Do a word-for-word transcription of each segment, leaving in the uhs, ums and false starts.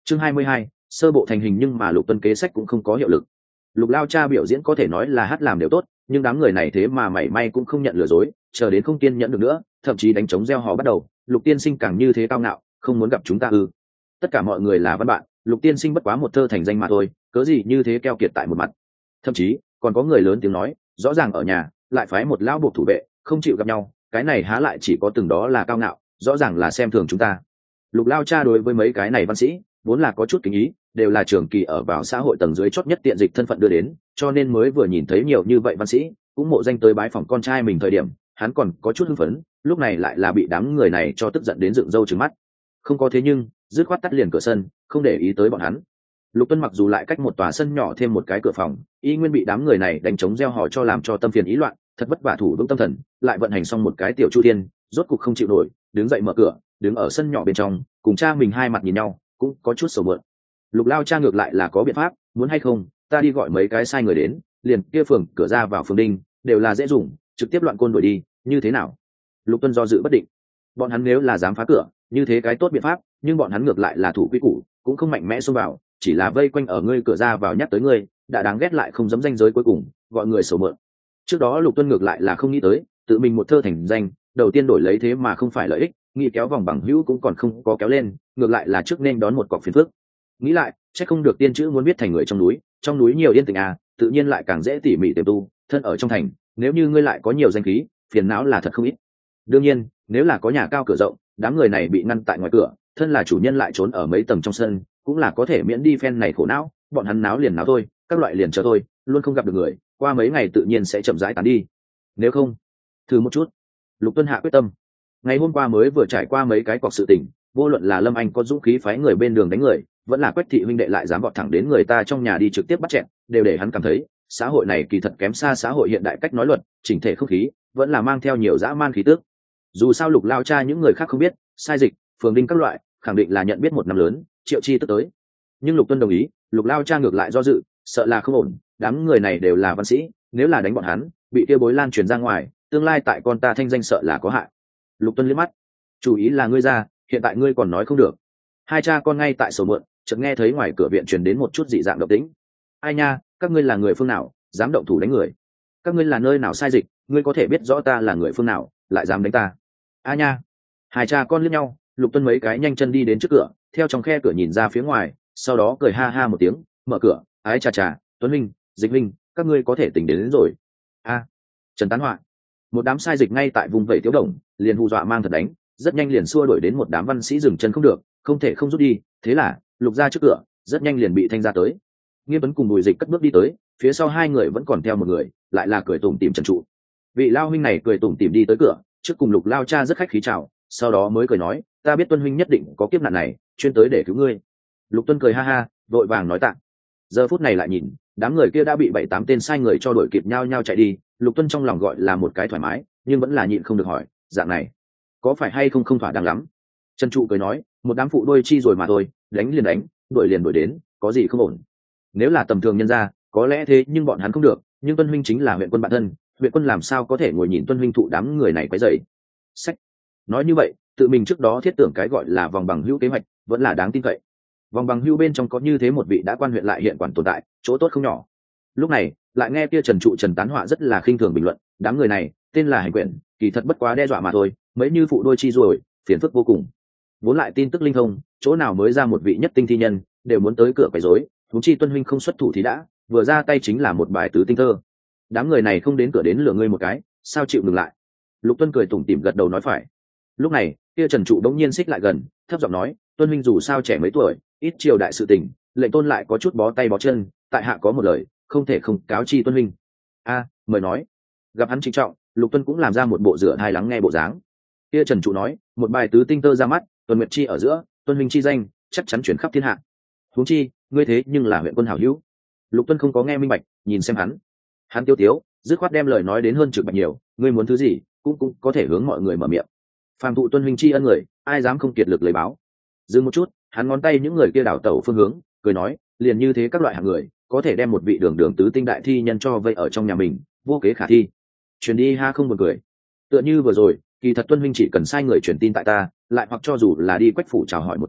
chương hai mươi hai, sơ bộ thành hình nhưng mà Lục Tuân kế sách cũng không có hiệu lực. Lục Lao Cha biểu diễn có thể nói là hát làm đều tốt, nhưng đám người này thế mà mảy may cũng không nhận lừa dối, chờ đến không kiên nhẫn được nữa, thậm chí đánh trống reo hò bắt đầu. Lục tiên sinh càng như thế cao ngạo, không muốn gặp chúng ta ư? Tất cả mọi người là văn bạn, Lục tiên sinh bất quá một thơ thành danh mà thôi, cớ gì như thế keo kiệt tại một mặt. Thậm chí còn có người lớn tiếng nói, rõ ràng ở nhà lại phái một lão buộc thủ vệ, không chịu gặp nhau, cái này há lại chỉ có từng đó là cao ngạo, rõ ràng là xem thường chúng ta. Lục Lao Cha đối với mấy cái này văn sĩ vốn là có chút kính ý, đều là trường kỳ ở vào xã hội tầng dưới chót nhất tiện dịch thân phận đưa đến, cho nên mới vừa nhìn thấy nhiều như vậy văn sĩ cũng mộ danh tới bái phỏng con trai mình thời điểm, hắn còn có chút hưng phấn, lúc này lại là bị đám người này cho tức giận đến dựng râu trừng mắt. Không có thế nhưng dứt khoát tắt liền cửa sân, không để ý tới bọn hắn. Lục Tuân mặc dù lại cách một tòa sân nhỏ thêm một cái cửa phòng, y nguyên bị đám người này đánh trống reo hò cho làm cho tâm phiền ý loạn, thật vất vả thủ vững tâm thần, lại vận hành xong một cái tiểu chu thiên, rốt cục không chịu nổi, đứng dậy mở cửa, đứng ở sân nhỏ bên trong, cùng cha mình hai mặt nhìn nhau, cũng có chút sầu mượn. Lục Lao Cha ngược lại là có biện pháp, muốn hay không, ta đi gọi mấy cái sai người đến, liền kia phường cửa ra vào phường đinh, đều là dễ dùng, trực tiếp loạn côn đuổi đi, như thế nào? Lục Tuân do dự bất định. Bọn hắn nếu là dám phá cửa, như thế cái tốt biện pháp, nhưng bọn hắn ngược lại là thủ quy củ, cũng không mạnh mẽ xông vào, chỉ là vây quanh ở ngươi cửa ra vào nhắc tới ngươi, đã đáng ghét lại không dám danh giới cuối cùng, gọi người sầu mượn. Trước đó Lục Tuân ngược lại là không nghĩ tới, tự mình một thơ thành danh, đầu tiên đổi lấy thế mà không phải lợi ích, nghĩ kéo vòng bằng hữu cũng còn không có kéo lên, ngược lại là trước nên đón một cọc phiền phức. Nghĩ lại, chắc không được tiên chữ muốn biết thành người trong núi, trong núi nhiều yên tĩnh à, tự nhiên lại càng dễ tỉ mỉ tiềm tu, thân ở trong thành, nếu như ngươi lại có nhiều danh khí, phiền não là thật không ít. Đương nhiên, nếu là có nhà cao cửa rộng, đám người này bị ngăn tại ngoài cửa, thân là chủ nhân lại trốn ở mấy tầng trong sân, cũng là có thể miễn đi phen này khổ não, bọn hắn náo liền náo thôi, các loại liền chờ thôi, luôn không gặp được người, qua mấy ngày tự nhiên sẽ chậm rãi tán đi. Nếu không, thử một chút. Lục Tuân hạ quyết tâm. Ngày hôm qua mới vừa trải qua mấy cái cọc sự tình, vô luận là Lâm Anh có dũng khí phái người bên đường đánh người, vẫn là Quách thị huynh đệ lại dám vọt thẳng đến người ta trong nhà đi trực tiếp bắt chẹn, đều để hắn cảm thấy xã hội này kỳ thật kém xa xã hội hiện đại cách nói luật, chỉnh thể không khí vẫn là mang theo nhiều dã man khí tước. Dù sao Lục Lao Cha những người khác không biết, sai dịch, phường đinh các loại, khẳng định là nhận biết một năm lớn, triệu chi tức tới. Nhưng Lục Tuân đồng ý, Lục Lao Cha ngược lại do dự, sợ là không ổn, đám người này đều là văn sĩ, nếu là đánh bọn hắn, bị kia bối lan truyền ra ngoài, tương lai tại con ta thanh danh sợ là có hại. Lục Tuân liếc mắt, chủ ý là ngươi ra, hiện tại ngươi còn nói không được. Hai cha con ngay tại sổ mượn, chợt nghe thấy ngoài cửa viện truyền đến một chút dị dạng động tĩnh. Ai nha, các ngươi là người phương nào, dám động thủ đánh người? Các ngươi là nơi nào sai dịch, ngươi có thể biết rõ ta là người phương nào, lại dám đánh ta? A nha. Hai cha con liếc nhau, Lục Tuân mấy cái nhanh chân đi đến trước cửa, theo trong khe cửa nhìn ra phía ngoài, sau đó cười ha ha một tiếng, mở cửa, ái chà chà, Tuấn huynh, Dịch huynh, các ngươi có thể tỉnh đến, đến rồi. A. Trần Tán Họa. Một đám sai dịch ngay tại vùng vẫy Tiếu Đồng, liền hù dọa mang thật đánh, rất nhanh liền xua đuổi đến một đám văn sĩ dừng chân không được, không thể không rút đi, thế là Lục ra trước cửa, rất nhanh liền bị thanh ra tới. Nghiêm Tuấn cùng Bùi Dịch cất bước đi tới, phía sau hai người vẫn còn theo một người, lại là cười tủm tỉm Trần Trụ. Vị lao huynh này cười tủm tỉm đi tới cửa, trước cùng Lục Lao Cha rất khách khí chào, sau đó mới cười nói, ta biết Tuân huynh nhất định có kiếp nạn này, chuyên tới để cứu ngươi. Lục Tuân cười ha ha, vội vàng nói tạ. Giờ phút này lại nhìn, đám người kia đã bị bảy tám tên sai người cho đuổi kịp nhau nhau chạy đi, Lục Tuân trong lòng gọi là một cái thoải mái, nhưng vẫn là nhịn không được hỏi, dạng này có phải hay không không thỏa đáng lắm? Trần Trụ cười nói, một đám phụ đôi chi rồi mà thôi, đánh liền đánh, đuổi liền đuổi đến, có gì không ổn? Nếu là tầm thường nhân gia, có lẽ thế, nhưng bọn hắn không được, nhưng Tuân huynh chính là huyện quân bạn thân, huyện quân làm sao có thể ngồi nhìn Tuân huynh thụ đám người này quấy rầy? Sách. Nói như vậy, tự mình trước đó thiết tưởng cái gọi là vòng bằng hữu kế hoạch, vẫn là đáng tin cậy. Vòng bằng hữu bên trong có như thế một vị đã quan huyện lại hiện quản tồn tại, chỗ tốt không nhỏ. Lúc này, lại nghe kia Trần Trụ Trần Tán Họa rất là khinh thường bình luận, đám người này, tên là hành quyển, kỳ thật bất quá đe dọa mà thôi, mấy như phụ đôi chi rồi, phiền phức vô cùng. Vốn lại tin tức linh thông, chỗ nào mới ra một vị nhất tinh thi nhân, đều muốn tới cửa quấy rối, huống chi Tuân huynh không xuất thủ thì đã, vừa ra tay chính là một bài tứ tinh thơ. Đám người này không đến cửa đến lừa ngươi một cái, sao chịu ngừng lại? Lục Tuân cười tủm tỉm gật đầu nói phải. Lúc này, kia Trần Trụ đống nhiên xích lại gần, thấp giọng nói, Tuân huynh dù sao trẻ mấy tuổi, ít triều đại sự tình, lệnh tôn lại có chút bó tay bó chân, tại hạ có một lời, không thể không cáo chi Tuân huynh. A, mời nói. Gặp hắn trịnh trọng, Lục Tuân cũng làm ra một bộ rửa thai lắng nghe bộ dáng. Kia Trần Trụ nói, một bài tứ tinh tơ ra mắt, Tuân Nguyệt chi ở giữa, Tuân huynh chi danh, chắc chắn chuyển khắp thiên hạ. Huống chi, ngươi thế nhưng là huyện quân hảo hữu. Lục Tuân không có nghe minh bạch, nhìn xem hắn. Hắn tiêu tiếu, dứt khoát đem lời nói đến hơn trực bạch nhiều, ngươi muốn thứ gì, cũng cũng có thể hướng mọi người mở miệng. Phàm thụ Tuân huynh chi ân người, ai dám không kiệt lực lấy báo. Dừng một chút, hắn ngón tay những người kia đảo tẩu phương hướng, cười nói, liền như thế các loại hạng người, có thể đem một vị đường đường tứ tinh đại thi nhân cho vây ở trong nhà mình, vô kế khả thi. Truyền đi ha không buồn cười. Tựa như vừa rồi, kỳ thật Tuân huynh chỉ cần sai người truyền tin tại ta, lại hoặc cho dù là đi Quách phủ chào hỏi một tiếng,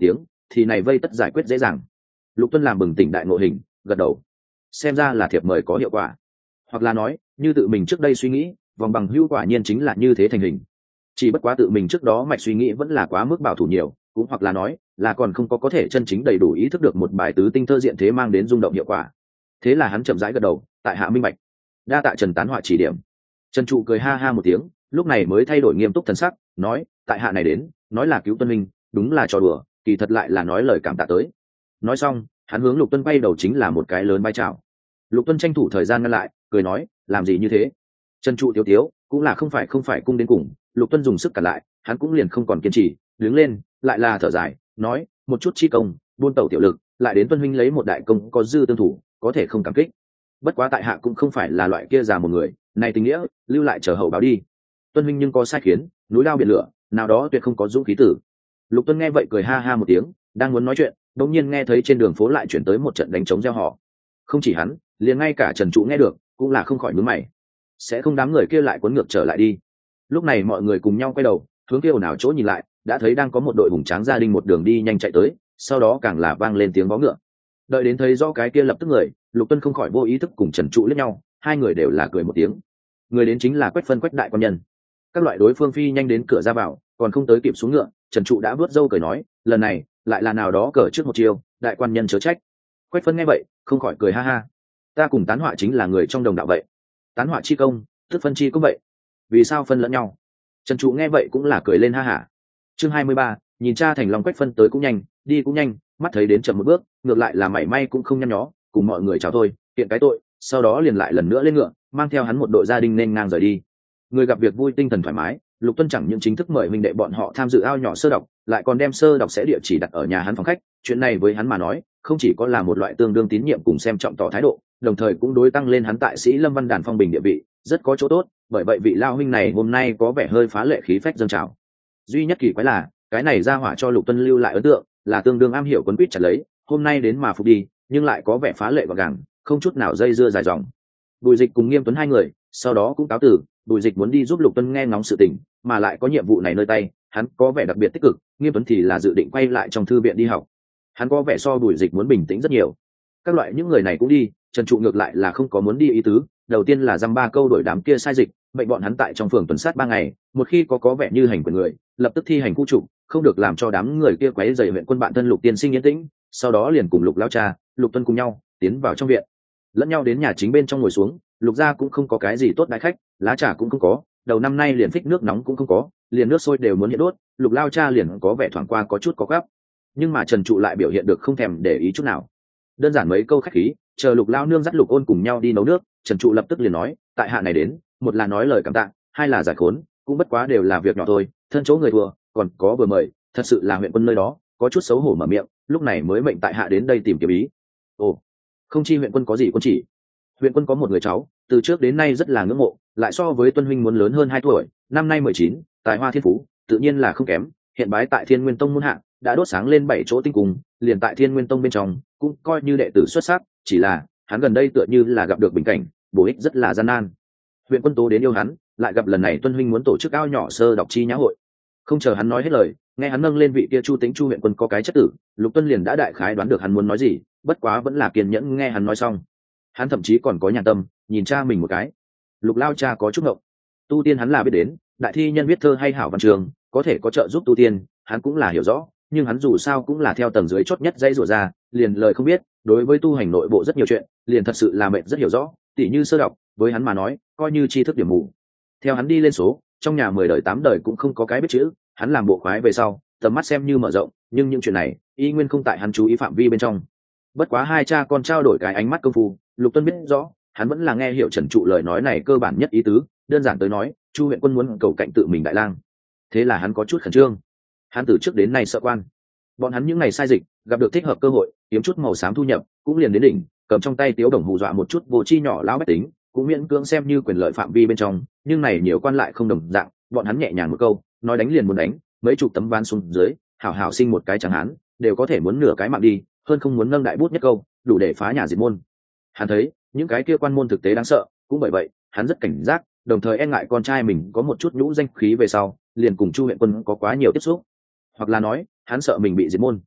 thì này vây tất giải quyết dễ dàng. Lục Tuân làm bừng tỉnh đại ngộ hình, gật đầu. Xem ra là thiệp mời có hiệu quả, hoặc là nói như tự mình trước đây suy nghĩ, vòng bằng hữu quả nhiên chính là như thế thành hình. Chỉ bất quá tự mình trước đó mạch suy nghĩ vẫn là quá mức bảo thủ nhiều, cũng hoặc là nói là còn không có có thể chân chính đầy đủ ý thức được một bài tứ tinh thơ diện thế mang đến rung động hiệu quả. Thế là hắn chậm rãi gật đầu, tại hạ minh bạch, đa tạ Trần tán họa chỉ điểm. Trần trụ cười ha ha một tiếng, lúc này mới thay đổi nghiêm túc thần sắc, nói tại hạ này đến nói là cứu Tuân minh, đúng là trò đùa, kỳ thật lại là nói lời cảm tạ tới. Nói xong hắn hướng Lục Tuân bay đầu chính là một cái lớn bay chào. Lục Tuân tranh thủ thời gian ngăn lại, cười nói làm gì như thế. Trần trụ tiếu tiếu cũng là không phải không phải cung đến cùng. Lục Tuân dùng sức cản lại, hắn cũng liền không còn kiên trì, đứng lên lại là thở dài, nói một chút chi công buôn tẩu tiểu lực, lại đến Tuân huynh lấy một đại công có dư tương thủ, có thể không cảm kích. Bất quá tại hạ cũng không phải là loại kia già một người, này tình nghĩa lưu lại chờ hậu báo đi. Tuân huynh nhưng có sai khiến, núi lao biển lửa nào đó tuyệt không có dũng khí tử. Lục Tuân nghe vậy cười ha ha một tiếng, đang muốn nói chuyện đột nhiên nghe thấy trên đường phố lại chuyển tới một trận đánh trống reo hò. Không chỉ hắn, liền ngay cả Trần trụ nghe được cũng là không khỏi nhướng mày. Sẽ không đám người kia lại cuốn ngược trở lại đi. Lúc này mọi người cùng nhau quay đầu hướng kia ồn ào chỗ nhìn lại, đã thấy đang có một đội hùng tráng gia đình một đường đi nhanh chạy tới, sau đó càng là vang lên tiếng vó ngựa. Đợi đến thấy rõ cái kia lập tức người, Lục Tuân không khỏi vô ý thức cùng Trần trụ liếc nhau, hai người đều là cười một tiếng. Người đến chính là Quách Phân Quách đại quan nhân. Các loại đối phương phi nhanh đến cửa ra vào, còn không tới kịp xuống ngựa, Trần trụ đã vớt râu cười nói lần này lại là nào đó cờ trước một chiều, đại quan nhân chớ trách. Quách Phân nghe vậy không khỏi cười ha ha, ta cùng tán họa chính là người trong đồng đạo vậy, tán họa chi công tức phân chi cũng vậy, vì sao phân lẫn nhau. Trần trụ nghe vậy cũng là cười lên ha hả. Chương hai mươi ba, nhìn cha thành lòng. Quách Phân tới cũng nhanh đi cũng nhanh, mắt thấy đến chậm một bước, ngược lại là mảy may cũng không nhăn nhó, cùng mọi người chào thôi kiện cái tội, sau đó liền lại lần nữa lên ngựa, mang theo hắn một đội gia đình nên ngang rời đi. Người gặp việc vui tinh thần thoải mái, Lục Tuân chẳng những chính thức mời huynh đệ bọn họ tham dự ao nhỏ sơ đọc, lại còn đem sơ đọc sẽ địa chỉ đặt ở nhà hắn phòng khách. Chuyện này với hắn mà nói không chỉ có là một loại tương đương tín nhiệm cùng xem trọng tỏ thái độ, đồng thời cũng đối tăng lên hắn tại sĩ Lâm Văn Đàn phong bình địa vị rất có chỗ tốt. Bởi vậy vị lao huynh này hôm nay có vẻ hơi phá lệ khí phách dâng trào. Duy nhất kỳ quái là cái này ra hỏa cho Lục Tuân lưu lại ấn tượng là tương đương am hiểu quấn quýt chặt lấy, hôm nay đến mà phục đi nhưng lại có vẻ phá lệ gọn gàng, không chút nào dây dưa dài dòng. Bùi Dịch cùng Nghiêm Tuấn hai người sau đó cũng cáo từ. Bùi Dịch muốn đi giúp Lục Tuân nghe ngóng sự tình, mà lại có nhiệm vụ này nơi tay, hắn có vẻ đặc biệt tích cực. Nghiêm Tuấn thì là dự định quay lại trong thư viện đi học, hắn có vẻ so Bùi Dịch muốn bình tĩnh rất nhiều. Các loại những người này cũng đi, Trần trụ ngược lại là không có muốn đi ý tứ. Đầu tiên là dăm ba câu đổi đám kia sai dịch, mệnh bọn hắn tại trong phường tuần sát ba ngày, một khi có có vẻ như hành quyền người, lập tức thi hành khu trục, không được làm cho đám người kia quấy rầy huyện quân bạn thân Lục tiên sinh yên tĩnh. Sau đó liền cùng Lục lao cha, Lục Tuân cùng nhau tiến vào trong viện, lẫn nhau đến nhà chính bên trong ngồi xuống. Lục gia cũng không có cái gì tốt đãi khách, lá trà cũng không có, đầu năm nay liền phích nước nóng cũng không có, liền nước sôi đều muốn hiện đốt. Lục lao cha liền có vẻ thoảng qua có chút có gấp, nhưng mà Trần trụ lại biểu hiện được không thèm để ý chút nào. Đơn giản mấy câu khách khí, chờ Lục lao nương dắt Lục ôn cùng nhau đi nấu nước, Trần trụ lập tức liền nói tại hạ này đến, một là nói lời cảm tạ, hai là giải khốn, cũng bất quá đều là việc nhỏ thôi, thân chỗ người thua, còn có vừa mời, thật sự là huyện quân nơi đó có chút xấu hổ mở miệng, lúc này mới mệnh tại hạ đến đây tìm kiếm ý. Ồ, không chi huyện quân có gì quân chỉ? Huyện quân có một người cháu, từ trước đến nay rất là ngưỡng mộ, lại so với Tuân huynh muốn lớn hơn hai tuổi, năm nay mười chín, tài hoa thiên phú tự nhiên là không kém, hiện bái tại Thiên Nguyên Tông môn hạ, đã đốt sáng lên bảy chỗ tinh cùng, liền tại Thiên Nguyên Tông bên trong cũng coi như đệ tử xuất sắc, chỉ là hắn gần đây tựa như là gặp được bình cảnh, bổ ích rất là gian nan. Huyện quân tố đến yêu hắn, lại gặp lần này Tuân huynh muốn tổ chức ao nhỏ sơ đọc chi nhã hội. Không chờ hắn nói hết lời, nghe hắn nâng lên vị kia Chu Tĩnh Chu huyện quân có cái chất tử, Lục Tuân liền đã đại khái đoán được hắn muốn nói gì, bất quá vẫn là kiên nhẫn nghe hắn nói xong. Hắn thậm chí còn có nhàn tâm nhìn cha mình một cái. Lục lao cha có chút ngộng, tu tiên hắn là biết đến, đại thi nhân viết thơ hay hảo văn trường có thể có trợ giúp tu tiên, hắn cũng là hiểu rõ, nhưng hắn dù sao cũng là theo tầng dưới chót nhất dãy rủa ra, liền lời không biết, đối với tu hành nội bộ rất nhiều chuyện liền thật sự là mệnh rất hiểu rõ, tỉ như sơ đọc với hắn mà nói coi như tri thức điểm mù. Theo hắn đi lên số, trong nhà mười đời tám đời cũng không có cái biết chữ, hắn làm bộ khoái về sau tầm mắt xem như mở rộng, nhưng những chuyện này y nguyên không tại hắn chú ý phạm vi bên trong. Bất quá hai cha con trao đổi cái ánh mắt công phu, Lục Tuân biết rõ hắn vẫn là nghe hiểu Trần trụ lời nói này cơ bản nhất ý tứ, đơn giản tới nói Chu huyện quân muốn cầu cạnh tự mình đại lang. Thế là hắn có chút khẩn trương, hắn từ trước đến nay sợ quan, bọn hắn những ngày sai dịch gặp được thích hợp cơ hội kiếm chút màu xám thu nhập cũng liền đến đỉnh, cầm trong tay tiếu đồng hù dọa một chút vô chi nhỏ lão bách tính cũng miễn cưỡng xem như quyền lợi phạm vi bên trong. Nhưng này nhiều quan lại không đồng dạng, bọn hắn nhẹ nhàng một câu nói đánh liền muốn đánh, mấy chục tấm ván xuống dưới hảo hảo sinh một cái chẳng hắn đều có thể muốn nửa cái mạng đi, hơn không muốn nâng đại bút nhất câu đủ để phá nhà diệt môn. Hắn thấy những cái kia quan môn thực tế đáng sợ, cũng bởi vậy hắn rất cảnh giác, đồng thời e ngại con trai mình có một chút nhũ danh khí về sau liền cùng Chu huyện quân có quá nhiều tiếp xúc, hoặc là nói hắn sợ mình bị diệt môn.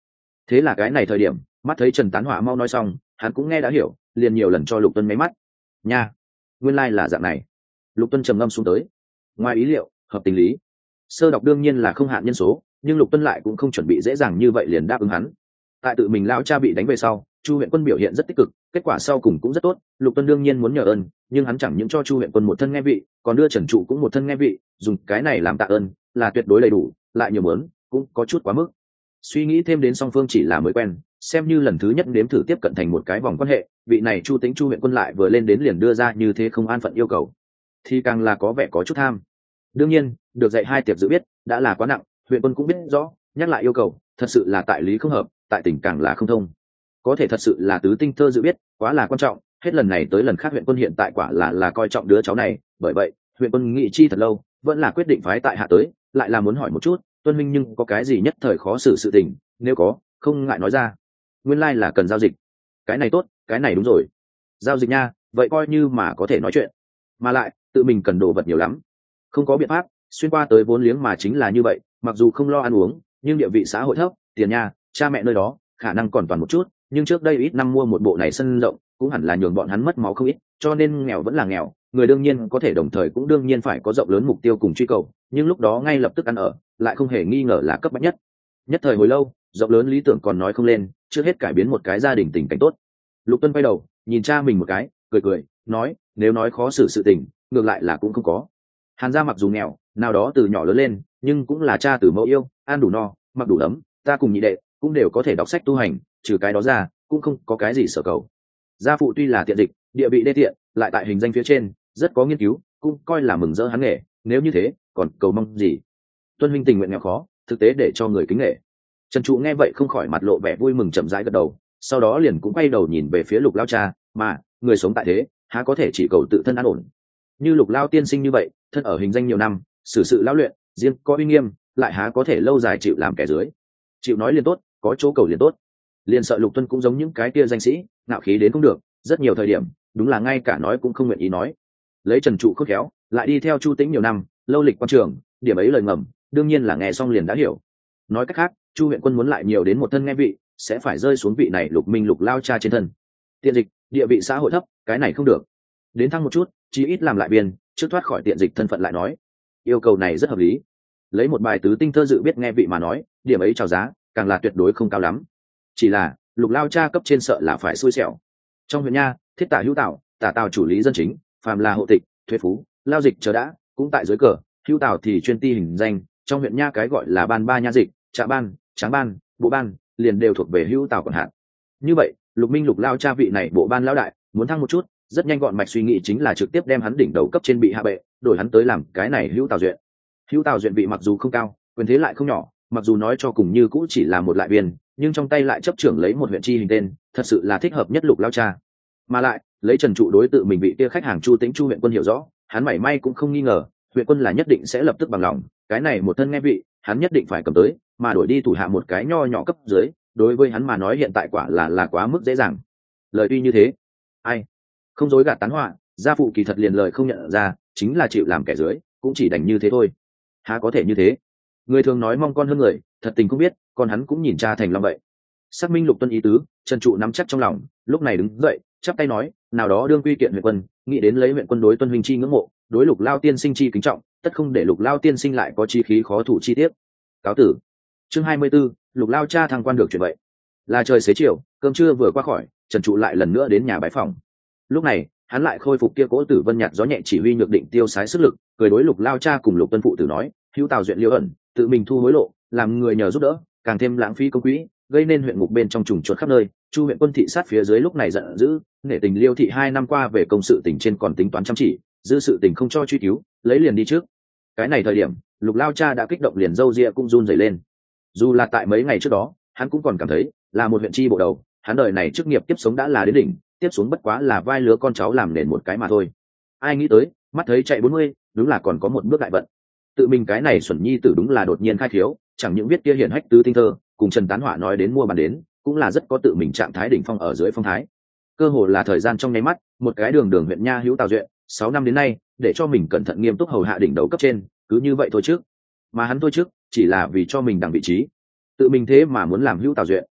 Thế là cái này thời điểm, mắt thấy Trần Tán Hỏa mau nói xong, hắn cũng nghe đã hiểu, liền nhiều lần cho Lục Tuân máy mắt. Nha, nguyên lai là dạng này. Lục Tuân trầm ngâm xuống tới. Ngoài ý liệu, hợp tình lý. Sơ đọc đương nhiên là không hạn nhân số, nhưng Lục Tuân lại cũng không chuẩn bị dễ dàng như vậy liền đáp ứng hắn. Tại tự mình lão cha bị đánh về sau, Chu Huyện Quân biểu hiện rất tích cực, kết quả sau cùng cũng rất tốt. Lục Tuân đương nhiên muốn nhờ ơn, nhưng hắn chẳng những cho Chu Huyện Quân một thân nghe vị, còn đưa Trần Trụ cũng một thân nghe vị, dùng cái này làm tạ ơn, là tuyệt đối đầy đủ, lại nhiều muốn, cũng có chút quá mức. Suy nghĩ thêm đến song phương chỉ là mới quen, xem như lần thứ nhất nếm thử tiếp cận thành một cái vòng quan hệ, vị này Chu Tĩnh Chu Huyện Quân lại vừa lên đến liền đưa ra như thế không an phận yêu cầu, thì càng là có vẻ có chút tham. Đương nhiên, được dạy hai tiệp dự biết đã là quá nặng, Huyện Quân cũng biết rõ, nhắc lại yêu cầu, thật sự là tại lý không hợp, tại tình càng là không thông. Có thể thật sự là tứ tinh thơ dự biết, quá là quan trọng, hết lần này tới lần khác Huyện Quân hiện tại quả là là coi trọng đứa cháu này, bởi vậy, Huyện Quân nghị chi thật lâu, vẫn là quyết định phái tại hạ tới, lại là muốn hỏi một chút, Tuân Minh nhưng có cái gì nhất thời khó xử sự tình, nếu có, không ngại nói ra. Nguyên lai like là cần giao dịch. Cái này tốt, cái này đúng rồi. Giao dịch nha, vậy coi như mà có thể nói chuyện. Mà lại, tự mình cần đồ vật nhiều lắm. Không có biện pháp, xuyên qua tới vốn liếng mà chính là như vậy, mặc dù không lo ăn uống, nhưng địa vị xã hội thấp, tiền nha, cha mẹ nơi đó, khả năng còn toàn một chút, nhưng trước đây ít năm mua một bộ này sân rộng, cũng hẳn là nhường bọn hắn mất máu không ít, cho nên nghèo vẫn là nghèo, người đương nhiên có thể đồng thời cũng đương nhiên phải có rộng lớn mục tiêu cùng truy cầu, nhưng lúc đó ngay lập tức ăn ở, lại không hề nghi ngờ là cấp bách nhất. Nhất thời hồi lâu, rộng lớn lý tưởng còn nói không lên, trước hết cải biến một cái gia đình tình cảnh tốt. Lục Tuân quay đầu, nhìn cha mình một cái, cười cười, nói, nếu nói khó xử sự tình, ngược lại là cũng không có. Hàn gia mặc dù nghèo, nào đó từ nhỏ lớn lên, nhưng cũng là cha từ mẫu yêu, ăn đủ no, mặc đủ ấm, ta cùng nhị đệ cũng đều có thể đọc sách tu hành, trừ cái đó ra, cũng không có cái gì sở cầu. Gia phụ tuy là tiện dịch, địa vị đê tiện, lại tại hình danh phía trên, rất có nghiên cứu, cũng coi là mừng rỡ hắn nghề, nếu như thế, còn cầu mong gì? Tuân huynh tình nguyện nghèo khó, thực tế để cho người kính nghệ. Trần Trụ nghe vậy không khỏi mặt lộ vẻ vui mừng chậm rãi gật đầu, sau đó liền cũng quay đầu nhìn về phía Lục lao cha, mà người sống tại thế, há có thể chỉ cầu tự thân an ổn. Như Lục lao tiên sinh như vậy, thân ở hình danh nhiều năm, xử sự lão luyện, riêng có uy nghiêm, lại há có thể lâu dài chịu làm kẻ dưới. Chịu nói liền tốt, có chỗ cầu liền tốt. Liền sợ Lục Tuân cũng giống những cái kia danh sĩ, ngạo khí đến cũng được, rất nhiều thời điểm, đúng là ngay cả nói cũng không nguyện ý nói. Lấy Trần Trụ khôn khéo, lại đi theo Chu Tĩnh nhiều năm, lâu lịch quan trường, điểm ấy lời ngầm, đương nhiên là nghe xong liền đã hiểu. Nói cách khác, Chu Huyện Quân muốn lại nhiều đến một thân nghe vị, sẽ phải rơi xuống vị này Lục Minh Lục lao cha trên thân. Tiện dịch, địa vị xã hội thấp, cái này không được. Đến thăng một chút, chí ít làm lại biên, trước thoát khỏi tiện dịch thân phận lại nói. Yêu cầu này rất hợp lý. Lấy một bài tứ tinh thơ dự biết nghe vị mà nói, điểm ấy chào giá, càng là tuyệt đối không cao lắm. Chỉ là, Lục lao cha cấp trên sợ là phải xui xẻo. Trong huyện nha, thiết tả hữu tảo, tả tào chủ lý dân chính, phàm là hộ tịch, thuế phú, lao dịch chờ đã, cũng tại dưới cờ, hữu tảo thì chuyên ti hình danh, trong huyện nha cái gọi là ban ba nha dịch, trạ ban, tráng ban, bộ ban, liền đều thuộc về hữu tảo quản hạt. Như vậy, Lục Minh Lục lao cha vị này bộ ban lão đại, muốn thăng một chút, rất nhanh gọn mạch suy nghĩ chính là trực tiếp đem hắn đỉnh đầu cấp trên bị hạ bệ, đổi hắn tới làm cái này hữu tảo duyện. Hữu tảo duyện vị mặc dù không cao, quyền thế lại không nhỏ, mặc dù nói cho cùng như cũ chỉ là một lại viên, nhưng trong tay lại chấp trưởng lấy một huyện chi hình tên, thật sự là thích hợp nhất Lục lao cha. Mà lại, lấy Trần Trụ đối tự mình vị kia khách hàng Chu Tĩnh Chu Huyện Quân hiểu rõ, hắn mảy may cũng không nghi ngờ, Huyện Quân là nhất định sẽ lập tức bằng lòng, cái này một thân nghe vị, hắn nhất định phải cầm tới, mà đổi đi thủ hạ một cái nho nhỏ cấp dưới, đối với hắn mà nói hiện tại quả là là quá mức dễ dàng. Lời tuy như thế, ai không dối gạt tán họa, gia phụ kỳ thật liền lời không nhận ra, chính là chịu làm kẻ dưới, cũng chỉ đành như thế thôi. Há có thể như thế? Người thường nói mong con hơn người, thật tình không biết, còn hắn cũng nhìn cha thành long vậy. Xác minh Lục Tuân ý tứ, Trần Trụ nắm chắc trong lòng, lúc này đứng dậy, chắp tay nói, nào đó đương quy kiện Huyện Quân, nghĩ đến lấy Huyện Quân đối Tuân huynh chi ngưỡng mộ, đối Lục lao tiên sinh chi kính trọng, tất không để Lục lao tiên sinh lại có chi khí khó thủ chi tiết. Cáo tử. Chương hai mươi 'Tư, Lục lao cha thăng quan được chuyện vậy. Là trời xế chiều, cơm trưa vừa qua khỏi, Trần Trụ lại lần nữa đến nhà bái phòng. Lúc này, hắn lại khôi phục kia cỗ tử vân nhạt gió nhẹ chỉ huy nhược định tiêu sái sức lực, cười đối Lục lao cha cùng Lục Tuân phụ tử nói, hữu tào duyện liêu ẩn, tự mình thu hối lộ, làm người nhờ giúp đỡ, càng thêm lãng phí công quỹ, gây nên huyện ngục bên trong trùng chuột khắp nơi. Chu Huyện Quân thị sát phía dưới lúc này giận dữ, nể tình Liêu thị hai năm qua về công sự tình trên còn tính toán chăm chỉ, dư sự tình không cho truy cứu, lấy liền đi trước. Cái này thời điểm, Lục lao cha đã kích động liền râu ria cũng run rẩy lên. Dù là tại mấy ngày trước đó, hắn cũng còn cảm thấy là một huyện chi bộ đầu, hắn đời này chức nghiệp tiếp sống đã là đến đỉnh, tiếp xuống bất quá là vai lứa con cháu làm nền một cái mà thôi. Ai nghĩ tới, mắt thấy chạy bốn mươi, đúng là còn có một bước đại vận. Tự mình cái này Xuẩn Nhi tử đúng là đột nhiên khai khiếu, chẳng những viết kia hiển hách tứ tinh thơ, cùng Trần Tán Họa nói đến mua bàn đến, cũng là rất có tự mình trạng thái đỉnh phong ở dưới phong thái. Cơ hồ là thời gian trong nháy mắt, một cái đường đường huyện nha hữu tào duyện, sáu năm đến nay, để cho mình cẩn thận nghiêm túc hầu hạ đỉnh đầu cấp trên, cứ như vậy thôi trước. Mà hắn thôi trước, chỉ là vì cho mình đằng vị trí. Tự mình thế mà muốn làm hữu tào duyện.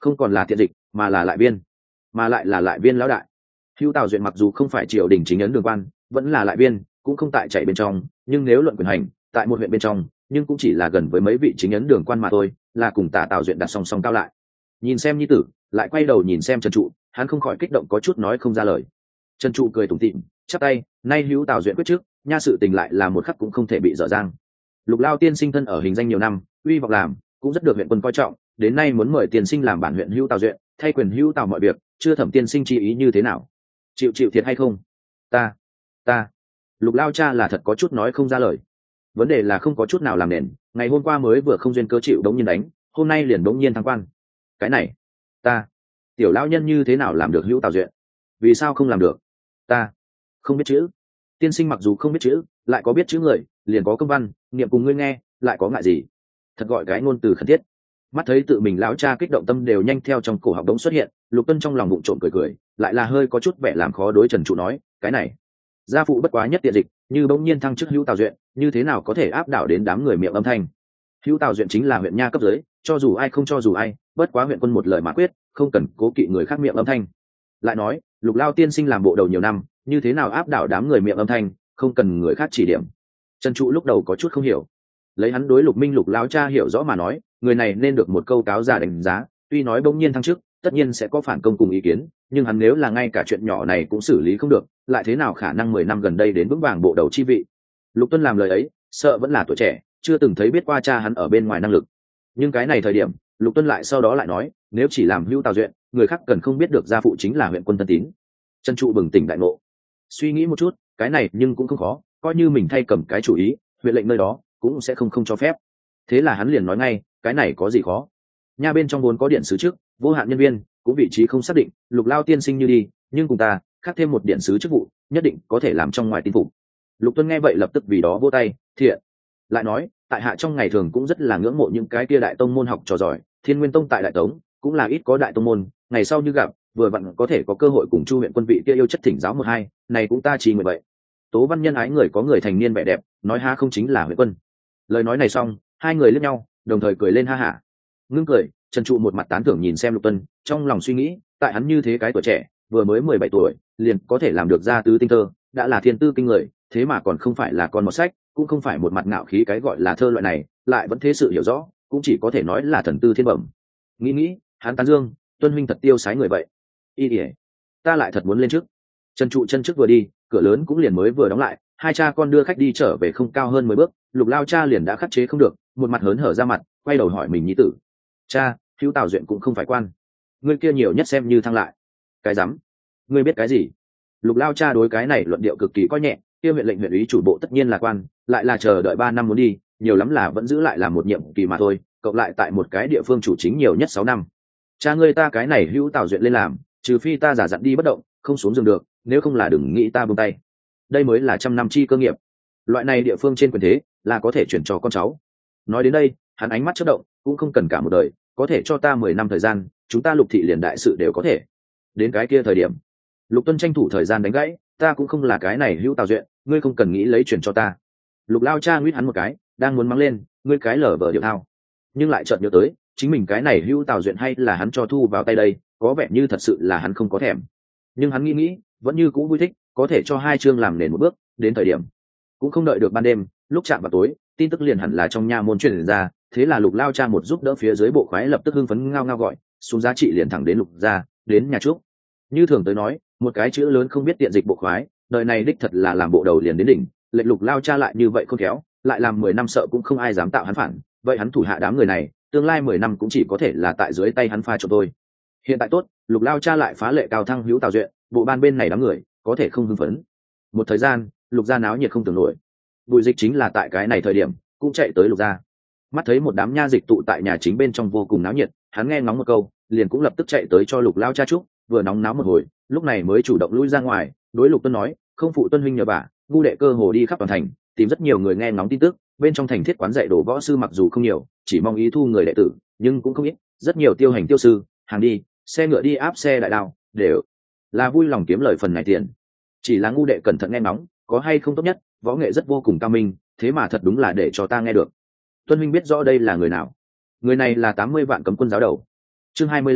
không còn là thiện dịch mà là lại viên, mà lại là lại viên lão đại. Hữu Tào Duyện mặc dù không phải triều đình chính ấn đường quan, vẫn là lại viên, cũng không tại chạy bên trong, nhưng nếu luận quyền hành tại một huyện bên trong, nhưng cũng chỉ là gần với mấy vị chính ấn đường quan mà thôi, là cùng Tả Tào Duyện đặt song song cao lại. Nhìn xem nhi tử, lại quay đầu nhìn xem Trần Trụ, hắn không khỏi kích động có chút nói không ra lời. Trần Trụ cười tủm tỉm, chắp tay, nay Hữu Tào Duyện quyết trước, nha sự tình lại là một khắc cũng không thể bị dở dang. Lục Lao tiên sinh thân ở hình danh nhiều năm, uy vọng làm, cũng rất được huyện quân coi trọng, đến nay muốn mời tiên sinh làm bản huyện Hữu Tào Duyện, thay quyền Hữu Tào mọi việc, chưa thẩm tiên sinh chi ý như thế nào? Chịu chịu thiệt hay không? Ta, ta. Lục Lao cha là thật có chút nói không ra lời. Vấn đề là không có chút nào làm nền, ngày hôm qua mới vừa không duyên cơ chịu đống nhiên đánh, hôm nay liền đống nhiên thăng quan. Cái này, ta, tiểu lão nhân như thế nào làm được Hữu Tào Duyện? Vì sao không làm được? Ta không biết chữ. Tiên sinh mặc dù không biết chữ, lại có biết chữ người, liền có công văn, niệm cùng ngươi nghe, lại có ngại gì? Thật gọi cái ngôn từ khẩn thiết. Mắt thấy tự mình lão cha kích động tâm đều nhanh theo trong cổ họng đống xuất hiện, Lục Tuân trong lòng bụng trộm cười cười, lại là hơi có chút vẻ làm khó đối Trần Trụ nói, cái này, gia phụ bất quá nhất tiện dịch, như bỗng nhiên thăng chức Hữu Tào Duyện, như thế nào có thể áp đảo đến đám người miệng âm thanh? Hữu Tào Duyện chính là huyện nha cấp dưới, cho dù ai không cho dù ai, bất quá huyện quân một lời mà quyết, không cần cố kỵ người khác miệng âm thanh. Lại nói, Lục Lao tiên sinh làm bộ đầu nhiều năm, như thế nào áp đảo đám người miệng âm thanh, không cần người khác chỉ điểm. Trần Trụ lúc đầu có chút không hiểu, lấy hắn đối Lục Minh Lục lão cha hiểu rõ mà nói, người này nên được một câu cáo giả đánh giá, tuy nói bỗng nhiên thăng chức, tất nhiên sẽ có phản công cùng ý kiến, nhưng hắn nếu là ngay cả chuyện nhỏ này cũng xử lý không được, lại thế nào khả năng mười năm gần đây đến vững vàng bộ đầu chi vị? Lục Tuân làm lời ấy, sợ vẫn là tuổi trẻ, chưa từng thấy biết qua cha hắn ở bên ngoài năng lực. Nhưng cái này thời điểm, Lục Tuân lại sau đó lại nói, nếu chỉ làm Hữu Tào Duyện, người khác cần không biết được gia phụ chính là huyện quân thân tín. Trần Trụ bừng tỉnh đại ngộ, suy nghĩ một chút, cái này nhưng cũng không khó, coi như mình thay cầm cái chủ ý, huyện lệnh nơi đó cũng sẽ không không cho phép. Thế là hắn liền nói ngay, cái này có gì khó? Nha bên trong vốn có điện sứ trước, vô hạn nhân viên, cũng vị trí không xác định, Lục Lao tiên sinh như đi, nhưng cùng ta khác thêm một điện sứ chức vụ, nhất định có thể làm trong ngoài tin phục. Lục Tuân nghe vậy lập tức vì đó vỗ tay, thiện. Lại nói, tại hạ trong ngày thường cũng rất là ngưỡng mộ những cái kia đại tông môn học trò giỏi, Thiên Nguyên Tông tại Đại Tống cũng là ít có đại tông môn, ngày sau như gặp, vừa vặn có thể có cơ hội cùng Chu huyện quân vị kia yêu chất thỉnh giáo một hai, này cũng ta chỉ người vậy. Tố Văn Nhân ái người có người thành niên vẻ đẹp, nói ha không chính là huyện quân. Lời nói này xong, hai người liếc nhau, đồng thời cười lên ha hả. Ngưng cười, Trần Trụ một mặt tán thưởng nhìn xem Lục Tuân, trong lòng suy nghĩ, tại hắn như thế cái tuổi trẻ, vừa mới mười bảy tuổi, liền có thể làm được ra tứ tinh thơ, đã là thiên tư kinh người, thế mà còn không phải là con một sách, cũng không phải một mặt ngạo khí cái gọi là thơ loại này, lại vẫn thế sự hiểu rõ, cũng chỉ có thể nói là thần tư thiên bẩm. Nghĩ nghĩ, hắn tán dương, Tuân huynh thật tiêu sái người vậy. Y điệp, ta lại thật muốn lên trước. Trần Trụ chân trước vừa đi, cửa lớn cũng liền mới vừa đóng lại, hai cha con đưa khách đi trở về không cao hơn mười bước, Lục Lao cha liền đã khắc chế không được, một mặt hớn hở ra mặt, quay đầu hỏi mình nhi tử, cha, Hữu Tào Duyện cũng không phải quan, ngươi kia nhiều nhất xem như thăng lại. Cái rắm, ngươi biết cái gì? Lục Lao cha đối cái này luận điệu cực kỳ coi nhẹ, kia huyện lệnh huyện ủy chủ bộ tất nhiên là quan, lại là chờ đợi ba năm muốn đi, nhiều lắm là vẫn giữ lại làm một nhiệm kỳ mà thôi, cộng lại tại một cái địa phương chủ chính nhiều nhất sáu năm. Cha ngươi ta cái này Hữu Tào Duyện lên làm, trừ phi ta giả dặn đi bất động, không xuống giường được, nếu không là đừng nghĩ ta buông tay. Đây mới là trăm năm chi cơ nghiệp, loại này địa phương trên quyền thế là có thể chuyển cho con cháu. Nói đến đây, hắn ánh mắt chớp động, cũng không cần cả một đời, có thể cho ta mười năm thời gian, chúng ta Lục thị liền đại sự đều có thể. Đến cái kia thời điểm, Lục Tuân tranh thủ thời gian đánh gãy, ta cũng không là cái này Hữu Tào Duyện, ngươi không cần nghĩ lấy chuyển cho ta. Lục Lao cha nguyết hắn một cái, đang muốn mắng lên, ngươi cái lở vợ điệu thao, nhưng lại chợt nhớ tới, chính mình cái này Hữu Tào Duyện hay là hắn cho thu vào tay đây, có vẻ như thật sự là hắn không có thèm. Nhưng hắn nghĩ nghĩ, vẫn như cũ vui thích, có thể cho hai chương làm nền một bước, đến thời điểm cũng không đợi được ban đêm, lúc chạm vào tối, tin tức liền hẳn là trong nha môn truyền ra, thế là Lục Lao cha một giúp đỡ phía dưới bộ khoái lập tức hưng phấn ngao ngao gọi, xuống giá trị liền thẳng đến Lục gia, đến nhà trước. Như thường tới nói, một cái chữ lớn không biết tiện dịch bộ khoái, đời này đích thật là làm bộ đầu liền đến đỉnh, lệnh Lục Lao cha lại như vậy không khéo, lại làm mười năm sợ cũng không ai dám tạo hắn phản, vậy hắn thủ hạ đám người này, tương lai mười năm cũng chỉ có thể là tại dưới tay hắn pha cho tôi. Hiện tại tốt, Lục Lao cha lại phá lệ cao thăng Hữu Tào Duyện, bộ ban bên này đám người có thể không hưng phấn. Một thời gian, Lục gia náo nhiệt không tưởng nổi. Bùi Dịch chính là tại cái này thời điểm cũng chạy tới Lục gia, mắt thấy một đám nha dịch tụ tại nhà chính bên trong vô cùng náo nhiệt, hắn nghe ngóng một câu, liền cũng lập tức chạy tới cho Lục Lao cha chúc, vừa nóng náo một hồi, lúc này mới chủ động lui ra ngoài, đối Lục Tuân nói, không phụ Tuân huynh nhờ bà, ngu đệ cơ hồ đi khắp toàn thành, tìm rất nhiều người nghe ngóng tin tức, bên trong thành thiết quán dạy đồ võ sư mặc dù không nhiều, chỉ mong ý thu người đệ tử, nhưng cũng không ít, rất nhiều tiêu hành tiêu sư, hàng đi, xe ngựa đi áp xe đại đao, đều là vui lòng kiếm lời phần này tiền. Chỉ là ngu đệ cẩn thận nghe ngóng, có hay không tốt nhất, võ nghệ rất vô cùng cao minh, thế mà thật đúng là để cho ta nghe được. Tuân huynh biết rõ đây là người nào? Người này là tám mươi vạn cấm quân giáo đầu. Chương hai mươi lăm,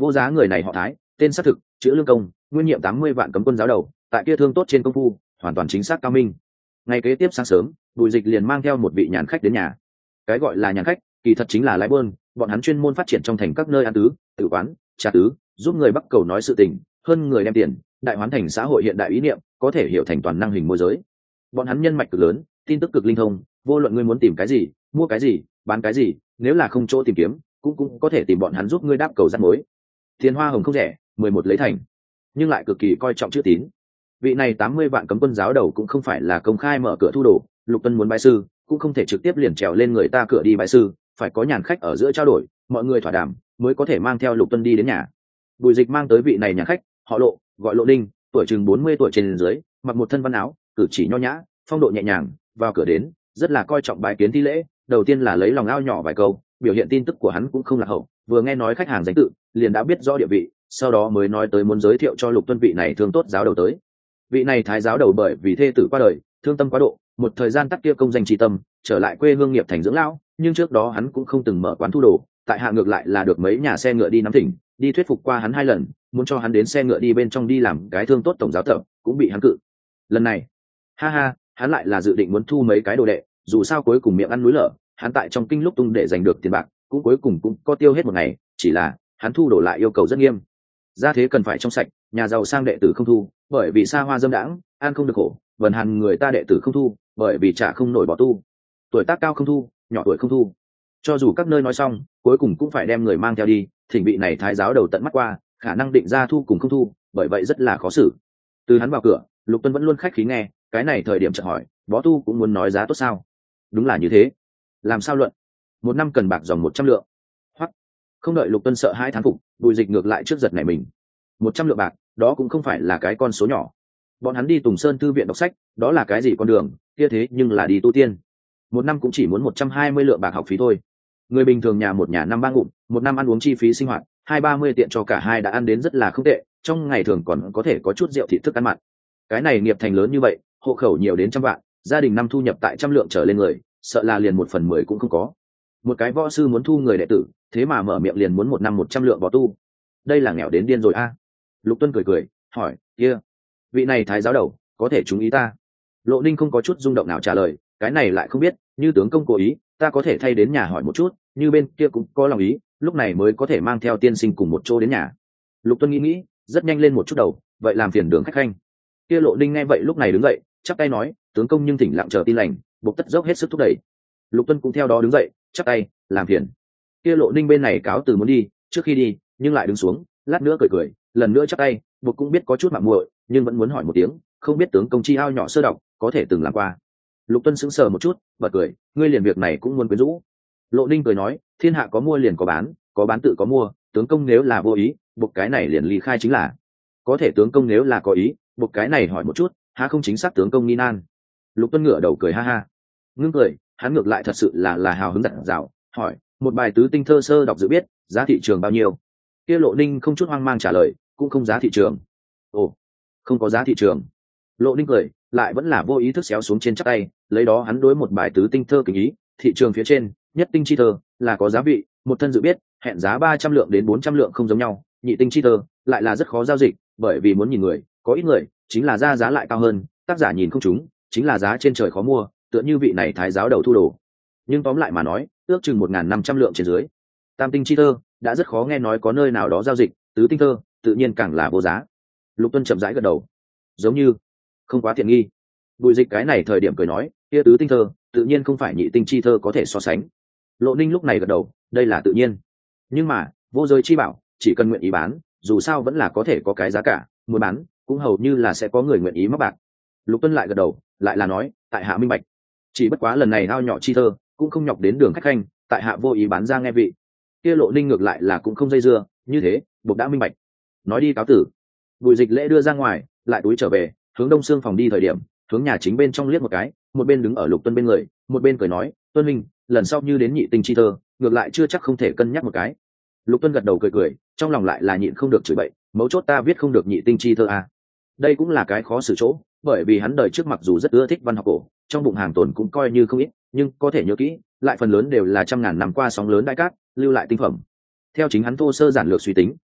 Vô Giá người này họ Thái, tên xác thực chữ Lương Công, nguyên nhiệm tám mươi vạn cấm quân giáo đầu, tại kia thương tốt trên công phu hoàn toàn chính xác cao minh. Ngày kế tiếp sáng sớm, Bùi Dịch liền mang theo một vị nhàn khách đến nhà. Cái gọi là nhàn khách kỳ thật chính là lái buôn, bọn hắn chuyên môn phát triển trong thành các nơi ăn tứ, tử quán, trà tứ, giúp người Bắc Cầu nói sự tình, hơn người đem tiền, đại hoán thành xã hội hiện đại ý niệm, có thể hiểu thành toàn năng hình môi giới. Bọn hắn nhân mạch cực lớn, tin tức cực linh thông, vô luận ngươi muốn tìm cái gì, mua cái gì, bán cái gì, nếu là không chỗ tìm kiếm, cũng cũng có thể tìm bọn hắn giúp ngươi đáp cầu rắc mối. Tiền hoa hồng không rẻ, mười một lấy thành, nhưng lại cực kỳ coi trọng chữ tín. Vị này tám mươi vạn cấm quân giáo đầu cũng không phải là công khai mở cửa thu đồ, Lục Tuân muốn bái sư, cũng không thể trực tiếp liền trèo lên người ta cửa đi bái sư, phải có nhàn khách ở giữa trao đổi, mọi người thỏa đàm mới có thể mang theo Lục Tuân đi đến nhà. Bùi Dịch mang tới vị này nhàn khách, họ Lộ, gọi Lộ Đinh, tuổi chừng bốn mươi tuổi trên dưới, mặc một thân văn áo, cử chỉ nho nhã, phong độ nhẹ nhàng, vào cửa đến, rất là coi trọng bái kiến thi lễ, đầu tiên là lấy lòng ao nhỏ vài câu, biểu hiện tin tức của hắn cũng không lạc hậu, vừa nghe nói khách hàng danh tự, liền đã biết rõ địa vị, sau đó mới nói tới muốn giới thiệu cho Lục Tuân vị này thương tốt giáo đầu tới. Vị này thái giáo đầu bởi vì thê tử qua đời, thương tâm quá độ, một thời gian tắt kia công danh tri tâm, trở lại quê hương nghiệp thành dưỡng lão, nhưng trước đó hắn cũng không từng mở quán thu đồ, tại hạ ngược lại là được mấy nhà xe ngựa đi nắm thỉnh, đi thuyết phục qua hắn hai lần, muốn cho hắn đến xe ngựa đi bên trong đi làm cái thương tốt tổng giáo tập, cũng bị hắn cự. Lần này, ha ha, hắn lại là dự định muốn thu mấy cái đồ đệ, dù sao cuối cùng miệng ăn núi lở, hắn tại trong kinh lúc tung để giành được tiền bạc, cũng cuối cùng cũng có tiêu hết một ngày, chỉ là hắn thu đồ lại yêu cầu rất nghiêm. Gia thế cần phải trong sạch, nhà giàu sang đệ tử không thu, bởi vì xa hoa dâm đãng, ăn không được khổ, vần hàn người ta đệ tử không thu, bởi vì trả không nổi bỏ tu. Tuổi tác cao không thu, nhỏ tuổi không thu. Cho dù các nơi nói xong, cuối cùng cũng phải đem người mang theo đi, thỉnh vị này thái giáo đầu tận mắt qua, khả năng định ra thu cùng không thu, bởi vậy rất là khó xử. Từ hắn vào cửa, Lục Tuân vẫn luôn khách khí nghe, cái này thời điểm chợt hỏi, bó tu cũng muốn nói giá tốt sao? Đúng là như thế. Làm sao luận? Một năm cần bạc dòng một trăm lượng. Hoặc không đợi Lục Tuân sợ hai thán phục, Bùi Dịch ngược lại trước giật này mình. Một trăm lượng bạc, đó cũng không phải là cái con số nhỏ. Bọn hắn đi Tùng Sơn thư viện đọc sách, đó là cái gì con đường, kia thế nhưng là đi tu tiên. Một năm cũng chỉ muốn một trăm hai mươi lượng bạc học phí thôi. Người bình thường nhà một nhà năm ba ngụm, một năm ăn uống chi phí sinh hoạt, hai ba mươi tiện cho cả hai đã ăn đến rất là không tệ, trong ngày thường còn có thể có chút rượu thịt thức ăn mặn. Cái này nghiệp thành lớn như vậy, hộ khẩu nhiều đến trăm vạn, gia đình năm thu nhập tại trăm lượng trở lên người, sợ là liền một phần mười cũng không có. Một cái võ sư muốn thu người đệ tử, thế mà mở miệng liền muốn một năm một trăm lượng võ tu, đây là nghèo đến điên rồi a. Lục Tuân cười cười hỏi, kia vị này thái giáo đầu có thể chú ý ta? Lộ Ninh không có chút rung động nào trả lời, cái này lại không biết, như tướng công cố ý, ta có thể thay đến nhà hỏi một chút, như bên kia cũng có lòng ý, lúc này mới có thể mang theo tiên sinh cùng một chỗ đến nhà. Lục Tuân nghĩ nghĩ, rất nhanh lên một chút đầu, vậy làm phiền đường khách khanh. Kia Lộ Ninh nghe vậy lúc này đứng dậy, chắp tay nói, tướng công nhưng thỉnh lặng chờ tin lành, buộc tất dốc hết sức thúc đẩy. Lục Tuân cũng theo đó đứng dậy, chắp tay, làm phiền. Kia Lộ Ninh bên này cáo từ muốn đi, trước khi đi, nhưng lại đứng xuống, lát nữa cười cười, lần nữa chắp tay, buộc cũng biết có chút mạng muội, nhưng vẫn muốn hỏi một tiếng, không biết tướng công chi ao nhỏ sơ đọc, có thể từng làm qua. Lục Tuân sững sờ một chút, bật cười, ngươi liền việc này cũng muốn quyến rũ. Lộ Ninh cười nói, thiên hạ có mua liền có bán, có bán tự có mua, tướng công nếu là vô ý, buộc cái này liền ly khai chính là. Có thể tướng công nếu là có ý, buộc cái này hỏi một chút, há không chính xác tướng công nghi nan. Lục Tuân ngửa đầu cười ha ha, ngưng cười, hắn ngược lại thật sự là là hào hứng dặn dào, hỏi, một bài tứ tinh thơ sơ đọc dự biết, giá thị trường bao nhiêu? Kia Lộ Ninh không chút hoang mang trả lời, cũng không giá thị trường. Ồ, không có giá thị trường. Lộ Ninh cười, lại vẫn là vô ý thức xéo xuống trên chắp tay, lấy đó hắn đối một bài tứ tinh thơ kính ý, thị trường phía trên, nhất tinh chi thơ là có giá vị, một thân dự biết, hẹn giá ba trăm lượng đến bốn trăm lượng không giống nhau, nhị tinh chi thơ lại là rất khó giao dịch, bởi vì muốn nhìn người, có ít người chính là ra giá lại cao hơn, tác giả nhìn không trúng, chính là giá trên trời khó mua, tựa như vị này thái giáo đầu thu đồ. Nhưng tóm lại mà nói, ước chừng một nghìn năm trăm lượng trên dưới. Tam tinh chi thơ đã rất khó nghe nói có nơi nào đó giao dịch, tứ tinh thơ tự nhiên càng là vô giá. Lục Tuân chậm rãi gật đầu, giống như không quá tiện nghi. Bùi Dịch cái này thời điểm cười nói, kia tứ tinh thơ tự nhiên không phải nhị tinh chi thơ có thể so sánh. Lộ Ninh lúc này gật đầu, đây là tự nhiên, nhưng mà vô giới chi bảo, chỉ cần nguyện ý bán, dù sao vẫn là có thể có cái giá cả, muốn bán cũng hầu như là sẽ có người nguyện ý mắc bạc. Lục Tuân lại gật đầu, lại là nói, tại hạ minh bạch, chỉ bất quá lần này ao nhỏ chi thơ cũng không nhọc đến đường khách khanh, tại hạ vô ý bán ra nghe vị. Kia Lộ Ninh ngược lại là cũng không dây dưa, như thế buộc đã minh bạch, nói đi cáo tử. Bùi Dịch lễ đưa ra ngoài, lại túi trở về, hướng đông xương phòng đi thời điểm, hướng nhà chính bên trong liếc một cái, một bên đứng ở Lục Tuân bên người, một bên cười nói, Tuân minh, lần sau như đến nhị tinh chi thơ, ngược lại chưa chắc không thể cân nhắc một cái. Lục Tuân gật đầu cười cười, trong lòng lại là nhịn không được chửi bậy, mấu chốt ta viết không được nhị tinh chi thơ à. Đây cũng là cái khó xử chỗ, bởi vì hắn đời trước mặc dù rất ưa thích văn học cổ, trong bụng hàng tồn cũng coi như không ít, nhưng có thể nhớ kỹ, lại phần lớn đều là trăm ngàn năm qua sóng lớn đại cát lưu lại tinh phẩm. Theo chính hắn thô sơ giản lược suy tính,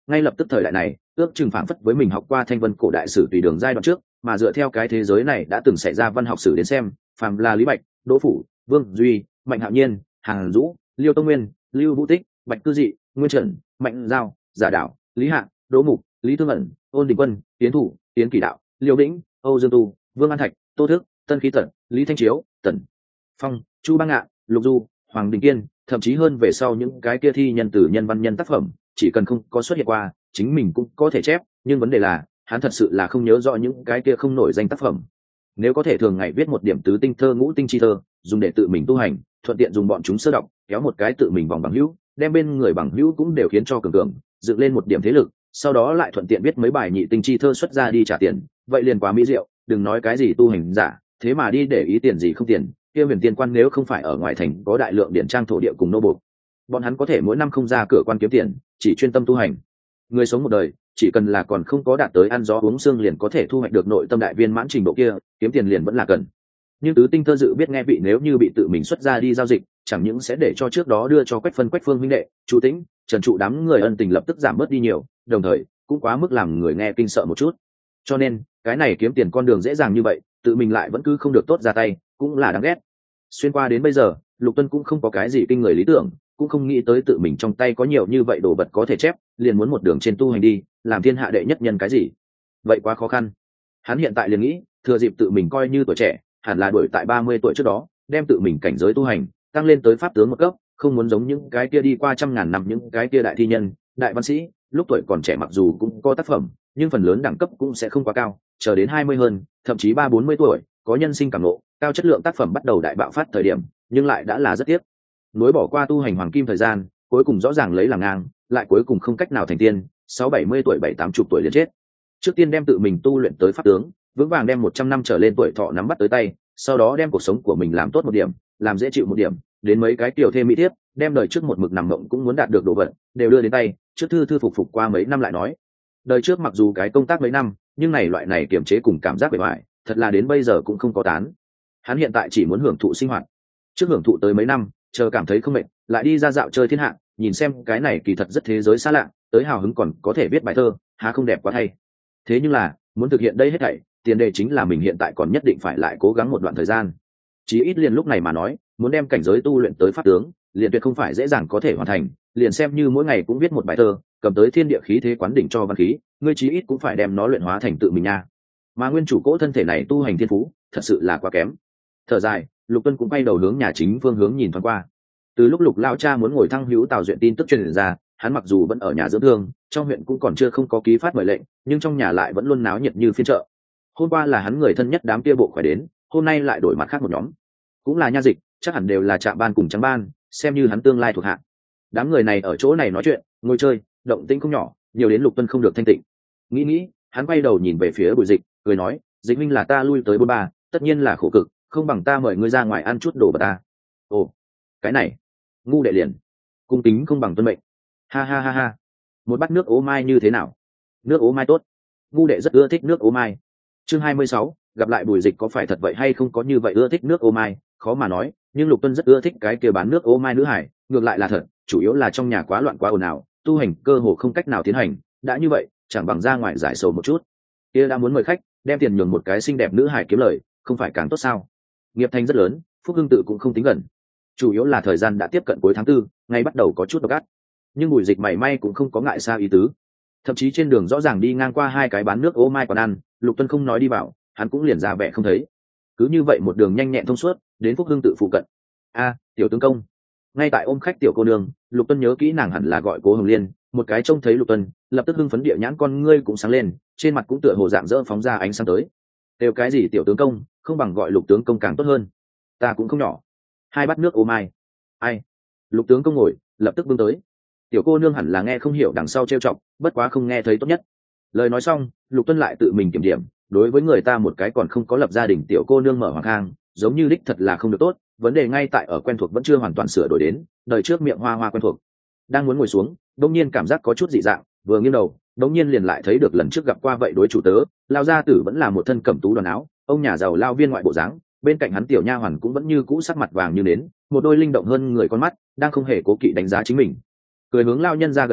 ngay lập tức thời đại này ước chừng phảng phất với mình học qua thanh vân cổ đại sử tùy đường giai đoạn trước, mà dựa theo cái thế giới này đã từng xảy ra văn học sử đến xem, phàm là Lý Bạch, Đỗ Phủ, Vương Duy, Mạnh Hạo Nhiên, Hàn Dũ, Liêu Tông Nguyên, Lưu Vũ Tích, Bạch Cư Dị, Nguyên Trần, Mạnh Giao, Giả Đạo, Lý Hạ, Đỗ Mục, Lý Thương ẩn, Ôn Đình Quân, Tiến Thủ, Tiến Kỳ Đạo, Liêu Vĩnh, Âu Dương Tu, Vương An Thạch, Tô Thức, Tân Khí Tận, Lý Thanh Chiếu, Tần Phong, Chu Bang Ngạn, Lục Du, Hoàng Đình Kiên, thậm chí hơn về sau những cái kia thi nhân từ nhân văn nhân tác phẩm, chỉ cần không có xuất hiện qua, chính mình cũng có thể chép, nhưng vấn đề là hắn thật sự là không nhớ rõ những cái kia không nổi danh tác phẩm. Nếu có thể thường ngày viết một điểm tứ tinh thơ ngũ tinh chi thơ, dùng để tự mình tu hành, thuận tiện dùng bọn chúng sơ đọc, kéo một cái tự mình vòng bằng hữu, đem bên người bằng hữu cũng đều khiến cho cường cường, dựng lên một điểm thế lực, sau đó lại thuận tiện viết mấy bài nhị tinh chi thơ xuất ra đi trả tiền, vậy liền quá mỹ diệu. Đừng nói cái gì tu hành giả, thế mà đi để ý tiền gì không tiền, kia huyền tiên quan nếu không phải ở ngoại thành có đại lượng điển trang thổ địa cùng nô bộc, bọn hắn có thể mỗi năm không ra cửa quan kiếm tiền, chỉ chuyên tâm tu hành. Người sống một đời, chỉ cần là còn không có đạt tới ăn gió uống xương liền có thể thu hoạch được nội tâm đại viên mãn trình độ kia, kiếm tiền liền vẫn là cần. Nhưng tứ tinh thơ dự biết nghe vị nếu như bị tự mình xuất ra đi giao dịch, chẳng những sẽ để cho trước đó đưa cho Quách Phân Quách Phương huynh đệ, Chu Tĩnh, Trần Trụ đám người ân tình lập tức giảm bớt đi nhiều, đồng thời cũng quá mức làm người nghe kinh sợ một chút. Cho nên, cái này kiếm tiền con đường dễ dàng như vậy, tự mình lại vẫn cứ không được tốt ra tay, cũng là đáng ghét. Xuyên qua đến bây giờ, Lục Tuân cũng không có cái gì kinh người lý tưởng, cũng không nghĩ tới tự mình trong tay có nhiều như vậy đồ vật có thể chép, liền muốn một đường trên tu hành đi, làm thiên hạ đệ nhất nhân cái gì. Vậy quá khó khăn. Hắn hiện tại liền nghĩ, thừa dịp tự mình coi như tuổi trẻ, hẳn là đuổi tại ba mươi tuổi trước đó, đem tự mình cảnh giới tu hành tăng lên tới pháp tướng một cấp, không muốn giống những cái kia đi qua trăm ngàn năm những cái kia đại thi nhân, đại văn sĩ, lúc tuổi còn trẻ mặc dù cũng có tác phẩm, nhưng phần lớn đẳng cấp cũng sẽ không quá cao, chờ đến hai mươi hơn, thậm chí ba bốn mươi tuổi, có nhân sinh cảm ngộ, cao chất lượng tác phẩm bắt đầu đại bạo phát thời điểm, nhưng lại đã là rất tiếc. Nối bỏ qua tu hành hoàng kim thời gian, cuối cùng rõ ràng lấy làm ngang, lại cuối cùng không cách nào thành tiên, sáu bảy mươi tuổi bảy tám chục tuổi liền chết. Trước tiên đem tự mình tu luyện tới pháp tướng, vững vàng đem một trăm năm trở lên tuổi thọ nắm bắt tới tay, sau đó đem cuộc sống của mình làm tốt một điểm, làm dễ chịu một điểm, đến mấy cái tiểu thêm mỹ tiếp, đem đời trước một mực nằm mộng cũng muốn đạt được đồ vật, đều đưa đến tay, trước thư thư phục phục qua mấy năm lại nói. Đời trước mặc dù cái công tác mấy năm, nhưng này loại này kiềm chế cùng cảm giác bề ngoài, thật là đến bây giờ cũng không có tán. Hắn hiện tại chỉ muốn hưởng thụ sinh hoạt. Trước hưởng thụ tới mấy năm, chờ cảm thấy không mệt, lại đi ra dạo chơi thiên hạ, nhìn xem cái này kỳ thật rất thế giới xa lạ, tới hào hứng còn có thể viết bài thơ, há không đẹp quá thay. Thế nhưng là, muốn thực hiện đây hết thảy, tiền đề chính là mình hiện tại còn nhất định phải lại cố gắng một đoạn thời gian. Chí ít liền lúc này mà nói, muốn đem cảnh giới tu luyện tới pháp tướng, liền tuyệt không phải dễ dàng có thể hoàn thành, liền xem như mỗi ngày cũng viết một bài thơ, cầm tới thiên địa khí thế quán đỉnh cho văn khí, ngươi chí ít cũng phải đem nó luyện hóa thành tự mình nha. Mà nguyên chủ cỗ thân thể này tu hành thiên phú, thật sự là quá kém. Thở dài, Lục Tuân cũng quay đầu hướng nhà chính phương hướng nhìn thoáng qua. Từ lúc Lục lão cha muốn ngồi thăng hữu Tào Duyện tin tức truyền ra, hắn mặc dù vẫn ở nhà dưỡng thương, trong huyện cũng còn chưa không có ký phát mời lệnh, nhưng trong nhà lại vẫn luôn náo nhiệt như phiên chợ. Hôm qua là hắn người thân nhất đám kia bộ khỏe đến, hôm nay lại đổi mặt khác một nhóm, cũng là nha dịch, chắc hẳn đều là trạm ban cùng trắng ban, xem như hắn tương lai thuộc hạ. Đám người này ở chỗ này nói chuyện, ngồi chơi, động tĩnh không nhỏ, nhiều đến Lục Tuân không được thanh tịnh. Nghĩ nghĩ, hắn quay đầu nhìn về phía Bùi Dịch, cười nói, Dịch minh là ta lui tới bôn ba, tất nhiên là khổ cực, không bằng ta mời ngươi ra ngoài ăn chút đồ bà ta. Ồ, cái này, ngu đệ liền, cung kính không bằng tuân mệnh. Ha ha ha ha, một bát nước ố mai như thế nào? Nước ố mai tốt, ngu đệ rất ưa thích nước ố mai. Chương hai mươi sáu, gặp lại Bùi Dịch có phải thật vậy hay không có như vậy ưa thích nước ô mai, khó mà nói, nhưng Lục Tuân rất ưa thích cái kia bán nước ô mai nữ hải, ngược lại là thật, chủ yếu là trong nhà quá loạn quá ồn ào, tu hành cơ hồ không cách nào tiến hành, đã như vậy, chẳng bằng ra ngoài giải sầu một chút. Kia đã muốn mời khách, đem tiền nhường một cái xinh đẹp nữ hải kiếm lời, không phải càng tốt sao? Nghiệp thành rất lớn, Phúc Hưng tự cũng không tính gần. Chủ yếu là thời gian đã tiếp cận cuối tháng tư, ngay bắt đầu có chút độc ác. Nhưng Bùi Dịch mảy may cũng không có ngại xa ý tứ. Thậm chí trên đường rõ ràng đi ngang qua hai cái bán nước ô mai còn ăn, Lục Tuân không nói đi vào, hắn cũng liền ra vẻ không thấy. Cứ như vậy một đường nhanh nhẹn thông suốt, đến Phúc Hưng tự phụ cận. A, tiểu tướng công. Ngay tại ôm khách tiểu cô nương, Lục Tuân nhớ kỹ nàng hẳn là gọi Cố Hồng Liên, một cái trông thấy Lục Tuân, lập tức hưng phấn địa nhãn con ngươi cũng sáng lên, trên mặt cũng tựa hồ dạng dỡ phóng ra ánh sáng tới. Đều cái gì tiểu tướng công, không bằng gọi Lục tướng công càng tốt hơn. Ta cũng không nhỏ. Hai bát nước ô mai. Ai? Lục tướng công ngồi, lập tức bưng tới. Tiểu cô nương hẳn là nghe không hiểu đằng sau trêu chọc, bất quá không nghe thấy tốt nhất. Lời nói xong, Lục Tuân lại tự mình kiểm điểm, đối với người ta một cái còn không có lập gia đình tiểu cô nương mở hoàng khang, giống như đích thật là không được tốt, vấn đề ngay tại ở quen thuộc vẫn chưa hoàn toàn sửa đổi đến, đời trước miệng hoa hoa quen thuộc. Đang muốn ngồi xuống, đột nhiên cảm giác có chút dị dạng, vừa nghiêng đầu, đột nhiên liền lại thấy được lần trước gặp qua vậy đối chủ tớ, lao gia tử vẫn là một thân cẩm tú đoàn áo, ông nhà giàu lao viên ngoại bộ dáng, bên cạnh hắn tiểu nha hoàn cũng vẫn như cũ sắc mặt vàng như nến, một đôi linh động hơn người con mắt, đang không hề cố kỵ đánh giá chính mình. Cười hướng lao nhân ra gật đầu,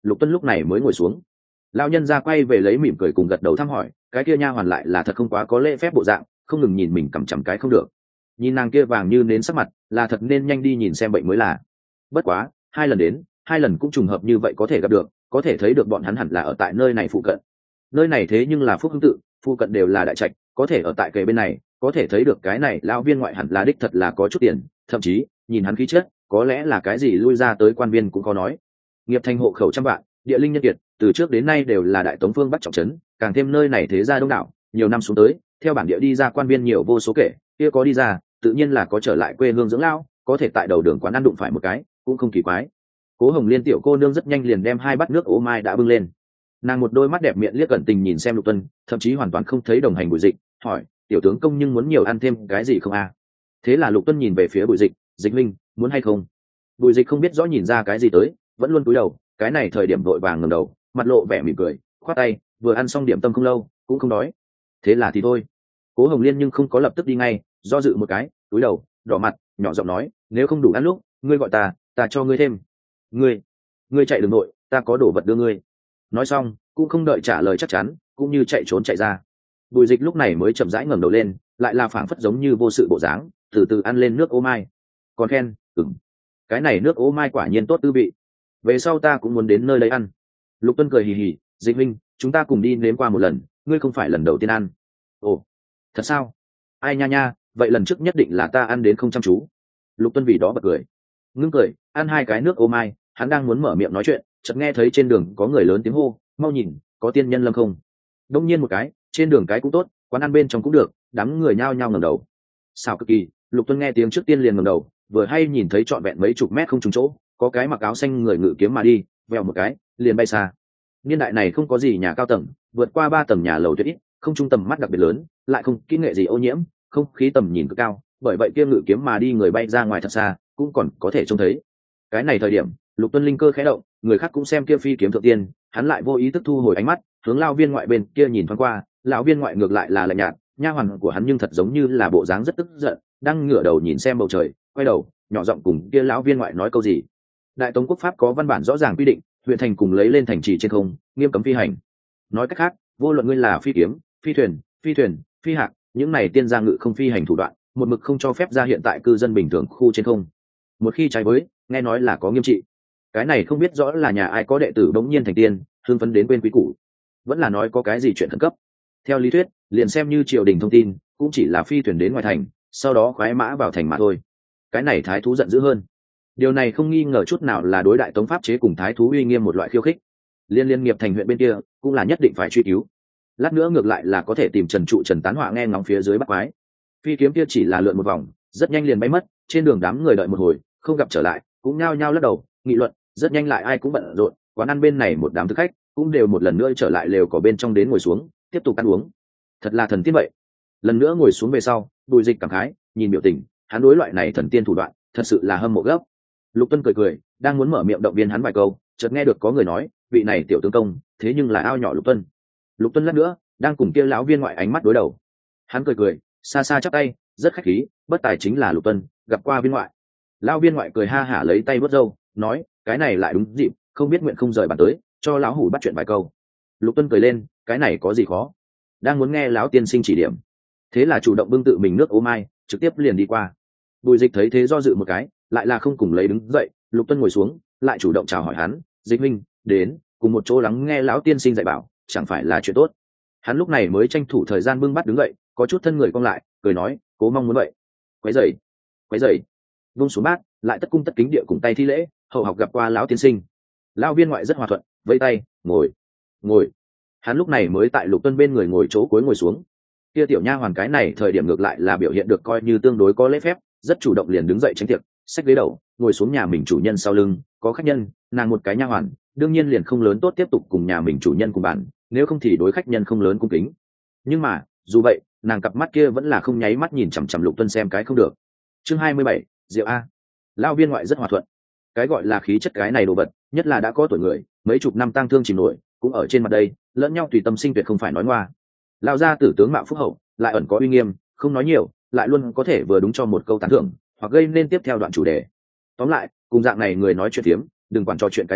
Lục Tuân lúc này mới ngồi xuống. Lão nhân ra quay về lấy mỉm cười cùng gật đầu thăm hỏi, cái kia nha hoàn lại là thật không quá có lễ phép bộ dạng, không ngừng nhìn mình cằm chằm cái không được. Nhìn nàng kia vàng như nến sắc mặt, là thật nên nhanh đi nhìn xem bệnh mới là. Bất quá, hai lần đến, hai lần cũng trùng hợp như vậy có thể gặp được, có thể thấy được bọn hắn hẳn là ở tại nơi này phụ cận. Nơi này thế nhưng là Phúc Hưng tự, phụ cận đều là đại trạch, có thể ở tại kề bên này, có thể thấy được cái này lão viên ngoại hẳn là đích thật là có chút tiền, thậm chí, nhìn hắn khí chất, có lẽ là cái gì lui ra tới quan viên cũng có nói. Nghiệp thành hộ khẩu trăm vạn, địa linh nhân kiệt, từ trước đến nay đều là đại tống phương bắc trọng trấn, càng thêm nơi này thế gia đông đảo, nhiều năm xuống tới, theo bản địa đi ra quan viên nhiều vô số kể, kia có đi ra, tự nhiên là có trở lại quê hương dưỡng lão, có thể tại đầu đường quán ăn đụng phải một cái, cũng không kỳ quái. Cố Hồng Liên tiểu cô nương rất nhanh liền đem hai bát nước ô mai đã bưng lên. Nàng một đôi mắt đẹp miệng liếc cẩn tình nhìn xem Lục Tuân, thậm chí hoàn toàn không thấy đồng hành Bùi Dịch, hỏi: "Tiểu tướng công nhưng muốn nhiều ăn thêm cái gì không a?" Thế là Lục Tuân nhìn về phía Bùi Dịch: "Dịch minh, muốn hay không?" Bùi Dịch không biết rõ nhìn ra cái gì tới, vẫn luôn cúi đầu, cái này thời điểm vội vàng ngẩng đầu, mặt lộ vẻ mỉm cười, khoát tay, vừa ăn xong điểm tâm không lâu, cũng không đói. Thế là thì thôi. Cố Hồng Liên nhưng không có lập tức đi ngay, do dự một cái, cúi đầu, đỏ mặt, nhỏ giọng nói: "Nếu không đủ ăn lúc, ngươi gọi ta, ta cho ngươi thêm." "Ngươi, ngươi chạy đường nội, ta có đồ vật đưa ngươi." Nói xong, cũng không đợi trả lời chắc chắn, cũng như chạy trốn chạy ra. Bùi Dịch lúc này mới chậm rãi ngẩng đầu lên, lại là phảng phất giống như vô sự bộ dáng, từ từ ăn lên nước ô mai. Còn khen: "Ừm, cái này nước ô mai quả nhiên tốt tư vị. Về sau ta cũng muốn đến nơi lấy ăn." Lục Tuân cười hì hì: "Dịch huynh, chúng ta cùng đi nếm qua một lần, ngươi không phải lần đầu tiên ăn." "Ồ, thật sao? Ai nha nha, vậy lần trước nhất định là ta ăn đến không chăm chú." Lục Tuân vì đó bật cười. Ngưng cười, ăn hai cái nước ô mai, hắn đang muốn mở miệng nói chuyện, chợt nghe thấy trên đường có người lớn tiếng hô: "Mau nhìn, có tiên nhân lâm không?" Đông nhiên một cái, trên đường cái cũng tốt, quán ăn bên trong cũng được, đám người nhao nhao ngẩng đầu. Sao cực kỳ, Lục Tuân nghe tiếng trước tiên liền ngẩng đầu, vừa hay nhìn thấy trọn vẹn mấy chục mét không trúng chỗ, có cái mặc áo xanh người ngự kiếm mà đi, vèo một cái, liền bay xa. Niên đại này không có gì nhà cao tầng, vượt qua ba tầng nhà lầu tuyệt ít, không trung tầm mắt đặc biệt lớn, lại không kỹ nghệ gì ô nhiễm, không khí tầm nhìn cực cao, bởi vậy kia ngự kiếm mà đi người bay ra ngoài thật xa, cũng còn có thể trông thấy. Cái này thời điểm, Lục Tuân linh cơ khẽ động, người khác cũng xem kia phi kiếm thượng tiên, hắn lại vô ý thức thu hồi ánh mắt, hướng lão viên ngoại bên kia nhìn thoáng qua, lão viên ngoại ngược lại là lạnh nhạt, nha hoàn của hắn nhưng thật giống như là bộ dáng rất tức giận, đang ngửa đầu nhìn xem bầu trời, quay đầu, nhỏ giọng cùng kia lão viên ngoại nói câu gì. Đại Tống quốc pháp có văn bản rõ ràng quy định, huyện thành cùng lấy lên thành trì trên không, nghiêm cấm phi hành. Nói cách khác, vô luận ngươi là phi kiếm, phi thuyền, phi thuyền, phi hạc, những này tiên gia ngự không phi hành thủ đoạn, một mực không cho phép ra hiện tại cư dân bình thường khu trên không. Một khi trái với, nghe nói là có nghiêm trị. Cái này không biết rõ là nhà ai có đệ tử đống nhiên thành tiên, hưng phấn đến quên quý củ, vẫn là nói có cái gì chuyện khẩn cấp. Theo lý thuyết, liền xem như triều đình thông tin, cũng chỉ là phi thuyền đến ngoài thành, sau đó khoái mã vào thành mà thôi. Cái này thái thú giận dữ hơn. Điều này không nghi ngờ chút nào là đối đại tống pháp chế cùng thái thú uy nghiêm một loại khiêu khích. Liên liên nghiệp thành huyện bên kia cũng là nhất định phải truy cứu. Lát nữa ngược lại là có thể tìm Trần Trụ Trần Tán Họa nghe ngóng phía dưới bắt quái. Phi kiếm kia chỉ là lượn một vòng, rất nhanh liền bay mất, trên đường đám người đợi một hồi, không gặp trở lại, cũng nhao nhao lắc đầu, nghị luận, rất nhanh lại ai cũng bận rộn, quán ăn bên này một đám thực khách, cũng đều một lần nữa trở lại lều cỏ bên trong đến ngồi xuống, tiếp tục ăn uống. Thật là thần tiên vậy. Lần nữa ngồi xuống về sau, Bùi Dịch cảm khái, nhìn biểu tình, hắn đối loại này thần tiên thủ đoạn, thật sự là hâm mộ gấp. Lục Tuân cười cười, đang muốn mở miệng động viên hắn vài câu, chợt nghe được có người nói, vị này tiểu tướng công, thế nhưng là ao nhỏ Lục Tuân. Lục Tuân lát nữa, đang cùng kia lão viên ngoại ánh mắt đối đầu. Hắn cười cười, xa xa chắp tay, rất khách khí, bất tài chính là Lục Tuân, gặp qua viên ngoại. Lão viên ngoại cười ha hả lấy tay vớt râu, nói, cái này lại đúng dịp, không biết nguyện không rời bàn tới, cho lão hủ bắt chuyện vài câu. Lục Tuân cười lên, cái này có gì khó, đang muốn nghe lão tiên sinh chỉ điểm. Thế là chủ động bưng tự mình nước ô mai, trực tiếp liền đi qua. Bùi Dịch thấy thế do dự một cái, lại là không cùng lấy đứng dậy. Lục Tuân ngồi xuống, lại chủ động chào hỏi hắn, Dịch huynh, đến cùng một chỗ lắng nghe lão tiên sinh dạy bảo, chẳng phải là chuyện tốt. Hắn lúc này mới tranh thủ thời gian bưng bát đứng dậy, có chút thân người cong lại, cười nói, cố mong muốn vậy. Quấy rầy, quấy rầy. Vung xuống bát, lại tất cung tất kính địa cùng tay thi lễ, hậu học gặp qua lão tiên sinh. Lão viên ngoại rất hòa thuận, vẫy tay, ngồi, ngồi. Hắn lúc này mới tại Lục Tuân bên người ngồi chỗ cuối ngồi xuống. Kia tiểu nha hoàn cái này thời điểm ngược lại là biểu hiện được coi như tương đối có lễ phép, rất chủ động liền đứng dậy tránh tiệc, xách ghế đầu, ngồi xuống nhà mình chủ nhân sau lưng, có khách nhân, nàng một cái nha hoàn, đương nhiên liền không lớn tốt tiếp tục cùng nhà mình chủ nhân cùng bàn, nếu không thì đối khách nhân không lớn cung kính. Nhưng mà, dù vậy, nàng cặp mắt kia vẫn là không nháy mắt nhìn chằm chằm Lục Tuân xem cái không được. Chương hai mươi bảy, Diệu a. Lão viên ngoại rất hòa thuận. Cái gọi là khí chất cái này đồ vật, nhất là đã có tuổi người, mấy chục năm tang thương chìm nổi, cũng ở trên mặt đây, lẫn nhau tùy tâm sinh tuyệt không phải nói ngoa. Lão gia tử tướng mạo phúc hậu, lại ẩn có uy nghiêm, không nói nhiều, lại luôn có thể vừa đúng cho một câu tán thưởng, hoặc gây nên tiếp theo đoạn chủ đề. Tóm lại, cùng dạng này người nói chuyện thiếm, đừng quản trò chuyện cái gì,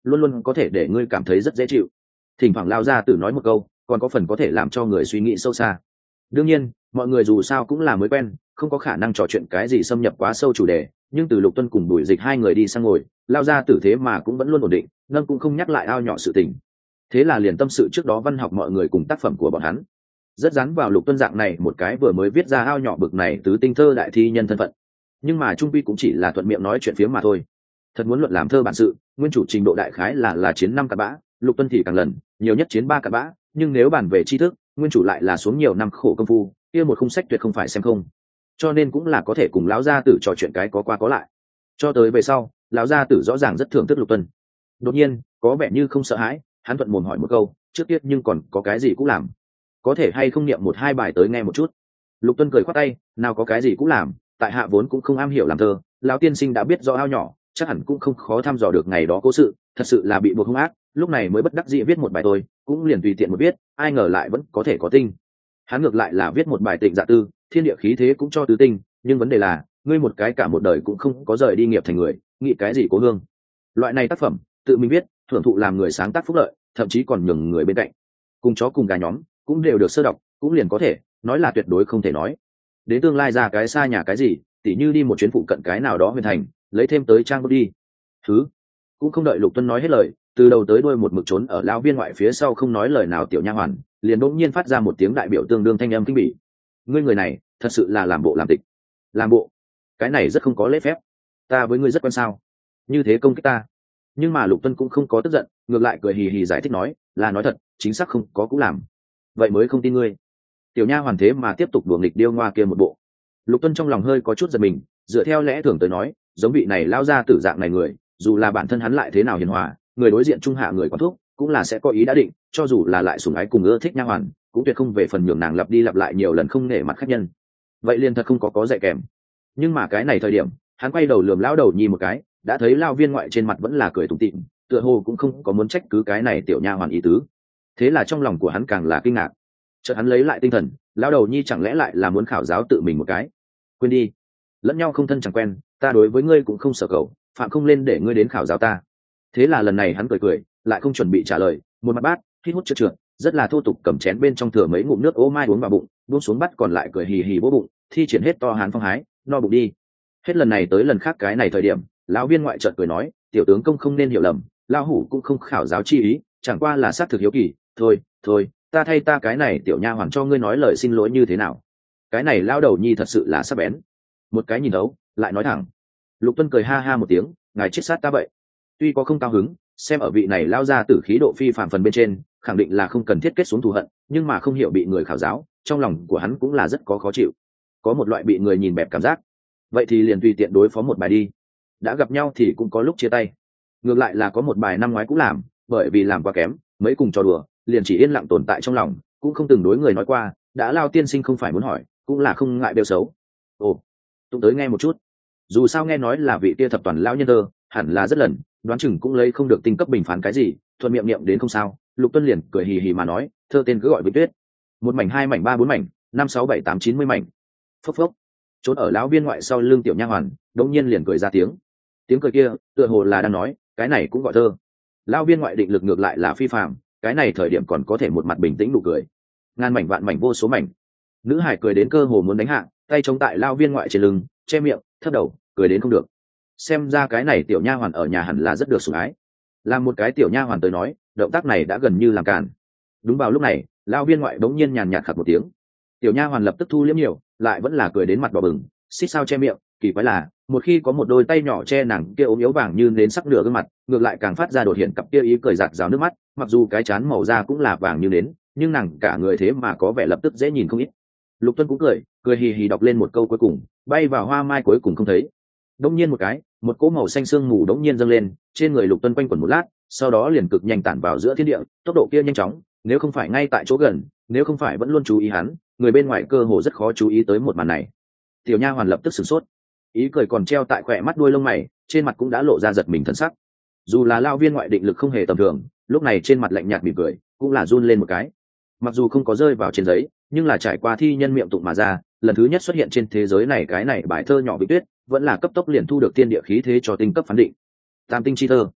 luôn luôn có thể để ngươi cảm thấy rất dễ chịu. Thỉnh thoảng lao ra tử nói một câu còn có phần có thể làm cho người suy nghĩ sâu xa. Đương nhiên mọi người dù sao cũng là mới quen, không có khả năng trò chuyện cái gì xâm nhập quá sâu chủ đề, nhưng từ Lục Tuân cùng Bùi Dịch hai người đi sang ngồi, lao ra tử thế mà cũng vẫn luôn ổn định, nâng cũng không nhắc lại ao nhỏ sự tình. Thế là liền tâm sự trước đó văn học mọi người cùng tác phẩm của bọn hắn, rất dán vào Lục Tuân dạng này một cái vừa mới viết ra ao nhỏ bực này tứ tinh thơ đại thi nhân thân phận. Nhưng mà trung quy cũng chỉ là thuận miệng nói chuyện phiếm mà thôi. Thật muốn luận làm thơ bản sự, nguyên chủ trình độ đại khái là là chiến năm cặn bã, Lục Tuân thì càng lần nhiều nhất chiến ba cặn bã, nhưng nếu bàn về tri thức, nguyên chủ lại là xuống nhiều năm khổ công phu, kia một khung sách tuyệt không phải xem không. Cho nên cũng là có thể cùng lão gia tử trò chuyện cái có qua có lại. Cho tới về sau, lão gia tử rõ ràng rất thưởng thức Lục Tuân. Đột nhiên có vẻ như không sợ hãi, hắn thuận mồm hỏi một câu, trước tiết nhưng còn có cái gì cũng làm, có thể hay không niệm một hai bài tới nghe một chút. Lục Tuân cười khoát tay, nào có cái gì cũng làm, tại hạ vốn cũng không am hiểu làm thơ, lão tiên sinh đã biết rõ ao nhỏ, chắc hẳn cũng không khó thăm dò được ngày đó cố sự, thật sự là bị buộc hung ác, lúc này mới bất đắc dĩ viết một bài thôi, cũng liền tùy tiện một viết, ai ngờ lại vẫn có thể có tinh. Hắn ngược lại là viết một bài tịnh dạ tư, thiên địa khí thế cũng cho tứ tinh, nhưng vấn đề là ngươi một cái cả một đời cũng không có rời đi nghiệp thành người, nghĩ cái gì cố hương. Loại này tác phẩm tự mình viết, thưởng thụ làm người sáng tác phúc lợi, thậm chí còn nhường người bên cạnh cùng chó cùng gà nhóm cũng đều được sơ đọc, cũng liền có thể nói là tuyệt đối không thể nói đến tương lai ra cái xa nhà cái gì, tỉ như đi một chuyến phụ cận cái nào đó huyền thành lấy thêm tới trang bút đi thứ. Cũng không đợi Lục Tuân nói hết lời, từ đầu tới đuôi một mực trốn ở lão viên ngoại phía sau không nói lời nào tiểu nha hoàn liền đột nhiên phát ra một tiếng đại biểu tương đương thanh âm kinh bỉ. Ngươi người này thật sự là làm bộ làm tịch. Làm bộ? Cái này rất không có lễ phép. Ta với ngươi rất quen sao? Như thế công kích ta. Nhưng mà Lục Tuân cũng không có tức giận, ngược lại cười hì hì giải thích nói, là nói thật, chính xác không có cũng làm. Vậy mới không tin ngươi. Tiểu nha hoàn thế mà tiếp tục đùa nghịch điêu ngoa kia một bộ. Lục Tuân trong lòng hơi có chút giật mình, dựa theo lẽ thường tới nói, giống vị này lao ra tử dạng này người, dù là bản thân hắn lại thế nào hiền hòa, người đối diện trung hạ người quán thuốc cũng là sẽ có ý đã định, cho dù là lại sủng ái cùng ưa thích nha hoàn, cũng tuyệt không về phần nhường nàng lặp đi lặp lại nhiều lần không nể mặt khách nhân. Vậy liền thật không có có dạy kèm. Nhưng mà cái này thời điểm, hắn quay đầu lườm lão đầu nhi một cái, đã thấy lao viên ngoại trên mặt vẫn là cười tủm tỉm, tựa hồ cũng không có muốn trách cứ cái này tiểu nha hoàn ý tứ. Thế là trong lòng của hắn càng là kinh ngạc. Chợt hắn lấy lại tinh thần, lão đầu nhi chẳng lẽ lại là muốn khảo giáo tự mình một cái? Quên đi, lẫn nhau không thân chẳng quen, ta đối với ngươi cũng không sợ cầu, phạm không lên để ngươi đến khảo giáo ta. Thế là lần này hắn cười cười, lại không chuẩn bị trả lời, một mặt bát hít hút trượt trượt, rất là thô tục cầm chén bên trong thừa mấy ngụm nước ô mai uống vào bụng, buông xuống bắt còn lại cười hì hì bố bụng, thi triển hết to hán phong hái, no bụng đi. Hết lần này tới lần khác cái này thời điểm, lão viên ngoại chợt cười nói, tiểu tướng công không nên hiểu lầm, lão hủ cũng không khảo giáo chi ý, chẳng qua là sát thực hiếu kỳ, thôi thôi, ta thay ta cái này tiểu nha hoàn cho ngươi nói lời xin lỗi như thế nào. Cái này lão đầu nhi thật sự là sắc bén, một cái nhìn đấu lại nói thẳng. Lục Tuân cười ha ha một tiếng, ngài chết sát ta vậy. Tuy có không cao hứng, xem ở vị này lao ra tử khí độ phi phàm phần bên trên, khẳng định là không cần thiết kết xuống thù hận, nhưng mà không hiểu bị người khảo giáo, trong lòng của hắn cũng là rất có khó chịu, có một loại bị người nhìn bẹp cảm giác. Vậy thì liền tùy tiện đối phó một bài đi, đã gặp nhau thì cũng có lúc chia tay. Ngược lại là có một bài năm ngoái cũng làm, bởi vì làm quá kém, mấy cùng trò đùa, liền chỉ yên lặng tồn tại trong lòng, cũng không từng đối người nói qua, đã lao tiên sinh không phải muốn hỏi, cũng là không ngại đều xấu. Ồ, tụng tới nghe một chút. Dù sao nghe nói là vị tia thập toàn lão nhân thơ, hẳn là rất lần, đoán chừng cũng lấy không được tinh cấp bình phán cái gì, thuận miệng niệm đến không sao. Lục Tuân liền cười hì hì mà nói, thơ tên cứ gọi Vĩnh Tuyết. Một mảnh, hai mảnh, ba bốn mảnh, năm sáu bảy tám chín mươi mảnh. Phốc phốc. Trốn ở lão viên ngoại sau lưng tiểu nha hoàn, đột nhiên liền cười ra tiếng. Tiếng cười kia, tựa hồ là đang nói, cái này cũng gọi thơ. Lão viên ngoại định lực ngược lại là phi phàm, cái này thời điểm còn có thể một mặt bình tĩnh nụ cười. Ngàn mảnh vạn mảnh vô số mảnh. Nữ hải cười đến cơ hồ muốn đánh hạ, tay chống tại lão viên ngoại trên lưng, che miệng, thấp đầu, cười đến không được. Xem ra cái này tiểu nha hoàn ở nhà hẳn là rất được sủng ái. Làm một cái tiểu nha hoàn tới nói, động tác này đã gần như làm cản. Đúng vào lúc này, lão viên ngoại bỗng nhiên nhàn nhạt khặt một tiếng. Tiểu nha hoàn lập tức thu liễm nhiều, lại vẫn là cười đến mặt đỏ bừng, xích sao che miệng, kỳ quái là, một khi có một đôi tay nhỏ che nàng kia ốm yếu vàng như nến sắc nửa gương mặt, ngược lại càng phát ra đột hiện cặp kia ý cười giạt rào nước mắt, mặc dù cái trán màu da cũng là vàng như nến, nhưng nàng cả người thế mà có vẻ lập tức dễ nhìn không ít. Lục Tuân cũng cười, cười hì hì đọc lên một câu cuối cùng, bay vào hoa mai cuối cùng không thấy. Đống nhiên một cái, một cỗ màu xanh sương mù đống nhiên dâng lên, trên người Lục Tuân quanh quẩn một lát, sau đó liền cực nhanh tản vào giữa thiên địa, tốc độ kia nhanh chóng, nếu không phải ngay tại chỗ gần, nếu không phải vẫn luôn chú ý hắn, người bên ngoài cơ hồ rất khó chú ý tới một màn này. Tiểu nha hoàn lập tức sửng sốt, ý cười còn treo tại khỏe mắt đuôi lông mày, trên mặt cũng đã lộ ra giật mình thần sắc. Dù là lao viên ngoại định lực không hề tầm thường, lúc này trên mặt lạnh nhạt mỉm cười, cũng là run lên một cái. Mặc dù không có rơi vào trên giấy, nhưng là trải qua thi nhân miệng tụng mà ra, lần thứ nhất xuất hiện trên thế giới này cái này bài thơ nhỏ Vĩnh Tuyết, vẫn là cấp tốc liền thu được thiên địa khí thế cho tinh cấp phán định. Tam tinh chi thơ.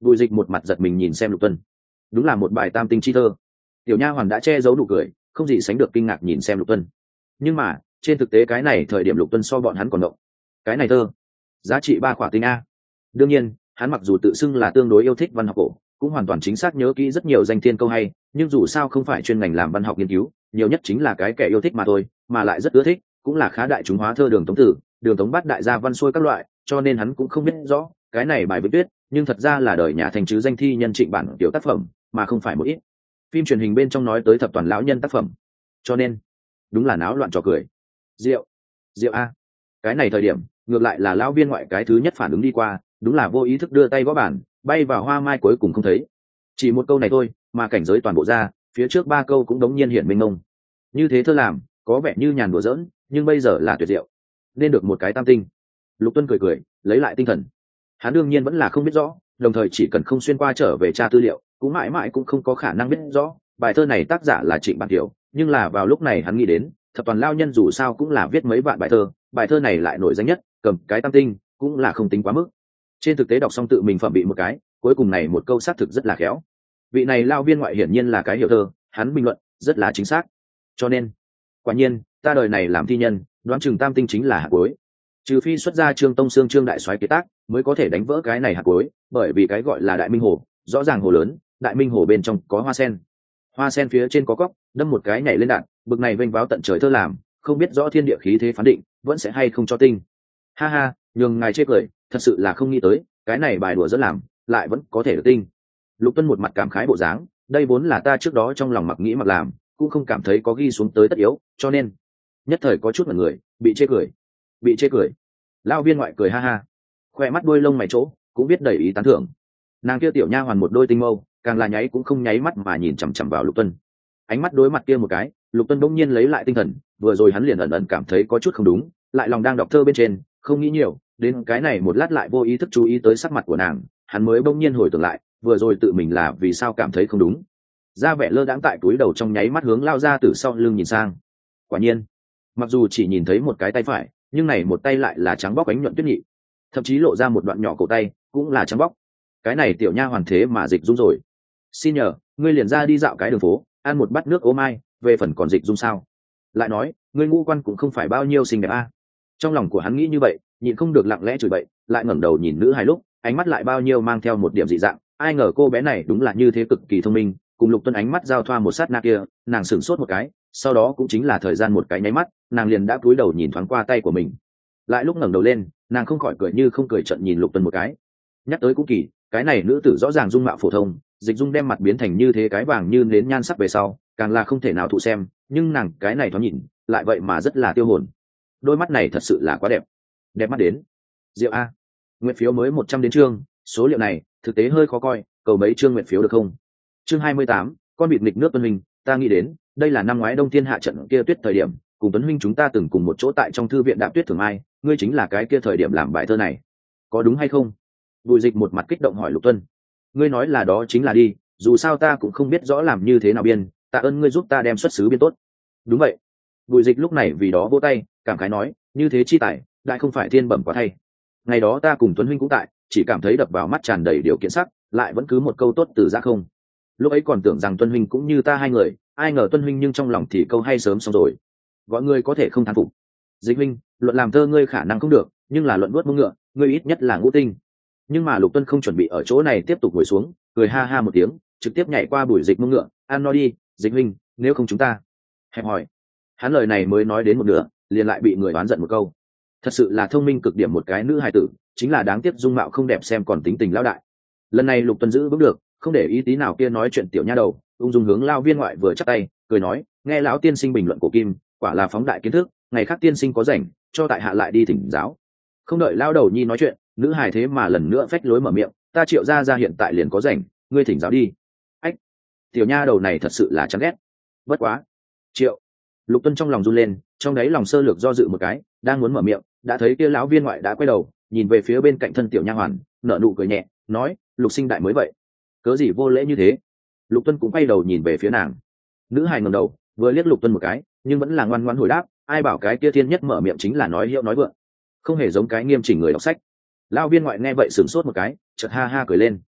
Bùi Dịch một mặt giật mình nhìn xem Lục Tuân, đúng là một bài tam tinh chi thơ. Tiểu nha hoàn đã che giấu nụ cười, không gì sánh được kinh ngạc nhìn xem Lục Tuân. Nhưng mà trên thực tế cái này thời điểm Lục Tuân so bọn hắn còn động. Cái này thơ giá trị ba khỏa tinh a. Đương nhiên hắn mặc dù tự xưng là tương đối yêu thích văn học cổ, cũng hoàn toàn chính xác nhớ kỹ rất nhiều danh thiên câu hay, nhưng dù sao không phải chuyên ngành làm văn học nghiên cứu, nhiều nhất chính là cái kẻ yêu thích mà thôi, mà lại rất ưa thích, cũng là khá đại chúng hóa thơ đường tống tử, đường tống bát đại gia văn xuôi các loại, cho nên hắn cũng không biết rõ cái này bài viết viết, nhưng thật ra là đời nhà thành chứ danh thi nhân trịnh bản tiểu tác phẩm, mà không phải một ít phim truyền hình bên trong nói tới thập toàn lão nhân tác phẩm, cho nên đúng là náo loạn trò cười. Rượu, rượu a. Cái này thời điểm ngược lại là lão viên ngoại cái thứ nhất phản ứng đi qua, đúng là vô ý thức đưa tay gõ bàn, bay vào hoa mai cuối cùng không thấy. Chỉ một câu này thôi mà cảnh giới toàn bộ ra, phía trước ba câu cũng đống nhiên hiện minh mông. Như thế thơ làm có vẻ như nhàn đùa giỡn, nhưng bây giờ là tuyệt diệu, nên được một cái tam tinh. Lục Tuân cười cười lấy lại tinh thần, hắn đương nhiên vẫn là không biết rõ, đồng thời chỉ cần không xuyên qua trở về tra tư liệu cũng mãi mãi cũng không có khả năng biết rõ bài thơ này tác giả là Trịnh Bản Tiểu. Nhưng là vào lúc này hắn nghĩ đến thập toàn lao nhân dù sao cũng là viết mấy vạn bài thơ, bài thơ này lại nổi danh nhất, cầm cái tam tinh cũng là không tính quá mức. Trên thực tế đọc xong tự mình phẩm bị một cái, cuối cùng này một câu xác thực rất là khéo. Vị này lao viên ngoại hiển nhiên là cái hiểu thơ, hắn bình luận rất là chính xác. Cho nên quả nhiên ta đời này làm thi nhân, đoán chừng tam tinh chính là hạt cuối, trừ phi xuất ra Trương Tông Sương Trương đại soái kế tác mới có thể đánh vỡ cái này hạt cuối, bởi vì cái gọi là đại minh hồ, rõ ràng hồ lớn, đại minh hồ bên trong có hoa sen, hoa sen phía trên có cóc, đâm một cái nhảy lên đạn, bực này vênh váo tận trời thơ làm, không biết rõ thiên địa khí thế phán định vẫn sẽ hay không cho tinh. Ha ha, nhường ngài chê cười, thật sự là không nghĩ tới cái này bài đùa rất làm lại vẫn có thể được tinh. Lục Tuân một mặt cảm khái bộ dáng, đây vốn là ta trước đó trong lòng mặc nghĩ mặc làm, cũng không cảm thấy có ghi xuống tới tất yếu, cho nên nhất thời có chút mọi người bị chê cười. Bị chê cười? Lão viên ngoại cười ha ha, khoe mắt đuôi lông mày chỗ cũng biết đầy ý tán thưởng. Nàng kia tiểu nha hoàn một đôi tinh mâu càng là nháy cũng không nháy mắt mà nhìn chằm chằm vào Lục Tuân. Ánh mắt đối mặt kia một cái, Lục Tuân bỗng nhiên lấy lại tinh thần, vừa rồi hắn liền ẩn ẩn cảm thấy có chút không đúng, lại lòng đang đọc thơ bên trên, không nghĩ nhiều, đến cái này một lát lại vô ý thức chú ý tới sắc mặt của nàng, hắn mới bỗng nhiên hồi tưởng lại, vừa rồi tự mình là vì sao cảm thấy không đúng. Ra vẻ lơ đãng tại túi đầu trong nháy mắt hướng lao ra từ sau lưng nhìn sang. Quả nhiên, mặc dù chỉ nhìn thấy một cái tay phải, nhưng này một tay lại là trắng bóc ánh nhuận tuyết nhị, thậm chí lộ ra một đoạn nhỏ cổ tay cũng là trắng bóc. Cái này tiểu nha hoàn thế mà Dịch Dung rồi. Xin nhờ ngươi liền ra đi dạo cái đường phố, ăn một bát nước ô mai, về phần còn Dịch Dung sao? Lại nói ngươi ngũ quan cũng không phải bao nhiêu xinh đẹp a. Trong lòng của hắn nghĩ như vậy, nhịn không được lặng lẽ chửi bậy, lại ngẩng đầu nhìn nữ hài lúc ánh mắt lại bao nhiêu mang theo một điểm dị dạng. Ai ngờ cô bé này đúng là như thế, cực kỳ thông minh. Cùng Lục Tuân ánh mắt giao thoa một sát na kia, nàng sửng sốt một cái, sau đó cũng chính là thời gian một cái nháy mắt, nàng liền đã cúi đầu nhìn thoáng qua tay của mình. Lại lúc ngẩng đầu lên, nàng không khỏi cười như không cười, trận nhìn Lục Tuân một cái. Nhắc tới cũng kỳ, cái này nữ tử rõ ràng dung mạo phổ thông, Dịch Dung đem mặt biến thành như thế cái vàng như nến nhan sắc về sau, càng là không thể nào thụ xem, nhưng nàng cái này thoáng nhìn, lại vậy mà rất là tiêu hồn. Đôi mắt này thật sự là quá đẹp, đẹp mắt đến. Diệu a. Nguyện phiếu mới một trăm đến chương, số liệu này thực tế hơi khó coi, cầu mấy chương nguyện phiếu được không? Chương hai mươi tám, con vịt nghịch nước Tuân huynh, ta nghĩ đến, đây là năm ngoái Đông Thiên hạ trận kia tuyết thời điểm, cùng Tuấn huynh chúng ta từng cùng một chỗ tại trong thư viện Đạp Tuyết Thường Mai, ngươi chính là cái kia thời điểm làm bài thơ này, có đúng hay không? Bùi Dịch một mặt kích động hỏi Lục Tuân. Ngươi nói là đó chính là đi, dù sao ta cũng không biết rõ làm như thế nào biên, tạ ơn ngươi giúp ta đem xuất xứ biên tốt. Đúng vậy. Bùi Dịch lúc này vì đó vỗ tay, cảm khái nói, như thế chi tài, lại không phải thiên bẩm quá thay. Ngày đó ta cùng Tuấn huynh cũng tại, chỉ cảm thấy đập vào mắt tràn đầy điều kiện sắc, lại vẫn cứ một câu tốt từ ra không. Lúc ấy còn tưởng rằng Tuân huynh cũng như ta hai người, ai ngờ Tuân huynh nhưng trong lòng thì câu hay sớm xong rồi. Gọi ngươi có thể không thán phục. Dịch huynh, luận làm thơ ngươi khả năng không được, nhưng là luận nuốt mông ngựa, ngươi ít nhất là ngũ tinh. Nhưng mà Lục Tuân không chuẩn bị ở chỗ này tiếp tục ngồi xuống, cười ha ha một tiếng, trực tiếp nhảy qua Bùi Dịch mông ngựa, ăn no đi, Dịch huynh, nếu không chúng ta. Hẹp hỏi. Hắn lời này mới nói đến một nửa, liền lại bị người oán giận một câu. Thật sự là thông minh cực điểm một cái nữ hài tử, chính là đáng tiếc dung mạo không đẹp xem còn tính tình lão đại. Lần này Lục Tuân giữ vững được, không để ý tí nào kia nói chuyện tiểu nha đầu, ung dung hướng lao viên ngoại vừa chắp tay, cười nói, nghe lão tiên sinh bình luận của Kim, quả là phóng đại kiến thức, ngày khác tiên sinh có rảnh, cho tại hạ lại đi thỉnh giáo. Không đợi lao đầu nhi nói chuyện, nữ hài thế mà lần nữa phách lối mở miệng, ta Triệu gia gia hiện tại liền có rảnh, ngươi thỉnh giáo đi. Ách, tiểu nha đầu này thật sự là chán ghét. Bất quá, Triệu. Lục Tuân trong lòng run lên, trong đấy lòng sơ lược do dự một cái, đang muốn mở miệng, đã thấy kia lão viên ngoại đã quay đầu, nhìn về phía bên cạnh thân tiểu nha hoàn, nở nụ cười nhẹ, nói, Lục sinh đại mới vậy, cớ gì vô lễ như thế. Lục Tuân cũng quay đầu nhìn về phía nàng. Nữ hài ngẩng đầu, vừa liếc Lục Tuân một cái, nhưng vẫn là ngoan ngoãn hồi đáp, ai bảo cái kia thiên nhất mở miệng chính là nói hiệu nói vượng, không hề giống cái nghiêm chỉnh người đọc sách. Lão viên ngoại nghe vậy sửng sốt một cái, chợt ha ha cười lên.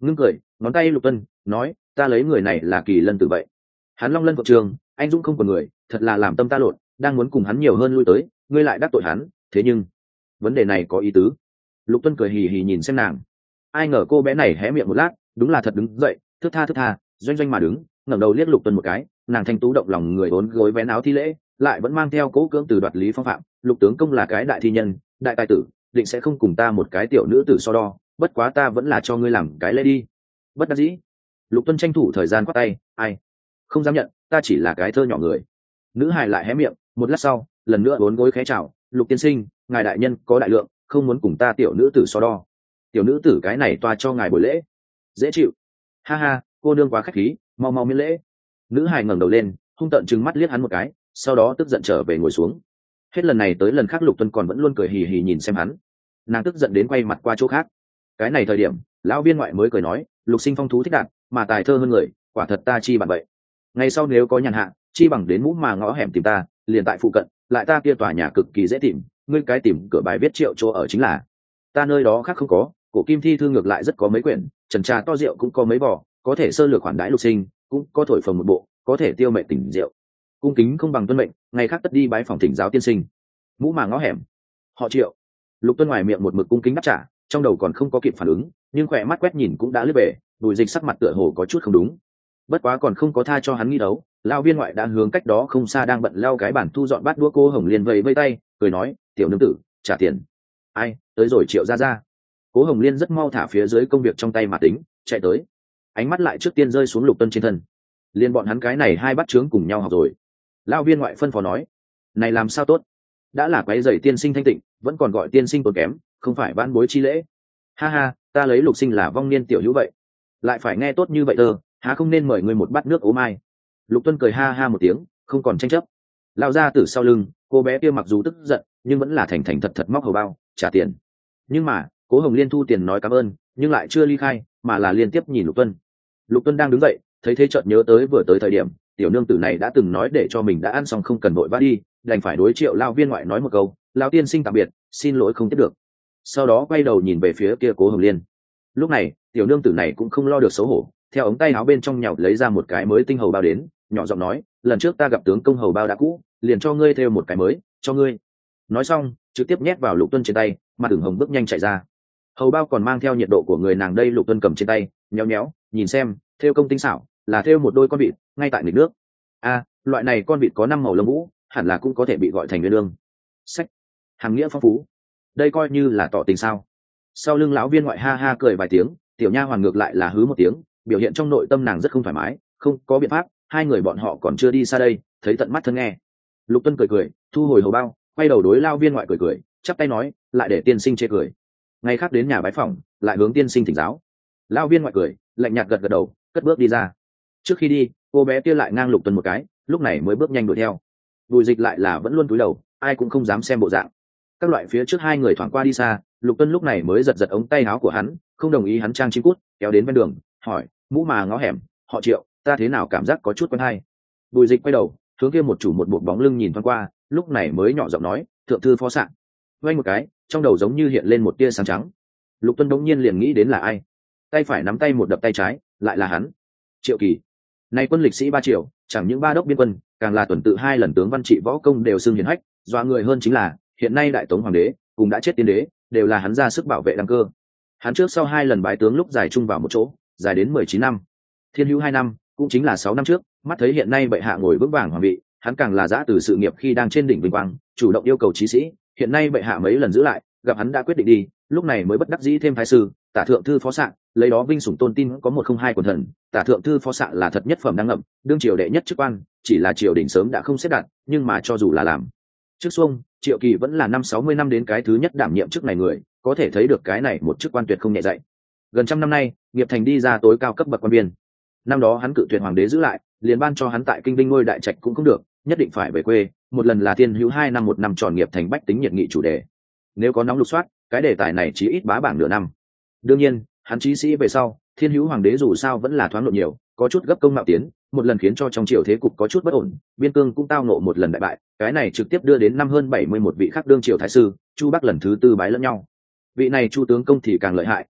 ngưng cười, ngón tay Lục Tuân nói, ta lấy người này là Kỳ Lân Tử vậy. Hắn long lân vượng trường, anh dũng không còn người, thật là làm tâm ta lộn, đang muốn cùng hắn nhiều hơn lui tới, ngươi lại đắc tội hắn, thế nhưng vấn đề này có ý tứ. Lục Tuân cười hì hì nhìn xem nàng, ai ngờ cô bé này hé miệng một lát, đúng là thật đứng dậy, thướt tha thướt tha, doanh doanh mà đứng, ngẩng đầu liếc Lục Tuân một cái, nàng thanh tú động lòng người, uốn gối vén áo thi lễ, lại vẫn mang theo cố cưỡng từ đoạt lý phong phạm. Lục tướng công là cái đại thi nhân, đại tài tử, định sẽ không cùng ta một cái tiểu nữ tử so đo, bất quá ta vẫn là cho ngươi làm cái lễ đi. Bất đắc dĩ. Lục Tuân tranh thủ thời gian quát tay, ai không dám nhận, ta chỉ là cái thơ nhỏ người. Nữ hài lại hé miệng, một lát sau lần nữa uốn gối khẽ chào, Lục tiên sinh, ngài đại nhân có đại lượng, không muốn cùng ta tiểu nữ tử so đo. Tiểu nữ tử cái này toa cho ngài buổi lễ, dễ chịu. Ha ha, cô nương quá khách khí, mau mau miễn lễ. Nữ hài ngẩng đầu lên, hung tợn trừng mắt liếc hắn một cái, sau đó tức giận trở về ngồi xuống. Hết lần này tới lần khác Lục Tuân còn vẫn luôn cười hì hì nhìn xem hắn, nàng tức giận đến quay mặt qua chỗ khác. Cái này thời điểm lão viên ngoại mới cười nói, Lục sinh phong thú thích đạt, mà tài thơ hơn người, quả thật ta chi bằng vậy. Ngày sau nếu có nhàn hạ, chi bằng đến Mũ Mà ngõ hẻm tìm ta, liền tại phụ cận, lại ta kia tòa nhà cực kỳ dễ tìm, ngươi cái tìm cửa bài viết triệu chỗ ở chính là. Ta nơi đó khác không có, cổ kim thi thư ngược lại rất có mấy quyển, trần trà to rượu cũng có mấy vỏ, có thể sơ lược khoản đãi Lục sinh, cũng có thổi phồng một bộ, có thể tiêu mệnh tỉnh rượu. Cung kính không bằng tuân mệnh, ngày khác tất đi bái phòng thỉnh giáo tiên sinh. Mũ Mà ngõ hẻm, họ Triệu. Lục Tuân ngoài miệng một mực cung kính đáp trả, trong đầu còn không có kịp phản ứng, nhưng khỏe mắt quét nhìn cũng đã lướt về, Bùi Dịch sắc mặt tựa hồ có chút không đúng. Bất quá còn không có tha cho hắn nghi đấu, lão viên ngoại đã hướng cách đó không xa đang bận leo cái bản thu dọn bát đũa cô Hồng Liên vẫy vẫy tay, cười nói, tiểu nương tử, trả tiền. Ai, tới rồi Triệu gia gia. Cố Hồng Liên rất mau thả phía dưới công việc trong tay mà tính, chạy tới. Ánh mắt lại trước tiên rơi xuống Lục Tuân trên thân. Liên bọn hắn cái này hai bắt chướng cùng nhau học rồi. Lão viên ngoại phân phó nói, này làm sao tốt, đã là quấy rầy tiên sinh thanh tịnh, vẫn còn gọi tiên sinh tốn kém, không phải vãn bối chi lễ. Ha ha, ta lấy Lục sinh là vong niên tiểu hữu vậy, lại phải nghe tốt như vậy tơ, há không nên mời ngươi một bát nước ố mai. Lục Tuân cười ha ha một tiếng, không còn tranh chấp. Lao ra từ sau lưng, cô bé kia mặc dù tức giận, nhưng vẫn là thành thành thật thật móc hầu bao trả tiền. Nhưng mà Cố Hồng Liên thu tiền nói cảm ơn, nhưng lại chưa ly khai, mà là liên tiếp nhìn Lục Tuân. Lục Tuân đang đứng dậy, thấy thế chợt nhớ tới vừa tới thời điểm tiểu nương tử này đã từng nói để cho mình đã ăn xong không cần vội vã đi, đành phải đối Triệu lao viên ngoại nói một câu, lao tiên sinh tạm biệt, xin lỗi không tiếp được. Sau đó quay đầu nhìn về phía kia Cố Hồng Liên. Lúc này tiểu nương tử này cũng không lo được xấu hổ, theo ống tay áo bên trong nhào lấy ra một cái mới tinh hầu bao đến, nhỏ giọng nói, lần trước ta gặp tướng công hầu bao đã cũ, liền cho ngươi theo một cái mới, cho ngươi. Nói xong trực tiếp nhét vào Lục Tuân trên tay, mặt ửng hồng bước nhanh chạy ra. Hầu bao còn mang theo nhiệt độ của người nàng đây. Lục Tuân cầm trên tay nhéo nhéo nhìn xem, theo công tinh xảo, là theo một đôi con vịt ngay tại nghịch nước. A, à, loại này con vịt có năm màu lông vũ, hẳn là cũng có thể bị gọi thành nguyên lương. Sách, hàng nghĩa phong phú, đây coi như là tỏ tình sao. Sau lưng lão viên ngoại ha ha cười vài tiếng, tiểu nha hoàn ngược lại là hứ một tiếng, biểu hiện trong nội tâm nàng rất không thoải mái. Không có biện pháp, hai người bọn họ còn chưa đi xa đây, thấy tận mắt thân nghe. Lục Tuân cười cười, thu hồi hầu bao, quay đầu đối lao viên ngoại cười cười, chắp tay nói, lại để tiên sinh chê cười. Ngày khác đến nhà bái phỏng, lại hướng tiên sinh thỉnh giáo. Lao viên ngoại cười, lạnh nhạt gật gật đầu, cất bước đi ra. Trước khi đi, cô bé kia lại ngang Lục Tuân một cái, lúc này mới bước nhanh đuổi theo. Bùi Dịch lại là vẫn luôn cúi đầu, ai cũng không dám xem bộ dạng. Các loại phía trước hai người thoảng qua đi xa, Lục Tuân lúc này mới giật giật ống tay áo của hắn, không đồng ý hắn trang chim cút, kéo đến bên đường, hỏi, Mũ Mà ngõ hẻm, họ Triệu, ta thế nào cảm giác có chút quen hay. Bùi Dịch quay đầu hướng kia một chủ một bộ bóng lưng nhìn thoáng qua, lúc này mới nhỏ giọng nói, thượng thư phó sạn. Vây một cái, trong đầu giống như hiện lên một tia sáng trắng. Lục Tuân đống nhiên liền nghĩ đến là ai, tay phải nắm tay một đập tay trái, lại là hắn, Triệu Kỳ. Nay quân lịch sĩ ba triệu, chẳng những ba đốc biên quân, càng là tuần tự hai lần tướng văn trị võ công đều xưng hiển hách, dọa người hơn chính là hiện nay đại tống hoàng đế cùng đã chết tiên đế đều là hắn ra sức bảo vệ đăng cơ. Hắn trước sau hai lần bái tướng lúc dài chung vào một chỗ, dài đến mười chín năm. Thiên hữu hai năm, cũng chính là sáu năm trước, mắt thấy hiện nay bệ hạ ngồi vững vàng hoàng vị, hắn càng là giã từ sự nghiệp khi đang trên đỉnh vinh quang, chủ động yêu cầu chí sĩ, hiện nay bệ hạ mấy lần giữ lại, gặp hắn đã quyết định đi, lúc này mới bất đắc dĩ thêm thái sư, tả thượng thư phó sạn, lấy đó vinh sủng tôn tin có một không hai quần thần, tả thượng thư phó sạn là thật nhất phẩm đang ngậm, đương triều đệ nhất chức quan, chỉ là triều đình sớm đã không xếp đặt, nhưng mà cho dù là làm trước xuông, Triệu Kỳ vẫn là năm sáu mươi năm đến cái thứ nhất đảm nhiệm chức này người, có thể thấy được cái này một chức quan tuyệt không nhẹ dạy. Gần trăm năm nay, nghiệp thành đi ra tối cao cấp bậc quan biên. Năm đó hắn cự tuyệt hoàng đế giữ lại, liền ban cho hắn tại kinh Vinh ngôi đại trạch cũng không được, nhất định phải về quê, một lần là thiên hữu hai năm một năm tròn nghiệp thành bách tính nhiệt nghị chủ đề. Nếu có nóng lục soát, cái đề tài này chỉ ít bá bảng nửa năm. Đương nhiên, hắn chí sĩ về sau, thiên hữu hoàng đế dù sao vẫn là thoáng lộ nhiều, có chút gấp công mạo tiến, một lần khiến cho trong triều thế cục có chút bất ổn, biên cương cũng tao ngộ một lần đại bại, cái này trực tiếp đưa đến năm hơn bảy mươi mốt vị khác đương triều thái sư, Chu Bắc lần thứ tư bái lẫn nhau. Vị này Chu tướng công thì càng lợi hại,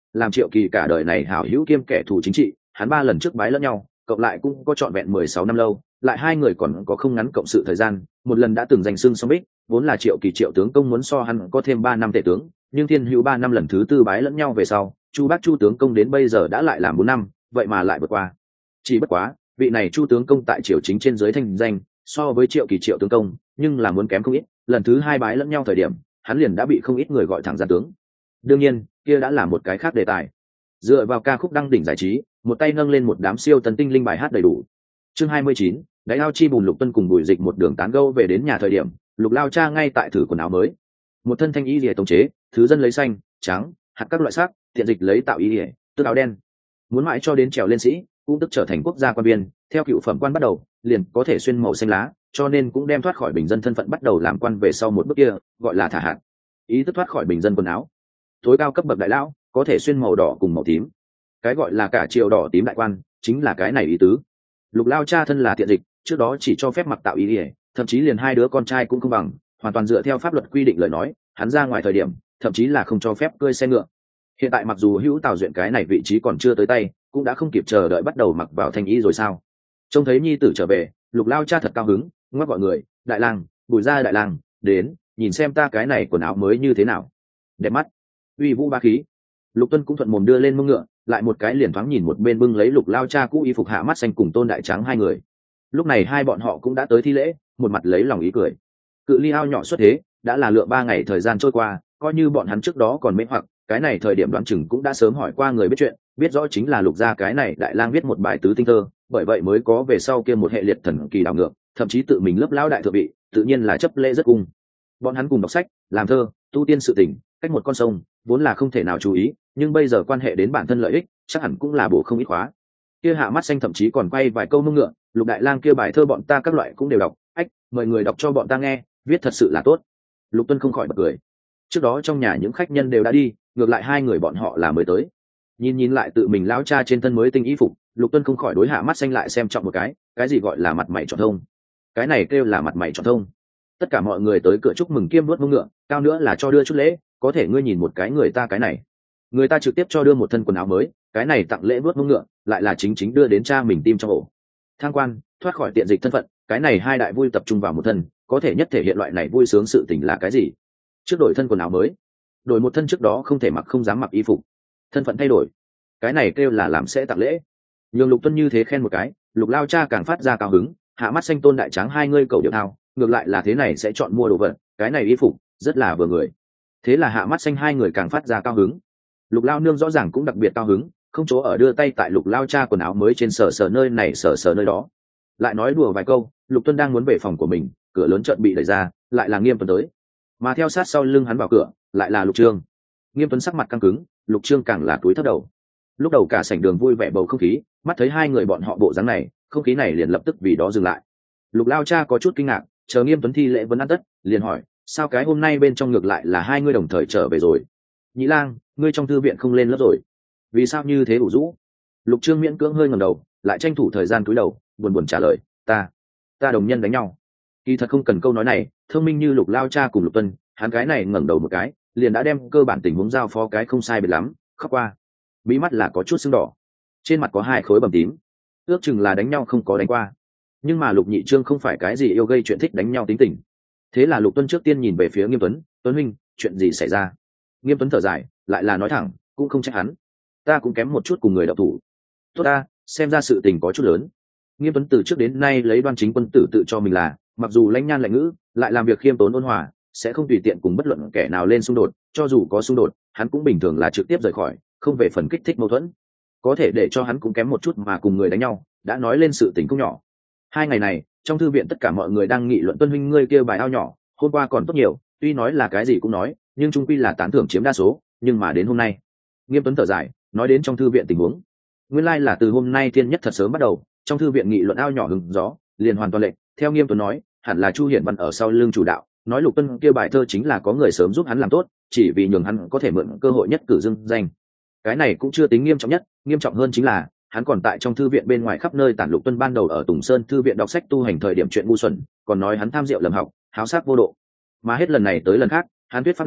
làm Triệu Kỳ cả đời này hảo hữu kiêm kẻ thù chính trị, hắn ba lần trước bái lẫn nhau cộng lại cũng có trọn vẹn mười sáu năm lâu, lại hai người còn có không ngắn cộng sự thời gian, một lần đã từng giành xưng song bích, vốn là Triệu Kỳ Triệu tướng công muốn so hắn có thêm ba năm tể tướng, nhưng Thiên Hữu ba năm lần thứ tư bái lẫn nhau về sau, Chu Bác Chu tướng công đến bây giờ đã lại làm bốn năm, vậy mà lại vượt qua. Chỉ bất quá, vị này Chu tướng công tại triều chính trên dưới thanh danh, so với Triệu Kỳ Triệu tướng công, nhưng là muốn kém không ít, lần thứ hai bái lẫn nhau thời điểm, hắn liền đã bị không ít người gọi thẳng ra tướng. Đương nhiên, kia đã là một cái khác đề tài. Dựa vào ca khúc đăng đỉnh giải trí, một tay nâng lên một đám siêu tân tinh linh bài hát đầy đủ. Chương hai mươi chín, đáy ao chi bùn. Lục Tuân cùng Bùi Dịch một đường tán gẫu về đến nhà thời điểm, Lục Lao cha ngay tại thử quần áo mới. Một thân thanh y liễu tổng chế, thứ dân lấy xanh, trắng, hạt các loại sắc, tiện dịch lấy tạo y liễu, tức áo đen. Muốn mãi cho đến trèo lên sĩ, cũng tức trở thành quốc gia quan viên, theo cựu phẩm quan bắt đầu, liền có thể xuyên màu xanh lá, cho nên cũng đem thoát khỏi bình dân thân phận bắt đầu làm quan về sau một bước kia, gọi là thả hạt. Ý tức thoát khỏi bình dân quần áo. Tối cao cấp bậc đại lão, có thể xuyên màu đỏ cùng màu tím. Cái gọi là cả triều đỏ tím đại quan, chính là cái này ý tứ. Lục Lao cha thân là tiện dịch, trước đó chỉ cho phép mặc tạo y ỉa, thậm chí liền hai đứa con trai cũng không bằng, hoàn toàn dựa theo pháp luật quy định lời nói, hắn ra ngoài thời điểm, thậm chí là không cho phép cơi xe ngựa. Hiện tại mặc dù hữu Tào Duyện cái này vị trí còn chưa tới tay, cũng đã không kịp chờ đợi bắt đầu mặc vào thanh y rồi sao? Trông thấy nhi tử trở về, Lục Lao cha thật cao hứng, ngoắc gọi người, đại lang, Bùi gia đại lang, đến, nhìn xem ta cái này quần áo mới như thế nào, đẹp mắt, uy vũ ba khí. Lục Tuân cũng thuận mồm đưa lên mông ngựa, lại một cái liền thoáng nhìn một bên bưng lấy Lục Lao cha cũ y phục Hạ Mắt Xanh cùng Tôn Đại Tráng hai người. Lúc này hai bọn họ cũng đã tới thi lễ, một mặt lấy lòng ý cười. Cự ly ao nhỏ xuất thế, đã là lượng ba ngày thời gian trôi qua, coi như bọn hắn trước đó còn mê hoặc, cái này thời điểm đoán chừng cũng đã sớm hỏi qua người biết chuyện, biết rõ chính là Lục gia cái này đại lang viết một bài tứ tinh thơ, bởi vậy mới có về sau kia một hệ liệt thần kỳ đảo ngược, thậm chí tự mình lớp lão đại thượng vị, tự nhiên là chấp lễ rất cung. Bọn hắn cùng đọc sách, làm thơ, tu tiên sự tình, cách một con sông, vốn là không thể nào chú ý, nhưng bây giờ quan hệ đến bản thân lợi ích, chắc hẳn cũng là bổ không ít khóa. Kia Hạ Mắt Xanh thậm chí còn quay vài câu mông ngựa, Lục đại lang kia bài thơ bọn ta các loại cũng đều đọc, ách, mời người đọc cho bọn ta nghe, viết thật sự là tốt. Lục Tuân không khỏi bật cười. Trước đó trong nhà những khách nhân đều đã đi, ngược lại hai người bọn họ là mới tới. Nhìn nhìn lại tự mình lão cha trên thân mới tinh y phục, Lục Tuân không khỏi đối Hạ Mắt Xanh lại xem trọng một cái, cái gì gọi là mặt mày tròn thông? Cái này kêu là mặt mày tròn thông. Tất cả mọi người tới cửa chúc mừng kiêm nuốt mông ngựa, cao nữa là cho đưa chút lễ, có thể ngươi nhìn một cái người ta cái này, người ta trực tiếp cho đưa một thân quần áo mới, cái này tặng lễ vuốt mông ngựa, lại là chính chính đưa đến cha mình tim trong ổ. Thang quan, thoát khỏi tiện dịch thân phận, cái này hai đại vui tập trung vào một thân, có thể nhất thể hiện loại này vui sướng sự tình là cái gì? Trước đổi thân quần áo mới, đổi một thân trước đó không thể mặc không dám mặc y phục, thân phận thay đổi, cái này kêu là làm sẽ tặng lễ. Nhường Lục Tuân như thế khen một cái, Lục Lao cha càng phát ra cao hứng. Hạ Mắt Xanh Tôn Đại Tráng hai ngươi cầu điệu thao, ngược lại là thế này sẽ chọn mua đồ vật, cái này y phục rất là vừa người. Thế là Hạ Mắt Xanh hai người càng phát ra cao hứng. Lục Lao nương rõ ràng cũng đặc biệt cao hứng, không chỗ ở đưa tay tại Lục Lao cha quần áo mới trên sở sở nơi này sở sở nơi đó. Lại nói đùa vài câu, Lục Tuân đang muốn về phòng của mình, cửa lớn chợt bị đẩy ra, lại là Nghiêm Tuấn tới. Mà theo sát sau lưng hắn vào cửa, lại là Lục Trương. Nghiêm Tuấn sắc mặt căng cứng, Lục Trương càng là túi thấp đầu. Lúc đầu cả sảnh đường vui vẻ bầu không khí, mắt thấy hai người bọn họ bộ dáng này, không khí này liền lập tức vì đó dừng lại. Lục Lao cha có chút kinh ngạc, chờ Nghiêm Tuấn thi lễ vấn an tất, liền hỏi, sao cái hôm nay bên trong ngược lại là hai ngươi đồng thời trở về rồi? Nhĩ lang, ngươi trong thư viện không lên lớp rồi, vì sao như thế ủ rũ? Lục Trương miễn cưỡng hơi ngẩng đầu, lại tranh thủ thời gian cúi đầu, buồn buồn trả lời, ta ta đồng nhân đánh nhau. Kỳ thật không cần câu nói này, thông minh như Lục Lao cha cùng Lục Tuân, hắn cái này ngẩng đầu một cái, liền đã đem cơ bản tình huống giao phó cái không sai biệt lắm, khóc qua. Bí mắt là có chút sưng đỏ, trên mặt có hai khối bầm tím, ước chừng là đánh nhau không có đánh qua. Nhưng mà Lục Nhị Trương không phải cái gì yêu gây chuyện thích đánh nhau tính tình. Thế là Lục Tuân trước tiên nhìn về phía Nghiêm Tuấn, Tuấn huynh, chuyện gì xảy ra? Nghiêm Tuấn thở dài, lại là nói thẳng, cũng không trách hắn, ta cũng kém một chút cùng người đạo thủ. Tốt ta, xem ra sự tình có chút lớn. Nghiêm Tuấn từ trước đến nay lấy Đoan Chính Quân tử tự cho mình là, mặc dù lãnh nhan lạnh ngữ, lại làm việc khiêm tốn ôn hòa, sẽ không tùy tiện cùng bất luận kẻ nào lên xung đột, cho dù có xung đột, hắn cũng bình thường là trực tiếp rời khỏi, không về phần kích thích mâu thuẫn. Có thể để cho hắn cũng kém một chút mà cùng người đánh nhau, đã nói lên sự tình không nhỏ. Hai ngày này, trong thư viện tất cả mọi người đang nghị luận Tuân huynh ngươi kia bài ao nhỏ, hôm qua còn tốt nhiều, tuy nói là cái gì cũng nói, nhưng chung quy là tán thưởng chiếm đa số, nhưng mà đến hôm nay, Nghiêm Tuấn thở dài, nói đến trong thư viện tình huống. Nguyên lai like là từ hôm nay thiên nhất thật sớm bắt đầu, trong thư viện nghị luận ao nhỏ hừng gió, liền hoàn toàn lệnh, theo Nghiêm Tuấn nói, hẳn là Chu Hiển Văn ở sau lưng chủ đạo, nói Lục Tuân kia bài thơ chính là có người sớm giúp hắn làm tốt, chỉ vì nhường hắn có thể mượn cơ hội nhất cử dưng danh. Cái này cũng chưa tính nghiêm trọng nhất, nghiêm trọng hơn chính là hắn còn tại trong thư viện bên ngoài khắp nơi tản Lục Tuân ban đầu ở Tùng Sơn thư viện đọc sách tu hành thời điểm chuyện ngu xuẩn, còn nói hắn tham rượu lầm học, háo sắc vô độ. Mà hết lần này tới lần khác, hắn thuyết pháp này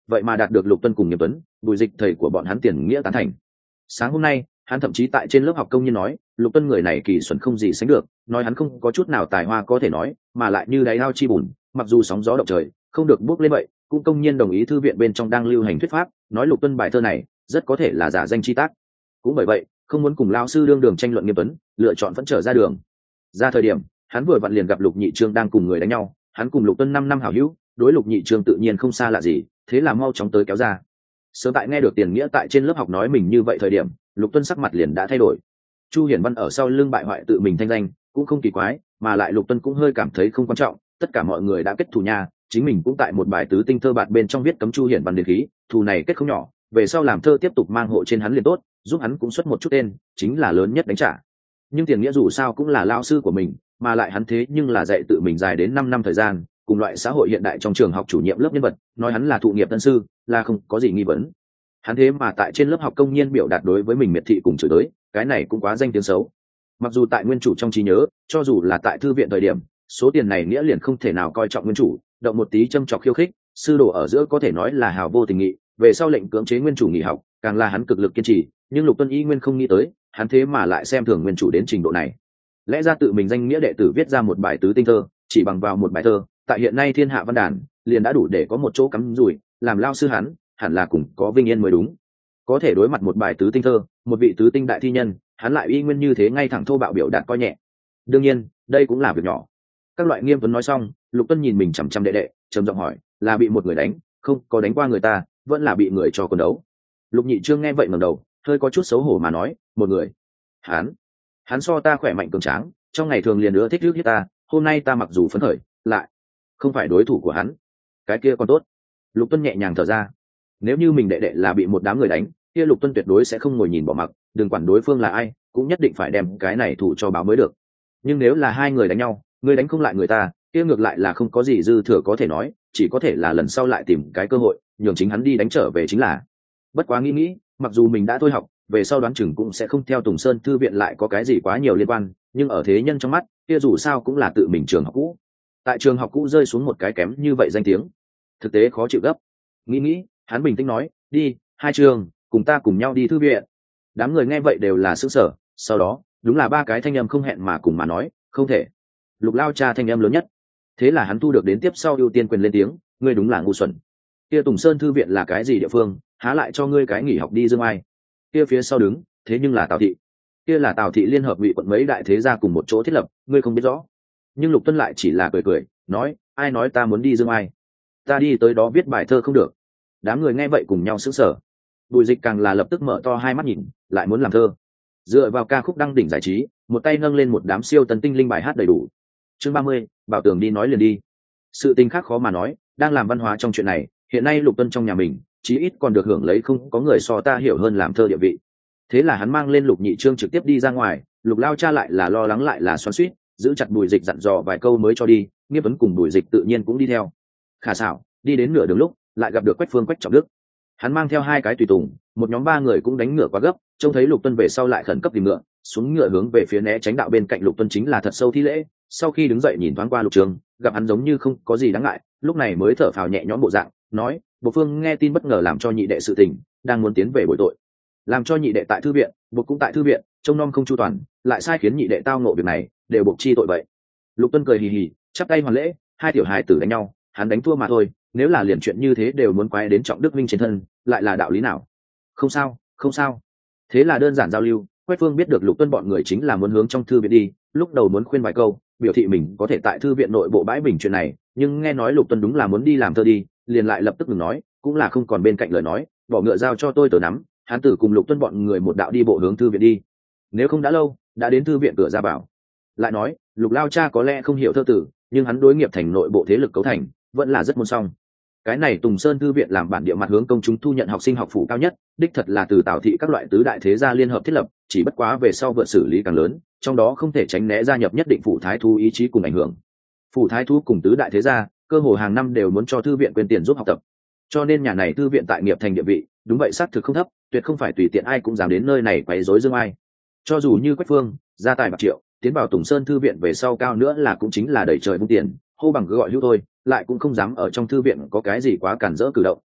vậy mà đạt được Lục Tuân cùng Nghiêm Tuấn, Bùi Dịch thầy của bọn hắn tiền nghĩa tán thành. Sáng hôm nay hắn thậm chí tại trên lớp học công nhân nói Lục Tuân người này kỳ xuẩn không gì sánh được, nói hắn không có chút nào tài hoa có thể nói, mà lại như đáy ao chi bùn, mặc dù sóng gió động trời không được bước lên vậy, cũng công nhiên đồng ý thư viện bên trong đang lưu hành thuyết pháp, nói Lục Tuân bài thơ này rất có thể là giả danh chi tác. Cũng bởi vậy không muốn cùng lao sư đương đường tranh luận Nghiêm Tuấn, lựa chọn vẫn trở ra đường. Ra thời điểm hắn vừa vặn liền gặp Lục Nhị Trương đang cùng người đánh nhau, hắn cùng Lục Tuân năm năm hảo hữu, đối Lục Nhị Trương tự nhiên không xa lạ gì, thế là mau chóng tới kéo ra. Sớm tại nghe được tiền nghĩa tại trên lớp học nói mình như vậy thời điểm, Lục Tuân sắc mặt liền đã thay đổi. Chu Hiển Văn ở sau lưng bại hoại tự mình thanh danh cũng không kỳ quái, mà lại Lục Tuân cũng hơi cảm thấy không quan trọng, tất cả mọi người đã kết thù nhà, chính mình cũng tại một bài tứ tinh thơ bạt bên trong viết cấm Chu Hiển Văn đến khí, thù này kết không nhỏ, về sau làm thơ tiếp tục mang hộ trên hắn liền tốt, giúp hắn cũng xuất một chút tên, chính là lớn nhất đánh trả. Nhưng tiền nghĩa dù sao cũng là lao sư của mình, mà lại hắn thế nhưng là dạy tự mình dài đến năm năm thời gian, cùng loại xã hội hiện đại trong trường học chủ nhiệm lớp nhân vật, nói hắn là thụ nghiệp tân sư là không có gì nghi vấn. Hắn thế mà tại trên lớp học công nhiên biểu đạt đối với mình miệt thị cùng chửi tới, cái này cũng quá danh tiếng xấu. Mặc dù tại nguyên chủ trong trí nhớ, cho dù là tại thư viện thời điểm, số tiền này nghĩa liền không thể nào coi trọng nguyên chủ, động một tí châm chọc khiêu khích, sư đồ ở giữa có thể nói là hào vô tình nghị, về sau lệnh cưỡng chế nguyên chủ nghỉ học, càng là hắn cực lực kiên trì, nhưng Lục Tuân y nguyên không nghĩ tới, hắn thế mà lại xem thường nguyên chủ đến trình độ này. Lẽ ra tự mình danh nghĩa đệ tử viết ra một bài tứ tinh thơ, chỉ bằng vào một bài thơ, tại hiện nay thiên hạ văn đàn, liền đã đủ để có một chỗ cắm rủi, làm lao sư hắn, hẳn là cùng có vinh yên mới đúng. Có thể đối mặt một bài tứ tinh thơ, một vị tứ tinh đại thi nhân, hắn lại y nguyên như thế ngay thẳng thô bạo biểu đạt coi nhẹ. Đương nhiên, đây cũng là việc nhỏ. Các loại Nghiêm Tuấn nói xong, Lục Tuân nhìn mình chằm chằm đệ đệ, trầm giọng hỏi, là bị một người đánh, không có đánh qua người ta, vẫn là bị người cho quần đấu. Lục Nhị Trương nghe vậy ngẩng đầu, hơi có chút xấu hổ mà nói, một người. Hắn, hắn so ta khỏe mạnh cường tráng, trong ngày thường liền nữa thích rước hiếp ta, hôm nay ta mặc dù phấn khởi, lại không phải đối thủ của hắn. Cái kia còn tốt. Lục Tuân nhẹ nhàng thở ra. Nếu như mình đệ đệ là bị một đám người đánh, kia Lục Tuân tuyệt đối sẽ không ngồi nhìn bỏ mặc, đừng quản đối phương là ai, cũng nhất định phải đem cái này thủ cho báo mới được. Nhưng nếu là hai người đánh nhau, người đánh không lại người ta, kia ngược lại là không có gì dư thừa có thể nói, chỉ có thể là lần sau lại tìm cái cơ hội, nhường chính hắn đi đánh trở về chính là. Bất quá nghĩ nghĩ, mặc dù mình đã thôi học, về sau đoán chừng cũng sẽ không theo Tùng Sơn thư viện lại có cái gì quá nhiều liên quan, nhưng ở thế nhân trong mắt, kia dù sao cũng là tự mình trường học cũ. Tại trường học cũ rơi xuống một cái kém như vậy danh tiếng, thực tế khó chịu gấp. Nghĩ nghĩ, hắn bình tĩnh nói, đi, hai trường, cùng ta cùng nhau đi thư viện. Đám người nghe vậy đều là sững sờ, sau đó, đúng là ba cái thanh âm không hẹn mà cùng mà nói, không thể. Lục Lao Cha thanh âm lớn nhất. Thế là hắn thu được đến tiếp sau ưu tiên quyền lên tiếng, ngươi đúng là ngu xuẩn. Kia Tùng Sơn thư viện là cái gì địa phương, há lại cho ngươi cái nghỉ học đi dương ai? Kia phía sau đứng, thế nhưng là Tào thị. Kia là Tào thị liên hợp ngụy quận mấy đại thế gia cùng một chỗ thiết lập, ngươi không biết rõ. Nhưng Lục Tuân lại chỉ là cười cười, nói, ai nói ta muốn đi dương ai? Ta đi tới đó viết bài thơ không được. Đám người nghe vậy cùng nhau sững sờ. Bùi Dịch càng là lập tức mở to hai mắt nhìn, lại muốn làm thơ. Dựa vào ca khúc đăng đỉnh giải trí, một tay nâng lên một đám siêu tấn tinh linh bài hát đầy đủ. Chương ba mươi, Bảo Tường đi nói liền đi. Sự tình khác khó mà nói, đang làm văn hóa trong chuyện này, hiện nay Lục Tuân trong nhà mình, chí ít còn được hưởng lấy không có người so ta hiểu hơn làm thơ địa vị. Thế là hắn mang lên Lục Nhị Trương trực tiếp đi ra ngoài, Lục Lao Cha lại là lo lắng lại là xoắn xuýt, giữ chặt Bùi Dịch dặn dò vài câu mới cho đi, Nghiêm Tuấn cùng Bùi Dịch tự nhiên cũng đi theo. Khả xảo, đi đến nửa đường lúc, lại gặp được Quách Phương Quách Trọng Đức. Hắn mang theo hai cái tùy tùng, một nhóm ba người cũng đánh ngựa quá gấp, trông thấy Lục Tuân về sau lại khẩn cấp tìm ngựa, xuống ngựa hướng về phía né tránh đạo bên cạnh Lục Tuân chính là thật sâu thi lễ, sau khi đứng dậy nhìn thoáng qua Lục Trường, gặp hắn giống như không có gì đáng ngại, lúc này mới thở phào nhẹ nhõm bộ dạng, nói, Bộ Phương nghe tin bất ngờ làm cho nhị đệ sự tình, đang muốn tiến về bồi tội. Làm cho nhị đệ tại thư viện, Bộ cũng tại thư viện, trông nom không chu toàn, lại sai khiến nhị đệ tao ngộ việc này, đều buộc chi tội vậy. Lục Tuân cười hì hì, chắp tay hoàn lễ, hai tiểu hài tử đánh nhau, hắn đánh thua mà thôi, nếu là liền chuyện như thế đều muốn quay đến Trọng Đức Vinh trên thân, lại là đạo lý nào? Không sao, không sao. Thế là đơn giản giao lưu, Quách Phương biết được Lục Tuân bọn người chính là muốn hướng trong thư viện đi, lúc đầu muốn khuyên vài câu, biểu thị mình có thể tại thư viện nội bộ bãi bình chuyện này, nhưng nghe nói Lục Tuân đúng là muốn đi làm thơ đi, liền lại lập tức ngừng nói, cũng là không còn bên cạnh lời nói, bỏ ngựa giao cho tôi tớ nắm, hắn tử cùng Lục Tuân bọn người một đạo đi bộ hướng thư viện đi. Nếu không đã lâu, đã đến thư viện cửa ra vào. Lại nói, Lục Lao Cha có lẽ không hiểu thơ tử, nhưng hắn đối nghiệp thành nội bộ thế lực cấu thành, vẫn là rất môn song. Cái này Tùng Sơn thư viện làm bản địa mặt hướng công chúng thu nhận học sinh học phủ cao nhất, đích thật là từ Tào thị các loại tứ đại thế gia liên hợp thiết lập, chỉ bất quá về sau vượt xử lý càng lớn, trong đó không thể tránh né gia nhập nhất định phủ thái thú ý chí cùng ảnh hưởng. Phủ thái thú cùng tứ đại thế gia, cơ hồ hàng năm đều muốn cho thư viện quyên tiền giúp học tập. Cho nên nhà này thư viện tại nghiệp thành địa vị, đúng vậy xác thực không thấp, tuyệt không phải tùy tiện ai cũng dám đến nơi này quấy rối dương ai. Cho dù như Quách Phương, gia tài bạc triệu, tiến vào Tùng Sơn thư viện về sau cao nữa là cũng chính là đẩy trời vung tiền, hô bằng cứ gọi hữu thôi, lại cũng không dám ở trong thư viện có cái gì quá cản rỡ cử động.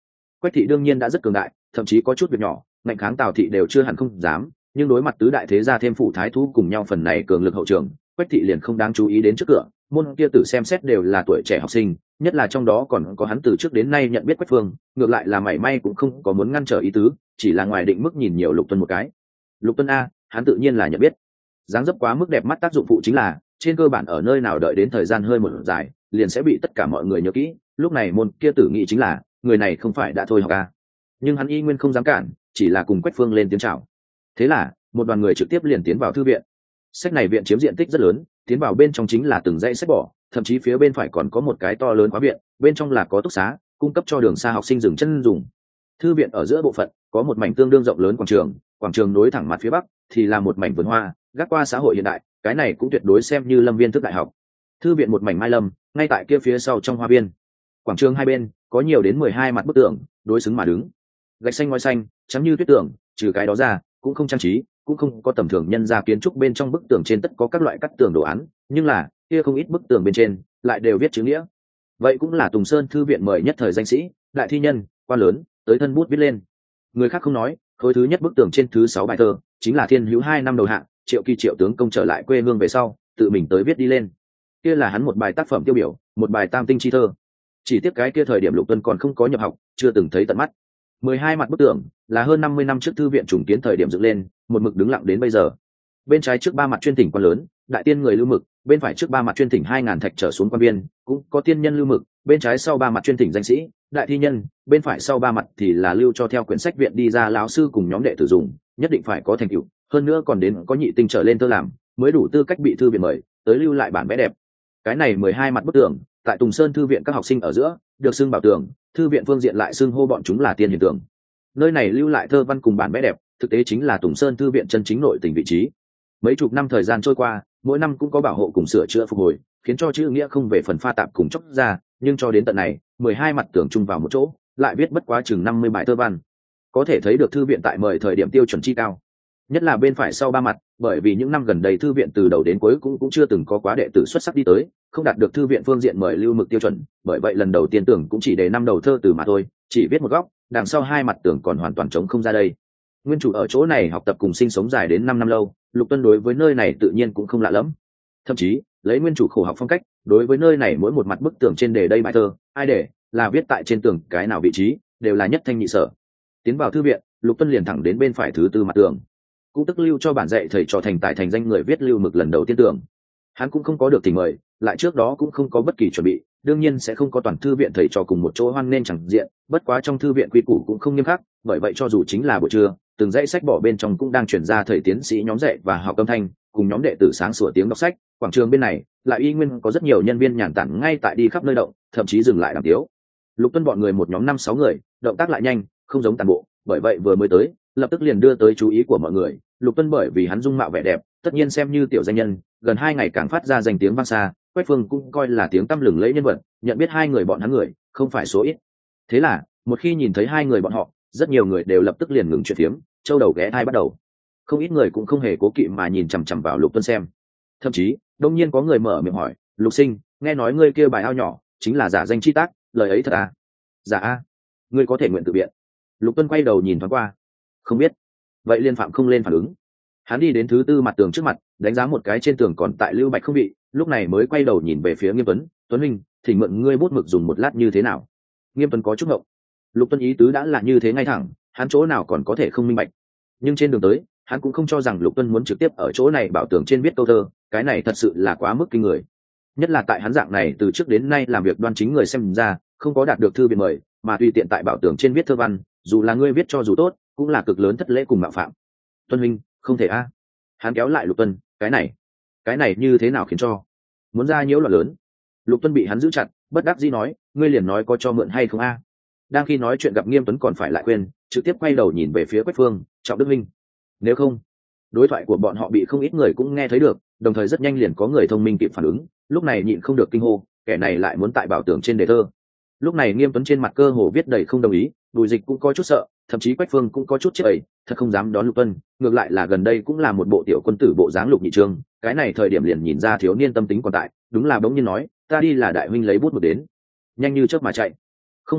Quách thị đương nhiên đã rất cường đại, thậm chí có chút việc nhỏ mạnh kháng Tào thị đều chưa hẳn không dám, nhưng đối mặt tứ đại thế gia thêm phụ thái thú cùng nhau phần này cường lực hậu trường, Quách thị liền không đáng chú ý đến trước cửa. Môn kia tử xem xét đều là tuổi trẻ học sinh, nhất là trong đó còn có hắn từ trước đến nay nhận biết Quách Phương, ngược lại là mảy may cũng không có muốn ngăn trở ý tứ, chỉ là ngoài định mức nhìn nhiều Lục Tuân một cái. Lục Tuân a, hắn tự nhiên là nhận biết. Dáng dấp quá mức đẹp mắt, tác dụng phụ chính là trên cơ bản ở nơi nào đợi đến thời gian hơi một dài, liền sẽ bị tất cả mọi người nhớ kỹ. Lúc này môn kia tử nghĩ chính là người này không phải đã thôi học a, nhưng hắn y nguyên không dám cản, chỉ là cùng Quách Phương lên tiếng chào. Thế là một đoàn người trực tiếp liền tiến vào thư viện. Sách này viện chiếm diện tích rất lớn, tiến vào bên trong chính là từng dãy sách bỏ, thậm chí phía bên phải còn có một cái to lớn khóa viện, bên trong là có túc xá, cung cấp cho đường xa học sinh dừng chân dùng. Thư viện ở giữa bộ phận có một mảnh tương đương rộng lớn quảng trường, quảng trường nối thẳng mặt phía bắc thì là một mảnh vườn hoa, gác qua xã hội hiện đại, cái này cũng tuyệt đối xem như lâm viên thức đại học. Thư viện một mảnh mai lâm, ngay tại kia phía sau trong hoa viên. Quảng trường hai bên có nhiều đến mười hai mặt bức tường, đối xứng mà đứng. Gạch xanh ngói xanh, trắng như tuyết tường, trừ cái đó ra, cũng không trang trí, cũng không có tầm thường nhân gia kiến trúc, bên trong bức tường trên tất có các loại cắt tường đồ án, nhưng là kia không ít bức tường bên trên lại đều viết chữ nghĩa. Vậy cũng là Tùng Sơn thư viện mời nhất thời danh sĩ, đại thi nhân, quan lớn, tới thân bút viết lên. Người khác không nói, khối thứ nhất bức tường trên thứ sáu bài thơ chính là Thiên Hữu hai năm đầu hạng, Triệu Kỳ Triệu tướng công trở lại quê hương về sau, tự mình tới viết đi lên. Kia là hắn một bài tác phẩm tiêu biểu, một bài tam tinh chi thơ. Chỉ tiếc cái kia thời điểm Lục Tuân còn không có nhập học, chưa từng thấy tận mắt. Mười hai mặt bức tường là hơn năm mươi năm trước thư viện trùng kiến thời điểm dựng lên, một mực đứng lặng đến bây giờ. Bên trái trước ba mặt chuyên thỉnh quan lớn, đại tiên người lưu mực, bên phải trước ba mặt chuyên thỉnh hai ngàn thạch trở xuống quan viên, cũng có tiên nhân lưu mực, bên trái sau ba mặt chuyên thỉnh danh sĩ, đại thi nhân, bên phải sau ba mặt thì là lưu cho theo quyển sách viện đi ra lão sư cùng nhóm đệ tử dùng, nhất định phải có thành tựu, hơn nữa còn đến có nhị tinh trở lên thơ làm, mới đủ tư cách bị thư viện mời tới lưu lại bản vẽ đẹp. Cái này mười hai mặt bức tường, tại Tùng Sơn thư viện các học sinh ở giữa được xưng bảo tường, thư viện phương diện lại xưng hô bọn chúng là tiên hiền tường. Nơi này lưu lại thơ văn cùng bản vẽ đẹp, thực tế chính là Tùng Sơn thư viện chân chính nội tình vị trí. Mấy chục năm thời gian trôi qua, mỗi năm cũng có bảo hộ cùng sửa chữa phục hồi, khiến cho chữ nghĩa không về phần pha tạp cùng chốc ra, nhưng cho đến tận này mười hai mặt tường chung vào một chỗ, lại viết bất quá chừng năm mươi bài thơ văn. Có thể thấy được thư viện tại mời thời điểm tiêu chuẩn chi cao. Nhất là bên phải sau ba mặt, bởi vì những năm gần đây thư viện từ đầu đến cuối cũng cũng chưa từng có quá đệ tử xuất sắc đi tới, không đạt được thư viện phương diện mời lưu mực tiêu chuẩn, bởi vậy lần đầu tiên tưởng cũng chỉ để năm đầu thơ từ mà thôi, chỉ viết một góc, đằng sau hai mặt tường còn hoàn toàn trống không ra đây. Nguyên chủ ở chỗ này học tập cùng sinh sống dài đến năm năm lâu, Lục Tuân đối với nơi này tự nhiên cũng không lạ lẫm. Thậm chí lấy nguyên chủ khổ học phong cách, đối với nơi này mỗi một mặt bức tường trên đề đây bài thơ, ai để là viết tại trên tường cái nào vị trí, đều là nhất thanh nhị sở. Tiến vào thư viện, Lục Tuân liền thẳng đến bên phải thứ tư mặt tường, cũng tức lưu cho bản dạy thầy trò thành tài thành danh người viết lưu mực lần đầu tiên tưởng. Hắn cũng không có được tình mời, lại trước đó cũng không có bất kỳ chuẩn bị, đương nhiên sẽ không có toàn thư viện thầy trò cùng một chỗ hoan nên chẳng diện, bất quá trong thư viện quy củ cũng không nghiêm khắc, bởi vậy cho dù chính là buổi trưa, từng dãy sách bỏ bên trong cũng đang chuyển ra thầy tiến sĩ nhóm dạy và học âm thanh, cùng nhóm đệ tử sáng sủa tiếng đọc sách. Quảng trường bên này lại y nguyên có rất nhiều nhân viên nhàn tản ngay tại đi khắp nơi động, thậm chí dừng lại làm tiếu. Lục Tuân bọn người một nhóm năm sáu người, động tác lại nhanh, không giống tàn bộ, bởi vậy vừa mới tới, lập tức liền đưa tới chú ý của mọi người. Lục Tuân bởi vì hắn dung mạo vẻ đẹp, tất nhiên xem như tiểu danh nhân, gần hai ngày càng phát ra danh tiếng vang xa, Quách Phương cũng coi là tiếng tăm lừng lẫy nhân vật, nhận biết hai người bọn hắn người không phải số ít. Thế là một khi nhìn thấy hai người bọn họ, rất nhiều người đều lập tức liền ngừng chuyện phiếm, châu đầu ghé thai bắt đầu. Không ít người cũng không hề cố kỵ mà nhìn chằm chằm vào Lục Tuân xem. Thậm chí đông nhiên có người mở miệng hỏi, Lục sinh, nghe nói ngươi kia bài ao nhỏ chính là giả danh chi tác, lời ấy thật à? Giả a, ngươi có thể nguyện tự biện. Lục Tuân quay đầu nhìn thoáng qua, không biết. Vậy liên phạm không lên phản ứng. Hắn đi đến thứ tư mặt tường trước mặt, đánh giá một cái trên tường còn tại lưu bạch không bị, lúc này mới quay đầu nhìn về phía Nghiêm Tuấn, Tuấn huynh, thỉnh mượn ngươi bút mực dùng một lát như thế nào? Nghiêm Tuấn có chút ngộng. Lục Tuân ý tứ đã là như thế ngay thẳng, hắn chỗ nào còn có thể không minh bạch. Nhưng trên đường tới, hắn cũng không cho rằng Lục Tuân muốn trực tiếp ở chỗ này bảo tường trên viết câu thơ, cái này thật sự là quá mức kinh người. Nhất là tại hắn dạng này từ trước đến nay làm việc đoan chính người xem ra, không có đạt được thư viện mời, mà tùy tiện tại bảo tường trên viết thơ văn, dù là ngươi viết cho dù tốt, cũng là cực lớn thất lễ cùng mạo phạm. Tuân huynh, không thể a. Hắn kéo lại Lục Tuân, cái này, cái này như thế nào khiến cho muốn ra nhiễu loạn lớn. Lục Tuân bị hắn giữ chặt, bất đắc dĩ nói, ngươi liền nói có cho mượn hay không a. Đang khi nói chuyện gặp Nghiêm Tuấn còn phải lại khuyên, trực tiếp quay đầu nhìn về phía Quách Phương, Trọng Đức huynh, nếu không. Đối thoại của bọn họ bị không ít người cũng nghe thấy được, đồng thời rất nhanh liền có người thông minh kịp phản ứng, lúc này nhịn không được kinh hô, kẻ này lại muốn tại bảo tường trên đề thơ. Lúc này Nghiêm Tuấn trên mặt cơ hồ viết đầy không đồng ý, Bùi Dịch cũng có chút sợ, thậm chí Quách Phương cũng có chút chệ, thật không dám đón Lục Tuân, ngược lại là gần đây cũng là một bộ tiểu quân tử bộ dáng Lục Nhị Trương, cái này thời điểm liền nhìn ra thiếu niên tâm tính còn tại, đúng là bỗng nhiên nói, ta đi là đại huynh lấy bút mực đến, nhanh như chớp mà chạy. Không một lát,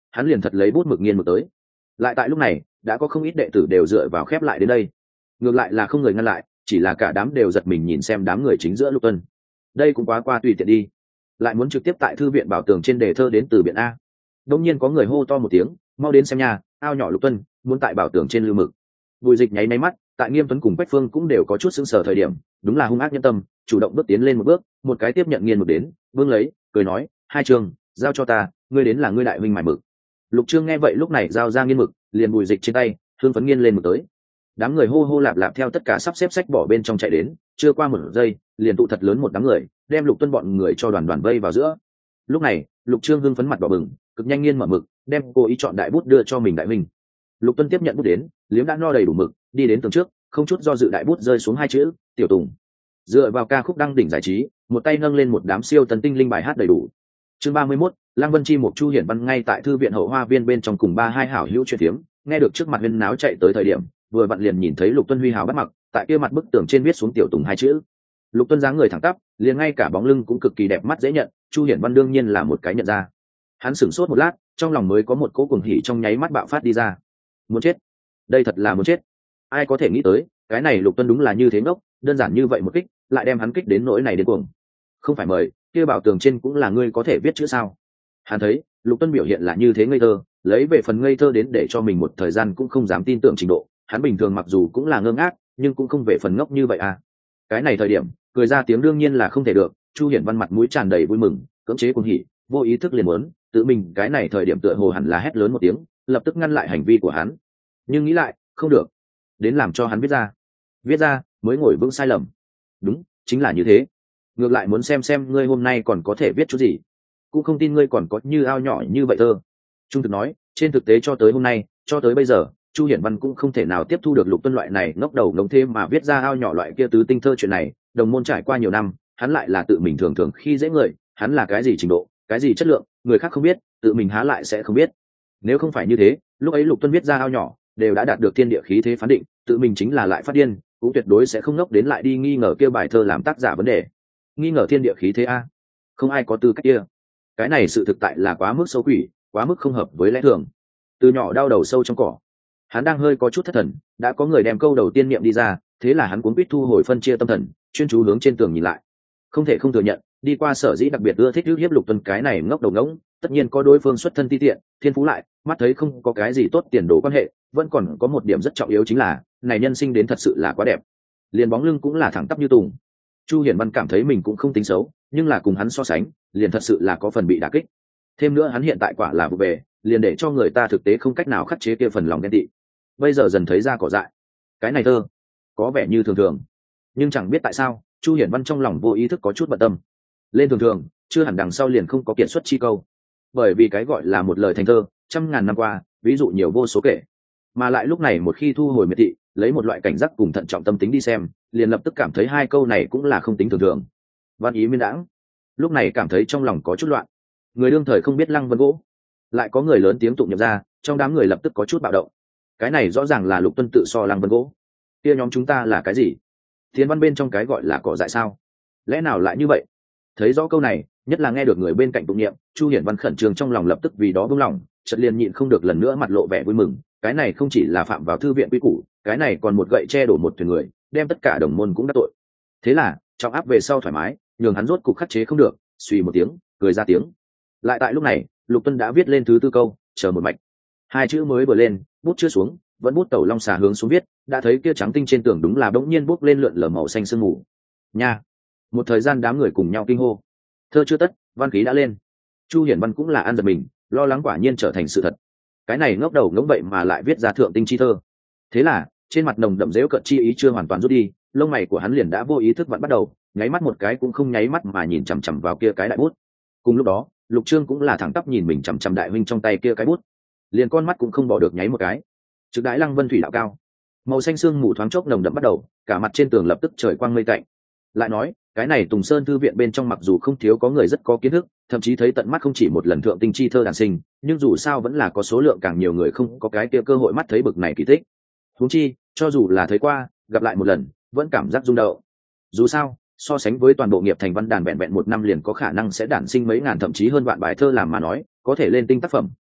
hắn liền thật lấy bút mực nghiên mực tới. Lại tại lúc này đã có không ít đệ tử đều dựa vào khép lại đến đây, ngược lại là không người ngăn lại, chỉ là cả đám đều giật mình nhìn xem đám người chính giữa Lục Tuân. Đây cũng quá qua tùy tiện đi, lại muốn trực tiếp tại thư viện bảo tường trên đề thơ đến từ biển A. Đông nhiên có người hô to một tiếng, mau đến xem nhà, ao nhỏ Lục Tuân muốn tại bảo tường trên lưu mực. Bùi Dịch nháy máy mắt, tại Nghiêm Tuấn cùng Quách Phương cũng đều có chút sững sờ thời điểm, đúng là hung ác nhân tâm, chủ động bước tiến lên một bước, một cái tiếp nhận nghiên mực đến, vương lấy, cười nói, hai trường, giao cho ta, ngươi đến là ngươi đại huynh mài mực. Lục Trương nghe vậy lúc này giao ra nghiên mực, liền Bùi Dịch trên tay, hương phấn nghiên lên mực tới. Đám người hô hô lạp lạp theo tất cả sắp xếp sách bỏ bên trong chạy đến, chưa qua một giây, liền tụ thật lớn một đám người, đem Lục Tuân bọn người cho đoàn đoàn vây vào giữa. Lúc này, Lục Trương hưng phấn mặt đỏ bừng, cực nhanh nghiên mở mực, đem cô ý chọn đại bút đưa cho mình đại huynh. Lục Tuân tiếp nhận bút đến, liếm đã no đầy đủ mực, đi đến tường trước, không chút do dự đại bút rơi xuống hai chữ Tiểu Tùng. Dựa vào ca khúc đăng đỉnh giải trí, một tay nâng lên một đám siêu tần tinh linh bài hát đầy đủ. Chương ba mươi mốt, Lăng Vân Chi một Chu Hiển Văn ngay tại thư viện hậu hoa viên bên trong cùng ba hai hảo hữu chuyện thiếm, nghe được trước mặt huyên náo chạy tới thời điểm, vừa vặn liền nhìn thấy Lục Tuân huy hào bắt mặc, tại kia mặt bức tường trên viết xuống Tiểu Tùng hai chữ. Lục Tuân dáng người thẳng tắp, liền ngay cả bóng lưng cũng cực kỳ đẹp mắt dễ nhận, Chu Hiển Văn đương nhiên là một cái nhận ra. Hắn sửng sốt một lát, trong lòng mới có một cỗ cuồng hỉ trong nháy mắt bạo phát đi ra. Muốn chết, đây thật là muốn chết. Ai có thể nghĩ tới, cái này Lục Tuân đúng là như thế ngốc, đơn giản như vậy một kích, lại đem hắn kích đến nỗi này đến cuồng. Không phải mời, kia bảo tường trên cũng là ngươi có thể viết chữ sao? Hắn thấy, Lục Tuân biểu hiện là như thế ngây thơ, lấy về phần ngây thơ đến để cho mình một thời gian cũng không dám tin tưởng trình độ, hắn bình thường mặc dù cũng là ngơ ngác, nhưng cũng không về phần ngốc như vậy à. Cái này thời điểm, cười ra tiếng đương nhiên là không thể được, Chu Hiển Văn mặt mũi tràn đầy vui mừng, cưỡng chế cuồng hỉ, vô ý thức liền muốn, tự mình cái này thời điểm tựa hồ hẳn là hét lớn một tiếng, lập tức ngăn lại hành vi của hắn. Nhưng nghĩ lại, không được, đến làm cho hắn viết ra. Viết ra, mới ngồi vững sai lầm. Đúng, chính là như thế. Ngược lại muốn xem xem ngươi hôm nay còn có thể viết chút gì. Cũng không tin ngươi còn có như ao nhỏ như vậy thơ. Trung thực nói, trên thực tế cho tới hôm nay, cho tới bây giờ, Chu Hiển Văn cũng không thể nào tiếp thu được Lục Tuân loại này ngốc đầu ngống thêm mà viết ra ao nhỏ loại kia tứ tinh thơ chuyện này. Đồng môn trải qua nhiều năm, hắn lại là tự mình thường thường khi dễ người, hắn là cái gì trình độ, cái gì chất lượng, người khác không biết, tự mình há lại sẽ không biết. Nếu không phải như thế, lúc ấy Lục Tuân viết ra ao nhỏ, đều đã đạt được thiên địa khí thế phán định, tự mình chính là lại phát điên, cũng tuyệt đối sẽ không ngốc đến lại đi nghi ngờ kia bài thơ làm tác giả vấn đề. Nghi ngờ thiên địa khí thế a? Không ai có tư cách kia. Cái này sự thực tại là quá mức xấu quỷ, quá mức không hợp với lẽ thường. Từ nhỏ đau đầu sâu trong cỏ, hắn đang hơi có chút thất thần, đã có người đem câu đầu tiên niệm đi ra, thế là hắn cuống quýt thu hồi phân chia tâm thần, chuyên chú hướng trên tường nhìn lại. Không thể không thừa nhận, đi qua sở dĩ đặc biệt ưa thích hiếp Lục Tuân cái này ngốc đầu ngỗng, tất nhiên có đối phương xuất thân ti tiện, thiên phú lại, mắt thấy không có cái gì tốt tiền đồ quan hệ, vẫn còn có một điểm rất trọng yếu chính là, này nhân sinh đến thật sự là quá đẹp. Liền bóng lưng cũng là thẳng tắp như tùng. Chu Hiển Văn cảm thấy mình cũng không tính xấu, nhưng là cùng hắn so sánh, liền thật sự là có phần bị đả kích. Thêm nữa hắn hiện tại quả là vụ về, liền để cho người ta thực tế không cách nào khắc chế kia phần lòng ghen tị. Bây giờ dần thấy ra cỏ dại. Cái này thơ, có vẻ như thường thường, nhưng chẳng biết tại sao, Chu Hiển Văn trong lòng vô ý thức có chút bận tâm. Lên thường thường, chưa hẳn đằng sau liền không có kiện xuất chi câu. Bởi vì cái gọi là một lời thành thơ, trăm ngàn năm qua, ví dụ nhiều vô số kể. Mà lại lúc này một khi thu hồi miệt thị, lấy một loại cảnh giác cùng thận trọng tâm tính đi xem, liền lập tức cảm thấy hai câu này cũng là không tính thường thường. Văn ý miên đãng, lúc này cảm thấy trong lòng có chút loạn. Người đương thời không biết Lăng Vân gỗ, lại có người lớn tiếng tụng nhập ra, trong đám người lập tức có chút bạo động. Cái này rõ ràng là Lục Tuân tự so Lăng Vân gỗ. Kia nhóm chúng ta là cái gì? Thiên văn bên trong cái gọi là cỏ dại sao? Lẽ nào lại như vậy? Thấy rõ câu này, nhất là nghe được người bên cạnh tụng niệm, Chu Hiển Văn khẩn trương trong lòng lập tức vì đó buông lòng, chợt liền nhịn không được lần nữa mặt lộ vẻ vui mừng. Cái này không chỉ là phạm vào thư viện quy củ, cái này còn một gậy che đổ một thuyền người, đem tất cả đồng môn cũng đắc tội. Thế là, trọng áp về sau thoải mái, nhường hắn rốt cục khắc chế không được, suy một tiếng, cười ra tiếng. Lại tại lúc này, Lục Tuân đã viết lên thứ tư câu, chờ một mạch. Hai chữ mới vừa lên, bút chưa xuống, vẫn bút tẩu long xà hướng xuống viết, đã thấy kia trắng tinh trên tường đúng là bỗng nhiên bút lên lượn lờ màu xanh sương mù. Nha. Một thời gian đám người cùng nhau kinh hô. Thơ chưa tất, văn khí đã lên. Chu Hiển Văn cũng là ăn giật mình, lo lắng quả nhiên trở thành sự thật. Cái này ngốc đầu ngỗng vậy mà lại viết ra thượng tinh chi thơ. Thế là, trên mặt nồng đậm dễu cợt chi ý chưa hoàn toàn rút đi, lông mày của hắn liền đã vô ý thức vặn bắt đầu, nháy mắt một cái cũng không nháy mắt mà nhìn chằm chằm vào kia cái đại bút. Cùng lúc đó, Lục Trương cũng là thẳng tắp nhìn mình chằm chằm đại huynh trong tay kia cái bút, liền con mắt cũng không bỏ được nháy một cái. Trực đãi Lăng Vân thủy đạo cao, màu xanh sương mù thoáng chốc nồng đậm bắt đầu, cả mặt trên tường lập tức trời quang mây tạnh. Lại nói, cái này Tùng Sơn thư viện bên trong mặc dù không thiếu có người rất có kiến thức, thậm chí thấy tận mắt không chỉ một lần thượng tinh chi thơ đàn sinh, nhưng dù sao vẫn là có số lượng càng nhiều người không có cái kia cơ hội mắt thấy bực này kỳ tích. Huống chi, cho dù là thấy qua, gặp lại một lần, vẫn cảm giác rung động. Dù sao, so sánh với toàn bộ nghiệp thành văn đàn vẹn vẹn một năm liền có khả năng sẽ đản sinh mấy ngàn thậm chí hơn vạn bài thơ làm mà nói, có thể lên tinh tác phẩm,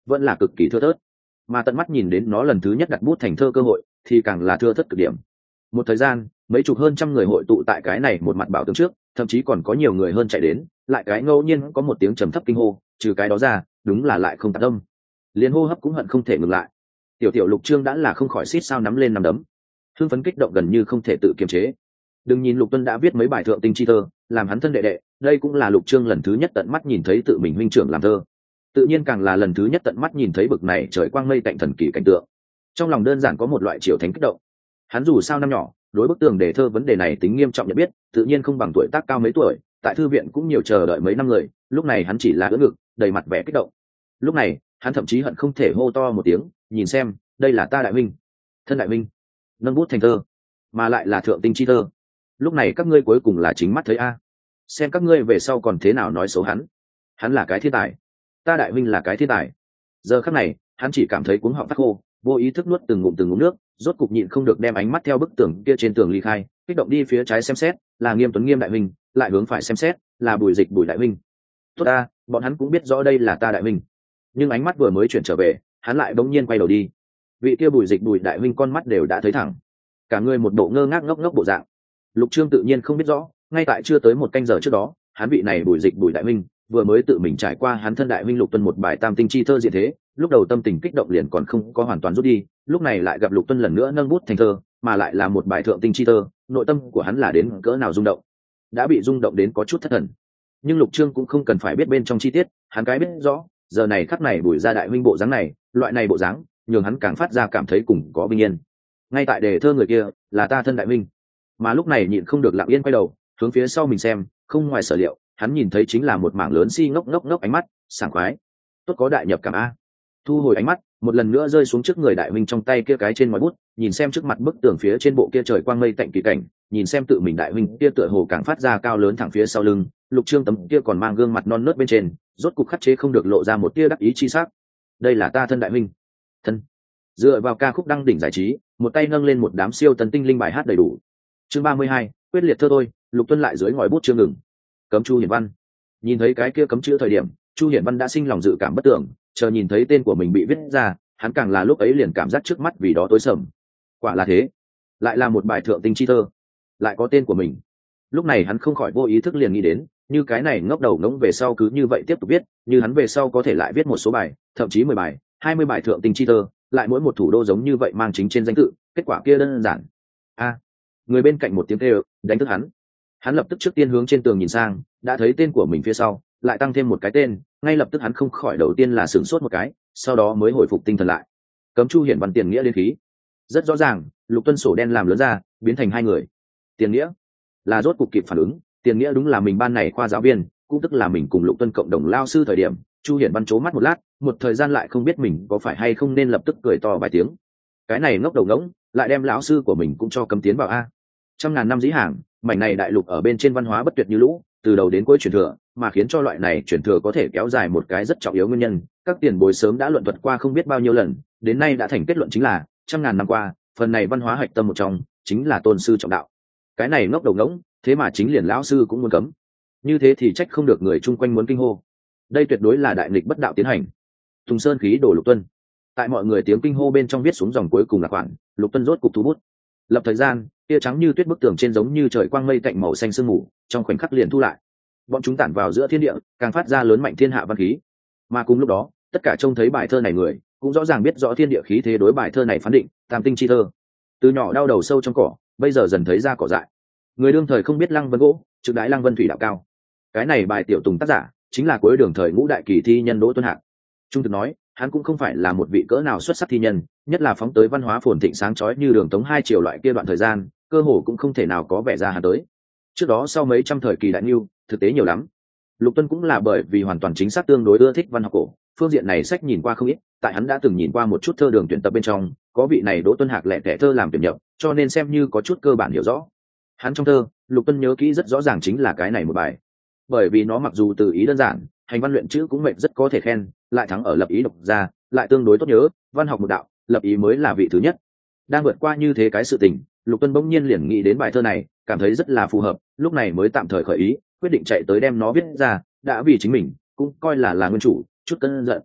vẫn là cực kỳ thưa thớt, mà tận mắt nhìn đến nó lần thứ nhất đặt bút thành thơ cơ hội thì càng là thưa thớt cực điểm. Một thời gian mấy chục hơn trăm người hội tụ tại cái này một mặt bảo tường trước, thậm chí còn có nhiều người hơn chạy đến, lại cái ngẫu nhiên có một tiếng trầm thấp kinh hô, trừ cái đó ra đúng là lại không tạc âm, liền hô hấp cũng hận không thể ngừng lại. Tiểu tiểu Lục Trương đã là không khỏi xít sao nắm lên nắm đấm, hưng phấn kích động gần như không thể tự kiềm chế. Đừng nhìn Lục Tuân đã viết mấy bài thượng tinh chi thơ làm hắn thân đệ đệ, đây cũng là Lục Trương lần thứ nhất tận mắt nhìn thấy tự mình huynh trưởng làm thơ, tự nhiên càng là lần thứ nhất tận mắt nhìn thấy bực này trời quang mây tạnh thần kỳ cảnh tượng. Trong lòng đơn giản có một loại triều thánh kích động. Hắn dù sao năm nhỏ đối bức tường đề thơ vấn đề này tính nghiêm trọng nhận biết, tự nhiên không bằng tuổi tác cao mấy tuổi, tại thư viện cũng nhiều chờ đợi mấy năm người, lúc này hắn chỉ là ưỡn ngực đầy mặt vẻ kích động. Lúc này hắn thậm chí hận không thể hô to một tiếng, nhìn xem, đây là ta đại minh, thân đại minh, nâng bút thành thơ, mà lại là thượng tinh chi thơ. Lúc này các ngươi cuối cùng là chính mắt thấy a, xem các ngươi về sau còn thế nào nói xấu hắn. Hắn là cái thiên tài, ta đại minh là cái thiên tài. Giờ khắc này hắn chỉ cảm thấy cuống họng tắc khô, vô ý thức nuốt từng ngụm từng ngụm nước, rốt cục nhịn không được đem ánh mắt theo bức tường kia trên tường ly khai, kích động đi phía trái xem xét, là Nghiêm Tuấn Nghiêm đại minh, lại hướng phải xem xét, là Bùi Dịch Bùi đại minh. Tốt ta, bọn hắn cũng biết rõ đây là ta đại minh, nhưng ánh mắt vừa mới chuyển trở về, hắn lại bỗng nhiên quay đầu đi. Vị kia Bùi Dịch Bùi đại minh con mắt đều đã thấy thẳng, cả người một bộ ngơ ngác ngốc ngốc bộ dạng. Lục Trương tự nhiên không biết rõ, ngay tại chưa tới một canh giờ trước đó, hắn vị này Bùi Dịch Bùi đại minh vừa mới tự mình trải qua hắn thân đại minh Lục Tuân một bài tam tinh chi thơ diện thế, lúc đầu tâm tình kích động liền còn không có hoàn toàn rút đi, lúc này lại gặp Lục Tuân lần nữa nâng bút thành thơ, mà lại là một bài thượng tinh chi thơ, nội tâm của hắn là đến cỡ nào rung động, đã bị rung động đến có chút thất thần. Nhưng Lục Trương cũng không cần phải biết bên trong chi tiết, hắn cái biết rõ, giờ này khắc này Bùi gia đại minh bộ dáng này, loại này bộ dáng, nhường hắn càng phát ra cảm thấy cùng có bình yên. Ngay tại đề thơ người kia là ta thân đại minh, mà lúc này nhịn không được lặng yên quay đầu hướng phía sau mình xem, không ngoài sở liệu, hắn nhìn thấy chính là một mảng lớn si ngốc ngốc ngốc ánh mắt sảng khoái, tốt có đại nhập cảm a. Thu hồi ánh mắt, một lần nữa rơi xuống trước người đại minh trong tay kia cái trên ngòi bút, nhìn xem trước mặt bức tường phía trên bộ kia trời quang mây tạnh kỳ cảnh, nhìn xem tự mình đại minh kia tựa hồ càng phát ra cao lớn thẳng phía sau lưng, Lục Trương tấm kia còn mang gương mặt non nớt bên trên, rốt cục khắc chế không được lộ ra một tia đắc ý chi sắc. Đây là ta thân đại minh. Thân. Dựa vào ca khúc đăng đỉnh giải trí, một tay nâng lên một đám siêu tần tinh linh bài hát đầy đủ. Chương ba mươi hai, quyết liệt thơ tôi, Lục Tuân lại dưới ngòi bút chưa ngừng. Cấm Chu Hiển Văn. Nhìn thấy cái kia cấm chữ thời điểm, Chu Hiển Văn đã sinh lòng dự cảm bất tưởng, chờ nhìn thấy tên của mình bị viết ra, hắn càng là lúc ấy liền cảm giác trước mắt vì đó tối sầm. Quả là thế, lại là một bài thượng tinh chi thơ, lại có tên của mình. Lúc này hắn không khỏi vô ý thức liền nghĩ đến, như cái này ngốc đầu ngỗng về sau cứ như vậy tiếp tục viết, như hắn về sau có thể lại viết một số bài, thậm chí mười bài, hai mươi bài thượng tinh chi thơ, lại mỗi một thủ đô giống như vậy mang chính trên danh tự, kết quả kia đơn giản. A, người bên cạnh một tiếng kêu, đánh thức hắn. Hắn lập tức trước tiên hướng trên tường nhìn sang, đã thấy tên của mình phía sau, lại tăng thêm một cái tên, ngay lập tức hắn không khỏi đầu tiên là sửng sốt một cái, sau đó mới hồi phục tinh thần lại. Cấm Chu Hiển Văn tiền nghĩa liên khí. Rất rõ ràng, Lục Tuân sổ đen làm lớn ra, biến thành hai người. Tiền nghĩa là rốt cục kịp phản ứng, tiền nghĩa đúng là mình ban này khoa giáo viên, cũng tức là mình cùng Lục Tuân cộng đồng lao sư thời điểm. Chu Hiển Văn chố mắt một lát, một thời gian lại không biết mình có phải hay không nên lập tức cười to vài tiếng. Cái này ngốc đầu ngỗng, lại đem lão sư của mình cũng cho cấm tiến vào a. Trăm ngàn năm dĩ hàng, mảnh này đại lục ở bên trên văn hóa bất tuyệt như lũ, từ đầu đến cuối truyền thừa, mà khiến cho loại này truyền thừa có thể kéo dài một cái rất trọng yếu nguyên nhân, các tiền bối sớm đã luận thuật qua không biết bao nhiêu lần, đến nay đã thành kết luận chính là trăm ngàn năm qua, phần này văn hóa hạch tâm một trong chính là tôn sư trọng đạo. Cái này ngốc đầu ngỗng, thế mà chính liền lão sư cũng muốn cấm. Như thế thì trách không được người chung quanh muốn kinh hô. Đây tuyệt đối là đại nghịch bất đạo tiến hành. Tùng Sơn khí đổ Lục Tuân. Tại mọi người tiếng kinh hô bên trong viết xuống dòng cuối cùng là khoản, Lục Tuân rốt cục thu bút. Lập thời gian, tia trắng như tuyết bức tường trên giống như trời quang mây cạnh màu xanh sương mù, trong khoảnh khắc liền thu lại. Bọn chúng tản vào giữa thiên địa, càng phát ra lớn mạnh thiên hạ văn khí. Mà cùng lúc đó, tất cả trông thấy bài thơ này người, cũng rõ ràng biết rõ thiên địa khí thế đối bài thơ này phán định, tam tinh chi thơ. Từ nhỏ đau đầu sâu trong cỏ, bây giờ dần thấy ra cỏ dại. Người đương thời không biết Lăng Vân gỗ, trực đái Lăng Vân thủy đạo cao. Cái này bài tiểu tùng tác giả, chính là cuối đường thời ngũ đại kỳ thi nhân Đỗ Tuân Hạc. Trung thực nói, hắn cũng không phải là một vị cỡ nào xuất sắc thi nhân, nhất là phóng tới văn hóa phồn thịnh sáng chói như đường Tống hai triều loại kia đoạn thời gian, cơ hồ cũng không thể nào có vẻ ra hắn tới. Trước đó sau mấy trăm thời kỳ đại lưu, thực tế nhiều lắm. Lục Tuân cũng là bởi vì hoàn toàn chính xác tương đối ưa thích văn học cổ, phương diện này sách nhìn qua không ít, tại hắn đã từng nhìn qua một chút thơ đường tuyển tập bên trong, có vị này Đỗ Tuân Hạc lẻ tẻ thơ làm tuyển nhập, cho nên xem như có chút cơ bản hiểu rõ. Hắn trong thơ, Lục Tuân nhớ kỹ rất rõ ràng chính là cái này một bài. Bởi vì nó mặc dù từ ý đơn giản, hành văn luyện chữ cũng mệnh rất có thể khen, lại thắng ở lập ý độc ra, lại tương đối tốt nhớ, văn học một đạo, lập ý mới là vị thứ nhất. Đang vượt qua như thế cái sự tình, Lục Tuân bỗng nhiên liền nghĩ đến bài thơ này, cảm thấy rất là phù hợp, lúc này mới tạm thời khởi ý, quyết định chạy tới đem nó viết ra, đã vì chính mình, cũng coi là là nguyên chủ, chút cơn giận.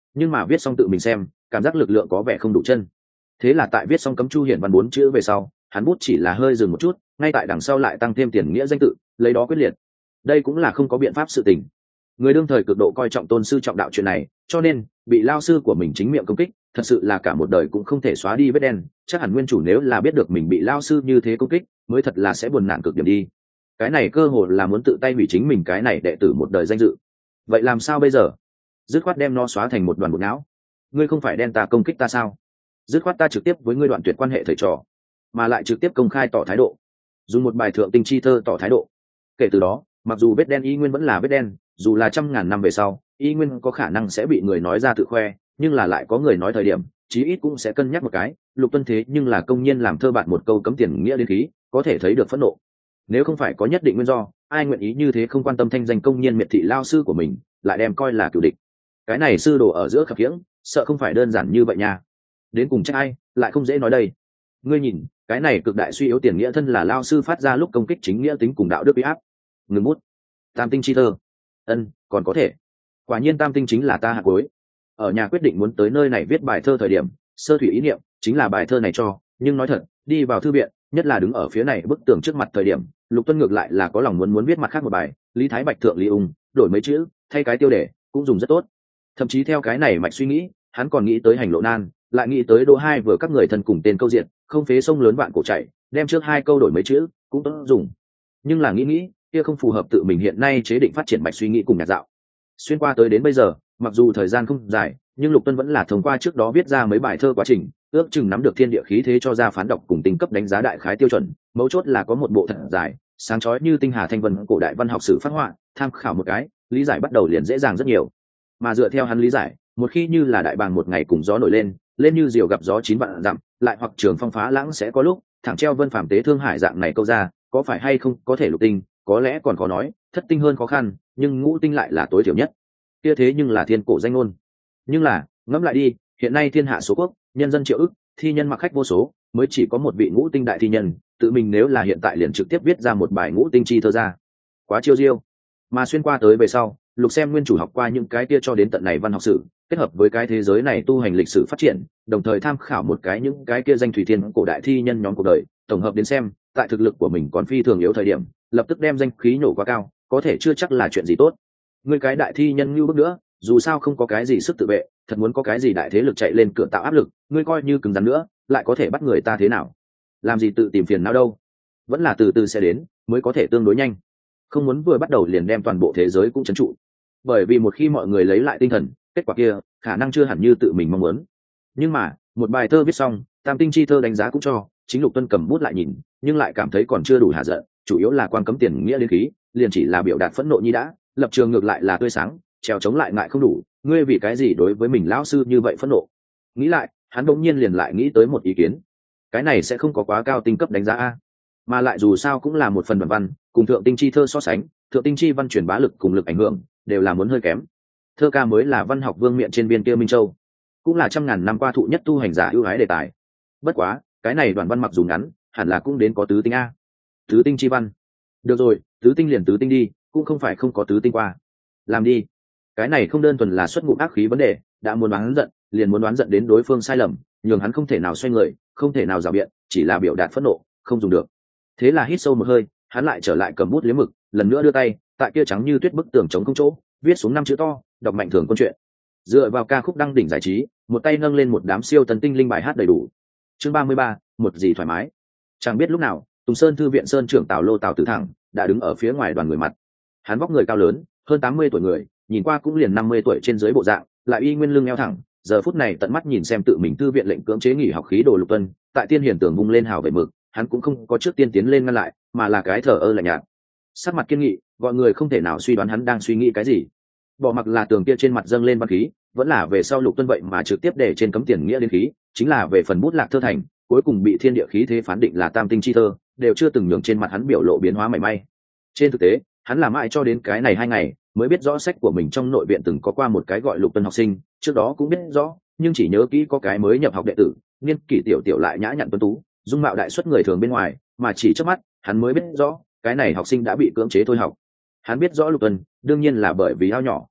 nhưng mà viết xong tự mình xem cảm giác lực lượng có vẻ không đủ chân. Thế là tại viết xong cấm chu hiển văn bốn chữ về sau, hắn bút chỉ là hơi dừng một chút, ngay tại đằng sau lại tăng thêm tiền nghĩa danh tự, lấy đó quyết liệt. Đây cũng là không có biện pháp sự tình. Người đương thời cực độ coi trọng tôn sư trọng đạo chuyện này, cho nên bị lao sư của mình chính miệng công kích, thật sự là cả một đời cũng không thể xóa đi vết đen. Chắc hẳn nguyên chủ nếu là biết được mình bị lao sư như thế công kích, mới thật là sẽ buồn nản cực điểm đi. Cái này cơ hội là muốn tự tay hủy chính mình cái này đệ tử một đời danh dự. Vậy làm sao bây giờ? Dứt khoát đem nó xóa thành một đoàn bột não. Ngươi không phải đen ta công kích ta sao? Dứt khoát ta trực tiếp với ngươi đoạn tuyệt quan hệ thầy trò, mà lại trực tiếp công khai tỏ thái độ, dùng một bài thượng tinh chi thơ tỏ thái độ. Kể từ đó, mặc dù vết đen y nguyên vẫn là vết đen, dù là trăm ngàn năm về sau y nguyên có khả năng sẽ bị người nói ra tự khoe, nhưng là lại có người nói thời điểm chí ít cũng sẽ cân nhắc một cái. Lục Tuân thế nhưng là công nhiên làm thơ bạn một câu cấm tiền nghĩa đến khí, có thể thấy được phẫn nộ. Nếu không phải có nhất định nguyên do, ai nguyện ý như thế không quan tâm thanh danh công nhiên miệt thị lao sư của mình, lại đem coi là cựu địch? Cái này sư đồ ở giữa khập khiễng, sợ không phải đơn giản như vậy nha. Đến cùng trách ai lại không dễ nói đây. Ngươi nhìn, cái này cực đại suy yếu tiền nghĩa thân là lao sư phát ra lúc công kích chính nghĩa tính cùng đạo đức uy áp. Ngừng bút. Tam tinh chi thơ. Ân, còn có thể. Quả nhiên tam tinh chính là ta hạt cuối. Ở nhà quyết định muốn tới nơi này viết bài thơ thời điểm, sơ thủy ý niệm chính là bài thơ này cho, nhưng nói thật, đi vào thư viện, nhất là đứng ở phía này bức tường trước mặt thời điểm, Lục Tuân ngược lại là có lòng muốn muốn viết mặt khác một bài, Lý Thái Bạch thượng Lý ung, đổi mấy chữ, thay cái tiêu đề, cũng dùng rất tốt. Thậm chí theo cái này mạch suy nghĩ, hắn còn nghĩ tới hành lộ nan, lại nghĩ tới đỗ hai vừa các người thân cùng tên câu diện, không phế sông lớn vạn cổ chảy, đem trước hai câu đổi mấy chữ, cũng tốt dùng. Nhưng là nghĩ nghĩ, kia không phù hợp tự mình hiện nay chế định phát triển mạch suy nghĩ cùng nhạc dạo. Xuyên qua tới đến bây giờ, mặc dù thời gian không dài, nhưng Lục Tuân vẫn là thông qua trước đó viết ra mấy bài thơ quá trình, ước chừng nắm được thiên địa khí thế cho ra phán đọc cùng tinh cấp đánh giá đại khái tiêu chuẩn. Mấu chốt là có một bộ thật dài, sáng chói như tinh hà thanh vân cổ đại văn học sử phát họa, tham khảo một cái, lý giải bắt đầu liền dễ dàng rất nhiều. Mà dựa theo hắn lý giải, một khi như là đại bàng một ngày cùng gió nổi lên, lên như diều gặp gió chín vạn dặm, lại hoặc trường phong phá lãng sẽ có lúc thẳng treo vân phàm tế thương hải dạng này câu ra, có phải hay không có thể lục tinh, có lẽ còn khó nói, thất tinh hơn khó khăn, nhưng ngũ tinh lại là tối thiểu nhất. Kia thế nhưng là thiên cổ danh ngôn. Nhưng là, ngẫm lại đi, hiện nay thiên hạ số quốc, nhân dân triệu ức, thi nhân mặc khách vô số, mới chỉ có một vị ngũ tinh đại thi nhân, tự mình nếu là hiện tại liền trực tiếp viết ra một bài ngũ tinh chi thơ ra, quá chiêu diêu. Mà xuyên qua tới về sau, Lục xem nguyên chủ học qua những cái kia cho đến tận này văn học sử, kết hợp với cái thế giới này tu hành lịch sử phát triển, đồng thời tham khảo một cái những cái kia danh thủy thiên cổ đại thi nhân nhóm cuộc đời, tổng hợp đến xem, tại thực lực của mình còn phi thường yếu thời điểm, lập tức đem danh khí nhổ quá cao, có thể chưa chắc là chuyện gì tốt. Ngươi cái đại thi nhân như bước nữa, dù sao không có cái gì sức tự vệ, thật muốn có cái gì đại thế lực chạy lên cửa tạo áp lực, ngươi coi như cứng rắn nữa, lại có thể bắt người ta thế nào? Làm gì tự tìm phiền não đâu? Vẫn là từ từ sẽ đến, mới có thể tương đối nhanh. Không muốn vừa bắt đầu liền đem toàn bộ thế giới cũng trấn trụ. Bởi vì một khi mọi người lấy lại tinh thần, kết quả kia khả năng chưa hẳn như tự mình mong muốn. Nhưng mà, một bài thơ viết xong, tam tinh chi thơ đánh giá cũng cho, chính Lục Tuân cầm bút lại nhìn, nhưng lại cảm thấy còn chưa đủ hạ giận, chủ yếu là quan cấm tiền nghĩa liên khí, liền chỉ là biểu đạt phẫn nộ nhi đã, lập trường ngược lại là tươi sáng, trèo chống lại ngại không đủ, ngươi vì cái gì đối với mình lão sư như vậy phẫn nộ? Nghĩ lại, hắn bỗng nhiên liền lại nghĩ tới một ý kiến. Cái này sẽ không có quá cao tinh cấp đánh giá a, mà lại dù sao cũng là một phần bản văn, cùng thượng tinh chi thơ so sánh, thượng tinh chi văn truyền bá lực cùng lực ảnh hưởng đều là muốn hơi kém. Thơ ca mới là văn học vương miện trên biên kia Minh Châu, cũng là trăm ngàn năm qua thụ nhất tu hành giả ưu ái đề tài. Bất quá, cái này đoạn văn mặc dù ngắn, hẳn là cũng đến có tứ tinh a. Tứ tinh chi văn. Được rồi, tứ tinh liền tứ tinh đi, cũng không phải không có tứ tinh qua. Làm đi. Cái này không đơn thuần là xuất ngụ ác khí vấn đề, đã muốn đoán giận, liền muốn đoán giận đến đối phương sai lầm, nhường hắn không thể nào xoay người, không thể nào rào biện, chỉ là biểu đạt phẫn nộ, không dùng được. Thế là hít sâu một hơi, hắn lại trở lại cầm bút liếm mực, lần nữa đưa tay, tại kia trắng như tuyết bức tường trống không chỗ, viết xuống năm chữ to, đọc mạnh thường quân chuyện. Dựa vào ca khúc đăng đỉnh giải trí, một tay nâng lên một đám siêu tần tinh linh bài hát đầy đủ. Chương ba mươi ba, một gì thoải mái. Chẳng biết lúc nào, Tùng Sơn thư viện sơn trưởng Tào Lô Tào Tử Thẳng đã đứng ở phía ngoài đoàn người mặt. Hắn vóc người cao lớn, hơn tám mươi tuổi người, nhìn qua cũng liền năm mươi tuổi trên dưới bộ dạng, lại y nguyên lưng eo thẳng, giờ phút này tận mắt nhìn xem tự mình thư viện lệnh cưỡng chế nghỉ học khí đồ Lục Tuân, tại tiên hiển tường vung lên hào về mực, hắn cũng không có trước tiên tiến lên ngăn lại, mà là cái thờ ơ lạnh nhạt. Sắc mặt kiên nghị, gọi người không thể nào suy đoán hắn đang suy nghĩ cái gì. Bỏ mặc là tường kia trên mặt dâng lên văn khí, vẫn là về sau Lục Tuân vậy mà trực tiếp để trên cấm tiền nghĩa đến khí, chính là về phần bút lạc thơ thành, cuối cùng bị thiên địa khí thế phán định là tam tinh chi thơ, đều chưa từng nhường trên mặt hắn biểu lộ biến hóa mảy may. Trên thực tế, hắn làm mãi cho đến cái này hai ngày mới biết rõ sách của mình trong nội viện từng có qua một cái gọi Lục Tuân học sinh, trước đó cũng biết rõ, nhưng chỉ nhớ kỹ có cái mới nhập học đệ tử, niên kỷ tiểu tiểu lại nhã nhặn tuấn tú, dung mạo đại xuất người thường bên ngoài, mà chỉ trước mắt, hắn mới biết rõ, cái này học sinh đã bị cưỡng chế thôi học. Hắn biết rõ Lục Tuân, đương nhiên là bởi vì ao nhỏ.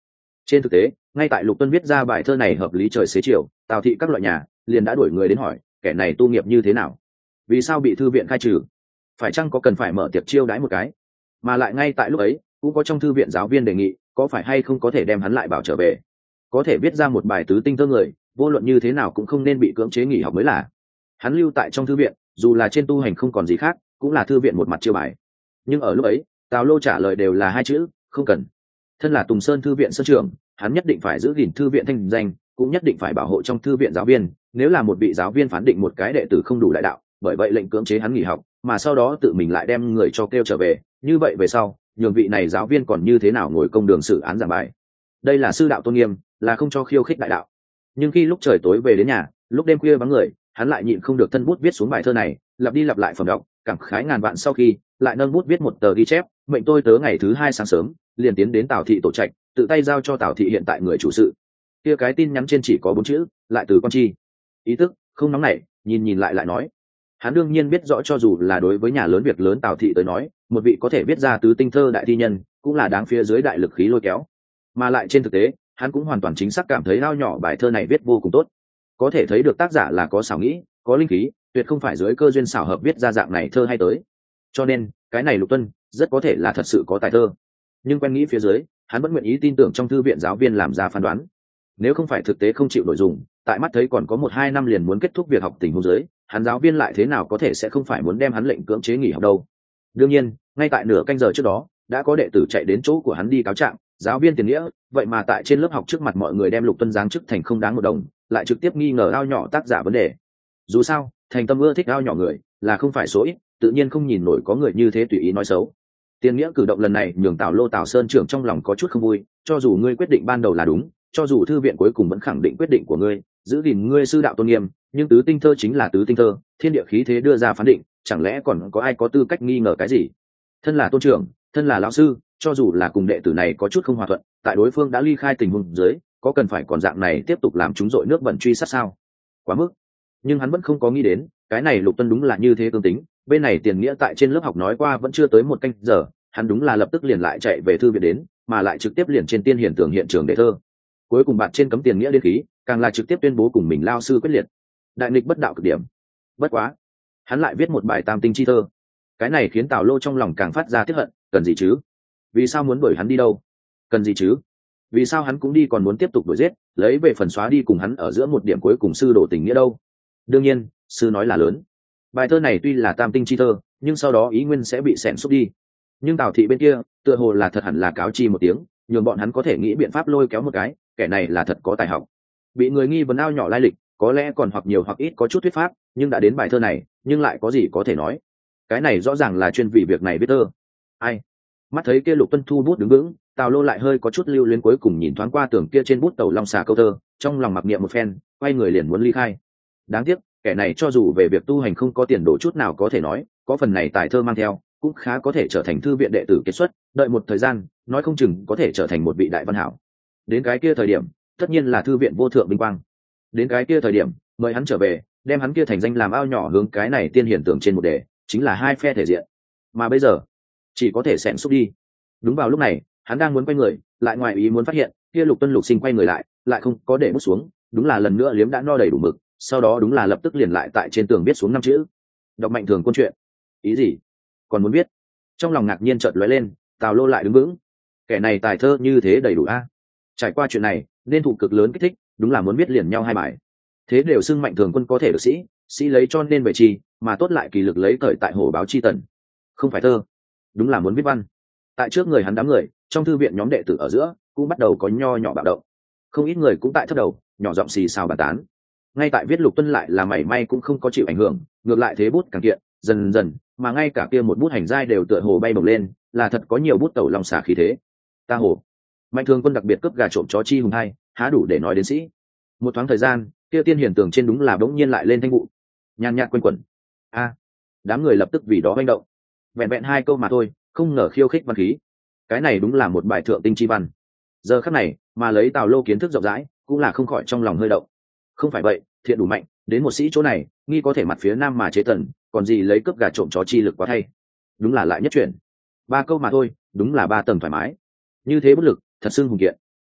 Trên thực tế, ngay tại Lục Tuân viết ra bài thơ này hợp lý trời xế chiều, Tào thị các loại nhà liền đã đuổi người đến hỏi, kẻ này tu nghiệp như thế nào, vì sao bị thư viện khai trừ, phải chăng có cần phải mở tiệc chiêu đãi một cái. Mà lại ngay tại lúc ấy cũng có trong thư viện giáo viên đề nghị có phải hay không có thể đem hắn lại bảo trở về, có thể viết ra một bài tứ tinh thơ người, vô luận như thế nào cũng không nên bị cưỡng chế nghỉ học mới là. Hắn lưu tại trong thư viện, dù là trên tu hành không còn gì khác, cũng là thư viện một mặt chiêu bài. Nhưng ở lúc ấy Tào Lô trả lời đều là hai chữ: không cần. Thân là Tùng Sơn thư viện sơn trưởng, hắn nhất định phải giữ gìn thư viện thanh danh, cũng nhất định phải bảo hộ trong thư viện giáo viên. Nếu là một vị giáo viên phán định một cái đệ tử không đủ đại đạo, bởi vậy lệnh cưỡng chế hắn nghỉ học, mà sau đó tự mình lại đem người cho kêu trở về, như vậy về sau nhường vị này giáo viên còn như thế nào ngồi công đường xử án giảng bài. Đây là sư đạo tôn nghiêm, là không cho khiêu khích đại đạo. Nhưng khi lúc trời tối về đến nhà, lúc đêm khuya vắng người, hắn lại nhịn không được thân bút viết xuống bài thơ này, lặp đi lặp lại phẩm đọc, cảm khái ngàn vạn. Sau khi lại nâng bút viết một tờ ghi chép: mệnh tôi tớ ngày thứ hai sáng sớm liền tiến đến Tào thị tổ trạch, tự tay giao cho Tào thị hiện tại người chủ sự. Kia cái tin nhắn trên chỉ có bốn chữ: lại từ con chi. Ý tức không nóng nảy, nhìn nhìn lại lại nói. Hắn đương nhiên biết rõ cho dù là đối với nhà lớn việc lớn Tào thị tới nói, một vị có thể viết ra tứ tinh thơ đại thi nhân cũng là đáng phía dưới đại lực khí lôi kéo. Mà lại trên thực tế hắn cũng hoàn toàn chính xác cảm thấy ao nhỏ bài thơ này viết vô cùng tốt, có thể thấy được tác giả là có xảo nghĩ, có linh khí, tuyệt không phải dưới cơ duyên xảo hợp viết ra dạng này thơ hay tới. Cho nên cái này Lục Tuân rất có thể là thật sự có tài thơ. Nhưng quen nghĩ phía dưới, hắn vẫn nguyện ý tin tưởng trong thư viện giáo viên làm ra phán đoán. Nếu không phải thực tế không chịu nội dung, tại mắt thấy còn có một hai năm liền muốn kết thúc việc học tình huống dưới, hắn giáo viên lại thế nào có thể sẽ không phải muốn đem hắn lệnh cưỡng chế nghỉ học đâu. Đương nhiên ngay tại nửa canh giờ trước đó đã có đệ tử chạy đến chỗ của hắn đi cáo trạng, giáo viên tiền nghĩa vậy mà tại trên lớp học trước mặt mọi người đem Lục Tuân giáng chức thành không đáng một đồng, lại trực tiếp nghi ngờ ao nhỏ tác giả vấn đề. Dù sao thành tâm ưa thích ao nhỏ người là không phải số ít, tự nhiên không nhìn nổi có người như thế tùy ý nói xấu. Tiền nghĩa cử động lần này nhường Tào Lô Tào Sơn trưởng trong lòng có chút không vui, cho dù ngươi quyết định ban đầu là đúng, cho dù thư viện cuối cùng vẫn khẳng định quyết định của ngươi, giữ gìn ngươi sư đạo tôn nghiêm, nhưng tứ tinh thơ chính là tứ tinh thơ, thiên địa khí thế đưa ra phán định, chẳng lẽ còn có ai có tư cách nghi ngờ cái gì? Thân là tôn trưởng, thân là lão sư, cho dù là cùng đệ tử này có chút không hòa thuận, tại đối phương đã ly khai tình huống dưới, có cần phải còn dạng này tiếp tục làm chúng dội nước bẩn truy sát sao? Quá mức. Nhưng hắn vẫn không có nghĩ đến, cái này Lục Tuân đúng là như thế tương tính. Bên này tiền nghĩa tại trên lớp học nói qua vẫn chưa tới một canh giờ, hắn đúng là lập tức liền lại chạy về thư viện đến, mà lại trực tiếp liền trên tiên hiển tưởng hiện trường để thơ. Cuối cùng bạn trên cấm tiền nghĩa điên khí, càng là trực tiếp tuyên bố cùng mình lao sư quyết liệt. Đại nghịch bất đạo cực điểm. Bất quá, hắn lại viết một bài tam tinh chi thơ. Cái này khiến Tào Lô trong lòng càng phát ra tiếc hận, cần gì chứ? Vì sao muốn đuổi hắn đi đâu? Cần gì chứ? Vì sao hắn cũng đi còn muốn tiếp tục đuổi giết, lấy về phần xóa đi cùng hắn ở giữa một điểm cuối cùng sư đổ tình nghĩa đâu? Đương nhiên, sư nói là lớn. Bài thơ này tuy là tam tinh chi thơ, nhưng sau đó ý nguyên sẽ bị xẻn xúc đi. Nhưng Tào thị bên kia, tựa hồ là thật hẳn là cáo chi một tiếng, nhường bọn hắn có thể nghĩ biện pháp lôi kéo một cái, kẻ này là thật có tài học. Bị người nghi vấn ao nhỏ lai lịch, có lẽ còn hoặc nhiều hoặc ít có chút thuyết pháp, nhưng đã đến bài thơ này, nhưng lại có gì có thể nói. Cái này rõ ràng là chuyên vì việc này viết thơ. Ai? Mắt thấy kia Lục Tuân thu bút đứng vững, Tào Lô lại hơi có chút lưu luyến, cuối cùng nhìn thoáng qua tường kia trên bút tàu long xà câu thơ, trong lòng mặc niệm một phen, quay người liền muốn ly khai. Đáng tiếc, kẻ này cho dù về việc tu hành không có tiền đồ chút nào có thể nói, có phần này tài thơ mang theo, cũng khá có thể trở thành thư viện đệ tử kết xuất, đợi một thời gian, nói không chừng có thể trở thành một vị đại văn hảo. Đến cái kia thời điểm, tất nhiên là thư viện vô thượng vinh quang. Đến cái kia thời điểm, mời hắn trở về, đem hắn kia thành danh làm ao nhỏ hướng cái này tiên hiển tưởng trên một đề, chính là hai phe thể diện. Mà bây giờ, chỉ có thể xẻn xúc đi. Đúng vào lúc này, hắn đang muốn quay người, lại ngoài ý muốn phát hiện, kia Lục Tuân Lục Sinh quay người lại, lại không có để bút xuống, đúng là lần nữa liếm đã no đầy đủ mực, sau đó đúng là lập tức liền lại tại trên tường viết xuống năm chữ: đọc Mạnh Thường Quân chuyện. Ý gì? Còn muốn viết? Trong lòng ngạc nhiên chợt lóe lên, Tào Lô lại đứng vững. Kẻ này tài thơ như thế đầy đủ a. Trải qua chuyện này, nên thụ cực lớn kích thích, đúng là muốn viết liền nhau hai bài. Thế đều xưng Mạnh Thường Quân có thể được sĩ, sĩ lấy cho nên về chi, mà tốt lại kỳ lực lấy cởi tại hổ báo chi tần. Không phải thơ, đúng là muốn viết văn. Tại trước người hắn đám người, trong thư viện nhóm đệ tử ở giữa cũng bắt đầu có nho nhỏ bạo động. Không ít người cũng tại thấp đầu, nhỏ giọng xì xào bàn tán. Ngay tại viết Lục Tuân lại là mảy may cũng không có chịu ảnh hưởng, ngược lại thế bút càng kiện, dần dần, mà ngay cả kia một bút hành giai đều tựa hồ bay bổng lên, là thật có nhiều bút tẩu lòng xả khí thế. Ta hồ, Mạnh Thường Quân đặc biệt cướp gà trộm chó chi hùng hay, há đủ để nói đến sĩ. Một thoáng thời gian, kia tiên hiển tường trên đúng là bỗng nhiên lại lên thanh vụ, nhàn nhạt quanh quẩn. A, đám người lập tức vì đó manh động. Vẹn vẹn hai câu mà thôi, không ngờ khiêu khích văn khí. Cái này đúng là một bài thượng tinh chi văn. Giờ khắc này, mà lấy Tào Lô kiến thức rộng rãi, cũng là không khỏi trong lòng hơi động. Không phải vậy, thiện đủ mạnh, đến một sĩ chỗ này, nghi có thể mặt phía nam mà chế tần, còn gì lấy cướp gà trộm chó chi lực quá thay. Đúng là lại nhất chuyển. Ba câu mà thôi, đúng là ba tầng thoải mái. Như thế bất lực, thật xưng hùng kiện.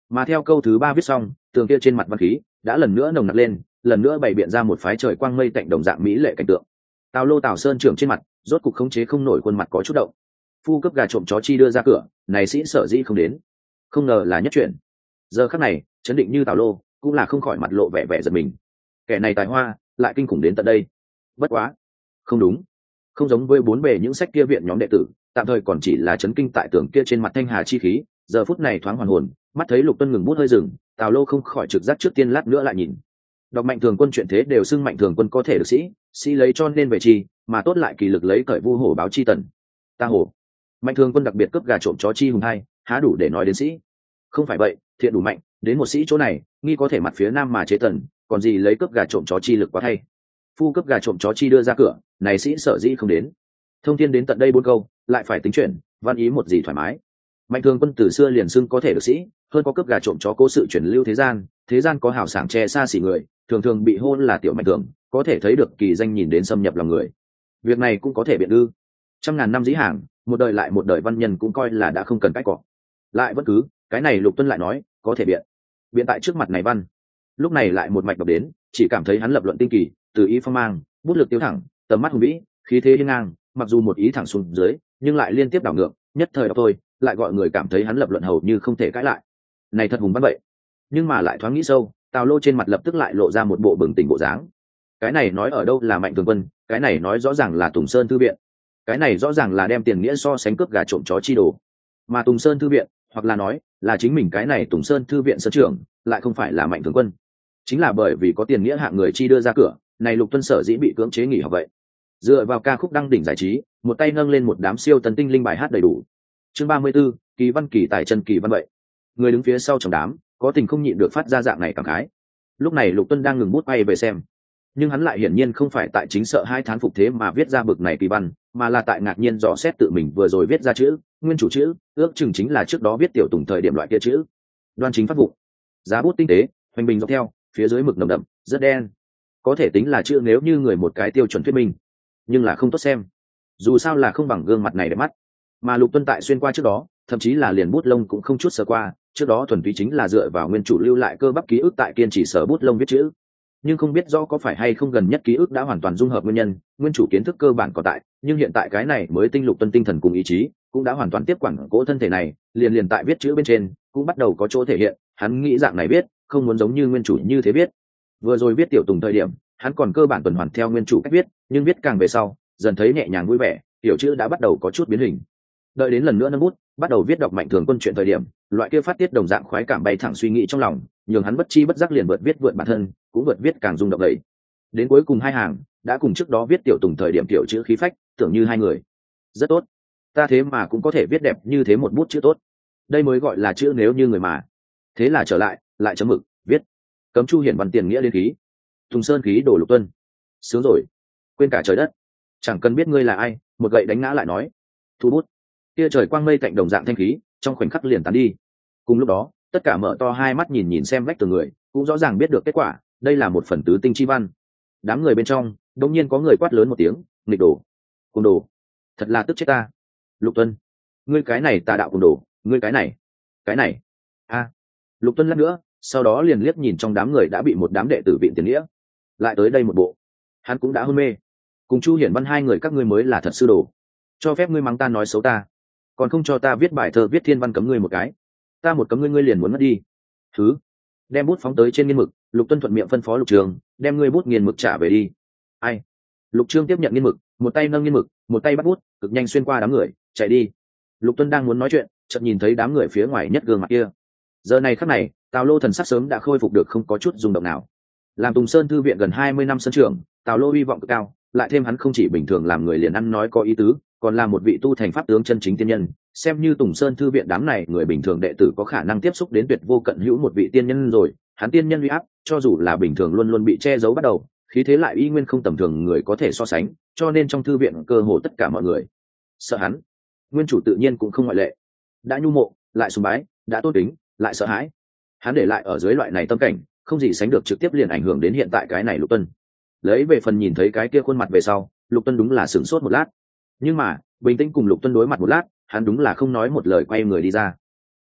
Mà theo câu thứ ba viết xong, tường kia trên mặt văn khí đã lần nữa nồng nặc lên, lần nữa bày biện ra một phái trời quang mây tạnh đồng dạng mỹ lệ cảnh tượng. Tào Lô Tào Sơn trưởng trên mặt rốt cục khống chế không nổi, khuôn mặt có chút động. Phu cấp gà trộm chó chi đưa ra cửa, này sĩ sở dĩ không đến, không ngờ là nhất chuyển. Giờ khắc này, chấn định như Tào Lô cũng là không khỏi mặt lộ vẻ vẻ giật mình. Kẻ này tài hoa lại kinh khủng đến tận đây. Bất quá, không đúng, không giống với bốn bề những sách kia viện nhóm đệ tử, tạm thời còn chỉ là chấn kinh tại tường kia trên mặt thanh hà chi khí, giờ phút này thoáng hoàn hồn, mắt thấy Lục Tuân ngừng bút hơi dừng, Tào Lô không khỏi trực giác trước tiên lát nữa lại nhìn. Đọc Mạnh Thường Quân chuyện thế đều xưng Mạnh Thường Quân có thể được sĩ, sĩ lấy cho nên về chi, mà tốt lại kỳ lực lấy cởi vu hổ báo chi tần. Ta hổ. Mạnh Thường Quân đặc biệt cướp gà trộm chó chi hùng hai, há đủ để nói đến sĩ. Không phải vậy, thiện đủ mạnh, đến một sĩ chỗ này, nghi có thể mặt phía nam mà chế tần, còn gì lấy cướp gà trộm chó chi lực quá thay. Phu cướp gà trộm chó chi đưa ra cửa, này sĩ sở dĩ không đến. Thông thiên đến tận đây bốn câu, lại phải tính chuyển, văn ý một gì thoải mái. Mạnh Thường Quân từ xưa liền xưng có thể được sĩ, hơn có cướp gà trộm chó cố sự truyền lưu thế gian, thế gian có hào sảng che xa xỉ người, thường thường bị hôn là tiểu mạnh thường, có thể thấy được kỳ danh nhìn đến xâm nhập lòng người. Việc này cũng có thể biện ư? Trăm ngàn năm dĩ hàng, một đời lại một đời văn nhân cũng coi là đã không cần cách cọ. Lại vẫn cứ, cái này Lục Tuân lại nói, có thể biện. Biện tại trước mặt này văn. Lúc này lại một mạch đọc đến, chỉ cảm thấy hắn lập luận tinh kỳ, từ ý phong mang, bút lực tiêu thẳng, tầm mắt hùng vĩ, khí thế hiên ngang, mặc dù một ý thẳng xuống dưới, nhưng lại liên tiếp đảo ngược, nhất thời đọc thôi, lại gọi người cảm thấy hắn lập luận hầu như không thể cãi lại. Này thật hùng văn vậy. Nhưng mà lại thoáng nghĩ sâu, Tào Lô trên mặt lập tức lại lộ ra một bộ bừng tỉnh bộ dáng. Cái này nói ở đâu là Mạnh Thường Quân, cái này nói rõ ràng là Tùng Sơn thư viện, cái này rõ ràng là đem tiền nghĩa so sánh cướp gà trộm chó chi đồ. Mà Tùng Sơn thư viện, hoặc là nói là chính mình cái này Tùng Sơn thư viện sơn trưởng, lại không phải là Mạnh Thường Quân. Chính là bởi vì có tiền nghĩa hạng người chi đưa ra cửa, này Lục Tuân sở dĩ bị cưỡng chế nghỉ học vậy. Dựa vào ca khúc đăng đỉnh giải trí, một tay nâng lên một đám siêu tần tinh linh bài hát đầy đủ. Chương ba mươi 34, kỳ văn kỳ tài chân kỳ văn vậy. Người đứng phía sau trong đám, có tình không nhịn được phát ra dạng này cảm khái. Lúc này Lục Tuân đang ngừng bút quay về xem, nhưng hắn lại hiển nhiên không phải tại chính sợ hai thán phục thế mà viết ra bực này kỳ văn, mà là tại ngạc nhiên dò xét tự mình vừa rồi viết ra chữ, nguyên chủ chữ, ước chừng chính là trước đó viết tiểu Tùng thời điểm loại kia chữ. Đoan chính phát vụ, giá bút tinh tế, hoành bình dọc theo, phía dưới mực nồng đậm, rất đen. Có thể tính là chữ nếu như người một cái tiêu chuẩn thuyết minh, nhưng là không tốt xem. Dù sao là không bằng gương mặt này để mắt. Mà Lục Tuân tại xuyên qua trước đó, thậm chí là liền bút lông cũng không chút sờ qua, trước đó thuần túy chính là dựa vào nguyên chủ lưu lại cơ bắp ký ức tại kiên trì sở bút lông viết chữ. Nhưng không biết rõ có phải hay không gần nhất ký ức đã hoàn toàn dung hợp nguyên nhân, nguyên chủ kiến thức cơ bản còn tại, nhưng hiện tại cái này mới tinh Lục Tuân tinh thần cùng ý chí cũng đã hoàn toàn tiếp quản cỗ thân thể này, liền liền tại viết chữ bên trên cũng bắt đầu có chỗ thể hiện, hắn nghĩ dạng này viết, không muốn giống như nguyên chủ như thế viết. Vừa rồi viết tiểu Tùng thời điểm, hắn còn cơ bản tuần hoàn theo nguyên chủ cách viết, nhưng viết càng về sau, dần thấy nhẹ nhàng vui vẻ, tiểu chữ đã bắt đầu có chút biến hình. Đợi đến lần nữa nâng bút, bắt đầu viết đọc Mạnh Thường Quân chuyện thời điểm, loại kia phát tiết đồng dạng khoái cảm bay thẳng suy nghĩ trong lòng, nhường hắn bất chi bất giác liền vượt viết vượt bản thân, cũng vượt viết càng rung động đầy. Đến cuối cùng hai hàng, đã cùng trước đó viết tiểu Tùng thời điểm tiểu chữ khí phách, tưởng như hai người. Rất tốt, ta thế mà cũng có thể viết đẹp như thế một bút chữ tốt. Đây mới gọi là chữ nếu như người mà. Thế là trở lại, lại chấm mực, viết. Cấm Chu hiển văn tiền nghĩa liên khí. Tùng Sơn khí đổ Lục Tuân. Sướng rồi, quên cả trời đất. Chẳng cần biết ngươi là ai, một gậy đánh ngã lại nói. Thu bút. Kia trời quang mây cạnh đồng dạng thanh khí, trong khoảnh khắc liền tán đi. Cùng lúc đó, tất cả mở to hai mắt nhìn nhìn xem vách tường người, cũng rõ ràng biết được kết quả, đây là một phần tứ tinh chi văn. Đám người bên trong, đột nhiên có người quát lớn một tiếng, nghịch đồ, cùng đồ, thật là tức chết ta. Lục Tuân, ngươi cái này tà đạo cùng đồ, ngươi cái này, cái này, a. Lục Tuân lát nữa, sau đó liền liếc nhìn trong đám người đã bị một đám đệ tử viện tiền nghĩa, lại tới đây một bộ, hắn cũng đã hôn mê. Cùng Chu Hiển Văn hai người các ngươi mới là thật sư đồ, cho phép ngươi mắng ta nói xấu ta, còn không cho ta viết bài thơ viết thiên văn cấm ngươi một cái, ta một cấm ngươi ngươi liền muốn mất đi. Thứ, đem bút phóng tới trên nghiên mực, Lục Tuân thuận miệng phân phó Lục Trường, đem ngươi bút nghiên mực trả về đi. Ai? Lục Trương tiếp nhận nghiên mực, một tay nâng nghiên mực, một tay bắt bút, cực nhanh xuyên qua đám người, chạy đi. Lục Tuân đang muốn nói chuyện, chợt nhìn thấy đám người phía ngoài nhất gương mặt kia. Giờ này khắc này, Tào Lô thần sắc sớm đã khôi phục được không có chút rung động nào. Làm Tùng Sơn thư viện gần hai mươi năm sân trưởng, Tào Lô hy vọng cực cao, lại thêm hắn không chỉ bình thường làm người liền ăn nói có ý tứ, còn là một vị tu thành pháp tướng chân chính tiên nhân, xem như Tùng Sơn thư viện đám này người bình thường đệ tử có khả năng tiếp xúc đến tuyệt vô cận hữu một vị tiên nhân rồi, hắn tiên nhân uy áp, cho dù là bình thường luôn luôn bị che giấu bắt đầu, khí thế lại y nguyên không tầm thường người có thể so sánh, cho nên trong thư viện cơ hồ tất cả mọi người sợ hắn. Nguyên chủ tự nhiên cũng không ngoại lệ, đã nhu mộ, lại sùng bái, đã tôn kính, lại sợ hãi. Hắn để lại ở dưới loại này tâm cảnh, không gì sánh được trực tiếp liền ảnh hưởng đến hiện tại cái này Lục Tuân. Lấy về phần nhìn thấy cái kia khuôn mặt về sau, Lục Tuân đúng là sửng sốt một lát, nhưng mà bình tĩnh cùng Lục Tuân đối mặt một lát, hắn đúng là không nói một lời quay người đi ra.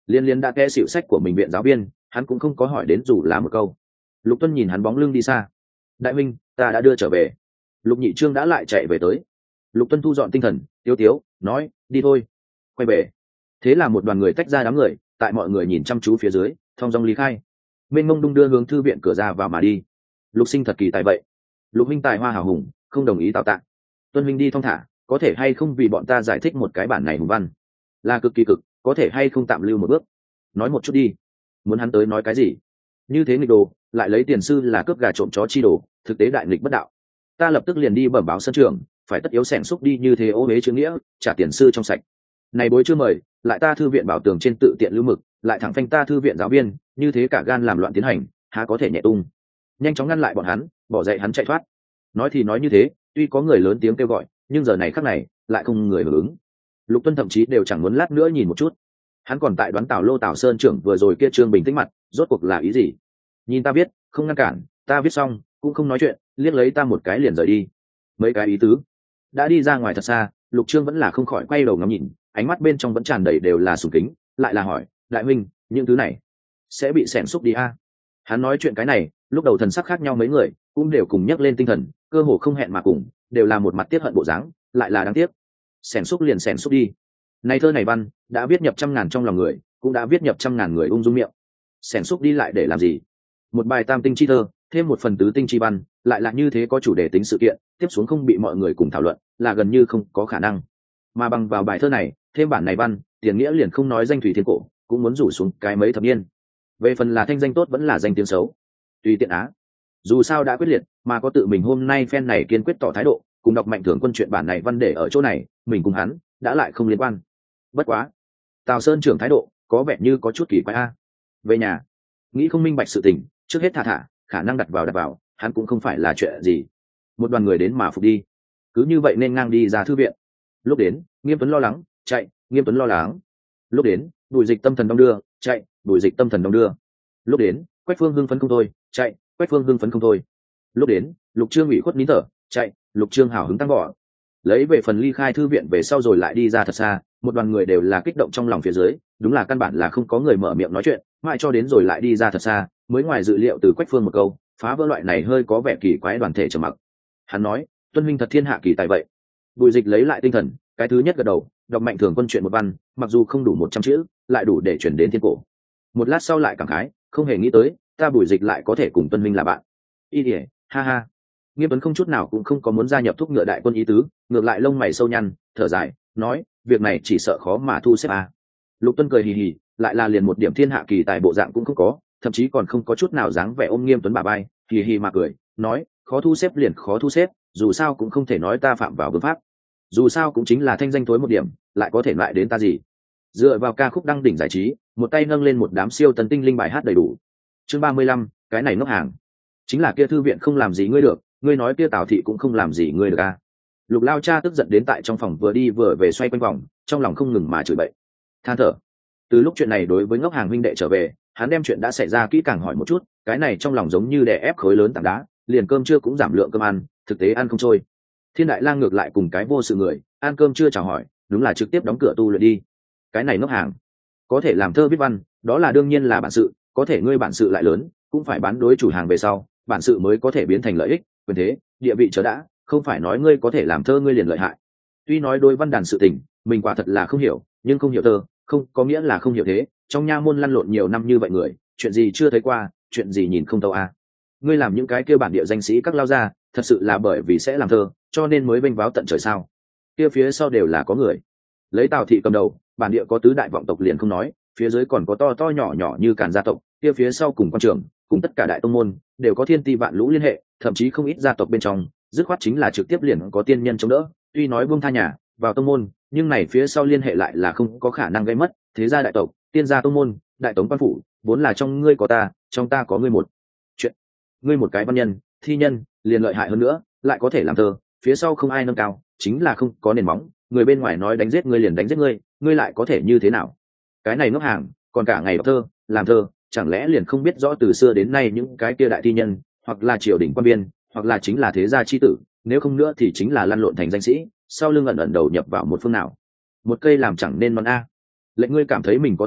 liên liên đã nghe xịu sách của mình viện giáo viên, hắn cũng không có hỏi đến dù là một câu. Lục Tuân nhìn hắn bóng lưng đi xa. Đại minh, ta đã đưa trở về. Lục Nhị Trương đã lại chạy về tới. Lục Tuân thu dọn tinh thần, tiếu tiếu nói, đi thôi. Quay về. Thế là một đoàn người tách ra đám người, tại mọi người nhìn chăm chú phía dưới, thong dong lý khai. Mênh mông đung đưa hướng thư viện cửa ra vào mà đi. Lục Sinh thật kỳ tài vậy. Lục Minh tài hoa hào hùng, không đồng ý tạo tạng. Tuân Minh đi thong thả, có thể hay không vì bọn ta giải thích một cái bản này hùng văn là cực kỳ cực, có thể hay không tạm lưu một bước, nói một chút đi. Muốn hắn tới nói cái gì? Như thế nghịch đồ, lại lấy tiền sư là cướp gà trộm chó chi đồ, thực tế đại nghịch bất đạo. Ta lập tức liền đi bẩm báo sân trường, phải tất yếu xẻng xúc đi như thế ô huế chữ nghĩa, trả tiền sư trong sạch. Này bối chưa mời, lại ta thư viện bảo tường trên tự tiện lưu mực, lại thẳng phanh ta thư viện giáo viên, như thế cả gan làm loạn tiến hành, há có thể nhẹ tung. Nhanh chóng ngăn lại bọn hắn, bỏ dậy hắn chạy thoát. Nói thì nói như thế, tuy có người lớn tiếng kêu gọi, nhưng giờ này khắc này lại không người hưởng ứng. Lục Tuân thậm chí đều chẳng muốn lát nữa nhìn một chút. Hắn còn tại đoán Tào Lô Tào Sơn trưởng vừa rồi kia Trương Bình tĩnh mặt, rốt cuộc là ý gì? Nhìn ta viết, không ngăn cản, ta viết xong, cũng không nói chuyện, liếc lấy ta một cái liền rời đi. Mấy cái ý tứ. Đã đi ra ngoài thật xa, Lục Trương vẫn là không khỏi quay đầu ngắm nhìn, ánh mắt bên trong vẫn tràn đầy đều là sùng kính, lại là hỏi, đại huynh, những thứ này sẽ bị xẻng xúc đi a? À? Hắn nói chuyện cái này, lúc đầu thần sắc khác nhau mấy người, cũng đều cùng nhắc lên tinh thần, cơ hồ không hẹn mà cùng, đều là một mặt tiếc hận bộ dáng, lại là đáng tiếc. Xẻng xúc liền xẻng xúc đi. Này thơ này văn, đã viết nhập trăm ngàn trong lòng người, cũng đã viết nhập trăm ngàn người ung dung miệng. Xẻng xúc đi lại để làm gì? Một bài tam tinh chi thơ, thêm một phần tứ tinh chi văn, lại là như thế có chủ đề tính sự kiện, tiếp xuống không bị mọi người cùng thảo luận, là gần như không có khả năng. Mà bằng vào bài thơ này, thêm bản này văn, tiền nghĩa liền không nói danh thủy thiên cổ, cũng muốn rủ xuống cái mấy thập niên. Về phần là thanh danh tốt vẫn là danh tiếng xấu, tùy tiện á. Dù sao đã quyết liệt, mà có tự mình hôm nay phen này kiên quyết tỏ thái độ, cùng đọc Mạnh Thường Quân chuyện bản này văn để ở chỗ này, mình cùng hắn đã lại không liên quan. Bất quá, Tào Sơn trưởng thái độ có vẻ như có chút kỳ quái a. Về nhà, nghĩ không minh bạch sự tình, trước hết thả thả, khả năng đặt vào đặt vào, hắn cũng không phải là chuyện gì. Một đoàn người đến mà phục đi, cứ như vậy nên ngang đi ra thư viện. Lúc đến, Nghiêm Tuấn lo lắng, chạy, Nghiêm Tuấn lo lắng. Lúc đến, Bùi Dịch tâm thần đông đưa, chạy, Bùi Dịch tâm thần đông đưa. Lúc đến, Quách Phương hưng phấn không thôi, chạy, Quách Phương hưng phấn không thôi. Lúc đến, Lục Trương ủy khuất nín thở, chạy, Lục Trương hào hứng tăng vỏ. Lấy về phần ly khai thư viện về sau rồi lại đi ra thật xa, một đoàn người đều là kích động trong lòng phía dưới, đúng là căn bản là không có người mở miệng nói chuyện, mãi cho đến rồi lại đi ra thật xa, mới ngoài dự liệu từ Quách Phương một câu, phá vỡ loại này hơi có vẻ kỳ quái đoàn thể trầm mặc. Hắn nói, Tuân huynh thật thiên hạ kỳ tài vậy. Bùi Dịch lấy lại tinh thần, cái thứ nhất gật đầu, đọc Mạnh Thường Quân chuyện một văn, mặc dù không đủ một trăm chữ, lại đủ để chuyển đến thiên cổ. Một lát sau lại cảm khái, không hề nghĩ tới, ta Bùi Dịch lại có thể cùng Tuân huynh là bạn. Y điệp, ha ha. Nghiêm Tuấn không chút nào cũng không có muốn gia nhập thúc ngựa đại quân ý tứ, ngược lại lông mày sâu nhăn, thở dài, nói, việc này chỉ sợ khó mà thu xếp à. Lục Tuân cười hì hì, lại là liền một điểm thiên hạ kỳ tài bộ dạng cũng không có, thậm chí còn không có chút nào dáng vẻ ôm Nghiêm Tuấn bà bay, hì hì mà cười, nói, khó thu xếp liền khó thu xếp, dù sao cũng không thể nói ta phạm vào vương pháp, dù sao cũng chính là thanh danh thối một điểm, lại có thể lại đến ta gì. Dựa vào ca khúc đăng đỉnh giải trí, một tay nâng lên một đám siêu tần tinh linh bài hát đầy đủ. Chương ba mươi lăm, cái này ngốc hàng, chính là kia thư viện không làm gì ngươi được, ngươi nói kia Tào thị cũng không làm gì ngươi được à. Lục Lao cha tức giận đến tại trong phòng vừa đi vừa về xoay quanh vòng, trong lòng không ngừng mà chửi bậy, than thở. Từ lúc chuyện này đối với ngốc hàng huynh đệ trở về, hắn đem chuyện đã xảy ra kỹ càng hỏi một chút, cái này trong lòng giống như đè ép khối lớn tảng đá, liền cơm trưa cũng giảm lượng cơm ăn, thực tế ăn không trôi. Thiên Đại Lang ngược lại cùng cái vô sự người, ăn cơm chưa chào hỏi, đúng là trực tiếp đóng cửa tu luyện đi. Cái này ngốc hàng, có thể làm thơ viết văn, đó là đương nhiên là bản sự, có thể ngươi bản sự lại lớn, cũng phải bán đối chủ hàng về sau, bản sự mới có thể biến thành lợi ích, quyền thế, địa vị chớ đã, không phải nói ngươi có thể làm thơ ngươi liền lợi hại. Tuy nói đối văn đàn sự tình, mình quả thật là không hiểu, nhưng không hiểu thơ, không có nghĩa là không hiểu thế. Trong nha môn lăn lộn nhiều năm như vậy người, chuyện gì chưa thấy qua, chuyện gì nhìn không tâu à. Ngươi làm những cái kia bản địa danh sĩ các lao ra, thật sự là bởi vì sẽ làm thơ, cho nên mới vênh váo tận trời sao? Kia phía sau đều là có người. Lấy Tào thị cầm đầu, bản địa có tứ đại vọng tộc liền không nói, phía dưới còn có to to nhỏ nhỏ như Càn gia tộc, kia phía sau cùng quan trường, cùng tất cả đại tông môn đều có thiên ti vạn lũ liên hệ, thậm chí không ít gia tộc bên trong, dứt khoát chính là trực tiếp liền có tiên nhân chống đỡ. Tuy nói buông tha nhà vào tông môn, nhưng này phía sau liên hệ lại là không có khả năng gây mất. Thế gia đại tộc, tiên gia tông môn, đại tống quan phủ, vốn là trong ngươi có ta, trong ta có ngươi một chuyện. Ngươi một cái văn nhân, thi nhân, liền lợi hại hơn nữa, lại có thể làm thơ, phía sau không ai nâng cao, chính là không có nền móng. Người bên ngoài nói đánh giết ngươi liền đánh giết ngươi, ngươi lại có thể như thế nào? Cái này ngốc hàng, còn cả ngày đọc thơ, làm thơ, chẳng lẽ liền không biết rõ từ xưa đến nay những cái kia đại thi nhân, hoặc là triều đình quan viên, hoặc là chính là thế gia chi tử, nếu không nữa thì chính là lăn lộn thành danh sĩ, sau lưng ẩn ẩn đầu nhập vào một phương nào. Một cây làm chẳng nên non a. Lệnh ngươi cảm thấy mình có tài,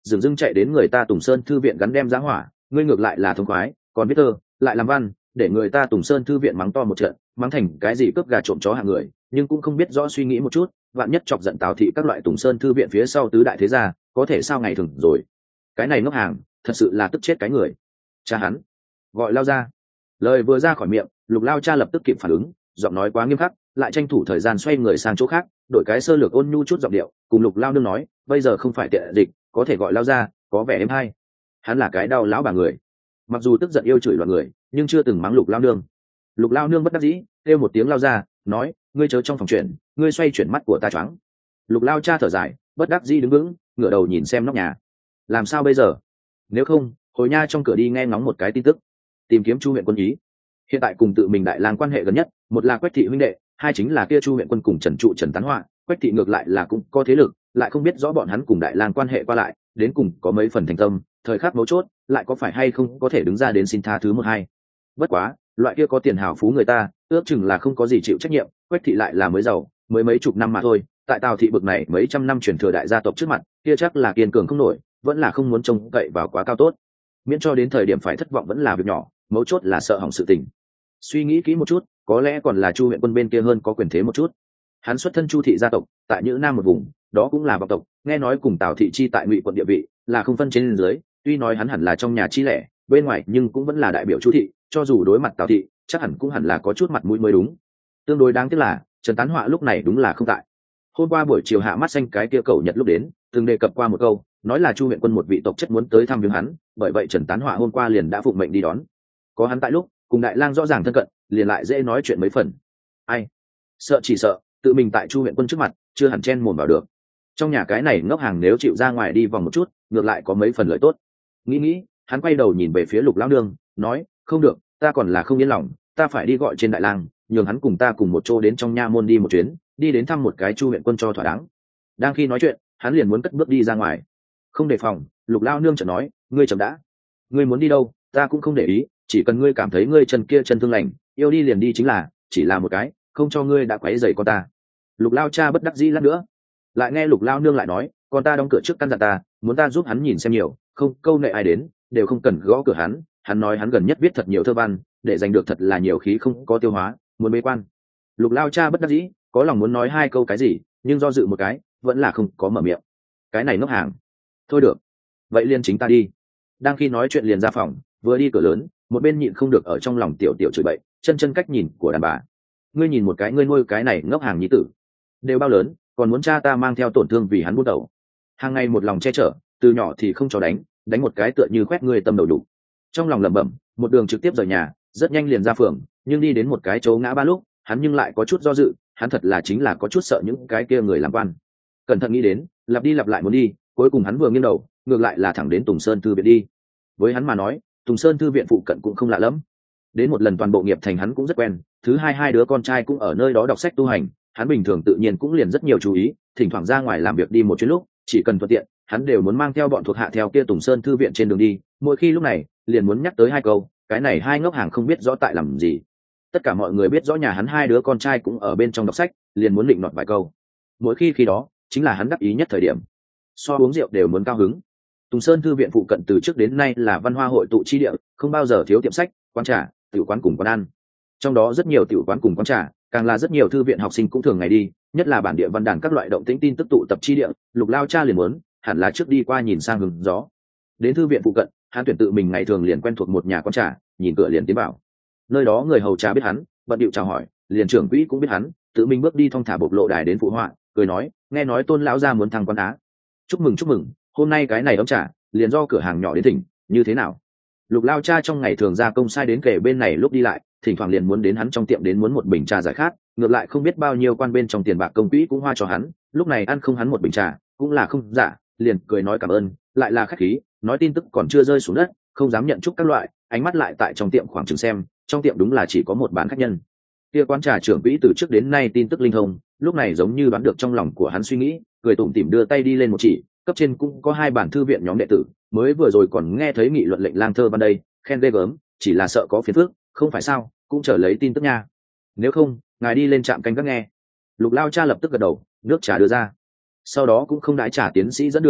dừng dưng chạy đến người ta Tùng Sơn thư viện gắn đem giá hỏa, ngươi ngược lại là thông khoái, còn viết thơ lại làm văn, để người ta Tùng Sơn thư viện mắng to một trận, mắng thành cái gì cướp gà trộm chó hạng người, nhưng cũng không biết rõ suy nghĩ một chút, vạn nhất chọc giận Tào thị các loại Tùng Sơn thư viện phía sau tứ đại thế gia, có thể sao ngày thường rồi. Cái này ngốc hàng, thật sự là tức chết cái người. Cha hắn, gọi Lao ra. Lời vừa ra khỏi miệng, Lục Lao cha lập tức kịp phản ứng, giọng nói quá nghiêm khắc, lại tranh thủ thời gian xoay người sang chỗ khác, đổi cái sơ lược ôn nhu chút giọng điệu, cùng Lục Lao nương nói, bây giờ không phải tiện dịch, có thể gọi Lao ra, có vẻ êm hay. Hắn là cái đau lão bà người, mặc dù tức giận yêu chửi loạn người, nhưng chưa từng mắng Lục Lao nương. Lục Lao nương bất đắc dĩ kêu một tiếng Lao ra, nói, ngươi chớ trong phòng chuyện, ngươi xoay chuyển mắt của ta choáng. Lục Lao cha thở dài, bất đắc dĩ đứng vững, ngửa đầu nhìn xem nóc nhà. Làm sao bây giờ? Nếu không, hồi nha trong cửa đi nghe ngóng một cái tin tức, tìm kiếm Chu huyện quân ý. Hiện tại cùng tự mình đại lang quan hệ gần nhất, một là Quách thị huynh đệ, hai chính là kia Chu huyện quân cùng Trần trụ Trần Tán Họa. Quách thị ngược lại là cũng có thế lực, lại không biết rõ bọn hắn cùng đại lang quan hệ qua lại, đến cùng có mấy phần thành tâm, thời khắc mấu chốt, lại có phải hay không có thể đứng ra đến xin tha thứ một hai. Bất quá, loại kia có tiền hào phú người ta, ước chừng là không có gì chịu trách nhiệm, Quách thị lại là mới giàu, mới mấy chục năm mà thôi, tại Tào thị bực này mấy trăm năm truyền thừa đại gia tộc trước mặt, kia chắc là kiên cường không nổi, vẫn là không muốn trông cậy vào quá cao tốt. Miễn cho đến thời điểm phải thất vọng vẫn là việc nhỏ, mấu chốt là sợ hỏng sự tình. Suy nghĩ kỹ một chút, có lẽ còn là Chu huyện quân bên kia hơn có quyền thế một chút. Hắn xuất thân Chu thị gia tộc, tại Nhữ Nam một vùng, đó cũng là vọng tộc, nghe nói cùng Tào thị chi tại Ngụy quận địa vị, là không phân trên dưới, tuy nói hắn hẳn là trong nhà chi lẻ, bên ngoài nhưng cũng vẫn là đại biểu Chu thị, cho dù đối mặt Tào thị, chắc hẳn cũng hẳn là có chút mặt mũi mới đúng. Tương đối đáng tiếc là, Trần Tán Họa lúc này đúng là không tại. Hôm qua buổi chiều hạ mắt xanh cái kia cậu Nhật lúc đến, từng đề cập qua một câu, nói là Chu huyện quân một vị tộc chất muốn tới thăm viếng hắn, bởi vậy Trần Tán Họa hôm qua liền đã phụng mệnh đi đón. Có hắn tại lúc, cùng đại lang rõ ràng thân cận, liền lại dễ nói chuyện mấy phần. Ai sợ chỉ sợ tự mình tại Chu huyện quân trước mặt chưa hẳn chen mồm vào được. Trong nhà cái này ngốc hàng nếu chịu ra ngoài đi vòng một chút, ngược lại có mấy phần lợi tốt. Nghĩ nghĩ, hắn quay đầu nhìn về phía Lục lão nương, nói, không được, ta còn là không yên lòng, ta phải đi gọi trên đại lang, nhường hắn cùng ta cùng một chỗ đến trong nha môn đi một chuyến, đi đến thăm một cái Chu huyện quân cho thỏa đáng. Đang khi nói chuyện, hắn liền muốn cất bước đi ra ngoài. Không đề phòng, Lục lão nương chợt nói, ngươi chậm đã, ngươi muốn đi đâu, ta cũng không để ý, chỉ cần ngươi cảm thấy ngươi chân kia chân thương lành, yêu đi liền đi chính là, chỉ là một cái, không cho ngươi đã quấy rầy con ta. Lục lao cha bất đắc dĩ lát nữa, lại nghe Lục lao nương lại nói, con ta đóng cửa trước căn dặn ta, muốn ta giúp hắn nhìn xem nhiều, không câu nệ ai đến, đều không cần gõ cửa hắn. Hắn nói hắn gần nhất viết thật nhiều thơ văn, để giành được thật là nhiều khí không có tiêu hóa, muốn bế quan. Lục lao cha bất đắc dĩ, có lòng muốn nói hai câu cái gì, nhưng do dự một cái, vẫn là không có mở miệng. Cái này ngốc hàng. Thôi được, vậy liền chính ta đi. Đang khi nói chuyện liền ra phòng, vừa đi cửa lớn, một bên nhịn không được ở trong lòng tiểu tiểu chửi bậy, chân chân cách nhìn của đàn bà. Ngươi nhìn một cái, ngươi nuôi cái này ngốc hàng nhi tử, đều bao lớn, còn muốn cha ta mang theo tổn thương vì hắn buôn đầu. Hàng ngày một lòng che chở, từ nhỏ thì không cho đánh, đánh một cái tựa như khoét ngươi tâm đầu đủ. Trong lòng lẩm bẩm, một đường trực tiếp rời nhà, rất nhanh liền ra phường, nhưng đi đến một cái chỗ ngã ba lúc, hắn nhưng lại có chút do dự, hắn thật là chính là có chút sợ những cái kia người làm quan. Cẩn thận nghĩ đến, lặp đi lặp lại muốn đi, cuối cùng hắn vừa nghiêng đầu, ngược lại là thẳng đến Tùng Sơn thư viện đi. Với hắn mà nói, Tùng Sơn thư viện phụ cận cũng không lạ lắm. Đến một lần toàn bộ nghiệp thành hắn cũng rất quen, thứ hai hai đứa con trai cũng ở nơi đó đọc sách tu hành, hắn bình thường tự nhiên cũng liền rất nhiều chú ý, thỉnh thoảng ra ngoài làm việc đi một chuyến lúc, chỉ cần thuận tiện, hắn đều muốn mang theo bọn thuộc hạ theo kia Tùng Sơn thư viện trên đường đi, mỗi khi lúc này, liền muốn nhắc tới hai câu, cái này hai ngốc hàng không biết rõ tại làm gì. Tất cả mọi người biết rõ nhà hắn hai đứa con trai cũng ở bên trong đọc sách, liền muốn định nọt vài câu. Mỗi khi khi đó, chính là hắn đắc ý nhất thời điểm. So uống rượu đều muốn cao hứng. Tùng Sơn thư viện phụ cận từ trước đến nay là văn hoa hội tụ chi địa, không bao giờ thiếu tiệm sách, quán trà, tiểu quán cùng quán ăn. Trong đó rất nhiều tiểu quán cùng quán trà, càng là rất nhiều thư viện học sinh cũng thường ngày đi, nhất là bản địa văn đàn các loại động tĩnh tin tức tụ tập chi địa, Lục lao cha liền muốn, hẳn là trước đi qua nhìn sang hứng gió. Đến thư viện phụ cận, hắn tuyển tự mình ngày thường liền quen thuộc một nhà quán trà, nhìn cửa liền tiến vào. Nơi đó người hầu trà biết hắn, bận điệu chào hỏi, liền trưởng quỹ cũng biết hắn, tự mình bước đi thong thả bộc lộ đài đến phụ họa, cười nói, nghe nói Tôn lão gia muốn thăng quan á. Chúc mừng chúc mừng, hôm nay cái này ấm trà, liền do cửa hàng nhỏ đến thỉnh, như thế nào? Lục lao cha trong ngày thường ra công sai đến kể bên này lúc đi lại, thỉnh thoảng liền muốn đến hắn trong tiệm đến muốn một bình trà giải khát, ngược lại không biết bao nhiêu quan bên trong tiền bạc công quỹ cũng hoa cho hắn, lúc này ăn không hắn một bình trà, cũng là không giả, liền cười nói cảm ơn, lại là khách khí, nói tin tức còn chưa rơi xuống đất, không dám nhận chúc các loại, ánh mắt lại tại trong tiệm khoảng chừng xem, trong tiệm đúng là chỉ có một bán khách nhân. Kia quán trà trưởng quỹ từ trước đến nay tin tức linh thông, lúc này giống như đoán được trong lòng của hắn suy nghĩ, cười tủm tỉm đưa tay đi lên một chỉ, cấp trên cũng có hai bản thư viện nhóm đệ tử, mới vừa rồi còn nghe thấy nghị luận lệnh lang thơ ban đây, khen ghê gớm, chỉ là sợ có phiền phức, không phải sao, cũng chờ lấy tin tức nha. Nếu không, ngài đi lên trạm canh các nghe. Lục lao cha lập tức gật đầu, nước trà đưa ra. Sau đó cũng không đãi trả tiến sĩ dẫn đường,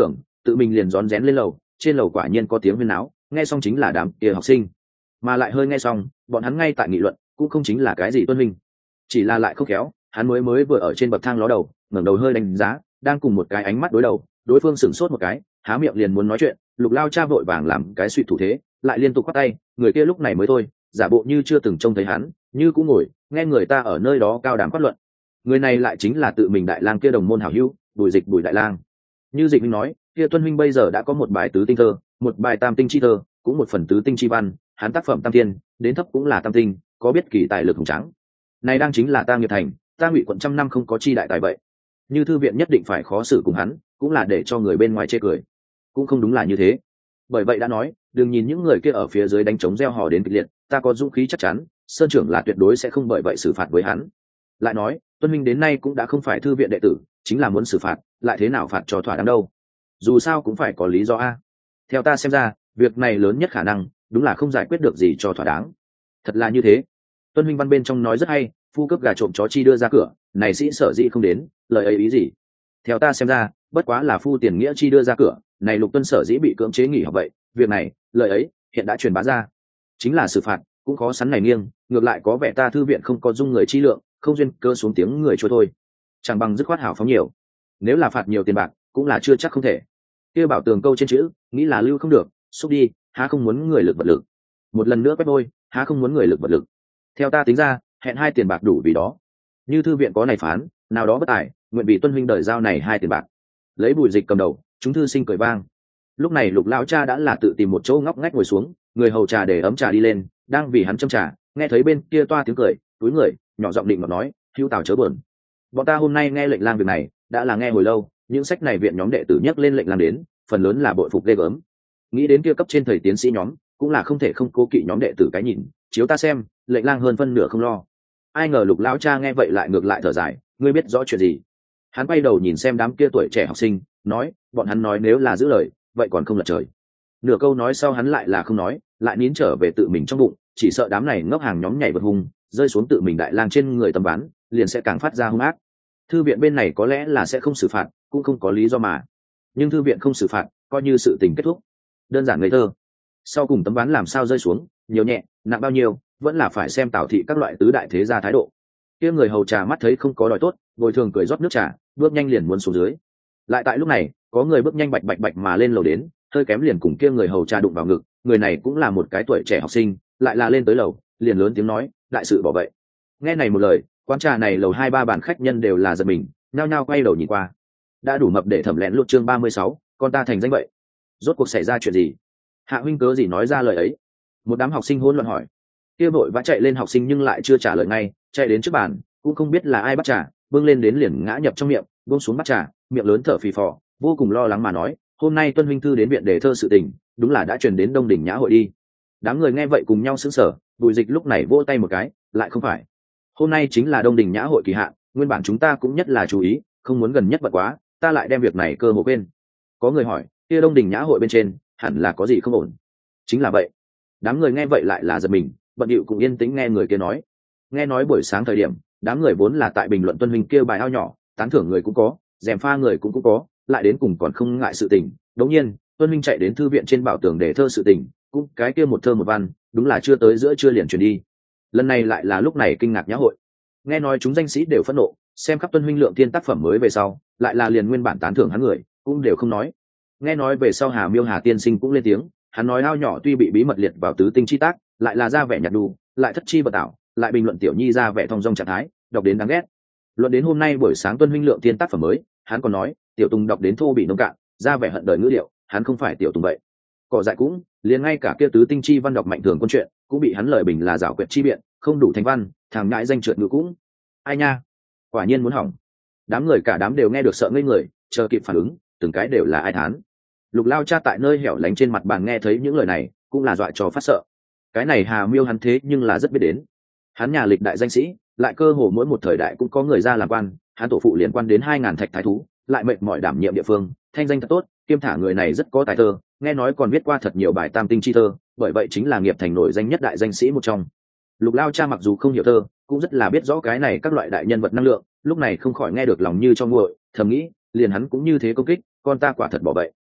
tự mình liền rón rén lên lầu. Trên lầu quả nhiên có tiếng huyên náo, nghe xong chính là đám kia học sinh, mà lại hơi nghe xong bọn hắn ngay tại nghị luận cũng không chính là cái gì Tuân Minh, chỉ là lại không khéo hắn mới mới vừa ở trên bậc thang ló đầu ngẩng đầu hơi đánh giá, đang cùng một cái ánh mắt đối đầu, đối phương sửng sốt một cái, há miệng liền muốn nói chuyện, Lục Lao Cha vội vàng làm cái suy thủ thế, lại liên tục quát tay, người kia lúc này mới thôi, giả bộ như chưa từng trông thấy hắn, như cũng ngồi nghe người ta ở nơi đó cao đàm quát luận. Người này lại chính là tự mình đại lang kia đồng môn hảo hữu, Bùi Dịch Bùi đại lang. Như Dịch Minh nói, kia Tuân Minh bây giờ đã có một bài tứ tinh thơ, một bài tam tinh chi thơ, cũng một phần tứ tinh chi văn, hắn tác phẩm tam thiên, đến thấp cũng là tam tinh, có biết kỳ tài lực hùng tráng. Này đang chính là ta nghiệp thành, ta Ngụy quận trăm năm không có chi đại tài vậy. Như thư viện nhất định phải khó xử cùng hắn, cũng là để cho người bên ngoài chê cười. Cũng không đúng là như thế. Bởi vậy đã nói, đừng nhìn những người kia ở phía dưới đánh trống reo hò đến kịch liệt, ta có dũng khí chắc chắn, sơn trưởng là tuyệt đối sẽ không bởi vậy xử phạt với hắn. Lại nói, Tuân Minh đến nay cũng đã không phải thư viện đệ tử, chính là muốn xử phạt, lại thế nào phạt cho thỏa đáng đâu? Dù sao cũng phải có lý do a. Theo ta xem ra, việc này lớn nhất khả năng đúng là không giải quyết được gì cho thỏa đáng. Thật là như thế. Tuân Minh văn bên trong nói rất hay, phu cướp gà trộm chó chi đưa ra cửa, này sĩ sở dĩ không đến, lời ấy ý gì? Theo ta xem ra, bất quá là phu tiền nghĩa chi đưa ra cửa, này Lục Tuân sở dĩ bị cưỡng chế nghỉ học vậy, việc này, lời ấy hiện đã truyền bá ra, chính là xử phạt, cũng khó sắn này nghiêng, ngược lại có vẻ ta thư viện không có dung người chi lượng, không duyên cơ xuống tiếng người cho thôi, chẳng bằng dứt khoát hảo phóng nhiều. Nếu là phạt nhiều tiền bạc, cũng là chưa chắc không thể. Kia bảo tường câu trên chữ, nghĩ là lưu không được, xúc đi, há không muốn người lực vật lực. Một lần nữa quét đôi, há không muốn người lực vật lực. Theo ta tính ra, hẹn hai tiền bạc đủ vì đó. Như thư viện có này phán, nào đó bất tài, nguyện vì Tuân huynh đời giao này hai tiền bạc. Lấy Bùi Dịch cầm đầu, chúng thư sinh cười vang. Lúc này Lục Lão Cha đã là tự tìm một chỗ ngóc ngách ngồi xuống, người hầu trà để ấm trà đi lên, đang vì hắn châm trà, nghe thấy bên kia toa tiếng cười, túi người, nhỏ giọng định mà nói, hữu tào chớ buồn. Bọn ta hôm nay nghe lệnh lang việc này, đã là nghe hồi lâu, những sách này viện nhóm đệ tử nhắc lên lệnh lang đến, phần lớn là bội phục ghê gớm. Nghĩ đến kia cấp trên thầy tiến sĩ nhóm, cũng là không thể không cố kỵ nhóm đệ tử cái nhìn, chiếu ta xem, lệnh lang hơn phân nửa không lo. Ai ngờ Lục Lão Cha nghe vậy lại ngược lại thở dài, ngươi biết rõ chuyện gì? Hắn quay đầu nhìn xem đám kia tuổi trẻ học sinh, nói, bọn hắn nói nếu là giữ lời, vậy còn không lật trời. Nửa câu nói sau hắn lại là không nói, lại nín trở về tự mình trong bụng, chỉ sợ đám này ngốc hàng nhóm nhảy vượt hung, rơi xuống tự mình đại lang trên người tầm ván, liền sẽ càng phát ra hung ác. Thư viện bên này có lẽ là sẽ không xử phạt, cũng không có lý do mà. Nhưng thư viện không xử phạt, coi như sự tình kết thúc. Đơn giản ngây thơ. Sau cùng tấm ván làm sao rơi xuống, nhiều nhẹ, nặng bao nhiêu, vẫn là phải xem Tào thị các loại tứ đại thế gia thái độ. Kia người hầu trà mắt thấy không có đòi tốt, bồi thường cười rót nước trà, bước nhanh liền muốn xuống dưới. Lại tại lúc này, có người bước nhanh bạch bạch bạch mà lên lầu đến, hơi kém liền cùng kia người hầu trà đụng vào ngực, người này cũng là một cái tuổi trẻ học sinh, lại là lên tới lầu, liền lớn tiếng nói, đại sự bỏ vậy. Nghe này một lời, quán trà này lầu hai ba bàn khách nhân đều là giật mình, nhao nhao quay đầu nhìn qua. Đã đủ mập để thẩm lén lút chương ba mươi sáu, con ta thành danh vậy. Rốt cuộc xảy ra chuyện gì? Hạ huynh cớ gì nói ra lời ấy? Một đám học sinh hỗn loạn hỏi. Kia vội vã chạy lên học sinh nhưng lại chưa trả lời ngay, chạy đến trước bàn, cũng không biết là ai bắt trà, bưng lên đến liền ngã nhập trong miệng, buông xuống bắt trà, miệng lớn thở phì phò, vô cùng lo lắng mà nói, hôm nay Tuân huynh thư đến viện đề thơ sự tình, đúng là đã truyền đến Đông đỉnh Nhã hội đi. Đám người nghe vậy cùng nhau sững sờ, Bùi Dịch lúc này vỗ tay một cái, lại không phải. Hôm nay chính là Đông đỉnh Nhã hội kỳ hạn, nguyên bản chúng ta cũng nhất là chú ý, không muốn gần nhất bận quá, ta lại đem việc này cơ hội quên. Có người hỏi, kia Đông đỉnh Nhã hội bên trên, hẳn là có gì không ổn? Chính là vậy. Đám người nghe vậy lại là giật mình, bận điệu cũng yên tĩnh nghe người kia nói. Nghe nói buổi sáng thời điểm, đám người vốn là tại bình luận Tuân huynh kia bài ao nhỏ, tán thưởng người cũng có, dèm pha người cũng cũng có, lại đến cùng còn không ngại sự tình. Đống nhiên, Tuân huynh chạy đến thư viện trên bảo tường để thơ sự tình, cũng cái kia một thơ một văn, đúng là chưa tới giữa chưa liền truyền đi. Lần này lại là lúc này kinh ngạc Nhã hội. Nghe nói chúng danh sĩ đều phẫn nộ, xem khắp Tuân huynh lượng thiên tác phẩm mới về sau, lại là liền nguyên bản tán thưởng hắn người, cũng đều không nói. Nghe nói về sau Hà Miêu Hà tiên sinh cũng lên tiếng, hắn nói ao nhỏ tuy bị bí mật liệt vào tứ tinh chi tác, lại là ra vẻ nhạt đu, lại thất chi bật tạo, lại bình luận tiểu nhi ra vẻ thong dong trạng thái, đọc đến đáng ghét. Luận đến hôm nay buổi sáng Tuân huynh lượng thiên tác phẩm mới, hắn còn nói tiểu tùng đọc đến thô bị nông cạn, ra vẻ hận đời ngữ điệu, hắn không phải tiểu tùng vậy. Cỏ dại cũng liền ngay cả kia tứ tinh chi văn đọc mạnh thường quân chuyện, cũng bị hắn lời bình là giảo quyệt chi biện, không đủ thành văn, thằng ngại danh trượt ngữ cũng. Ai nha, quả nhiên muốn hỏng. Đám người cả đám đều nghe được sợ ngây người, chờ kịp phản ứng, từng cái đều là ai thán. Lục Lao Cha tại nơi hẻo lánh trên mặt bàn nghe thấy những lời này, cũng là dọa cho phát sợ. Cái này Hà Miêu hắn thế nhưng là rất biết đến. Hắn nhà lịch đại danh sĩ, lại cơ hồ mỗi một thời đại cũng có người ra làm quan, hắn tổ phụ liên quan đến hai ngàn thạch thái thú, lại mệt mỏi đảm nhiệm địa phương, thanh danh thật tốt, kiêm thả người này rất có tài thơ, nghe nói còn viết qua thật nhiều bài tam tinh chi thơ, bởi vậy chính là nghiệp thành nổi danh nhất đại danh sĩ một trong. Lục Lao Cha mặc dù không hiểu thơ, cũng rất là biết rõ cái này các loại đại nhân vật năng lượng, lúc này không khỏi nghe được lòng như cho nguội, thầm nghĩ, liền hắn cũng như thế công kích, con ta quả thật bỏ bậy.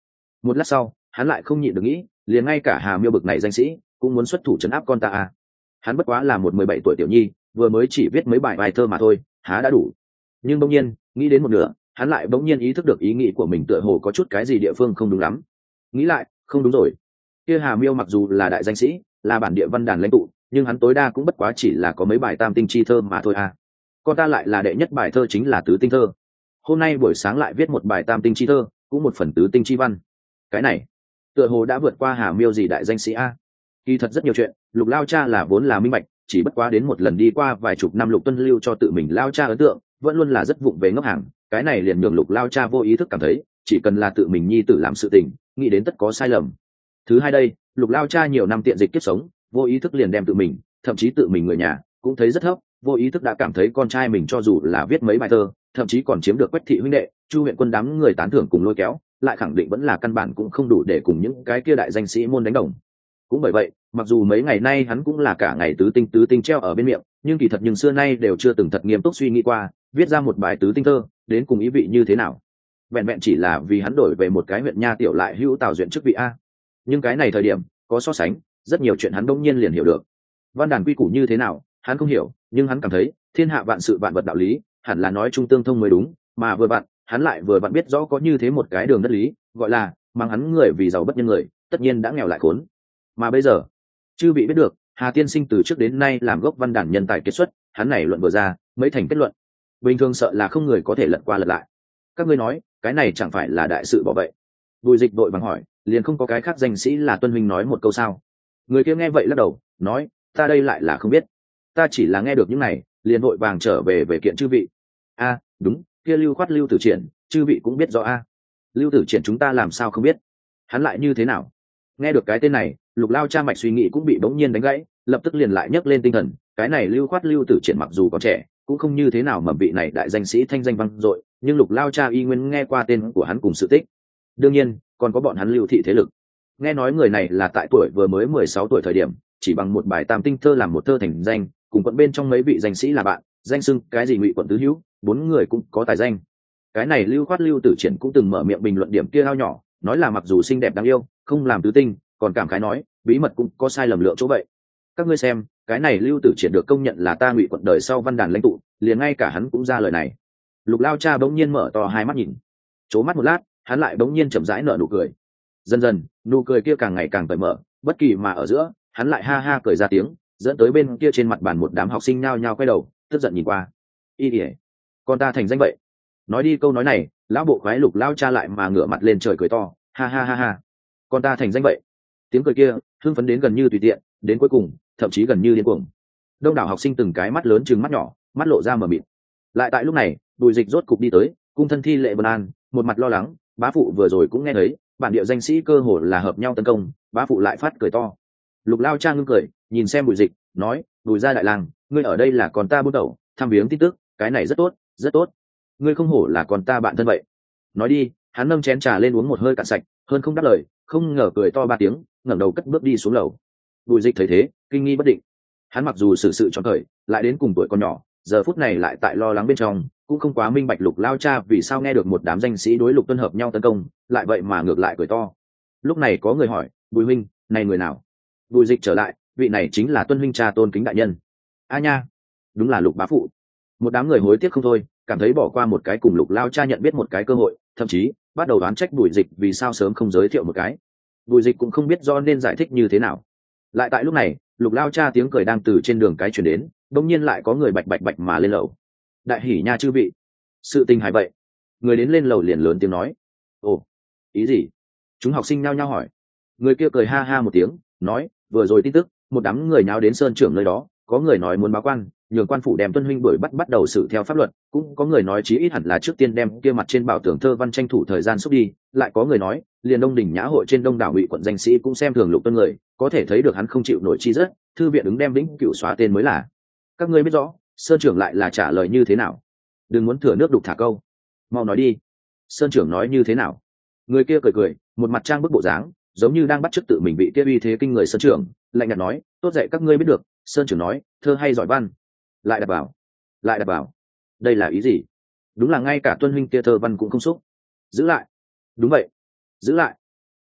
Một lát sau hắn lại không nhịn được nghĩ, liền ngay cả Hà Miêu bực này danh sĩ cũng muốn xuất thủ trấn áp con ta à. Hắn bất quá là một mười bảy tuổi tiểu nhi, vừa mới chỉ viết mấy bài bài thơ mà thôi, há đã đủ. Nhưng bỗng nhiên nghĩ đến một nửa, hắn lại bỗng nhiên ý thức được ý nghĩ của mình tựa hồ có chút cái gì địa phương không đúng lắm. Nghĩ lại, không đúng rồi, kia Hà Miêu mặc dù là đại danh sĩ, là bản địa văn đàn lãnh tụ, nhưng hắn tối đa cũng bất quá chỉ là có mấy bài tam tinh chi thơ mà thôi à. Con ta lại là đệ nhất bài thơ chính là tứ tinh thơ, hôm nay buổi sáng lại viết một bài tam tinh chi thơ, cũng một phần tứ tinh chi văn. Cái này tựa hồ đã vượt qua Hà Miêu gì đại danh sĩ a. Kỳ thật rất nhiều chuyện Lục lao cha là vốn là minh bạch, chỉ bất quá đến một lần đi qua vài chục năm Lục Tuân lưu cho tự mình lao cha ấn tượng vẫn luôn là rất vụng về ngốc hàng, cái này liền nhường Lục lao cha vô ý thức cảm thấy chỉ cần là tự mình nhi tử làm sự tình, nghĩ đến tất có sai lầm. Thứ hai đây, Lục lao cha nhiều năm tiện dịch kiếp sống, vô ý thức liền đem tự mình, thậm chí tự mình người nhà cũng thấy rất thấp, vô ý thức đã cảm thấy con trai mình cho dù là viết mấy bài thơ, thậm chí còn chiếm được Quách thị huynh đệ, Chu huyện quân đám người tán thưởng cùng lôi kéo, lại khẳng định vẫn là căn bản cũng không đủ để cùng những cái kia đại danh sĩ môn đánh đồng. Cũng bởi vậy, mặc dù mấy ngày nay hắn cũng là cả ngày tứ tinh tứ tinh treo ở bên miệng, nhưng kỳ thật nhưng xưa nay đều chưa từng thật nghiêm túc suy nghĩ qua, viết ra một bài tứ tinh thơ đến cùng ý vị như thế nào. Vẹn vẹn chỉ là vì hắn đổi về một cái huyện nha tiểu lại hữu Tào duyện chức vị a. Nhưng cái này thời điểm có so sánh, rất nhiều chuyện hắn đông nhiên liền hiểu được. Văn đàn quy củ như thế nào, hắn không hiểu, nhưng hắn cảm thấy thiên hạ vạn sự vạn vật đạo lý, hẳn là nói chung tương thông mới đúng, mà vừa vặn, hắn lại vừa vặn biết rõ có như thế một cái đường đất lý, gọi là mang hắn người vì giàu bất nhân người, tất nhiên đã nghèo lại khốn. Mà bây giờ, chư vị biết được, Hà tiên sinh từ trước đến nay làm gốc văn đàn nhân tài kiệt xuất, hắn này luận vừa ra, mấy thành kết luận, bình thường sợ là không người có thể lật qua lật lại. Các ngươi nói, cái này chẳng phải là đại sự bỏ vậy? Bùi Dịch đội vàng hỏi, liền không có cái khác danh sĩ là Tuân huynh nói một câu sao? Người kia nghe vậy lắc đầu, nói, ta đây lại là không biết, ta chỉ là nghe được những này, liền vội vàng trở về về kiện chư vị. A, đúng, kia Lưu Khoát Lưu Tử Triển, chư vị cũng biết rõ a. Lưu Tử Triển chúng ta làm sao không biết? Hắn lại như thế nào? Nghe được cái tên này, Lục lao cha mạch suy nghĩ cũng bị bỗng nhiên đánh gãy, lập tức liền lại nhấc lên tinh thần. Cái này Lưu Khoát Lưu Tử Triển mặc dù còn trẻ, cũng không như thế nào mà vị này đại danh sĩ thanh danh vang dội, nhưng Lục lao cha y nguyên nghe qua tên của hắn cùng sự tích. Đương nhiên, còn có bọn hắn Lưu thị thế lực. Nghe nói người này là tại tuổi vừa mới mười sáu tuổi thời điểm, chỉ bằng một bài tam tinh thơ làm một thơ thành danh, cùng quận bên trong mấy vị danh sĩ là bạn, danh xưng cái gì Ngụy quận tứ hữu, bốn người cũng có tài danh. Cái này Lưu Khoát Lưu Tử Triển cũng từng mở miệng bình luận điểm kia ao nhỏ, nói là mặc dù xinh đẹp đáng yêu, không làm tứ tinh, còn cảm khái nói bí mật cũng có sai lầm lượng chỗ vậy. Các ngươi xem, cái này Lưu Tử Triển được công nhận là ta Ngụy quận đời sau văn đàn lãnh tụ, liền ngay cả hắn cũng ra lời này. Lục lao cha bỗng nhiên mở to hai mắt nhìn, chố mắt một lát, hắn lại bỗng nhiên chậm rãi nở nụ cười. Dần dần, nụ cười kia càng ngày càng cởi mở, bất kỳ mà ở giữa, hắn lại ha ha cười ra tiếng, dẫn tới bên kia trên mặt bàn một đám học sinh nhao nhao quay đầu, tức giận nhìn qua. Y ỉa, con ta thành danh vậy. Nói đi câu nói này, lão bộ khoái Lục lao cha lại mà ngửa mặt lên trời cười to, ha ha ha ha, con ta thành danh vậy. Tiếng cười kia hưng phấn đến gần như tùy tiện, đến cuối cùng thậm chí gần như điên cuồng. Đông đảo học sinh từng cái mắt lớn trừng mắt nhỏ, mắt lộ ra mờ mịt. Lại tại lúc này, Bùi Dịch rốt cục đi tới, cung thân thi lệ vân an, một mặt lo lắng, bá phụ vừa rồi cũng nghe thấy, bản địa danh sĩ cơ hồ là hợp nhau tấn công, bá phụ lại phát cười to. Lục lao cha ngưng cười, nhìn xem Bùi Dịch, nói, Bùi gia đại lang, ngươi ở đây là con ta buôn đầu, thăm viếng tin tức, cái này rất tốt, rất tốt. Ngươi không hổ là con ta bạn thân vậy. Nói đi, hắn nâng chén trà lên uống một hơi cạn sạch, hơn không đáp lời, không ngờ cười to ba tiếng, ngẩng đầu cất bước đi xuống lầu. Bùi Dịch thấy thế, kinh nghi bất định. Hắn mặc dù xử sự tròn khởi, lại đến cùng tuổi con nhỏ, giờ phút này lại tại lo lắng bên trong, cũng không quá minh bạch Lục lao cha vì sao nghe được một đám danh sĩ đối Lục Tuân hợp nhau tấn công, lại vậy mà ngược lại cười to. Lúc này có người hỏi, Bùi huynh, này người nào? Bùi Dịch trở lại, vị này chính là Tuân huynh cha tôn kính đại nhân. A nha, đúng là Lục bá phụ. Một đám người hối tiếc không thôi, cảm thấy bỏ qua một cái cùng Lục lao cha nhận biết một cái cơ hội, thậm chí bắt đầu đoán trách Bùi Dịch vì sao sớm không giới thiệu một cái. Bùi Dịch cũng không biết do nên giải thích như thế nào. Lại tại lúc này, Lục lao cha tiếng cười đang từ trên đường cái truyền đến, đột nhiên lại có người bạch bạch bạch mà lên lầu. Đại hỉ nha chư vị, sự tình hài vậy. Người đến lên lầu liền lớn tiếng nói, ồ, ý gì? Chúng học sinh nhao nhao hỏi. Người kia cười ha ha một tiếng, nói, vừa rồi tin tức, một đám người nháo đến sơn trưởng nơi đó, có người nói muốn báo quan, nhường quan phủ đem Tuân huynh đuổi bắt bắt đầu xử theo pháp luật, cũng có người nói chí ít hẳn là trước tiên đem kia mặt trên bảo tưởng thơ văn tranh thủ thời gian xúc đi, lại có người nói liền Đông đỉnh nhã hội trên đông đảo Ngụy quận danh sĩ cũng xem thường Lục Tuân người, có thể thấy được hắn không chịu nổi chi rất, thư viện ứng đem vĩnh cửu xóa tên mới là. Các ngươi biết rõ sơn trưởng lại là trả lời như thế nào? Đừng muốn thừa nước đục thả câu, mau nói đi. Sơn trưởng nói như thế nào? Người kia cười cười, một mặt trang bức bộ dáng, giống như đang bắt chước tự mình bị kia uy thế kinh người sơn trưởng, lạnh nhạt nói, tốt dạy các ngươi biết được. Sơn trưởng nói, thơ hay giỏi văn. Lại đặt bảo, lại đặt bảo, đây là ý gì? Đúng là ngay cả Tuân huynh kia thơ văn cũng không xúc. Giữ lại. Đúng vậy, giữ lại.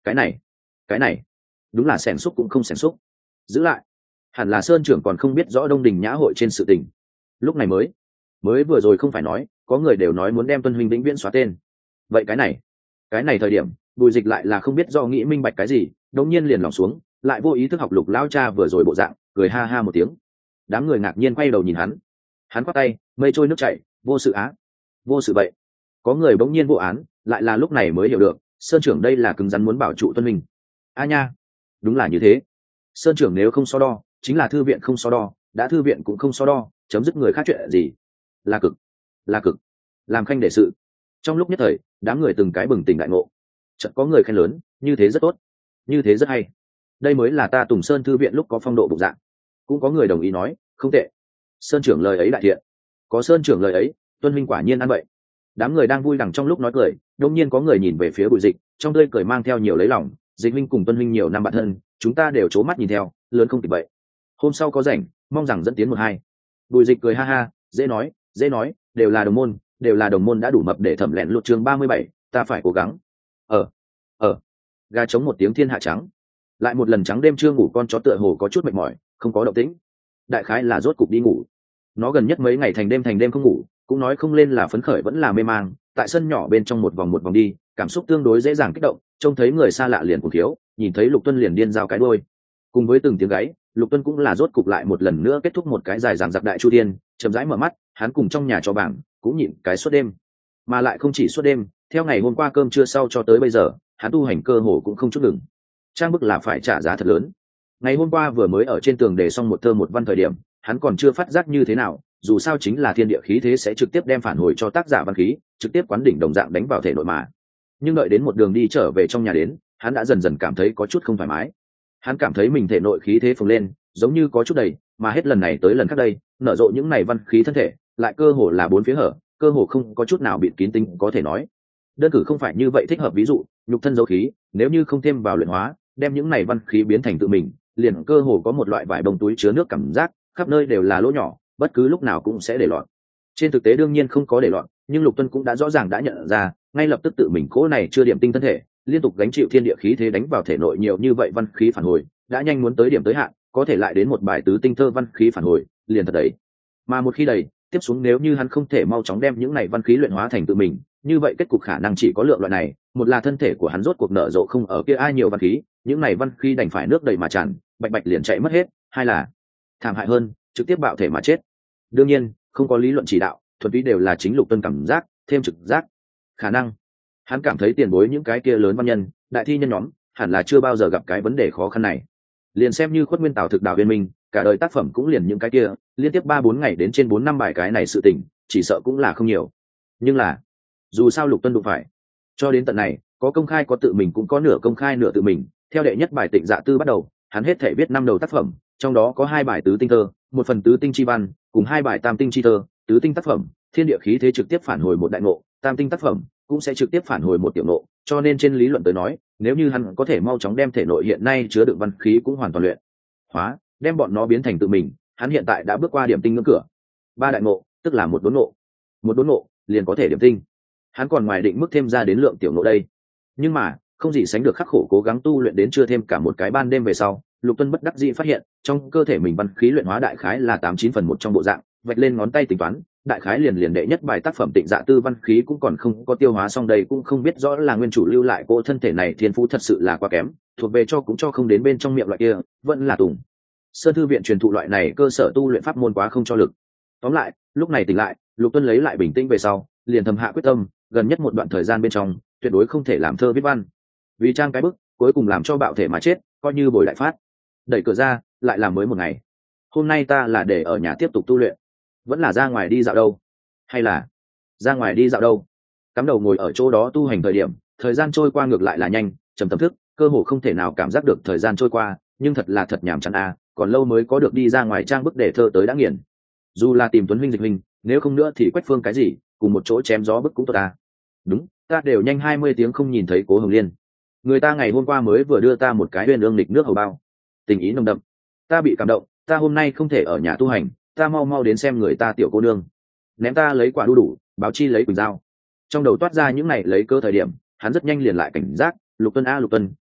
cái này cái này đúng là xẻn xúc cũng không xẻn xúc. Giữ lại, hẳn là sơn trưởng còn không biết rõ đông đình nhã hội trên sự tình. Lúc này mới mới vừa rồi không phải nói có người đều nói muốn đem Tuân huynh vĩnh viễn xóa tên. Vậy cái này cái này thời điểm Bùi Dịch lại là không biết do nghĩ minh bạch cái gì, đột nhiên liền lỏng xuống, lại vô ý thức học Lục lao cha vừa rồi bộ dạng, cười ha ha một tiếng. Đám người ngạc nhiên quay đầu nhìn hắn, hắn quát tay, mây trôi nước chảy, vô sự á, vô sự vậy. Có người bỗng nhiên vô án, lại là lúc này mới hiểu được, sơn trưởng đây là cứng rắn muốn bảo trụ Tuân huynh. A nha, đúng là như thế. Sơn trưởng nếu không so đo, chính là thư viện không so đo, đã thư viện cũng không so đo, chấm dứt người khác chuyện gì. Là cực, là cực, làm khanh để sự. Trong lúc nhất thời, đám người từng cái bừng tỉnh đại ngộ. Chợt có người khen lớn, như thế rất tốt, như thế rất hay. Đây mới là ta Tùng Sơn thư viện lúc có phong độ bộ dạng. Cũng có người đồng ý nói, không tệ. Sơn trưởng lời ấy đại thiện. Có sơn trưởng lời ấy, Tuân huynh quả nhiên ăn vậy. Đám người đang vui đằng trong lúc nói cười, đột nhiên có người nhìn về phía Bùi Dịch, trong tươi cười mang theo nhiều lấy lòng. Dịch huynh cùng Tuân huynh nhiều năm bạn thân, chúng ta đều c mắt nhìn theo, lớn không kịp vậy. Hôm sau có rảnh, mong rằng dẫn tiến một hai. Bùi Dịch cười ha ha, dễ nói, dễ nói, đều là đồng môn, đều là đồng môn đã đủ mập để thẩm lẹn lụt chương ba mươi bảy, ta phải cố gắng. Ờ, ờ. Gà trống một tiếng thiên hạ trắng. Lại một lần trắng đêm chưa ngủ con chó tựa hồ có chút mệt mỏi, không có động tĩnh. Đại khái là rốt cục đi ngủ. Nó gần nhất mấy ngày thành đêm thành đêm không ngủ, cũng nói không lên là phấn khởi vẫn là mê mang, tại sân nhỏ bên trong một vòng một vòng đi, cảm xúc tương đối dễ dàng kích động, trông thấy người xa lạ liền cuồng thiếu, nhìn thấy Lục Tuân liền điên giao cái đuôi. Cùng với từng tiếng gáy, Lục Tuân cũng là rốt cục lại một lần nữa kết thúc một cái dài dằng dặc đại chu tiên, chậm rãi mở mắt, hắn cùng trong nhà cho bảng, cũng nhịn cái suốt đêm. Mà lại không chỉ suốt đêm, theo ngày hôm qua cơm trưa sau cho tới bây giờ, hắn tu hành cơ hồ cũng không chút ngừng. Trang bức là phải trả giá thật lớn. Ngày hôm qua vừa mới ở trên tường đề xong một thơ một văn thời điểm, hắn còn chưa phát giác như thế nào, dù sao chính là thiên địa khí thế sẽ trực tiếp đem phản hồi cho tác giả văn khí, trực tiếp quán đỉnh đồng dạng đánh vào thể nội mà. Nhưng đợi đến một đường đi trở về trong nhà đến, hắn đã dần dần cảm thấy có chút không thoải mái. Hắn cảm thấy mình thể nội khí thế phồng lên, giống như có chút đầy, mà hết lần này tới lần khác đây, nở rộ những này văn khí thân thể, lại cơ hồ là bốn phía hở, cơ hồ không có chút nào bịt kín tinh có thể nói. Đơn cử không phải như vậy thích hợp, ví dụ, nhục thân dấu khí, nếu như không thêm vào luyện hóa, đem những này văn khí biến thành tự mình, liền cơ hồ có một loại vải bông túi chứa nước cảm giác, khắp nơi đều là lỗ nhỏ, bất cứ lúc nào cũng sẽ để loạn. Trên thực tế đương nhiên không có để loạn, nhưng Lục Tuân cũng đã rõ ràng đã nhận ra, ngay lập tức tự mình cố này chưa điểm tinh thân thể, liên tục gánh chịu thiên địa khí thế đánh vào thể nội nhiều như vậy văn khí phản hồi, đã nhanh muốn tới điểm tới hạn, có thể lại đến một bài tứ tinh thơ văn khí phản hồi, liền thật đấy. Mà một khi đầy, tiếp xuống nếu như hắn không thể mau chóng đem những này văn khí luyện hóa thành tự mình, như vậy kết cục khả năng chỉ có lượng loại này, một là thân thể của hắn rốt cuộc nở rộ không ở kia ai nhiều văn khí, những này văn khí đành phải nước đầy mà tràn, bạch bạch liền chạy mất hết, hai là thảm hại hơn, trực tiếp bạo thể mà chết. Đương nhiên, không có lý luận chỉ đạo, thuần túy đều là chính Lục Tuân cảm giác, thêm trực giác. Khả năng hắn cảm thấy tiền bối những cái kia lớn văn nhân, đại thi nhân nhóm, hẳn là chưa bao giờ gặp cái vấn đề khó khăn này. Liền xem như Khuất Nguyên Tào thực đạo viên minh, cả đời tác phẩm cũng liền những cái kia, liên tiếp ba bốn ngày đến trên bốn năm bài cái này sự tình, chỉ sợ cũng là không nhiều. Nhưng là, dù sao Lục Tuân đụng phải, cho đến tận này, có công khai có tự mình cũng có nửa công khai nửa tự mình. Theo đệ nhất bài Tịnh Dạ Tư bắt đầu, hắn hết thể viết năm đầu tác phẩm, trong đó có hai bài tứ tinh thơ, một phần tứ tinh chi văn, cùng hai bài tam tinh chi thơ. Tứ tinh tác phẩm, thiên địa khí thế trực tiếp phản hồi một đại ngộ, tam tinh tác phẩm cũng sẽ trực tiếp phản hồi một tiểu ngộ, cho nên trên lý luận tới nói, nếu như hắn có thể mau chóng đem thể nội hiện nay chứa đựng văn khí cũng hoàn toàn luyện hóa, đem bọn nó biến thành tự mình, hắn hiện tại đã bước qua điểm tinh ngưỡng cửa. Ba đại ngộ, tức là một đốn ngộ, một đốn ngộ liền có thể điểm tinh. Hắn còn ngoài định mức thêm ra đến lượng tiểu ngộ đây. Nhưng mà, không gì sánh được khắc khổ cố gắng tu luyện đến chưa thêm cả một cái ban đêm về sau, Lục Tuân bất đắc dĩ phát hiện, trong cơ thể mình văn khí luyện hóa đại khái là tám chín phần một trong bộ dạng, vạch lên ngón tay tính toán, đại khái liền liền đệ nhất bài tác phẩm Tịnh Dạ Tư văn khí cũng còn không có tiêu hóa xong đây, cũng không biết rõ là nguyên chủ lưu lại cô thân thể này thiên phú thật sự là quá kém, thuộc về cho cũng cho không đến bên trong miệng loại kia, vẫn là Tùng Sơn thư viện truyền thụ loại này cơ sở tu luyện pháp môn quá không cho lực. Tóm lại, lúc này tỉnh lại, Lục Tuân lấy lại bình tĩnh về sau, liền thầm hạ quyết tâm, gần nhất một đoạn thời gian bên trong, tuyệt đối không thể làm thơ viết văn. Vì trang cái bức, cuối cùng làm cho bạo thể mà chết, coi như bồi đại phát. Đẩy cửa ra, lại làm mới một ngày. Hôm nay ta là để ở nhà tiếp tục tu luyện, vẫn là ra ngoài đi dạo đâu, hay là ra ngoài đi dạo đâu? Cắm đầu ngồi ở chỗ đó tu hành thời điểm, thời gian trôi qua ngược lại là nhanh, trầm tâm thức, cơ hồ không thể nào cảm giác được thời gian trôi qua, nhưng thật là thật nhàm chán à, còn lâu mới có được đi ra ngoài trang bức để thơ tới đã nghiền. Dù là tìm Tuấn huynh Dịch huynh, nếu không nữa thì Quách Phương cái gì, cùng một chỗ chém gió bức cũng tốt ta. Đúng, ta đều nhanh hai mươi tiếng không nhìn thấy Cố Hồng Liên. Người ta ngày hôm qua mới vừa đưa ta một cái huyền ương lịch nước hầu bao, tình ý nồng đậm, ta bị cảm động, ta hôm nay không thể ở nhà tu hành, ta mau mau đến xem người ta tiểu cô nương. Ném ta lấy quả đu đủ, báo chi lấy quỳnh dao. Trong đầu toát ra những này lấy cơ thời điểm, hắn rất nhanh liền lại cảnh giác, Lục Tuân a Lục Tuân,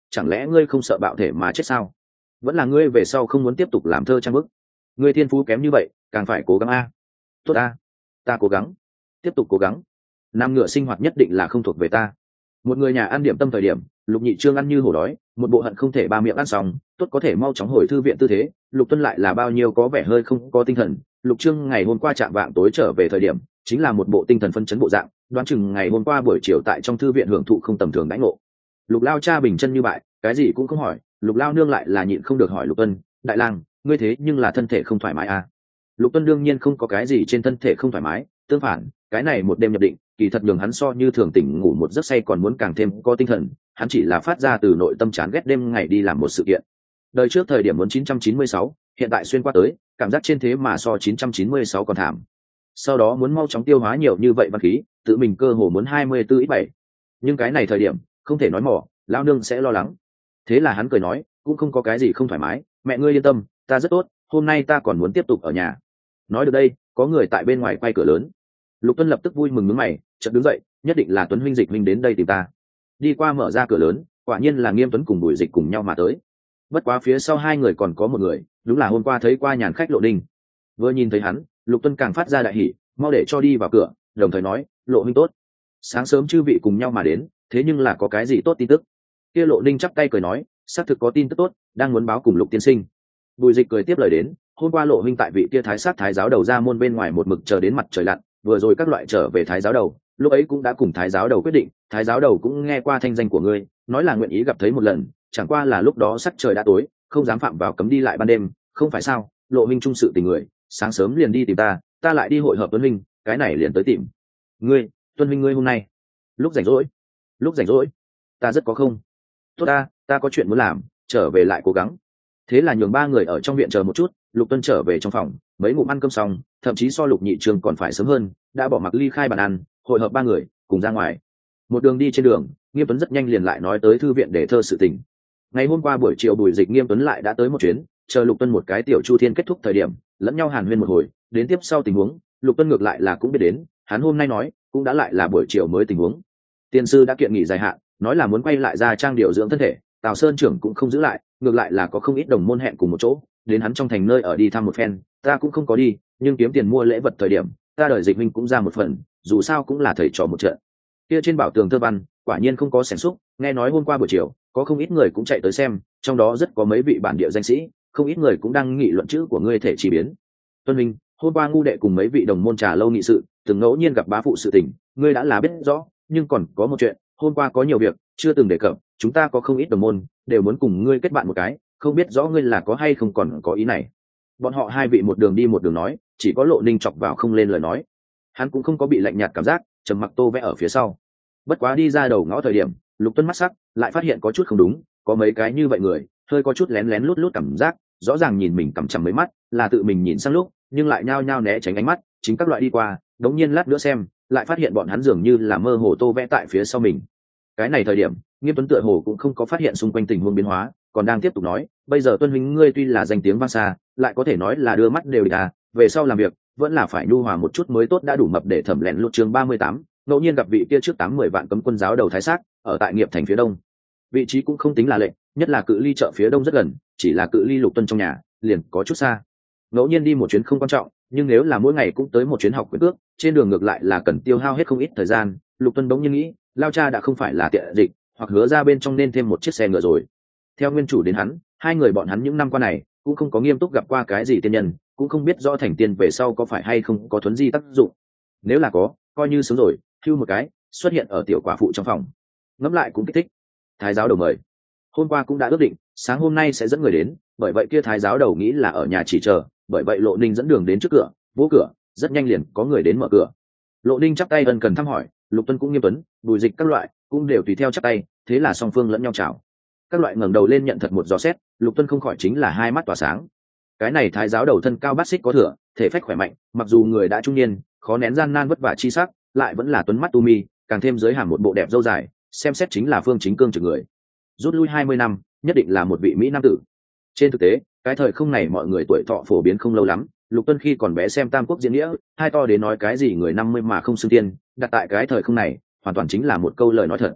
chẳng lẽ ngươi không sợ bạo thể mà chết sao? Vẫn là ngươi về sau không muốn tiếp tục làm thơ trang bức? Ngươi thiên phú kém như vậy, càng phải cố gắng a. Tốt a, ta cố gắng, tiếp tục cố gắng. Nam ngựa sinh hoạt nhất định là không thuộc về ta. Một người nhà ăn điểm tâm thời điểm, Lục Nhị Trương ăn như hổ đói, một bộ hận không thể ba miệng ăn xong, tốt có thể mau chóng hồi thư viện tư thế. Lục Tuân lại là bao nhiêu có vẻ hơi không có tinh thần. Lục Trương ngày hôm qua chạm vạng tối trở về thời điểm, chính là một bộ tinh thần phân chấn bộ dạng, đoán chừng ngày hôm qua buổi chiều tại trong thư viện hưởng thụ không tầm thường đãi ngộ. Lục Lao cha bình chân như bại, cái gì cũng không hỏi. Lục Lao nương lại là nhịn không được hỏi Lục Tuân, đại lang, ngươi thế nhưng là thân thể không thoải mái à? Lục Tuân đương nhiên không có cái gì trên thân thể không thoải mái, tương phản, cái này một đêm nhập định, kỳ thật nhường hắn so như thường tỉnh ngủ một giấc say còn muốn càng thêm có tinh thần. Hắn chỉ là phát ra từ nội tâm chán ghét đêm ngày đi làm một sự kiện. Đời trước thời điểm muốn chín trăm chín mươi sáu, hiện tại xuyên qua tới, cảm giác trên thế mà so chín trăm chín mươi sáu còn thảm. Sau đó muốn mau chóng tiêu hóa nhiều như vậy văn khí, tự mình cơ hồ muốn hai mươi tư ít bảy. Nhưng cái này thời điểm, không thể nói mỏ, lão nương sẽ lo lắng. Thế là hắn cười nói, cũng không có cái gì không thoải mái, mẹ ngươi yên tâm, ta rất tốt, hôm nay ta còn muốn tiếp tục ở nhà. Nói được đây, có người tại bên ngoài quay cửa lớn. Lục Tuân lập tức vui mừng nhướng mày, chợt đứng dậy, nhất định là Tuấn huynh Dịch huynh đến đây tìm ta. Đi qua mở ra cửa lớn, quả nhiên là Nghiêm Tuấn cùng Bùi Dịch cùng nhau mà tới. Bất quá phía sau hai người còn có một người, đúng là hôm qua thấy qua nhàn khách Lộ Ninh. Vừa nhìn thấy hắn, Lục Tuân càng phát ra đại hỉ, mau để cho đi vào cửa, đồng thời nói, Lộ huynh tốt. Sáng sớm chư vị cùng nhau mà đến, thế nhưng là có cái gì tốt tin tức? Kia Lộ Ninh chắp tay cười nói, xác thực có tin tức tốt, đang muốn báo cùng Lục tiên sinh. Bùi Dịch cười tiếp lời đến, hôm qua Lộ huynh tại vị kia thái sát thái giáo đầu ra môn bên ngoài một mực chờ đến mặt trời lặn, vừa rồi các loại trở về thái giáo đầu, lúc ấy cũng đã cùng thái giáo đầu quyết định, thái giáo đầu cũng nghe qua thanh danh của ngươi, nói là nguyện ý gặp thấy một lần, chẳng qua là lúc đó sắc trời đã tối, không dám phạm vào cấm đi lại ban đêm, không phải sao? Lộ huynh trung sự tình người, sáng sớm liền đi tìm ta, ta lại đi hội hợp Tuân huynh, cái này liền tới tìm ngươi. Tuân huynh ngươi hôm nay lúc rảnh rỗi, lúc rảnh rỗi, ta rất có không. Tốt ta, ta có chuyện muốn làm, trở về lại cố gắng. Thế là nhường ba người ở trong viện chờ một chút. Lục Tuân trở về trong phòng, mấy ngụm ăn cơm xong, thậm chí so Lục Nhị Trường còn phải sớm hơn, đã bỏ mặc ly khai bàn ăn, hội hợp ba người cùng ra ngoài. Một đường đi trên đường, Nghiêm Tuấn rất nhanh liền lại nói tới thư viện để thơ sự tình. Ngày hôm qua buổi chiều Bùi Dịch Nghiêm Tuấn lại đã tới một chuyến, chờ Lục Tuân một cái tiểu chu thiên kết thúc thời điểm, lẫn nhau hàn huyên một hồi, đến tiếp sau tình huống, Lục Tuân ngược lại là cũng biết đến, hắn hôm nay nói, cũng đã lại là buổi chiều mới tình huống. Tiên sư đã kiện nghỉ dài hạn, nói là muốn quay lại ra trang điều dưỡng thân thể, Tào Sơn trưởng cũng không giữ lại, ngược lại là có không ít đồng môn hẹn cùng một chỗ, đến hắn trong thành nơi ở đi thăm một phen, ta cũng không có đi, nhưng kiếm tiền mua lễ vật thời điểm, ta đợi Dịch huynh cũng ra một phần, dù sao cũng là thầy trò một trận. Kia trên bảo tường thơ văn, quả nhiên không có xẻng xúc, nghe nói hôm qua buổi chiều, có không ít người cũng chạy tới xem, trong đó rất có mấy vị bản địa danh sĩ, không ít người cũng đang nghị luận chữ của ngươi thể chi biến. Tuân huynh, hôm qua ngu đệ cùng mấy vị đồng môn trà lâu nghị sự, từng ngẫu nhiên gặp bá phụ sự tình, ngươi đã là biết rõ, nhưng còn có một chuyện, hôm qua có nhiều việc chưa từng đề cập, chúng ta có không ít đồng môn đều muốn cùng ngươi kết bạn một cái, không biết rõ ngươi là có hay không còn có ý này. Bọn họ hai vị một đường đi một đường nói, chỉ có Lộ Ninh chọc vào không lên lời nói. Hắn cũng không có bị lạnh nhạt cảm giác, trầm mặc tô vẽ ở phía sau. Bất quá đi ra đầu ngõ thời điểm, Lục Tuân mắt sắc lại phát hiện có chút không đúng, có mấy cái như vậy người hơi có chút lén lén lút lút cảm giác, rõ ràng nhìn mình cằm chằm mấy mắt, là tự mình nhìn sang lúc, nhưng lại nhao nhao né tránh ánh mắt, chính các loại đi qua, đống nhiên lát nữa xem, lại phát hiện bọn hắn dường như là mơ hồ tô vẽ tại phía sau mình. Cái này thời điểm, Nghiêm Tuấn tựa hồ cũng không có phát hiện xung quanh tình huống biến hóa, còn đang tiếp tục nói, bây giờ Tuân huynh ngươi tuy là danh tiếng vang xa, lại có thể nói là đưa mắt đều địch à, về sau làm việc vẫn là phải nhu hòa một chút mới tốt, đã đủ mập để thẩm lẹn lút chương ba mươi tám, ngẫu nhiên gặp vị kia trước tám mươi vạn cấm quân giáo đầu thái sát, ở tại Nghiệp thành phía đông. Vị trí cũng không tính là lệnh, nhất là cự ly chợ phía đông rất gần, chỉ là cự ly Lục Tuân trong nhà, liền có chút xa. Ngẫu nhiên đi một chuyến không quan trọng, nhưng nếu là mỗi ngày cũng tới một chuyến học quyền cước, trên đường ngược lại là cần tiêu hao hết không ít thời gian. Lục Tuân bỗng nhiên nghĩ, Lao cha đã không phải là tiện dịch, hoặc hứa ra bên trong nên thêm một chiếc xe ngựa rồi. Theo nguyên chủ đến hắn, hai người bọn hắn những năm qua này cũng không có nghiêm túc gặp qua cái gì tiên nhân, cũng không biết rõ thành tiên về sau có phải hay không có thuấn di tác dụng. Nếu là có, coi như sớm rồi, hưu một cái xuất hiện ở tiểu quả phụ trong phòng, ngẫm lại cũng kích thích. Thái giáo đầu mời, hôm qua cũng đã ước định sáng hôm nay sẽ dẫn người đến, bởi vậy kia thái giáo đầu nghĩ là ở nhà chỉ chờ, bởi vậy Lộ Ninh dẫn đường đến trước cửa, vỗ cửa, rất nhanh liền có người đến mở cửa. Lộ Ninh chắp tay ân cần thăm hỏi, Lục Tuân cũng Nghiêm Tuấn, Bùi Dịch các loại cũng đều tùy theo chắp tay, thế là song phương lẫn nhau chào. Các loại ngẩng đầu lên nhận thật một giò xét, Lục Tuân không khỏi chính là hai mắt tỏa sáng. Cái này thái giáo đầu thân cao bát xích có thừa, thể phách khỏe mạnh, mặc dù người đã trung niên, khó nén gian nan vất vả chi sắc, lại vẫn là tuấn mắt tu mi, càng thêm dưới hàm một bộ đẹp dâu dài, xem xét chính là phương chính cương trực người. Rút lui hai mươi năm, nhất định là một vị mỹ nam tử. Trên thực tế, cái thời không này mọi người tuổi thọ phổ biến không lâu lắm, Lục Tuân khi còn bé xem Tam Quốc diễn nghĩa, hai to đến nói cái gì người năm mươi mà không xưng tiên, đặt tại cái thời không này, hoàn toàn chính là một câu lời nói thật.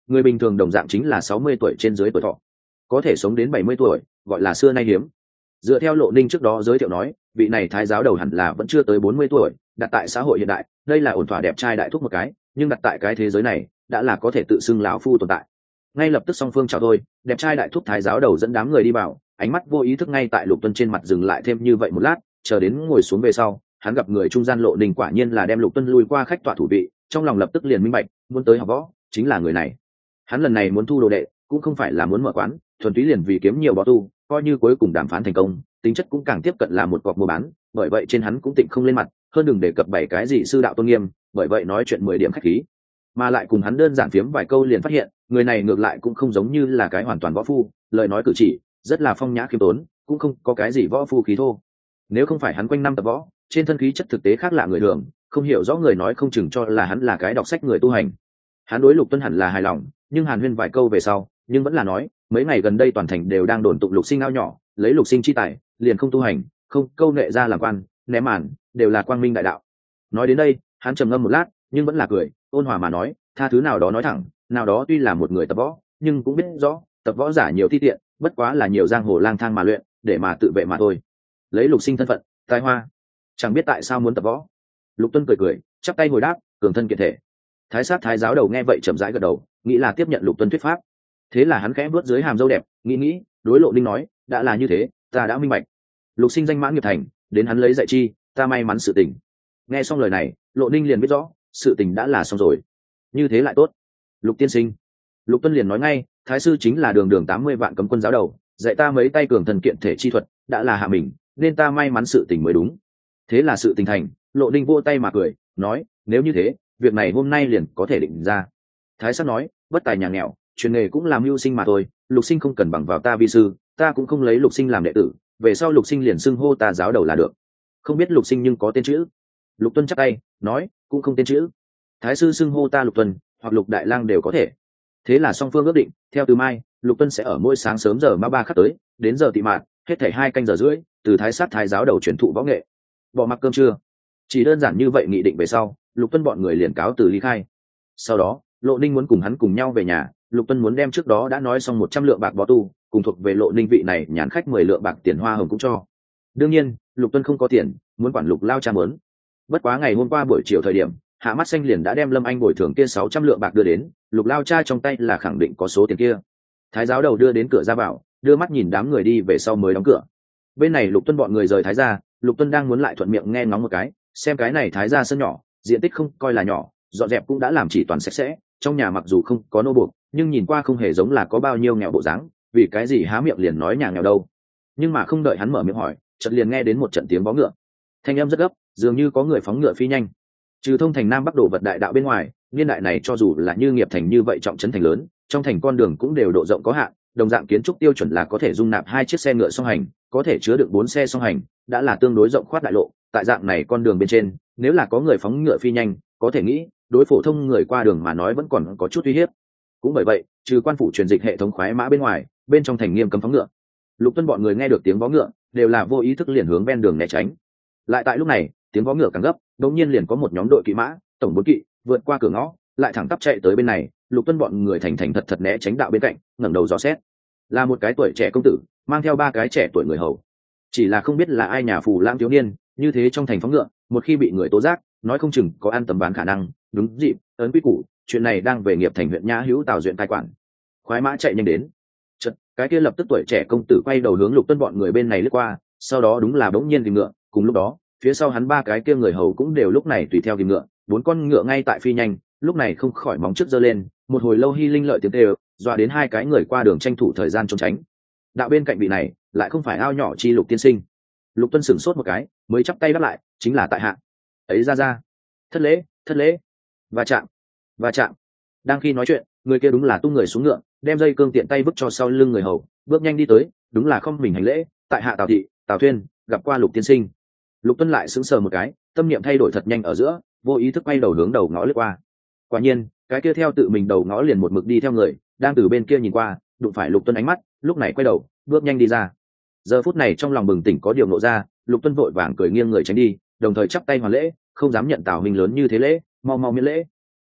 người bình thường đồng dạng chính là sáu mươi tuổi trên dưới tuổi thọ, có thể sống đến bảy mươi tuổi gọi là xưa nay hiếm. Dựa theo Lộ Ninh trước đó giới thiệu nói, vị này thái giáo đầu hẳn là vẫn chưa tới bốn mươi tuổi, đặt tại xã hội hiện đại đây là ổn thỏa đẹp trai đại thúc một cái, nhưng đặt tại cái thế giới này đã là có thể tự xưng lão phu tồn tại. Ngay lập tức song phương chào thôi, đẹp trai đại thúc thái giáo đầu dẫn đám người đi vào, ánh mắt vô ý thức ngay tại Lục Tuân trên mặt dừng lại thêm như vậy một lát, chờ đến ngồi xuống về sau, hắn gặp người trung gian Lộ Ninh quả nhiên là đem Lục Tuân lui qua khách tọa thủ vị, trong lòng lập tức liền minh bạch, muốn tới học võ chính là người này. Hắn lần này muốn thu đồ đệ cũng không phải là muốn mở quán, thuần túy liền vì kiếm nhiều bó tu, coi như cuối cùng đàm phán thành công, tính chất cũng càng tiếp cận là một cọc mua bán, bởi vậy trên hắn cũng tịnh không lên mặt, hơn đừng đề cập bảy cái gì sư đạo tôn nghiêm, bởi vậy nói chuyện mười điểm khách khí, mà lại cùng hắn đơn giản phiếm vài câu liền phát hiện, người này ngược lại cũng không giống như là cái hoàn toàn võ phu, lời nói cử chỉ rất là phong nhã khiêm tốn, cũng không có cái gì võ phu khí thô. Nếu không phải hắn quanh năm tập võ, trên thân khí chất thực tế khác lạ người thường, không hiểu rõ người nói không chừng cho là hắn là cái đọc sách người tu hành. Hắn đối Lục Tuân hẳn là hài lòng, nhưng hàn huyên vài câu về sau, nhưng vẫn là nói, mấy ngày gần đây toàn thành đều đang đồn tụng Lục Sinh ao nhỏ, lấy Lục Sinh chi tài, liền không tu hành, không câu nệ ra làm quan, ném màn, đều là quang minh đại đạo. Nói đến đây, hắn trầm ngâm một lát, nhưng vẫn là cười, ôn hòa mà nói, tha thứ nào đó nói thẳng, nào đó tuy là một người tập võ, nhưng cũng biết rõ, tập võ giả nhiều thi tiện, bất quá là nhiều giang hồ lang thang mà luyện, để mà tự vệ mà thôi. Lấy Lục Sinh thân phận, tài hoa, chẳng biết tại sao muốn tập võ. Lục Tuân cười cười, chắp tay hồi đáp, cường thân kiện thể. Thái sát thái giáo đầu nghe vậy chậm rãi gật đầu, nghĩ là tiếp nhận Lục Tuân thuyết pháp. Thế là hắn khẽ bước dưới hàm râu đẹp, nghĩ nghĩ, đối Lộ Ninh nói, đã là như thế, ta đã minh bạch. Lục Sinh danh mãn nghiệp thành, đến hắn lấy dạy chi, ta may mắn sự tình. Nghe xong lời này, Lộ Ninh liền biết rõ, sự tình đã là xong rồi. Như thế lại tốt. Lục tiên sinh. Lục Tuân liền nói ngay, thái sư chính là đường đường tám mươi vạn cấm quân giáo đầu, dạy ta mấy tay cường thần kiện thể chi thuật, đã là hạ mình, nên ta may mắn sự tình mới đúng. Thế là sự tình thành, Lộ Ninh vỗ tay mà cười, nói, nếu như thế, việc này hôm nay liền có thể định ra. Thái sát nói, bất tài nhà nghèo, truyền nghề cũng làm mưu sinh mà thôi, Lục Sinh không cần bằng vào ta vi sư, ta cũng không lấy Lục Sinh làm đệ tử, về sau Lục Sinh liền xưng hô ta giáo đầu là được. Không biết Lục Sinh nhưng có tên chữ. Lục Tuân chắp tay, nói, cũng không tên chữ. Thái sư xưng hô ta Lục Tuân, hoặc Lục Đại Lang đều có thể. Thế là song phương ước định, theo từ mai, Lục Tuân sẽ ở mỗi sáng sớm giờ ma ba khắc tới, đến giờ tị mạn, hết thảy hai canh giờ rưỡi, từ thái sát thái giáo đầu truyền thụ võ nghệ. Bỏ mặc cơm trưa. Chỉ đơn giản như vậy nghị định về sau, Lục Tuân bọn người liền cáo từ ly khai. Sau đó, Lộ Ninh muốn cùng hắn cùng nhau về nhà, Lục Tuân muốn đem trước đó đã nói xong một trăm lượng bạc bó tu, cùng thuộc về Lộ Ninh vị này nhàn khách mười lượng bạc tiền hoa hồng cũng cho. Đương nhiên, Lục Tuân không có tiền, muốn quản Lục lao cha muốn. Bất quá ngày hôm qua buổi chiều thời điểm, Hạ Mắt Xanh liền đã đem Lâm Anh bồi thường kia sáu trăm lượng bạc đưa đến, Lục lao cha trong tay là khẳng định có số tiền kia. Thái giáo đầu đưa đến cửa ra vào, đưa mắt nhìn đám người đi về sau mới đóng cửa. Bên này Lục Tuân bọn người rời thái gia, Lục Tuân đang muốn lại thuận miệng nghe ngóng một cái, xem cái này thái gia sân nhỏ, diện tích không coi là nhỏ, dọn dẹp cũng đã làm chỉ toàn sạch sẽ, trong nhà mặc dù không có nô buộc, nhưng nhìn qua không hề giống là có bao nhiêu nghèo bộ dáng, vì cái gì há miệng liền nói nhà nghèo đâu. Nhưng mà không đợi hắn mở miệng hỏi, chợt liền nghe đến một trận tiếng vó ngựa, thanh âm rất gấp, dường như có người phóng ngựa phi nhanh. Trừ thông thành nam bắc đồ vật đại đạo bên ngoài, niên đại này cho dù là như nghiệp thành như vậy trọng trấn thành lớn, trong thành con đường cũng đều độ rộng có hạn, đồng dạng kiến trúc tiêu chuẩn là có thể dung nạp hai chiếc xe ngựa song hành, có thể chứa được bốn xe song hành, đã là tương đối rộng khoát đại lộ. Tại dạng này con đường bên trên, nếu là có người phóng ngựa phi nhanh, có thể nghĩ đối phổ thông người qua đường mà nói vẫn còn có chút uy hiếp. Cũng bởi vậy, trừ quan phủ truyền dịch hệ thống khoái mã bên ngoài, bên trong thành nghiêm cấm phóng ngựa. Lục Tuân bọn người nghe được tiếng vó ngựa, đều là vô ý thức liền hướng ven đường né tránh. Lại tại lúc này, tiếng vó ngựa càng gấp, đột nhiên liền có một nhóm đội kỵ mã, tổng bốn kỵ, vượt qua cửa ngõ, lại thẳng tắp chạy tới bên này. Lục Tuân bọn người thành thành thật thật né tránh đạo bên cạnh, ngẩng đầu dò xét, là một cái tuổi trẻ công tử, mang theo ba cái trẻ tuổi người hầu. Chỉ là không biết là ai nhà phù lãng thiếu niên, như thế trong thành phóng ngựa, một khi bị người tố giác, nói không chừng có ăn tầm bán khả năng. Đúng dịp, ấn quy củ, chuyện này đang về nghiệp thành huyện Nhã Hữu Tào duyện cai quản. Khoái mã chạy nhanh đến, chợt cái kia lập tức tuổi trẻ công tử quay đầu hướng Lục Tuân bọn người bên này lướt qua, sau đó đúng là bỗng nhiên tìm ngựa, cùng lúc đó, phía sau hắn ba cái kia người hầu cũng đều lúc này tùy theo tìm ngựa, bốn con ngựa ngay tại phi nhanh, lúc này không khỏi móng trước giơ lên, một hồi lâu hy linh lợi tiếng kêu, dọa đến hai cái người qua đường tranh thủ thời gian trốn tránh. Đạo bên cạnh vị này, lại không phải ao nhỏ chi Lục tiên sinh. Lục Tuân sửng sốt một cái, mới chắp tay đáp lại, chính là tại hạ. Ấy ra ra, thất lễ, thất lễ, và chạm, và chạm. Đang khi nói chuyện, người kia đúng là tung người xuống ngựa, đem dây cương tiện tay vứt cho sau lưng người hầu, bước nhanh đi tới, đúng là không mình hành lễ, tại hạ Tào thị, Tào Thuyên, gặp qua Lục tiên sinh. Lục Tuân lại sững sờ một cái, tâm niệm thay đổi thật nhanh ở giữa, vô ý thức quay đầu hướng đầu ngõ lướt qua. Quả nhiên, cái kia theo tự mình đầu ngõ liền một mực đi theo người, đang từ bên kia nhìn qua, đụng phải Lục Tuân ánh mắt, lúc này quay đầu, bước nhanh đi ra. Giờ phút này trong lòng bừng tỉnh có điều nộ ra, Lục Tuân vội vàng cười nghiêng người tránh đi, đồng thời chắp tay hoàn lễ, không dám nhận Tào huynh lớn như thế lễ, mau mau miễn lễ.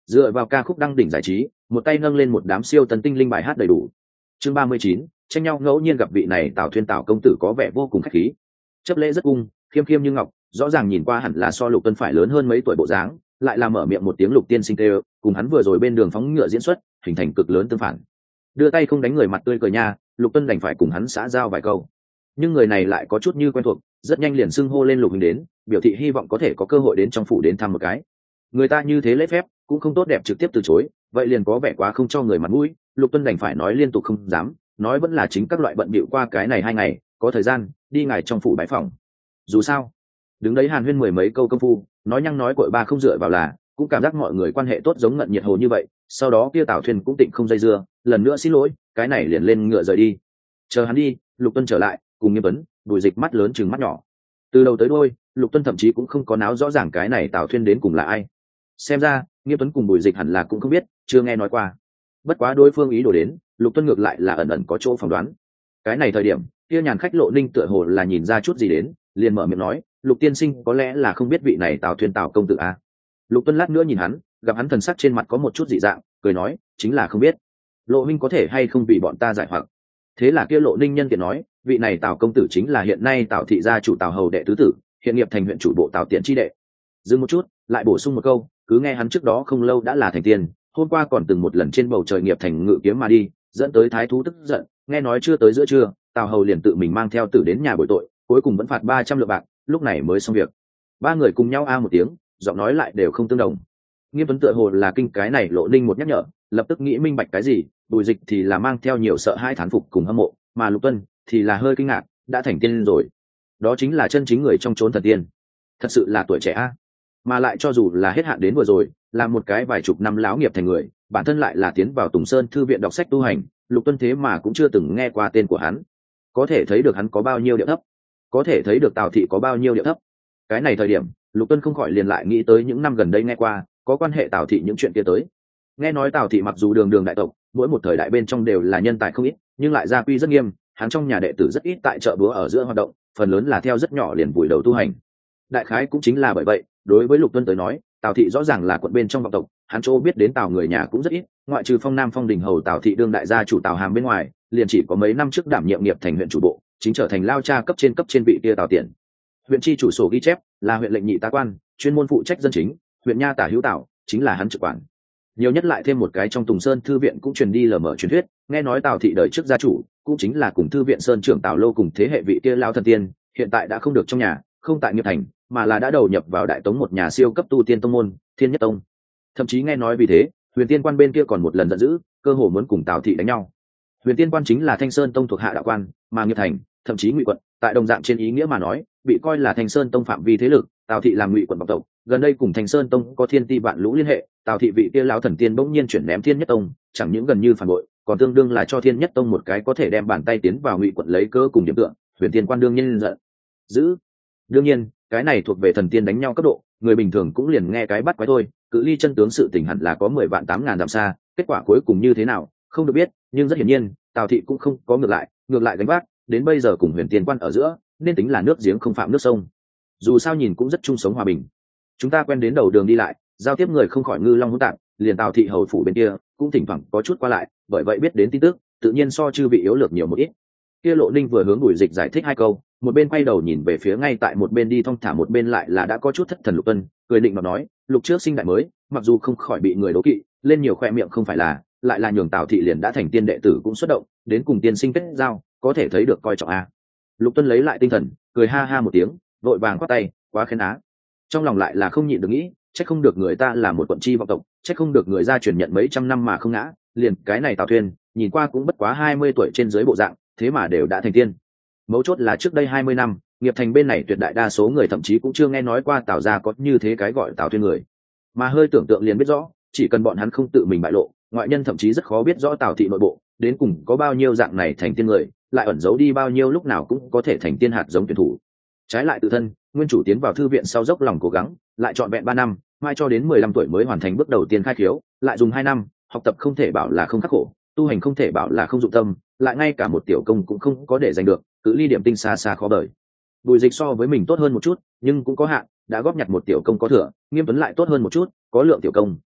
dựa vào ca khúc đăng đỉnh giải trí, một tay nâng lên một đám siêu tần tinh linh bài hát đầy đủ. Chương ba mươi chín, tranh nhau ngẫu nhiên gặp vị này Tào Thuyên Tào công tử có vẻ vô cùng khách khí. Chấp lễ rất cung, khiêm khiêm như ngọc, rõ ràng nhìn qua hẳn là so Lục Tuân phải lớn hơn mấy tuổi bộ dáng, lại là mở miệng một tiếng Lục tiên sinh tê, cùng hắn vừa rồi bên đường phóng ngựa diễn xuất, hình thành cực lớn tương phản. Đưa tay không đánh người mặt tươi cười nha, Lục Tuân đành phải cùng hắn xã giao vài câu. Nhưng người này lại có chút như quen thuộc, rất nhanh liền xưng hô lên Lục huynh đến, biểu thị hy vọng có thể có cơ hội đến trong phủ đến thăm một cái. Người ta như thế lễ phép, cũng không tốt đẹp trực tiếp từ chối, vậy liền có vẻ quá không cho người mặt mũi. Lục Tuân đành phải nói liên tục không dám, nói vẫn là chính các loại bận bịu qua cái này hai ngày, có thời gian đi ngài trong phủ bái phòng. Dù sao, đứng đấy hàn huyên mười mấy câu công phu, nói nhăng nói cội ba không dựa vào là, cũng cảm giác mọi người quan hệ tốt giống ngận nhiệt hồ như vậy. Sau đó kia Tào Thuyên cũng tịnh không dây dưa, lần nữa xin lỗi, cái này liền lên ngựa rời đi. Chờ hắn đi, Lục Tuân trở lại, cùng Nghiêm Tuấn, Bùi Dịch mắt lớn chừng mắt nhỏ. Từ đầu tới đuôi, Lục Tuân thậm chí cũng không có náo rõ ràng cái này Tào Thuyên đến cùng là ai. Xem ra, Nghiêm Tuấn cùng Bùi Dịch hẳn là cũng không biết, chưa nghe nói qua. Bất quá đối phương ý đồ đến, Lục Tuân ngược lại là ẩn ẩn có chỗ phỏng đoán. Cái này thời điểm, kia nhàn khách Lộ Ninh tựa hồ là nhìn ra chút gì đến, liền mở miệng nói, Lục tiên sinh có lẽ là không biết vị này Tào Thuyên Tào công tử a. Lục Tuân lát nữa nhìn hắn, gặp hắn thần sắc trên mặt có một chút dị dạng, cười nói, chính là không biết. Lộ huynh có thể hay không bị bọn ta giải hoặc. Thế là kia Lộ Ninh nhân tiện nói, vị này Tào công tử chính là hiện nay Tào thị gia chủ Tào hầu đệ tứ tử, hiện nghiệp thành huyện chủ bộ Tào tiện chi đệ. Dừng một chút, lại bổ sung một câu, cứ nghe hắn trước đó không lâu đã là thành tiên, hôm qua còn từng một lần trên bầu trời nghiệp thành ngự kiếm mà đi, dẫn tới thái thú tức giận, nghe nói chưa tới giữa trưa, Tào hầu liền tự mình mang theo tử đến nhà bồi tội, cuối cùng vẫn phạt ba trăm lượng bạc, lúc này mới xong việc. Ba người cùng nhau a một tiếng, giọng nói lại đều không tương đồng. Nghiêm Tuấn tựa hồ là kinh cái này Lộ Ninh một nhắc nhở, lập tức nghĩ minh bạch cái gì, Bùi Dịch thì là mang theo nhiều sợ hãi thán phục cùng hâm mộ, mà Lục Tuân thì là hơi kinh ngạc, đã thành tiên rồi. Đó chính là chân chính người trong chốn thần tiên. Thật sự là tuổi trẻ a. Mà lại cho dù là hết hạn đến vừa rồi, là một cái vài chục năm láo nghiệp thành người, bản thân lại là tiến vào Tùng Sơn thư viện đọc sách tu hành, Lục Tuân thế mà cũng chưa từng nghe qua tên của hắn. Có thể thấy được hắn có bao nhiêu điệu thấp, có thể thấy được Tào thị có bao nhiêu điệu thấp. Cái này thời điểm, Lục Tuân không khỏi liền lại nghĩ tới những năm gần đây nghe qua có quan hệ Tào thị những chuyện kia tới. Nghe nói Tào thị mặc dù đường đường đại tộc, mỗi một thời đại bên trong đều là nhân tài không ít, nhưng lại gia quy rất nghiêm, hắn trong nhà đệ tử rất ít tại chợ búa ở giữa hoạt động, phần lớn là theo rất nhỏ liền vùi đầu tu hành. Đại khái cũng chính là bởi vậy, đối với Lục Tuân tới nói, Tào thị rõ ràng là quận bên trong vọng tộc, hắn chỗ biết đến Tào người nhà cũng rất ít, ngoại trừ Phong Nam Phong Đình hầu Tào thị đương đại gia chủ Tào Hàm bên ngoài, liền chỉ có mấy năm trước đảm nhiệm nghiệp thành huyện chủ bộ, chính trở thành lao cha cấp trên cấp trên vị kia Tào Tiện. Huyện chi chủ sổ ghi chép là huyện lệnh nhị tá quan, chuyên môn phụ trách dân chính, huyện nha tả hữu Tào chính là hắn trực quản. Nhiều nhất lại thêm một cái trong Tùng Sơn thư viện cũng truyền đi lờ mờ truyền thuyết, nghe nói Tào thị đời trước gia chủ cũng chính là cùng thư viện sơn trưởng Tào Lô cùng thế hệ vị kia lao thần tiên, hiện tại đã không được trong nhà, không tại nghiệp thành, mà là đã đầu nhập vào Đại Tống một nhà siêu cấp tu tiên tông môn, Thiên Nhất Tông. Thậm chí nghe nói vì thế, Huyền Tiên Quan bên kia còn một lần giận dữ, cơ hồ muốn cùng Tào thị đánh nhau. Huyền Tiên Quan chính là Thanh Sơn Tông thuộc hạ đạo quan, mà nghiệp thành, thậm chí Ngụy quận, tại đồng dạng trên ý nghĩa mà nói, bị coi là Thanh Sơn Tông phạm vi thế lực, Tào thị làm Ngụy quận vọng tộc, gần đây cùng Thanh Sơn Tông có thiên ti vạn lũ liên hệ, Tào thị vị kia lão thần tiên bỗng nhiên chuyển ném Thiên Nhất Tông, chẳng những gần như phản bội, còn tương đương là cho Thiên Nhất Tông một cái có thể đem bàn tay tiến vào Ngụy quận lấy cơ cùng điểm tượng, Huyền Tiên Quan đương nhiên giận dữ. Đương nhiên, cái này thuộc về thần tiên đánh nhau cấp độ, người bình thường cũng liền nghe cái bắt quái thôi, cự ly chân tướng sự tình hẳn là có mười vạn tám ngàn dặm xa, kết quả cuối cùng như thế nào, không được biết, nhưng rất hiển nhiên, Tào thị cũng không có ngược lại, ngược lại gánh vác, đến bây giờ cùng Huyền Tiên Quan ở giữa, nên tính là nước giếng không phạm nước sông. Dù sao nhìn cũng rất chung sống hòa bình. Chúng ta quen đến đầu đường đi lại, giao tiếp người không khỏi ngư long hỗn tạp, liền Tào thị hầu phủ bên kia cũng thỉnh thoảng có chút qua lại, bởi vậy biết đến tin tức, tự nhiên so chư vị yếu lược nhiều một ít. Kia Lộ Ninh vừa hướng Bùi Dịch giải thích hai câu, một bên quay đầu nhìn về phía ngay tại một bên đi thong thả một bên lại là đã có chút thất thần Lục Tuân, cười định mà nói, Lục trước sinh đại mới, mặc dù không khỏi bị người đố kỵ, lên nhiều khoe miệng không phải là, lại là nhường Tào thị liền đã thành tiên đệ tử cũng xuất động, đến cùng tiên sinh kết giao, có thể thấy được coi trọng a. Lục Tuân lấy lại tinh thần, cười ha ha một tiếng, vội vàng quát tay, quá khen á. Trong lòng lại là không nhịn được nghĩ, chắc không được người ta là một quận chi vọng tộc, chắc không được người ra truyền nhận mấy trăm năm mà không ngã, liền cái này Tào Thuyên, nhìn qua cũng bất quá hai mươi tuổi trên dưới bộ dạng, thế mà đều đã thành tiên. Mấu chốt là trước đây hai mươi năm, nghiệp thành bên này tuyệt đại đa số người thậm chí cũng chưa nghe nói qua Tào gia có như thế cái gọi Tào Thuyên người. Mà hơi tưởng tượng liền biết rõ, chỉ cần bọn hắn không tự mình bại lộ, ngoại nhân thậm chí rất khó biết rõ Tào thị nội bộ, đến cùng có bao nhiêu dạng này thành tiên người, lại ẩn giấu đi bao nhiêu lúc nào cũng có thể thành tiên hạt giống tuyển thủ. Trái lại tự thân, nguyên chủ tiến vào thư viện sau dốc lòng cố gắng, lại trọn vẹn ba năm, mai cho đến mười lăm tuổi mới hoàn thành bước đầu tiên khai khiếu, lại dùng hai năm, học tập không thể bảo là không khắc khổ, tu hành không thể bảo là không dụng tâm, lại ngay cả một tiểu công cũng không có để giành được, cự ly điểm tinh xa xa khó bời. Bùi Dịch so với mình tốt hơn một chút, nhưng cũng có hạn, đã góp nhặt một tiểu công có thừa, Nghiêm Tuấn lại tốt hơn một chút, có lượng tiểu công,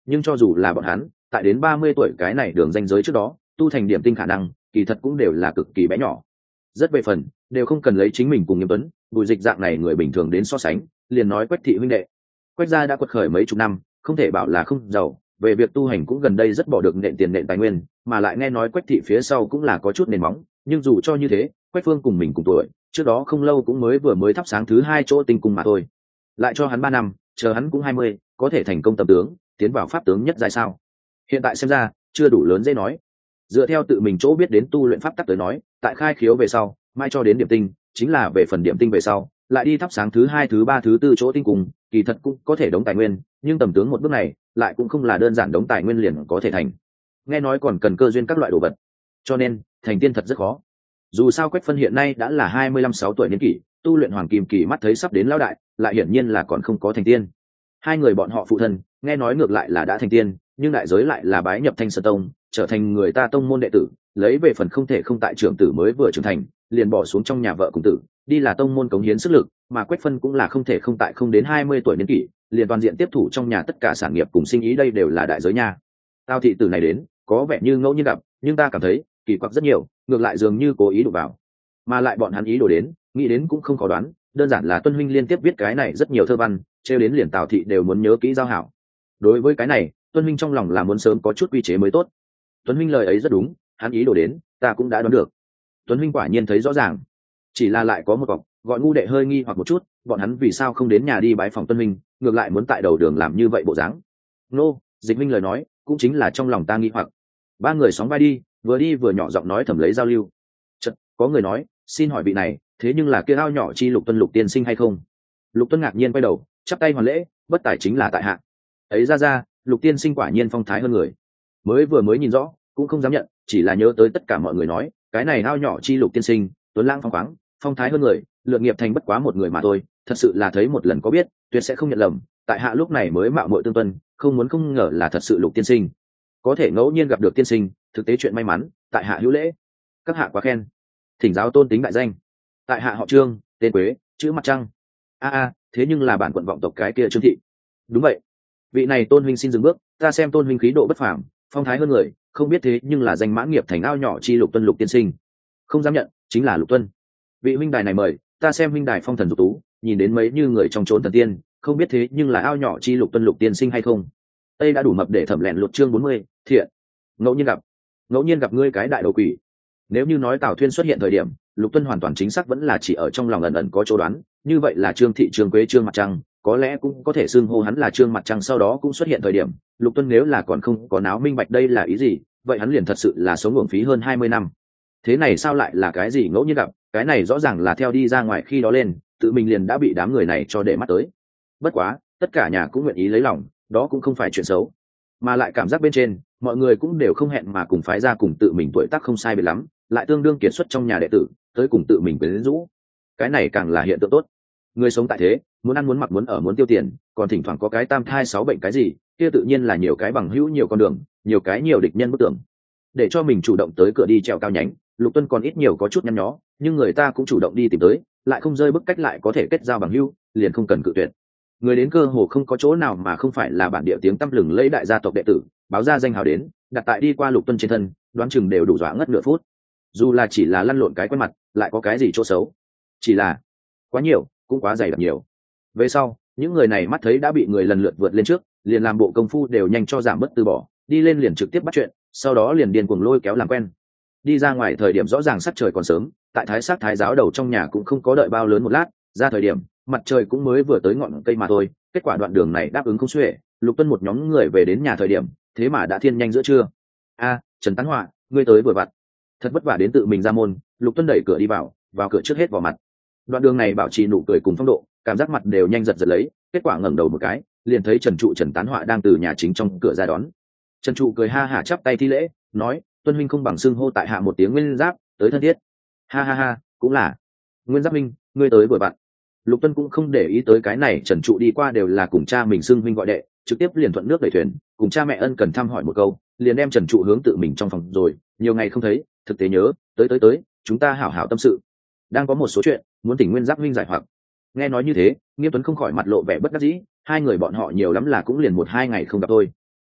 nhưng cho dù là bọn hắn tại đến ba mươi tuổi cái này đường ranh giới trước đó tu thành điểm tinh khả năng kỳ thật cũng đều là cực kỳ bé nhỏ. Rất về phần đều không cần lấy chính mình cùng Nghiêm Tuấn, Bùi Dịch dạng này người bình thường đến so sánh, liền nói Quách thị huynh đệ. Quách gia đã quật khởi mấy chục năm, không thể bảo là không giàu, về việc tu hành cũng gần đây rất bỏ được nện tiền nện tài nguyên, mà lại nghe nói Quách thị phía sau cũng là có chút nền móng, nhưng dù cho như thế, Quách Phương cùng mình cùng tuổi, trước đó không lâu cũng mới vừa mới thắp sáng thứ hai chỗ tinh cung mà thôi. Lại cho hắn ba năm, chờ hắn cũng hai mươi, có thể thành công tầm tướng, tiến vào pháp tướng nhất giai sao? Hiện tại xem ra, chưa đủ lớn dễ nói. Dựa theo tự mình chỗ biết đến tu luyện pháp tắc tới nói, tại khai khiếu về sau, mai cho đến điểm tinh, chính là về phần điểm tinh về sau, lại đi thắp sáng thứ hai, thứ ba, thứ tư chỗ tinh cùng, kỳ thật cũng có thể đống tài nguyên, nhưng tầm tướng một bước này, lại cũng không là đơn giản đống tài nguyên liền có thể thành. Nghe nói còn cần cơ duyên các loại đồ vật, cho nên thành tiên thật rất khó. Dù sao Quách Phân hiện nay đã là hai mươi lăm sáu tuổi niên kỷ, tu luyện hoàng kim kỳ mắt thấy sắp đến lão đại, lại hiển nhiên là còn không có thành tiên. Hai người bọn họ phụ thân, nghe nói ngược lại là đã thành tiên, nhưng đại giới lại là bái nhập Thanh Sơn Tông, trở thành người ta tông môn đệ tử, lấy về phần không thể không tại trưởng tử mới vừa trưởng thành, liền bỏ xuống trong nhà vợ cùng tử, đi là tông môn cống hiến sức lực, mà Quách Phân cũng là không thể không tại không đến hai mươi tuổi niên kỷ, liền toàn diện tiếp thủ trong nhà tất cả sản nghiệp cùng sinh ý, đây đều là đại giới nha. Tao thị tử này đến, có vẻ như ngẫu nhiên gặp, nhưng ta cảm thấy kỳ quặc rất nhiều, ngược lại dường như cố ý đụng vào. Mà lại bọn hắn ý đồ đến, nghĩ đến cũng không khó đoán, đơn giản là Tuân huynh liên tiếp viết cái này rất nhiều thơ văn, trêu đến liền Tào thị đều muốn nhớ kỹ giao hảo. Đối với cái này, Tuân huynh trong lòng là muốn sớm có chút quy chế mới tốt. Tuân huynh lời ấy rất đúng, hắn ý đồ đến, ta cũng đã đoán được. Tuân huynh quả nhiên thấy rõ ràng, chỉ là lại có một cọc, gọi ngu đệ hơi nghi hoặc một chút, bọn hắn vì sao không đến nhà đi bái phòng Tuân huynh, ngược lại muốn tại đầu đường làm như vậy bộ dáng. Nô, Dịch huynh lời nói, cũng chính là trong lòng ta nghi hoặc. Ba người sóng vai đi, vừa đi vừa nhỏ giọng nói thầm lấy giao lưu. Chợt, có người nói, xin hỏi vị này, thế nhưng là kia ao nhỏ chi Lục Tuân Lục tiên sinh hay không? Lục Tuân ngạc nhiên quay đầu, chắp tay hoàn lễ, bất tài chính là tại hạ. Ấy ra ra, Lục tiên sinh quả nhiên phong thái hơn người. Mới vừa mới nhìn rõ, cũng không dám nhận, chỉ là nhớ tới tất cả mọi người nói, cái này ao nhỏ chi Lục tiên sinh, tuấn lãng phong khoáng, phong thái hơn người, lượng nghiệp thành bất quá một người mà thôi, thật sự là thấy một lần có biết, tuyệt sẽ không nhận lầm. Tại hạ lúc này mới mạo muội tương tuân, không muốn không ngờ là thật sự Lục tiên sinh. Có thể ngẫu nhiên gặp được tiên sinh, thực tế chuyện may mắn, tại hạ hữu lễ. Các hạ quá khen, thỉnh giáo tôn tính đại danh. Tại hạ họ Trương, tên Quế, chữ Mặt Trăng. A a, thế nhưng là bản quận vọng tộc cái kia Trương thị. Đúng vậy. Vị này tôn huynh xin dừng bước, ta xem tôn huynh khí độ bất phàm, phong thái hơn người, không biết thế nhưng là danh mãn nghiệp thành ao nhỏ chi Lục Tuân Lục tiên sinh. Không dám nhận, chính là Lục Tuân. Vị huynh đài này mời, ta xem huynh đài phong thần dục tú, nhìn đến mấy như người trong trốn thần tiên, không biết thế nhưng là ao nhỏ chi Lục Tuân Lục tiên sinh hay không. Đây đã đủ mập để thẩm lẹn lục chương bốn mươi, thiện. Ngẫu nhiên gặp, ngẫu nhiên gặp ngươi cái đại đầu quỷ. Nếu như nói Tào Thuyên xuất hiện thời điểm, Lục Tuân hoàn toàn chính xác vẫn là chỉ ở trong lòng ẩn ẩn có chỗ đoán, như vậy là Trương thị Trương Quế Trương Mặt Trăng, có lẽ cũng có thể xưng hô hắn là Trương Mặt Trăng sau đó cũng xuất hiện thời điểm, Lục Tuân nếu là còn không có náo minh bạch đây là ý gì, vậy hắn liền thật sự là sống uổng phí hơn hai mươi năm. Thế này sao lại là cái gì ngẫu nhiên gặp, cái này rõ ràng là theo đi ra ngoài khi đó lên, tự mình liền đã bị đám người này cho để mắt tới. Bất quá, tất cả nhà cũng nguyện ý lấy lòng, đó cũng không phải chuyện xấu, mà lại cảm giác bên trên, mọi người cũng đều không hẹn mà cùng phái ra cùng tự mình tuổi tác không sai biệt lắm, lại tương đương kiệt xuất trong nhà đệ tử, tới cùng tự mình quyến rũ. Cái này càng là hiện tượng tốt. Người sống tại thế, muốn ăn muốn mặc muốn ở muốn tiêu tiền, còn thỉnh thoảng có cái tam thai sáu bệnh cái gì, kia tự nhiên là nhiều cái bằng hữu nhiều con đường, nhiều cái nhiều địch nhân bức tưởng. Để cho mình chủ động tới cửa đi trèo cao nhánh, Lục Tuân còn ít nhiều có chút nhăn nhó, nhưng người ta cũng chủ động đi tìm tới, lại không rơi bức cách lại có thể kết giao bằng hữu, liền không cần cự tuyệt. Người đến cơ hồ không có chỗ nào mà không phải là bản địa tiếng tăm lừng lẫy đại gia tộc đệ tử, báo ra danh hào đến, đặt tại đi qua Lục Tuân trên thân, đoán chừng đều đủ dọa ngất nửa phút. Dù là chỉ là lăn lộn cái quen mặt, lại có cái gì chỗ xấu? Chỉ là quá nhiều, cũng quá dày đặc nhiều. Về sau, những người này mắt thấy đã bị người lần lượt vượt lên trước, liền làm bộ công phu đều nhanh cho giảm bớt từ bỏ, đi lên liền trực tiếp bắt chuyện, sau đó liền điên cuồng lôi kéo làm quen. Đi ra ngoài thời điểm rõ ràng sắc trời còn sớm, tại Thái Sắc Thái giáo đầu trong nhà cũng không có đợi bao lớn một lát, ra thời điểm mặt trời cũng mới vừa tới ngọn cây mà thôi. Kết quả đoạn đường này đáp ứng không xuể, Lục Tuân một nhóm người về đến nhà thời điểm, thế mà đã thiên nhanh giữa trưa. A, Trần Tán Họa, ngươi tới vừa vặn. Thật vất vả đến tự mình ra môn, Lục Tuân đẩy cửa đi vào, vào cửa trước hết vào mặt. Đoạn đường này bảo trì nụ cười cùng phong độ, cảm giác mặt đều nhanh giật giật lấy, kết quả ngẩng đầu một cái, liền thấy Trần Trụ Trần Tán Họa đang từ nhà chính trong cửa ra đón. Trần Trụ cười ha hả chắp tay thi lễ, nói: "Tuân huynh không bằng xưng hô tại hạ một tiếng Nguyên Giáp, tới thân thiết." Ha ha ha, cũng là. Nguyên Giáp huynh, ngươi tới vừa vặn. Lục Tuân cũng không để ý tới cái này, Trần Trụ đi qua đều là cùng cha mình xưng huynh gọi đệ, trực tiếp liền thuận nước đẩy thuyền, cùng cha mẹ ân cần thăm hỏi một câu, liền đem Trần Trụ hướng tự mình trong phòng rồi, nhiều ngày không thấy, thực tế nhớ, tới tới tới, chúng ta hảo hảo tâm sự. Đang có một số chuyện, muốn thỉnh Nguyên Giáp huynh giải hoặc. Nghe nói như thế, Nghiêm Tuấn không khỏi mặt lộ vẻ bất đắc dĩ, hai người bọn họ nhiều lắm là cũng liền một hai ngày không gặp thôi.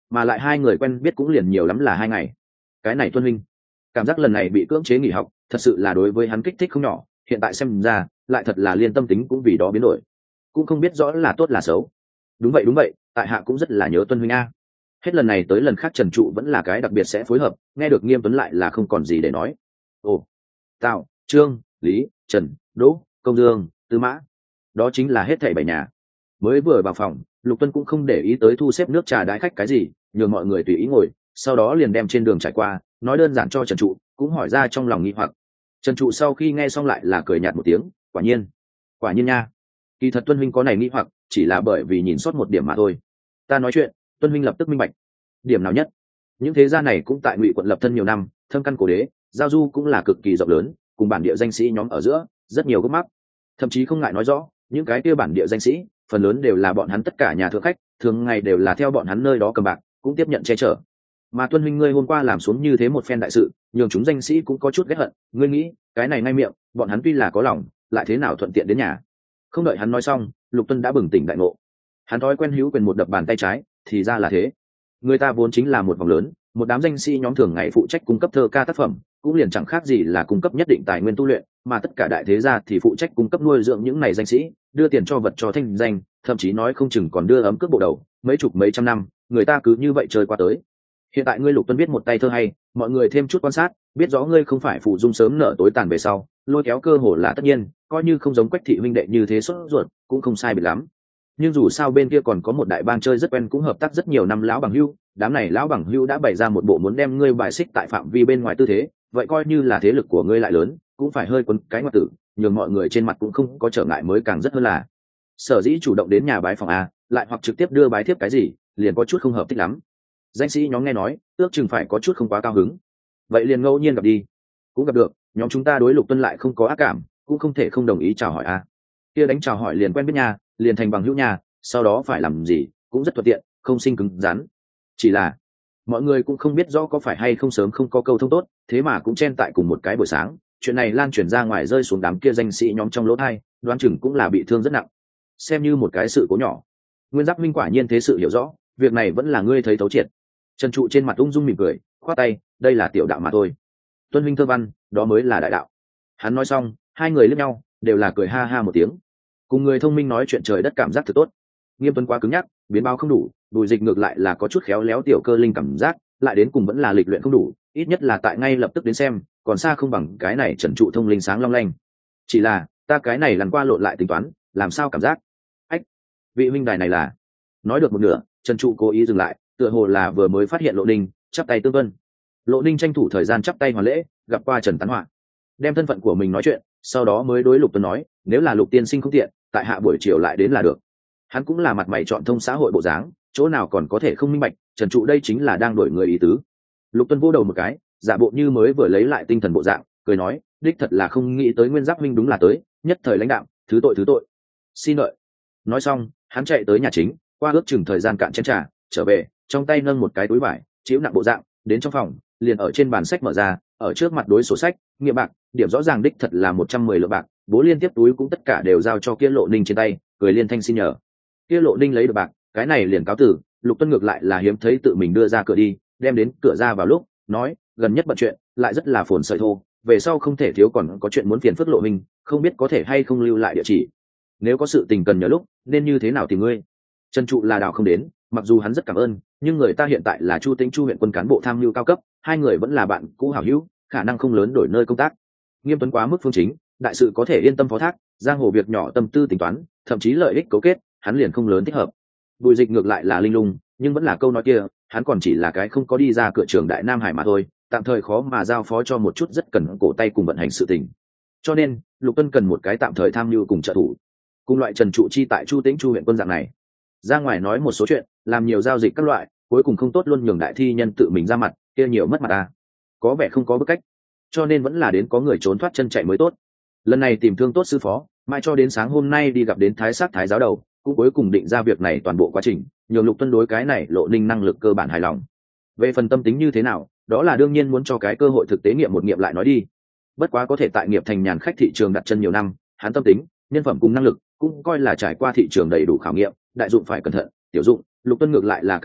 mà lại hai người quen biết cũng liền nhiều lắm là hai ngày. Cái này Tuân huynh cảm giác lần này bị cưỡng chế nghỉ học thật sự là đối với hắn kích thích không nhỏ, hiện tại xem ra lại thật là liên tâm tính cũng vì đó biến đổi, cũng không biết rõ là tốt là xấu. Đúng vậy đúng vậy, tại hạ cũng rất là nhớ Tuân huynh a. Hết lần này tới lần khác Trần Trụ vẫn là cái đặc biệt sẽ phối hợp, nghe được Nghiêm Tuấn lại là không còn gì để nói. Ồ, Tào, Trương, Lý, Trần, Đỗ, Công Dương, Tư Mã, đó chính là hết thảy bảy nhà. Mới vừa vào phòng, Lục Tuân cũng không để ý tới thu xếp nước trà đãi khách cái gì, nhường mọi người tùy ý ngồi, sau đó liền đem trên đường trải qua nói đơn giản cho Trần Trụ, cũng hỏi ra trong lòng nghi hoặc. Trần Trụ sau khi nghe xong lại là cười nhạt một tiếng, quả nhiên quả nhiên nha, kỳ thật Tuân huynh có này nghi hoặc chỉ là bởi vì nhìn sót một điểm mà thôi. Ta nói chuyện, Tuân huynh lập tức minh bạch. Điểm nào nhất? Những thế gia này cũng tại Ngụy quận lập thân nhiều năm, thâm căn cổ đế, giao du cũng là cực kỳ rộng lớn, cùng bản địa danh sĩ nhóm ở giữa rất nhiều gốc mắc, thậm chí không ngại nói rõ những cái kia bản địa danh sĩ phần lớn đều là bọn hắn tất cả nhà thượng khách, thường ngày đều là theo bọn hắn nơi đó cầm bạc, cũng tiếp nhận che chở. Mà Tuân huynh ngươi hôm qua làm xuống như thế một phen đại sự, nhường chúng danh sĩ cũng có chút ghét hận, ngươi nghĩ cái này ngay miệng, bọn hắn tuy là có lòng, lại thế nào thuận tiện đến nhà? Không đợi hắn nói xong, Lục Tuân đã bừng tỉnh đại ngộ. Hắn thói quen hữu quyền một đập bàn tay trái, thì ra là thế. Người ta vốn chính là một vòng lớn, một đám danh sĩ nhóm thường ngày phụ trách cung cấp thơ ca tác phẩm, cũng liền chẳng khác gì là cung cấp nhất định tài nguyên tu luyện, mà tất cả đại thế gia thì phụ trách cung cấp nuôi dưỡng những này danh sĩ, đưa tiền cho vật cho thanh danh, thậm chí nói không chừng còn đưa ấm cước bộ đầu, mấy chục mấy trăm năm, người ta cứ như vậy chơi qua tới. Hiện tại ngươi Lục Tuân biết một tay thơ hay, mọi người thêm chút quan sát, biết rõ ngươi không phải phụ dung sớm nở tối tàn về sau, lôi kéo cơ hồ là tất nhiên, coi như không giống Quách thị huynh đệ như thế sốt ruột, cũng không sai biệt lắm. Nhưng dù sao bên kia còn có một đại bang chơi rất quen, cũng hợp tác rất nhiều năm lão bằng hưu, đám này lão bằng hưu đã bày ra một bộ muốn đem ngươi bài xích tại phạm vi bên ngoài tư thế, vậy coi như là thế lực của ngươi lại lớn, cũng phải hơi quấn cái ngoặt tử, nhường mọi người trên mặt cũng không có trở ngại mới càng rất hơn là. Sở dĩ chủ động đến nhà bái phòng a, lại hoặc trực tiếp đưa bái thiếp cái gì, liền có chút không hợp thích lắm. Danh sĩ nhóm nghe nói, ước chừng phải có chút không quá cao hứng. Vậy liền ngẫu nhiên gặp đi, cũng gặp được, nhóm chúng ta đối Lục Tuân lại không có ác cảm, cũng không thể không đồng ý chào hỏi a. Kia đánh chào hỏi liền quen biết nha, liền thành bằng hữu nhà, sau đó phải làm gì cũng rất thuận tiện, không sinh cứng rắn. Chỉ là mọi người cũng không biết rõ có phải hay không sớm không có câu thông tốt, thế mà cũng chen tại cùng một cái buổi sáng, chuyện này lan truyền ra ngoài rơi xuống đám kia danh sĩ nhóm trong lỗ thai, đoán chừng cũng là bị thương rất nặng. Xem như một cái sự cố nhỏ. Nguyên Giáp Minh quả nhiên thế sự hiểu rõ, việc này vẫn là ngươi thấy thấu triệt. Trần Trụ trên mặt ung dung mỉm cười, khoát tay, đây là tiểu đạo mà thôi. Tuân huynh thơ văn, đó mới là đại đạo. Hắn nói xong, hai người liếc nhau, đều là cười ha ha một tiếng. Cùng người thông minh nói chuyện trời đất cảm giác thật tốt. Nghiêm Tuấn quá cứng nhắc, biến báo không đủ, Bùi Dịch ngược lại là có chút khéo léo tiểu cơ linh cảm giác, lại đến cùng vẫn là lịch luyện không đủ, ít nhất là tại ngay lập tức đến xem, còn xa không bằng cái này Trần Trụ thông linh sáng long lanh. Chỉ là ta cái này lần qua lộn lại tính toán, làm sao cảm giác? Ách, vị huynh đài này là. Nói được một nửa, Trần Trụ cố ý dừng lại, tựa hồ là vừa mới phát hiện Lộ Ninh, chắp tay tương vân. Lộ Ninh tranh thủ thời gian chắp tay hoàn lễ, gặp qua Trần Tán Họa, đem thân phận của mình nói chuyện, sau đó mới đối Lục Tuân nói, nếu là Lục tiên sinh không tiện, tại hạ buổi chiều lại đến là được. Hắn cũng là mặt mày chọn thông xã hội bộ dáng, chỗ nào còn có thể không minh bạch, Trần Trụ đây chính là đang đổi người ý tứ. Lục Tuân vô đầu một cái, giả bộ như mới vừa lấy lại tinh thần bộ dạng, cười nói, đích thật là không nghĩ tới Nguyên Giáp huynh đúng là tới, nhất thời lãnh đạo, thứ tội thứ tội. Xin lợi. Nói xong, hắn chạy tới nhà chính, qua ước chừng thời gian cạn chén trà, trở về, trong tay nâng một cái túi vải, chịu nặng bộ dạng, đến trong phòng, liền ở trên bàn sách mở ra, ở trước mặt đối sổ sách, nghiệm bạc, điểm rõ ràng đích thật là một trăm mười lượng bạc, bố liên tiếp túi cũng tất cả đều giao cho kia Lộ Ninh trên tay, cười liên thanh xin nhờ. Kia Lộ Ninh lấy được bạc, cái này liền cáo tử. Lục Tuân ngược lại là hiếm thấy tự mình đưa ra cửa đi, đem đến cửa ra vào lúc nói, gần nhất bận chuyện, lại rất là phồn sợi thô, về sau không thể thiếu còn có chuyện muốn phiền phức Lộ Minh, không biết có thể hay không lưu lại địa chỉ, nếu có sự tình cần nhờ lúc nên như thế nào tìm ngươi. Trần Trụ là đào không đến, mặc dù hắn rất cảm ơn, nhưng người ta hiện tại là Chu Tĩnh Chu huyện quân cán bộ tham mưu cao cấp, hai người vẫn là bạn cũ hảo hữu, khả năng không lớn đổi nơi công tác. Nghiêm Tuấn quá mức phương chính, đại sự có thể yên tâm phó thác, giang hồ việc nhỏ tâm tư tính toán, thậm chí lợi ích cấu kết, hắn liền không lớn thích hợp. Bùi Dịch ngược lại là linh lung, nhưng vẫn là câu nói kia, hắn còn chỉ là cái không có đi ra cửa trường đại Nam Hải mà thôi, tạm thời khó mà giao phó cho một chút rất cần cổ tay cùng vận hành sự tình. Cho nên, Lục Tuân cần một cái tạm thời tham mưu cùng trợ thủ. Cùng loại Trần Trụ chi tại Chu Tĩnh Chu huyện quân dạng này, ra ngoài nói một số chuyện, làm nhiều giao dịch các loại, cuối cùng không tốt luôn nhường đại thi nhân tự mình ra mặt, kia nhiều mất mặt à. Có vẻ không có bức cách, cho nên vẫn là đến có người trốn thoát chân chạy mới tốt. Lần này tìm thương tốt sư phó, mai cho đến sáng hôm nay đi gặp đến Thái Sát Thái giáo đầu, cũng cuối cùng định ra việc này toàn bộ quá trình, nhường Lục Tuân đối cái này Lộ Ninh năng lực cơ bản hài lòng. Về phần tâm tính như thế nào, đó là đương nhiên muốn cho cái cơ hội thực tế nghiệm một nghiệm lại nói đi. Bất quá có thể tại nghiệp thành nhàn khách thị trường đặt chân nhiều năm, hắn tâm tính, nhân phẩm cùng năng lực cũng coi là trải qua thị trường đầy đủ khảo nghiệm, đại dụng phải cẩn thận, tiểu dụng Lục Tuân ngược lại là cảm thấy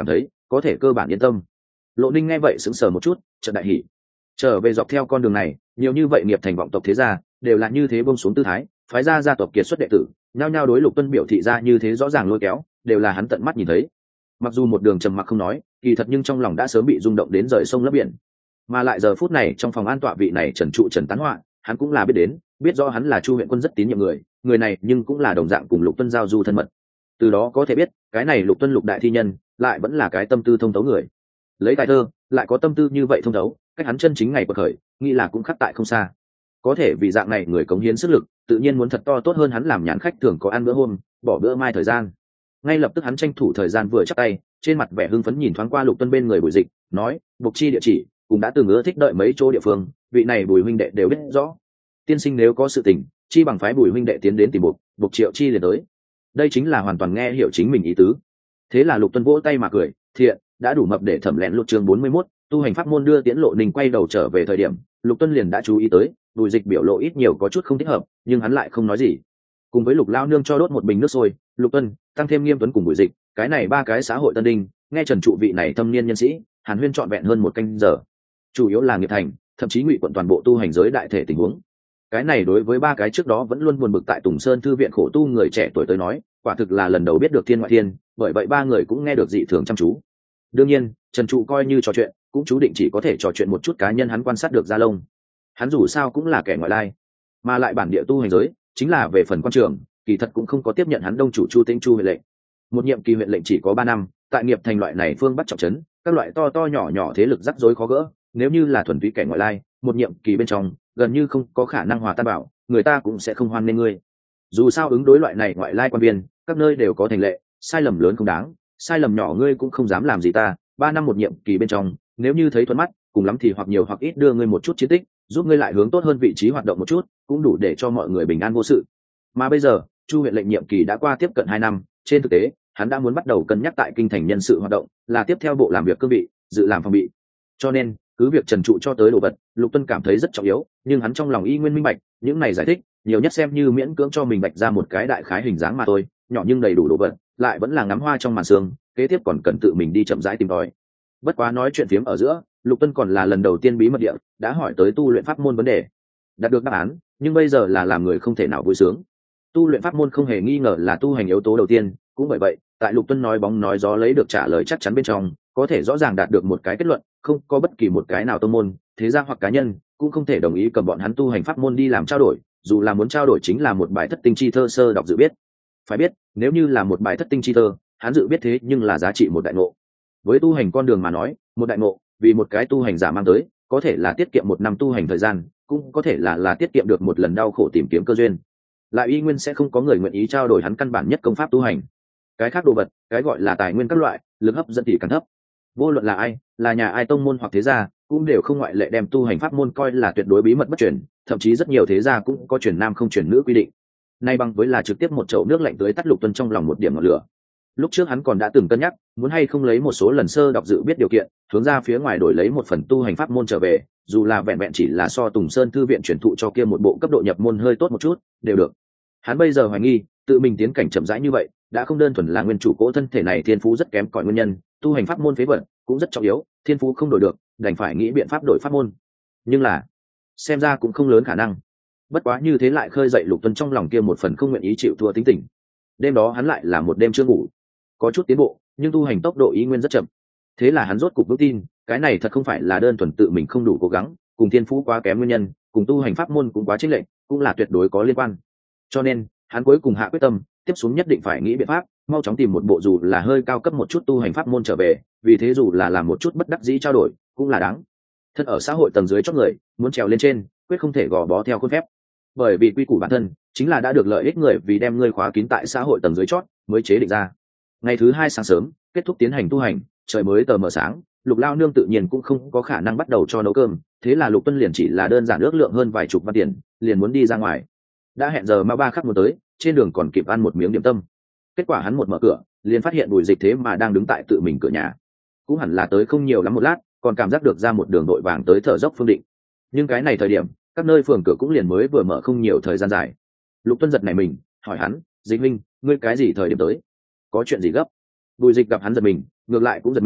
có thể cơ bản yên tâm. Lộ Ninh nghe vậy sững sờ một chút, chợt đại hỉ. Trở về dọc theo con đường này, nhiều như vậy nghiệp thành vọng tộc thế gia đều là như thế buông xuống tư thái, phái ra gia tộc kiệt xuất đệ tử, nhao nhao đối Lục Tuân biểu thị ra như thế rõ ràng lôi kéo, đều là hắn tận mắt nhìn thấy. Mặc dù một đường trầm mặc không nói, kỳ thật nhưng trong lòng đã sớm bị rung động đến rời sông lấp biển. Mà lại giờ phút này trong phòng an tọa vị này Trần trụ Trần Tán Họa, hắn cũng là biết đến, biết rõ hắn là Chu huyện quân rất tín nhiệm người, người này nhưng cũng là đồng dạng cùng Lục Tuân giao du thân mật. Từ đó có thể biết, cái này Lục Tuân Lục đại thi nhân, lại vẫn là cái tâm tư thông thấu người. Lấy tài thơ, lại có tâm tư như vậy thông thấu, cách hắn chân chính ngày bậc khởi, nghĩ là cũng khắc tại không xa. Có thể vì dạng này người cống hiến sức lực, tự nhiên muốn thật to tốt hơn hắn làm nhàn khách thường có ăn bữa hôm, bỏ bữa mai thời gian. Ngay lập tức hắn tranh thủ thời gian vừa chắp tay, trên mặt vẻ hưng phấn nhìn thoáng qua Lục Tuân bên người Bùi Dịch, nói: "Bục chi địa chỉ, cũng đã từng ưa thích đợi mấy chỗ địa phương, vị này Bùi huynh đệ đều biết rõ. Tiên sinh nếu có sự tình, chi bằng phái Bùi huynh đệ tiến đến tìm Bục, Bục Triệu chi liền tới." Đây chính là hoàn toàn nghe hiểu chính mình ý tứ. Thế là Lục Tuân vỗ tay mà cười: "Thiện, đã đủ mập để thẩm lén lục chương bốn mươi mốt, tu hành pháp môn đưa Tiễn Lộ Ninh quay đầu trở về thời điểm, Lục Tuân liền đã chú ý tới, Bùi Dịch biểu lộ ít nhiều có chút không thích hợp, nhưng hắn lại không nói gì. Cùng với Lục lao nương cho đốt một bình nước sôi, Lục Tuân tăng thêm Nghiêm Tuấn cùng Bùi Dịch, cái này ba cái xã hội tân đinh, nghe Trần trụ vị này thâm niên nhân sĩ, hàn huyên trọn vẹn hơn một canh giờ. Chủ yếu là nghiệp thành, thậm chí ngụy quận toàn bộ tu hành giới đại thể tình huống. Cái này đối với ba cái trước đó vẫn luôn buồn bực tại Tùng Sơn thư viện khổ tu người trẻ tuổi tới nói, quả thực là lần đầu biết được thiên ngoại thiên, bởi vậy ba người cũng nghe được dị thường chăm chú. Đương nhiên, Trần trụ coi như trò chuyện, cũng chú định chỉ có thể trò chuyện một chút cá nhân hắn quan sát được Gia Long. Hắn dù sao cũng là kẻ ngoại lai, mà lại bản địa tu hành giới, chính là về phần quan trường, kỳ thật cũng không có tiếp nhận hắn đông chủ Chu Tĩnh Chu huyện lệnh. Một nhiệm kỳ huyện lệnh chỉ có ba năm, tại nghiệp thành loại này phương Bắc trọng trấn, các loại to to nhỏ nhỏ thế lực rắc rối khó gỡ, nếu như là thuần túy kẻ ngoại lai, một nhiệm kỳ bên trong, gần như không có khả năng hòa tan bảo, người ta cũng sẽ không hoan nghênh ngươi. Dù sao ứng đối loại này ngoại lai quan viên, các nơi đều có thành lệ, sai lầm lớn không đáng, sai lầm nhỏ ngươi cũng không dám làm gì ta. Ba năm một nhiệm kỳ bên trong, nếu như thấy thuận mắt, cùng lắm thì hoặc nhiều hoặc ít đưa ngươi một chút chiến tích, giúp ngươi lại hướng tốt hơn vị trí hoạt động một chút, cũng đủ để cho mọi người bình an vô sự. Mà bây giờ, Chu huyện lệnh nhiệm kỳ đã qua tiếp cận hai năm, trên thực tế, hắn đã muốn bắt đầu cân nhắc tại kinh thành nhân sự hoạt động, là tiếp theo bộ làm việc cương vị, dự làm phòng bị. Cho nên, cứ việc Trần trụ cho tới đồ vật, Lục Tuân cảm thấy rất trọng yếu, nhưng hắn trong lòng y nguyên minh bạch, những này giải thích, nhiều nhất xem như miễn cưỡng cho mình bạch ra một cái đại khái hình dáng mà thôi, nhỏ nhưng đầy đủ đồ vật, lại vẫn là ngắm hoa trong màn sương, kế tiếp còn cần tự mình đi chậm rãi tìm tòi. Bất quá nói chuyện phiếm ở giữa, Lục Tuân còn là lần đầu tiên bí mật địa đã hỏi tới tu luyện pháp môn vấn đề, đạt được đáp án, nhưng bây giờ là làm người không thể nào vui sướng. Tu luyện pháp môn không hề nghi ngờ là tu hành yếu tố đầu tiên, cũng bởi vậy, tại Lục Tuân nói bóng nói gió lấy được trả lời chắc chắn bên trong, có thể rõ ràng đạt được một cái kết luận, không có bất kỳ một cái nào tông môn, thế gia hoặc cá nhân cũng không thể đồng ý cầm bọn hắn tu hành pháp môn đi làm trao đổi, dù là muốn trao đổi chính là một bài thất tinh chi thơ sơ đọc dự biết. Phải biết, nếu như là một bài thất tinh chi thơ, hắn dự biết thế nhưng là giá trị một đại ngộ. Với tu hành con đường mà nói, một đại ngộ, vì một cái tu hành giả mang tới, có thể là tiết kiệm một năm tu hành thời gian, cũng có thể là là tiết kiệm được một lần đau khổ tìm kiếm cơ duyên. Lại y nguyên sẽ không có người nguyện ý trao đổi hắn căn bản nhất công pháp tu hành. Cái khác đồ vật, cái gọi là tài nguyên các loại, lực hấp dẫn thì càng thấp. Vô luận là ai, là nhà ai tông môn hoặc thế gia, cũng đều không ngoại lệ đem tu hành pháp môn coi là tuyệt đối bí mật bất truyền, thậm chí rất nhiều thế gia cũng có truyền nam không truyền nữ quy định. Nay bằng với là trực tiếp một chậu nước lạnh tưới tắt Lục Tuân trong lòng một điểm ngọn lửa. Lúc trước hắn còn đã từng cân nhắc, muốn hay không lấy một số lần sơ đọc dự biết điều kiện, hướng ra phía ngoài đổi lấy một phần tu hành pháp môn trở về, dù là vẹn vẹn chỉ là so Tùng Sơn thư viện truyền thụ cho kia một bộ cấp độ nhập môn hơi tốt một chút, đều được. Hắn bây giờ hoài nghi, tự mình tiến cảnh chậm rãi như vậy, đã không đơn thuần là nguyên chủ cỗ thân thể này thiên phú rất kém cỏi nguyên nhân, tu hành pháp môn phế vật cũng rất trọng yếu, thiên phú không đổi được, đành phải nghĩ biện pháp đổi pháp môn. Nhưng là, xem ra cũng không lớn khả năng. Bất quá như thế lại khơi dậy Lục Tuân trong lòng kia một phần không nguyện ý chịu thua tính tình. Đêm đó hắn lại là một đêm chưa ngủ, có chút tiến bộ, nhưng tu hành tốc độ ý nguyên rất chậm. Thế là hắn rốt cục vững tin, cái này thật không phải là đơn thuần tự mình không đủ cố gắng, cùng thiên phú quá kém nguyên nhân, cùng tu hành pháp môn cũng quá chênh lệch, cũng là tuyệt đối có liên quan. Cho nên, hắn cuối cùng hạ quyết tâm, tiếp xuống nhất định phải nghĩ biện pháp, mau chóng tìm một bộ dù là hơi cao cấp một chút tu hành pháp môn trở về, vì thế dù là làm một chút bất đắc dĩ trao đổi, cũng là đáng. Thật ở xã hội tầng dưới chót người, muốn trèo lên trên, quyết không thể gò bó theo khuôn phép. Bởi vì quy củ bản thân chính là đã được lợi ích người vì đem ngươi khóa kín tại xã hội tầng dưới chót mới chế định ra. Ngày thứ hai sáng sớm, kết thúc tiến hành tu hành, trời mới tờ mờ sáng, Lục lao nương tự nhiên cũng không có khả năng bắt đầu cho nấu cơm, thế là Lục Tuân liền chỉ là đơn giản ước lượng hơn vài chục văn tiền, liền muốn đi ra ngoài. Đã hẹn giờ mà ba khắc muốn tới, trên đường còn kịp ăn một miếng điểm tâm. Kết quả hắn một mở cửa, liền phát hiện Bùi Dịch thế mà đang đứng tại tự mình cửa nhà. Cũng hẳn là tới không nhiều lắm một lát, còn cảm giác được ra một đường đội vàng tới thở dốc Phương Định. Nhưng cái này thời điểm, các nơi phường cửa cũng liền mới vừa mở không nhiều thời gian dài. Lục Tuân giật này mình, hỏi hắn, Dịch huynh, ngươi cái gì thời điểm tới? Có chuyện gì gấp? Bùi Dịch gặp hắn giật mình, ngược lại cũng giật mình,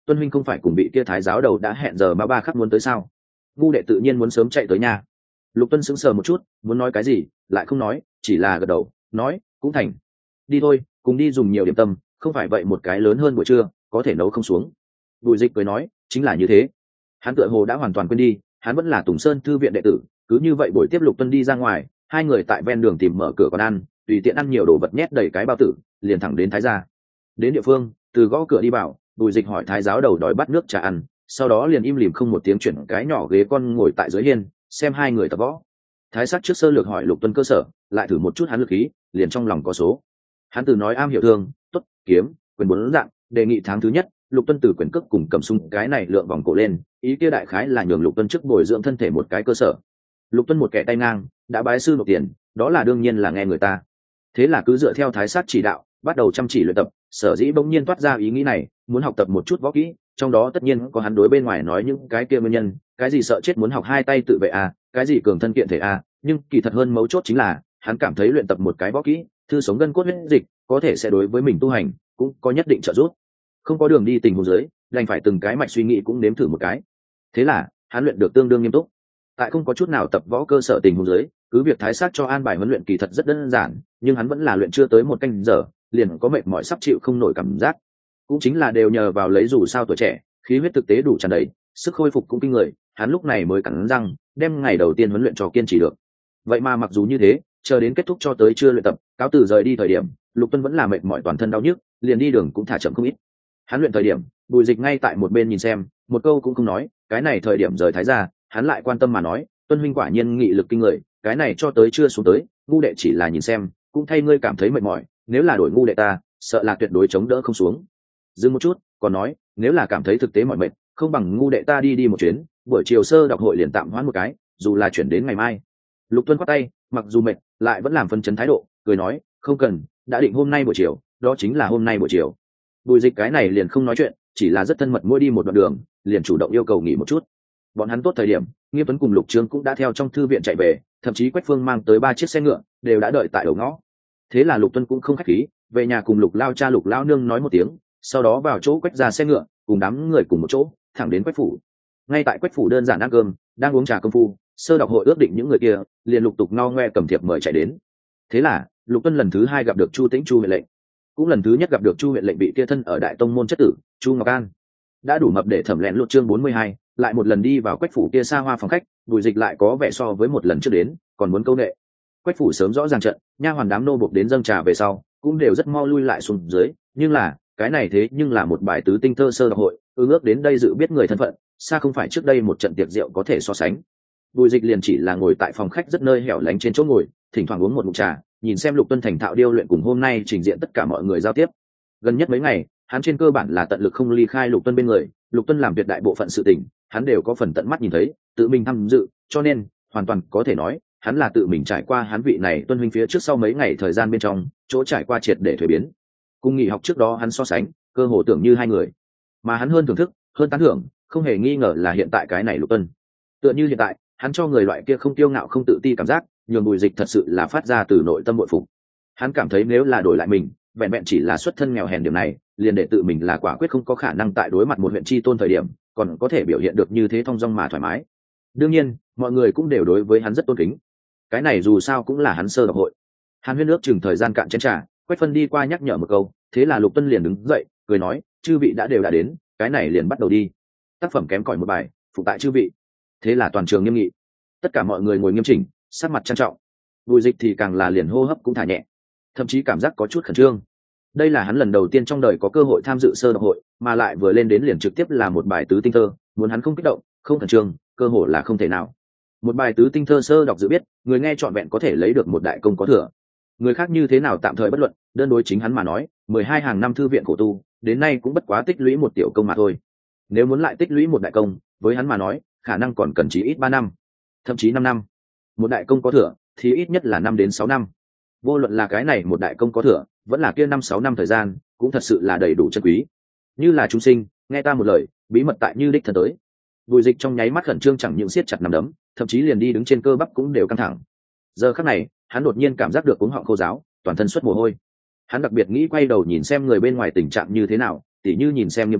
tuân huynh không phải cùng bị kia thái giáo đầu đã hẹn giờ ba ba khắc muốn tới sao? Ngu đệ tự nhiên muốn sớm chạy tới nhà. Lục Tuân sững sờ một chút, muốn nói cái gì lại không nói, chỉ là gật đầu nói cũng thành. Đi thôi, cùng đi dùng nhiều điểm tâm, không phải vậy một cái lớn hơn buổi trưa có thể nấu không xuống. Bùi Dịch cười nói chính là như thế. Hắn tựa hồ đã hoàn toàn quên đi, hắn vẫn là Tùng Sơn thư viện đệ tử. Cứ như vậy buổi tiếp Lục Tuân đi ra ngoài, hai người tại ven đường tìm mở cửa quán ăn, tùy tiện ăn nhiều đồ vật nhét đầy cái bao tử, liền thẳng đến thái gia. Đến địa phương, từ gõ cửa đi vào, Bùi Dịch hỏi thái giáo đầu đòi bát nước trà ăn, sau đó liền im lìm không một tiếng chuyển cái nhỏ ghế con ngồi tại dưới hiên, xem hai người tập võ. Thái sắc trước sơ lược hỏi Lục Tuân cơ sở, lại thử một chút hắn lực khí, liền trong lòng có số. Hắn từ nói am hiểu thương, tuất, kiếm, quyền bốn dạng, đề nghị tháng thứ nhất, Lục Tuân từ quyền cước cùng cầm sung cái này lượng vòng cổ lên, ý kia đại khái là nhường Lục Tuân trước bồi dưỡng thân thể một cái cơ sở. Lục Tuân một kẻ tay ngang, đã bái sư nộp tiền, đó là đương nhiên là nghe người ta. Thế là cứ dựa theo thái sát chỉ đạo, bắt đầu chăm chỉ luyện tập. Sở dĩ bỗng nhiên toát ra ý nghĩ này, muốn học tập một chút võ kỹ, trong đó tất nhiên có hắn đối bên ngoài nói những cái kia nguyên nhân, cái gì sợ chết muốn học hai tay tự vệ à, cái gì cường thân kiện thể à, nhưng kỳ thật hơn mấu chốt chính là hắn cảm thấy luyện tập một cái võ kỹ, thư sống gân cốt huyết dịch, có thể sẽ đối với mình tu hành cũng có nhất định trợ giúp. Không có đường đi tình huống dưới, đành phải từng cái mạch suy nghĩ cũng nếm thử một cái. Thế là hắn luyện được tương đương nghiêm túc. Tại không có chút nào tập võ cơ sở tình huống dưới, cứ việc thái sát cho an bài huấn luyện kỳ thật rất đơn giản, nhưng hắn vẫn là luyện chưa tới một canh giờ, liền có mệt mỏi sắp chịu không nổi cảm giác. Cũng chính là đều nhờ vào lấy dù sao tuổi trẻ, khí huyết thực tế đủ tràn đầy, sức khôi phục cũng kinh người, hắn lúc này mới cắn răng, đem ngày đầu tiên huấn luyện cho kiên trì được. Vậy mà mặc dù như thế, chờ đến kết thúc cho tới trưa luyện tập, cáo từ rời đi thời điểm, Lục Tuân vẫn là mệt mỏi toàn thân đau nhức, liền đi đường cũng thả chậm không ít. Hắn luyện thời điểm, Bùi Dịch ngay tại một bên nhìn xem, một câu cũng không nói, cái này thời điểm rời thái ra, hắn lại quan tâm mà nói, Tuân huynh quả nhiên nghị lực kinh người, cái này cho tới chưa xuống tới, ngu đệ chỉ là nhìn xem, cũng thay ngươi cảm thấy mệt mỏi, nếu là đổi ngu đệ ta, sợ là tuyệt đối chống đỡ không xuống. Dừng một chút, còn nói, nếu là cảm thấy thực tế mỏi mệt, không bằng ngu đệ ta đi đi một chuyến, buổi chiều sơ đọc hội liền tạm hoãn một cái, dù là chuyển đến ngày mai. Lục Tuân khoát tay, mặc dù mệt, lại vẫn làm phân chấn thái độ, cười nói, không cần, đã định hôm nay buổi chiều, đó chính là hôm nay buổi chiều. Bùi Dịch cái này liền không nói chuyện, chỉ là rất thân mật mỗi đi một đoạn đường, liền chủ động yêu cầu nghỉ một chút. Bọn hắn tốt thời điểm, Nghiêm Tuấn cùng Lục Trương cũng đã theo trong thư viện chạy về, thậm chí Quách Phương mang tới ba chiếc xe ngựa, đều đã đợi tại đầu ngõ. Thế là Lục Tuân cũng không khách khí, về nhà cùng Lục Lao cha Lục Lao nương nói một tiếng, sau đó vào chỗ Quách ra xe ngựa, cùng đám người cùng một chỗ, thẳng đến Quách phủ. Ngay tại Quách phủ đơn giản ăn cơm, đang uống trà công phu, sơ đọc hội ước định những người kia, liền lục tục ngao ngoe cầm thiệp mời chạy đến. Thế là Lục Tuân lần thứ hai gặp được Chu Tĩnh Chu huyện lệnh, cũng lần thứ nhất gặp được Chu huyện lệnh bị kia thân ở Đại Tông môn chất tử Chu Ngọc An. Đã đủ mập để thẩm lén lột chương bốn mươi hai, lại một lần đi vào Quách phủ kia xa hoa phòng khách, Bùi Dịch lại có vẻ so với một lần trước đến còn muốn câu nệ. Quách phủ sớm rõ ràng trận, nha hoàn đám nô buộc đến dâng trà về sau, cũng đều rất mau lui lại xuống dưới, nhưng là cái này thế nhưng là một bài tứ tinh thơ sơ đọc hội, ư ước đến đây dự biết người thân phận, xa không phải trước đây một trận tiệc rượu có thể so sánh. Bùi Dịch liền chỉ là ngồi tại phòng khách rất nơi hẻo lánh trên chỗ ngồi, thỉnh thoảng uống một ngụm trà, nhìn xem Lục Tuân thành thạo điêu luyện cùng hôm nay trình diện tất cả mọi người giao tiếp. Gần nhất mấy ngày, hắn trên cơ bản là tận lực không ly khai Lục Tuân bên người, Lục Tuân làm tuyệt đại bộ phận sự tình, hắn đều có phần tận mắt nhìn thấy, tự mình tham dự, cho nên hoàn toàn có thể nói, hắn là tự mình trải qua hắn vị này Tuân huynh phía trước sau mấy ngày thời gian bên trong, chỗ trải qua triệt để thuế biến. Cùng nghỉ học trước đó hắn so sánh, cơ hồ tưởng như hai người, mà hắn hơn thưởng thức, hơn tán thưởng, không hề nghi ngờ là hiện tại cái này Lục Tuân. Tựa như hiện tại, hắn cho người loại kia không tiêu ngạo không tự ti cảm giác, nhường Bùi Dịch thật sự là phát ra từ nội tâm bội phục. Hắn cảm thấy nếu là đổi lại mình, vẹn vẹn chỉ là xuất thân nghèo hèn điểm này, liền để tự mình là quả quyết không có khả năng tại đối mặt một huyện chi tôn thời điểm, còn có thể biểu hiện được như thế thong dong mà thoải mái. Đương nhiên, mọi người cũng đều đối với hắn rất tôn kính. Cái này dù sao cũng là hắn sơ đọc hội. Hàn Huyên nước chừng thời gian cạn chén trà, Quách Phân đi qua nhắc nhở một câu, thế là Lục Tuân liền đứng dậy, cười nói, chư vị đã đều đã đến, cái này liền bắt đầu đi. Tác phẩm kém cỏi một bài, phụ tại chư vị. Thế là toàn trường nghiêm nghị, tất cả mọi người ngồi nghiêm chỉnh, sắc mặt trang trọng. Bùi Dịch thì càng là liền hô hấp cũng thả nhẹ, thậm chí cảm giác có chút khẩn trương. Đây là hắn lần đầu tiên trong đời có cơ hội tham dự sơ đọc hội, mà lại vừa lên đến liền trực tiếp là một bài tứ tinh thơ, muốn hắn không kích động, không khẩn trương, cơ hội là không thể nào. Một bài tứ tinh thơ sơ đọc dự biết, người nghe trọn vẹn có thể lấy được một đại công có thừa. Người khác như thế nào tạm thời bất luận, đơn đối chính hắn mà nói, mười hai hàng năm thư viện khổ tu, đến nay cũng bất quá tích lũy một tiểu công mà thôi. Nếu muốn lại tích lũy một đại công, với hắn mà nói, khả năng còn cần chỉ ít ba năm, thậm chí năm năm. Một đại công có thừa thì ít nhất là năm đến sáu năm. Vô luận là cái này một đại công có thừa, vẫn là kia năm sáu năm thời gian, cũng thật sự là đầy đủ chân quý. Như là chúng sinh, nghe ta một lời, bí mật tại như đích thân tới. Bùi Dịch trong nháy mắt khẩn trương chẳng những siết chặt nắm đấm, thậm chí liền đi đứng trên cơ bắp cũng đều căng thẳng. Giờ khắc này, hắn đột nhiên cảm giác được cuống họng khô ráo, toàn thân xuất mồ hôi. Hắn đặc biệt nghĩ quay đầu nhìn xem người bên ngoài tình trạng như thế nào, tỉ như nhìn xem Nghiêm Tuấn,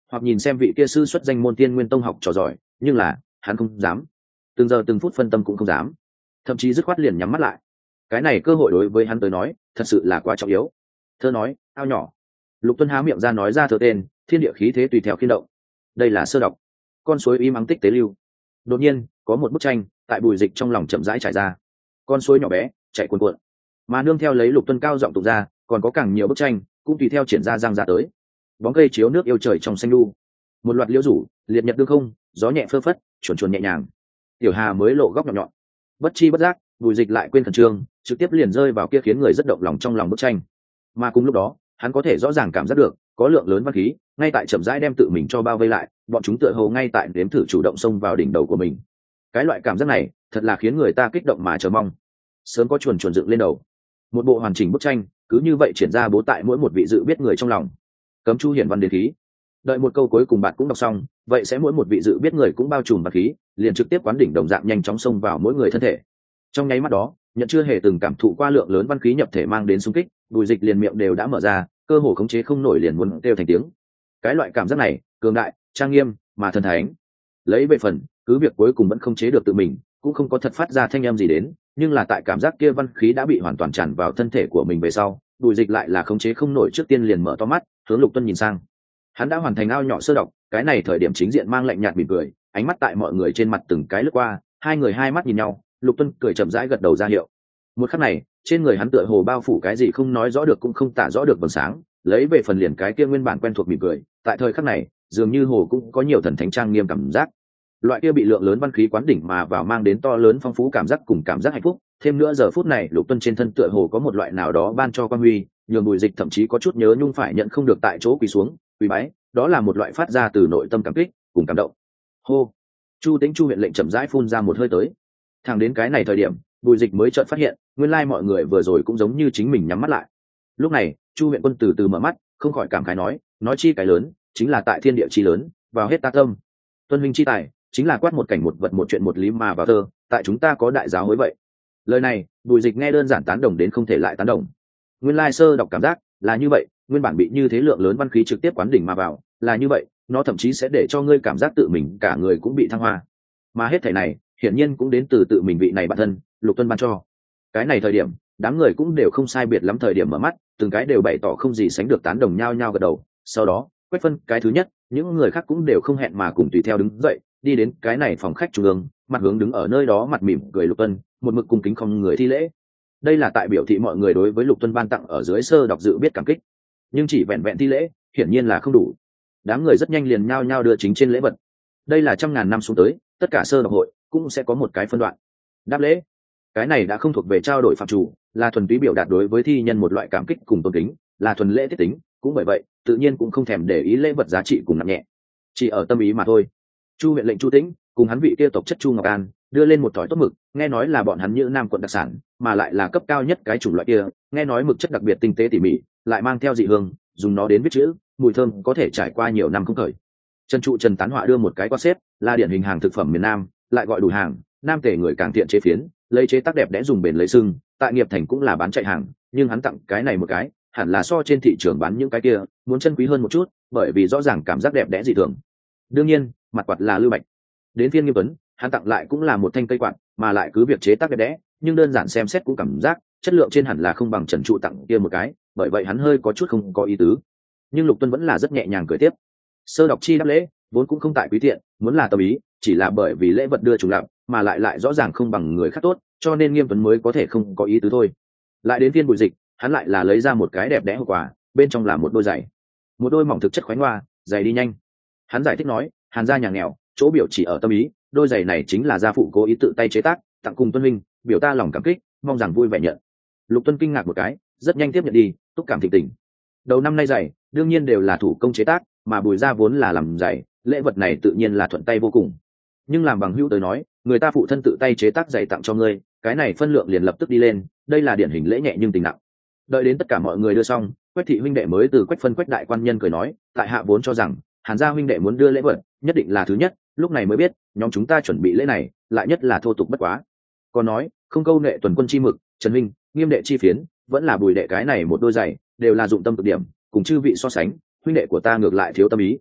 hoặc nhìn xem vị kia sư xuất danh môn tiên nguyên tông học trò giỏi, nhưng là hắn không dám, từng giờ từng phút phân tâm cũng không dám, thậm chí dứt khoát liền nhắm mắt lại. Cái này cơ hội đối với hắn tới nói thật sự là quá trọng yếu. Thơ nói ao nhỏ. Lục Tuân há miệng ra nói ra thơ tên, thiên địa khí thế tùy theo khiên động. Đây là sơ đọc. Con suối im ắng tích tế lưu. Đột nhiên có một bức tranh tại bùi dịch trong lòng chậm rãi trải ra. Con suối nhỏ bé chạy cuồn cuộn, mà nương theo lấy Lục Tuân cao giọng tụng ra, còn có càng nhiều bức tranh cũng tùy theo triển ra giang ra tới. Bóng cây chiếu nước yêu trời trong xanh lu, một loạt liễu rủ liệt nhật đương không, gió nhẹ phơ phất chuồn chuồn nhẹ nhàng. Tiểu hà mới lộ góc nhọn nhọn, bất chi bất giác bùi dịch lại quên khẩn trương, trực tiếp liền rơi vào kia khiến người rất động lòng trong lòng bức tranh. Mà cùng lúc đó hắn có thể rõ ràng cảm giác được có lượng lớn văn khí ngay tại chậm rãi đem tự mình cho bao vây lại, bọn chúng tựa hồ ngay tại đếm thử chủ động xông vào đỉnh đầu của mình. Cái loại cảm giác này thật là khiến người ta kích động mà chờ mong. Sớm có chuồn chuồn dựng lên đầu, một bộ hoàn chỉnh bức tranh cứ như vậy triển ra bố tại mỗi một vị dự biết người trong lòng. Cấm chu hiển văn đến khí, đợi một câu cuối cùng bạn cũng đọc xong, vậy sẽ mỗi một vị dự biết người cũng bao trùm bạc khí, liền trực tiếp quán đỉnh đồng dạng nhanh chóng xông vào mỗi người thân thể. Trong nháy mắt đó, nhận chưa hề từng cảm thụ qua lượng lớn văn khí nhập thể mang đến xung kích, bùi dịch liền miệng đều đã mở ra, cơ hồ khống chế không nổi liền muốn kêu thành tiếng. Cái loại cảm giác này cường đại, trang nghiêm mà thần thánh. Lấy về phần cứ việc cuối cùng vẫn không chế được tự mình, cũng không có thật phát ra thanh âm gì đến, nhưng là tại cảm giác kia văn khí đã bị hoàn toàn tràn vào thân thể của mình về sau, bùi dịch lại là khống chế không nổi, trước tiên liền mở to mắt hướng Lục Tuân nhìn sang. Hắn đã hoàn thành ao nhỏ sơ đọc, cái này thời điểm chính diện mang lạnh nhạt mỉm cười, ánh mắt tại mọi người trên mặt từng cái lướt qua, hai người hai mắt nhìn nhau, Lục Tuân cười chậm rãi gật đầu ra hiệu. Một khắc này trên người hắn tựa hồ bao phủ cái gì không nói rõ được cũng không tả rõ được vầng sáng, lấy về phần liền cái kia nguyên bản quen thuộc mỉm cười, tại thời khắc này dường như hồ cũng có nhiều thần thánh trang nghiêm cảm giác. Loại kia bị lượng lớn văn khí quán đỉnh mà vào mang đến to lớn phong phú cảm giác cùng cảm giác hạnh phúc, thêm nữa giờ phút này Lục Tuân trên thân tựa hồ có một loại nào đó ban cho quan huy, nhường bùi dịch thậm chí có chút nhớ nhung phải nhận không được tại chỗ quỳ xuống quỳ bái, đó là một loại phát ra từ nội tâm cảm kích cùng cảm động. Hô. Chu Tĩnh Chu huyện lệnh chậm rãi phun ra một hơi tới. Thẳng đến cái này thời điểm bùi dịch mới chợt phát hiện nguyên lai mọi người vừa rồi cũng giống như chính mình nhắm mắt lại. Lúc này Chu huyện quân từ từ mở mắt, không khỏi cảm khái nói, nói chi cái lớn chính là tại thiên địa chi lớn vào hết ta tâm, tuân minh chi tài chính là quát một cảnh một vật một chuyện một lý mà vào thơ, tại chúng ta có đại giáo hối vậy. Lời này bùi dịch nghe đơn giản tán đồng đến không thể lại tán đồng. Nguyên lai sơ đọc cảm giác là như vậy, nguyên bản bị như thế lượng lớn văn khí trực tiếp quán đỉnh mà vào là như vậy, nó thậm chí sẽ để cho ngươi cảm giác tự mình cả người cũng bị thăng hoa, mà hết thảy này hiển nhiên cũng đến từ tự mình vị này bản thân Lục Tuân ban cho. Cái này thời điểm đám người cũng đều không sai biệt lắm thời điểm mở mắt, từng cái đều bày tỏ không gì sánh được tán đồng nhau nhau gật đầu. Sau đó Quách Phân cái thứ nhất, những người khác cũng đều không hẹn mà cùng tùy theo đứng dậy đi đến cái này phòng khách trung ương, mặt hướng đứng ở nơi đó mặt mỉm cười Lục Tuân, một mực cung kính không người thi lễ. Đây là tại biểu thị mọi người đối với Lục Tuân ban tặng ở dưới sơ đọc dự biết cảm kích, nhưng chỉ vẹn vẹn thi lễ hiển nhiên là không đủ. Đám người rất nhanh liền nhao nhao đưa chính trên lễ vật. Đây là trăm ngàn năm xuống tới tất cả sơ đọc hội cũng sẽ có một cái phân đoạn đáp lễ. Cái này đã không thuộc về trao đổi phạm chủ, là thuần túy biểu đạt đối với thi nhân một loại cảm kích cùng tôn kính, là thuần lễ tiết tính, cũng bởi vậy tự nhiên cũng không thèm để ý lễ vật giá trị cùng nặng nhẹ, chỉ ở tâm ý mà thôi. Chu huyện lệnh Chu Tĩnh cùng hắn vị kia tộc chất Chu Ngọc An đưa lên một thỏi tốt mực, nghe nói là bọn hắn Như Nam quận đặc sản, mà lại là cấp cao nhất cái chủng loại kia, nghe nói mực chất đặc biệt tinh tế tỉ mỉ, lại mang theo dị hương, dùng nó đến viết chữ, mùi thơm có thể trải qua nhiều năm không khởi. Trần Trụ Trần Tán Họa đưa một cái quạt xếp, là điển hình hàng thực phẩm miền Nam, lại gọi đủ hàng, nam tể người càng tiện chế phiến, lấy chế tác đẹp đẽ dùng bền lấy sưng, tại nghiệp thành cũng là bán chạy hàng, nhưng hắn tặng cái này một cái, hẳn là so trên thị trường bán những cái kia muốn chân quý hơn một chút, bởi vì rõ ràng cảm giác đẹp đẽ dị thường. Đương nhiên, mặt quạt là Lưu Bạch. Đến phiên Nghiêm Tuấn, hắn tặng lại cũng là một thanh cây quạt, mà lại cứ việc chế tác đẹp đẽ, nhưng đơn giản xem xét cũng cảm giác chất lượng trên hẳn là không bằng Trần Trụ tặng kia một cái, bởi vậy hắn hơi có chút không có ý tứ. Nhưng Lục Tuân vẫn là rất nhẹ nhàng cười tiếp. Sơ đọc chi đáp lễ vốn cũng không tại quý tiện, muốn là tâm ý, chỉ là bởi vì lễ vật đưa trùng lặp, mà lại lại rõ ràng không bằng người khác tốt, cho nên Nghiêm Tuấn mới có thể không có ý tứ thôi. Lại đến phiên Bùi Dịch, hắn lại là lấy ra một cái đẹp đẽ hộp quà, bên trong là một đôi giày, một đôi mỏng thực chất khoánh hoa, giày đi nhanh. Hắn giải thích nói, Hàn gia nhà nghèo, chỗ biểu chỉ ở tâm ý, đôi giày này chính là gia phụ cố ý tự tay chế tác, tặng cùng Tuân Minh, biểu ta lòng cảm kích, mong rằng vui vẻ nhận. Lục Tuân kinh ngạc một cái, rất nhanh tiếp nhận đi, túc cảm thịnh tình. Đầu năm nay giày đương nhiên đều là thủ công chế tác, mà Bùi gia vốn là làm giày, lễ vật này tự nhiên là thuận tay vô cùng. Nhưng làm bằng hữu tới nói, người ta phụ thân tự tay chế tác giày tặng cho ngươi, cái này phân lượng liền lập tức đi lên, đây là điển hình lễ nhẹ nhưng tình nặng. Đợi đến tất cả mọi người đưa xong, Quách thị huynh đệ mới từ Quách Phân Quách đại quan nhân cười nói, tại hạ vốn cho rằng Hàn gia huynh đệ muốn đưa lễ vật nhất định là thứ nhất, lúc này mới biết nhóm chúng ta chuẩn bị lễ này lại nhất là thô tục bất quá. Còn nói không câu nệ tuần quân chi mực, Trần huynh Nghiêm đệ chi phiến, vẫn là Bùi đệ cái này một đôi giày, đều là dụng tâm cực điểm, cùng chư vị so sánh, huynh đệ của ta ngược lại thiếu tâm ý.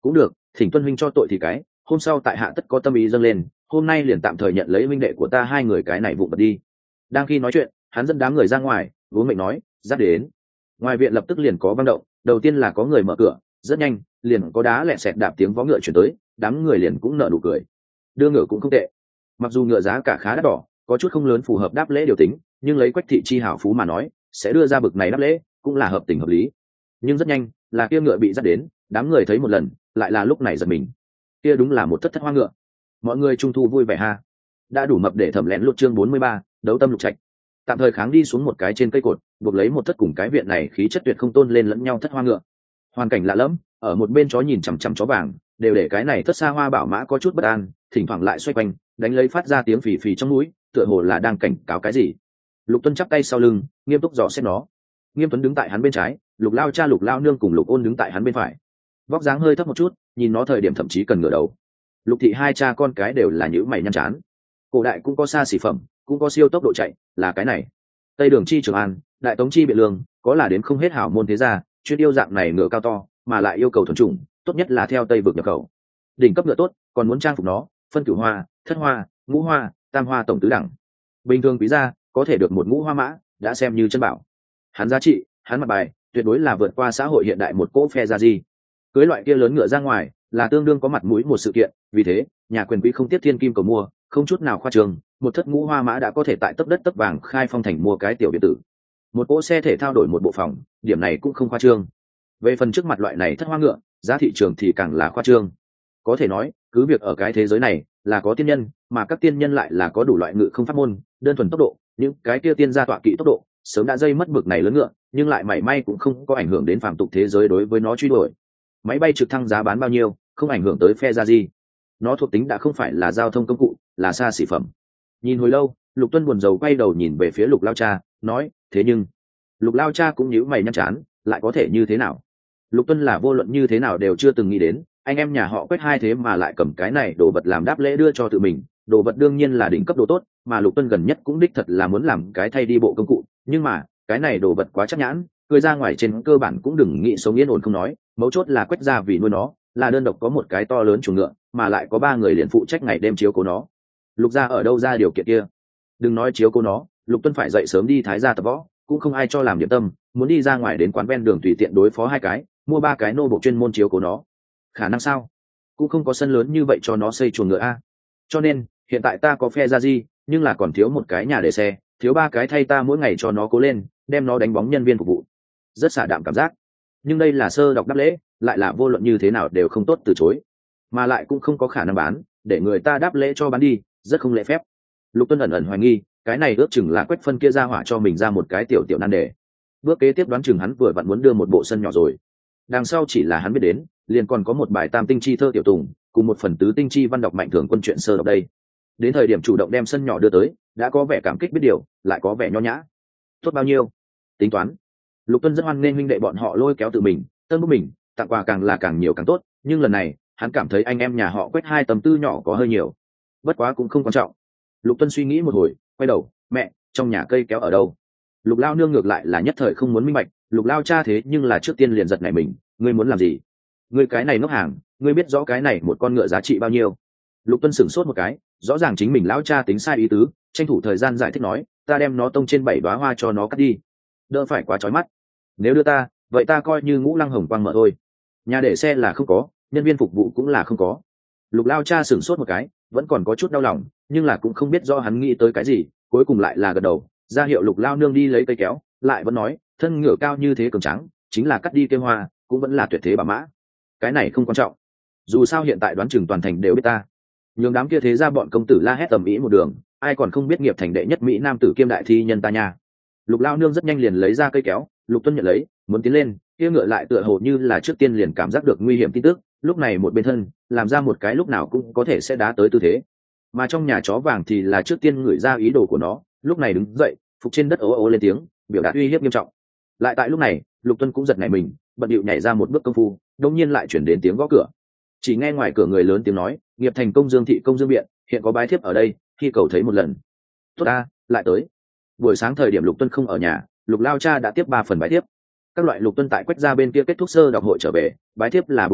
cũng được, thỉnh tuân huynh cho tội thì cái, hôm sau tại hạ tất có tâm ý dâng lên, hôm nay liền tạm thời nhận lấy huynh đệ của ta hai người cái này vụng vật đi. Đang khi nói chuyện, hắn dẫn đám người ra ngoài, vốn mệnh nói, dắt đến. Ngoài viện lập tức liền có vang động, đầu tiên là có người mở cửa, rất nhanh, liền có đá lẹ sẹt đạp tiếng vó ngựa chuyển tới, đám người liền cũng nở nụ cười. Đưa ngựa cũng không tệ, mặc dù ngựa giá cả khá đắt đỏ, có chút không lớn phù hợp đáp lễ điều tính, nhưng lấy Quách thị chi hảo phú mà nói, sẽ đưa ra bực này đáp lễ, cũng là hợp tình hợp lý. Nhưng rất nhanh, là kia ngựa bị dắt đến, đám người thấy một lần, lại là lúc này giật mình. Kia đúng là một thất thất hoa ngựa. Mọi người trung thu vui vẻ ha. Đã đủ mập để thẩm lén lút chương bốn mươi ba, đấu tâm lục trạch. Tạm thời kháng đi xuống một cái trên cây cột, buộc lấy một thất cùng cái viện này khí chất tuyệt không tôn lên lẫn nhau thất hoa ngựa. Hoàn cảnh lạ lẫm, ở một bên chó nhìn chằm chằm chó vàng, đều để cái này thất xa hoa bảo mã có chút bất an, thỉnh thoảng lại xoay quanh, đánh lấy phát ra tiếng phì phì trong mũi, tựa hồ là đang cảnh cáo cái gì. Lục Tuân chắp tay sau lưng, nghiêm túc dò xét nó. Nghiêm Tuấn đứng tại hắn bên trái, Lục Lao cha Lục Lao nương cùng Lục Ôn đứng tại hắn bên phải. Vóc dáng hơi thấp một chút, nhìn nó thời điểm thậm chí cần ngửa đầu. Lục thị hai cha con cái đều là nhữ mày nhăn chán. Cổ đại cũng có xa xỉ phẩm, cũng có siêu tốc độ chạy, là cái này. Tây Đường chi Trường An, Đại Tống chi Biện Lương, có là đến không hết hảo môn thế gia, chuyên yêu dạng này ngựa cao to, mà lại yêu cầu thuần chủng, tốt nhất là theo Tây vực nhập khẩu. Đỉnh cấp ngựa tốt, còn muốn trang phục nó, phân cửu hoa, thất hoa, ngũ hoa, tam hoa tổng tứ đẳng. Bình thường quý gia có thể được một ngũ hoa mã, đã xem như chân bảo. Hắn giá trị, hắn mặt bài, tuyệt đối là vượt qua xã hội hiện đại một cỗ phe gia di. Cưới loại kia lớn ngựa ra ngoài, là tương đương có mặt mũi một sự kiện, vì thế, nhà quyền quý không tiếc thiên kim cầu mua, không chút nào khoa trương, một thất ngũ hoa mã đã có thể tại tấp đất tấp vàng khai phong thành mua cái tiểu biệt tử. Một cỗ xe thể thao đổi một bộ phòng, điểm này cũng không khoa trương. Về phần trước mặt loại này thất hoa ngựa, giá thị trường thì càng là khoa trương. Có thể nói, cứ việc ở cái thế giới này là có tiên nhân, mà các tiên nhân lại là có đủ loại ngự không pháp môn, đơn thuần tốc độ, những cái kia tiên gia tọa kỵ tốc độ, sớm đã dây mất bực này lớn ngựa, nhưng lại mảy may cũng không có ảnh hưởng đến phàm tục thế giới đối với nó truy đuổi. Máy bay trực thăng giá bán bao nhiêu, không ảnh hưởng tới phe gia gì. Nó thuộc tính đã không phải là giao thông công cụ, là xa xỉ phẩm. Nhìn hồi lâu, Lục Tuân buồn rầu quay đầu nhìn về phía Lục Lao cha, nói, thế nhưng, Lục Lao cha cũng nhíu mày nhăn chán, lại có thể như thế nào? Lục Tuân là vô luận như thế nào đều chưa từng nghĩ đến, anh em nhà họ Quách hai thế mà lại cầm cái này đồ vật làm đáp lễ đưa cho tự mình, đồ vật đương nhiên là đỉnh cấp đồ tốt, mà Lục Tuân gần nhất cũng đích thật là muốn làm cái thay đi bộ công cụ, nhưng mà, cái này đồ vật quá chắc nhãn, cười ra ngoài trên cơ bản cũng đừng nghĩ sống yên ổn không nói, mấu chốt là Quách gia vì nuôi nó, là đơn độc có một cái to lớn chuồng ngựa, mà lại có ba người liền phụ trách ngày đêm chiếu cố nó. Lục gia ở đâu ra điều kiện kia? Đừng nói chiếu cố nó, Lục Tuân phải dậy sớm đi thái gia tập võ, cũng không ai cho làm điểm tâm, muốn đi ra ngoài đến quán ven đường tùy tiện đối phó hai cái, mua ba cái nô bộ chuyên môn chiếu cố nó. Khả năng sao? Cũng không có sân lớn như vậy cho nó xây chuồng ngựa a. Cho nên, hiện tại ta có phe gia di, nhưng là còn thiếu một cái nhà để xe, thiếu ba cái thay ta mỗi ngày cho nó cố lên, đem nó đánh bóng nhân viên phục vụ. Rất xả đạm cảm giác. Nhưng đây là sơ đọc đáp lễ, lại là vô luận như thế nào đều không tốt từ chối, mà lại cũng không có khả năng bán, để người ta đáp lễ cho bán đi, rất không lễ phép. Lục Tuân ẩn ẩn hoài nghi, cái này ước chừng là Quách phân kia ra hỏa cho mình ra một cái tiểu tiểu nan đề. Bước kế tiếp đoán chừng hắn vừa vặn muốn đưa một bộ sân nhỏ rồi. Đằng sau chỉ là hắn biết đến, liền còn có một bài tam tinh chi thơ tiểu tùng, cùng một phần tứ tinh chi văn đọc mạnh thường quân chuyện sơ đọc đây. Đến thời điểm chủ động đem sân nhỏ đưa tới, đã có vẻ cảm kích biết điều, lại có vẻ nho nhã. Tốt bao nhiêu? Tính toán. Lục Tuân rất hoan nghênh huynh đệ bọn họ lôi kéo tự mình, tân bút mình, tặng quà càng là càng nhiều càng tốt, nhưng lần này, hắn cảm thấy anh em nhà họ Quách hai tầm tư nhỏ có hơi nhiều. Bất quá cũng không quan trọng. Lục Tuân suy nghĩ một hồi, quay đầu, mẹ, trong nhà cây kéo ở đâu? Lục Lao nương ngược lại là nhất thời không muốn minh bạch, Lục Lao cha thế nhưng là trước tiên liền giật nảy mình, ngươi muốn làm gì? Ngươi cái này ngốc hàng, ngươi biết rõ cái này một con ngựa giá trị bao nhiêu? Lục Tuân sửng sốt một cái, rõ ràng chính mình lão cha tính sai ý tứ, tranh thủ thời gian giải thích nói, ta đem nó tông trên bảy đóa hoa cho nó cắt đi, đỡ phải quá chói mắt. Nếu đưa ta, vậy ta coi như ngũ lăng hồng quang mở thôi. Nhà để xe là không có, nhân viên phục vụ cũng là không có. Lục Lao cha sửng sốt một cái, vẫn còn có chút đau lòng, nhưng là cũng không biết do hắn nghĩ tới cái gì, cuối cùng lại là gật đầu, ra hiệu Lục Lao nương đi lấy cây kéo, lại vẫn nói, thân ngựa cao như thế cường trắng, chính là cắt đi cây hoa, cũng vẫn là tuyệt thế bà mã. Cái này không quan trọng, dù sao hiện tại đoán chừng toàn thành đều biết ta. Nhường đám kia thế ra bọn công tử la hét tầm ý một đường, ai còn không biết nghiệp thành đệ nhất mỹ nam tử kiêm đại thi nhân ta nha. Lục Lao nương rất nhanh liền lấy ra cây kéo, Lục Tuân nhận lấy, muốn tiến lên, kia ngựa lại tựa hồ như là trước tiên liền cảm giác được nguy hiểm tin tức, lúc này một bên thân, làm ra một cái lúc nào cũng có thể sẽ đá tới tư thế. Mà trong nhà chó vàng thì là trước tiên ngửi ra ý đồ của nó, lúc này đứng dậy, phục trên đất ố ố lên tiếng, biểu đạt uy hiếp nghiêm trọng. Lại tại lúc này, Lục Tuân cũng giật nảy mình, bận điệu nhảy ra một bước công phu, đột nhiên lại chuyển đến tiếng gõ cửa. Chỉ nghe ngoài cửa người lớn tiếng nói, nghiệp thành công dương thị công dương viện, hiện có bái thiếp ở đây, khi cầu thấy một lần. Tốt ta, lại tới. Buổi sáng thời điểm Lục Tuân không ở nhà, Lục Lao cha đã tiếp ba phần bái thiếp. Các loại Lục Tuân tại Quách gia bên kia kết thúc sơ đọc hội trở về, bái thiếp là bốn phần,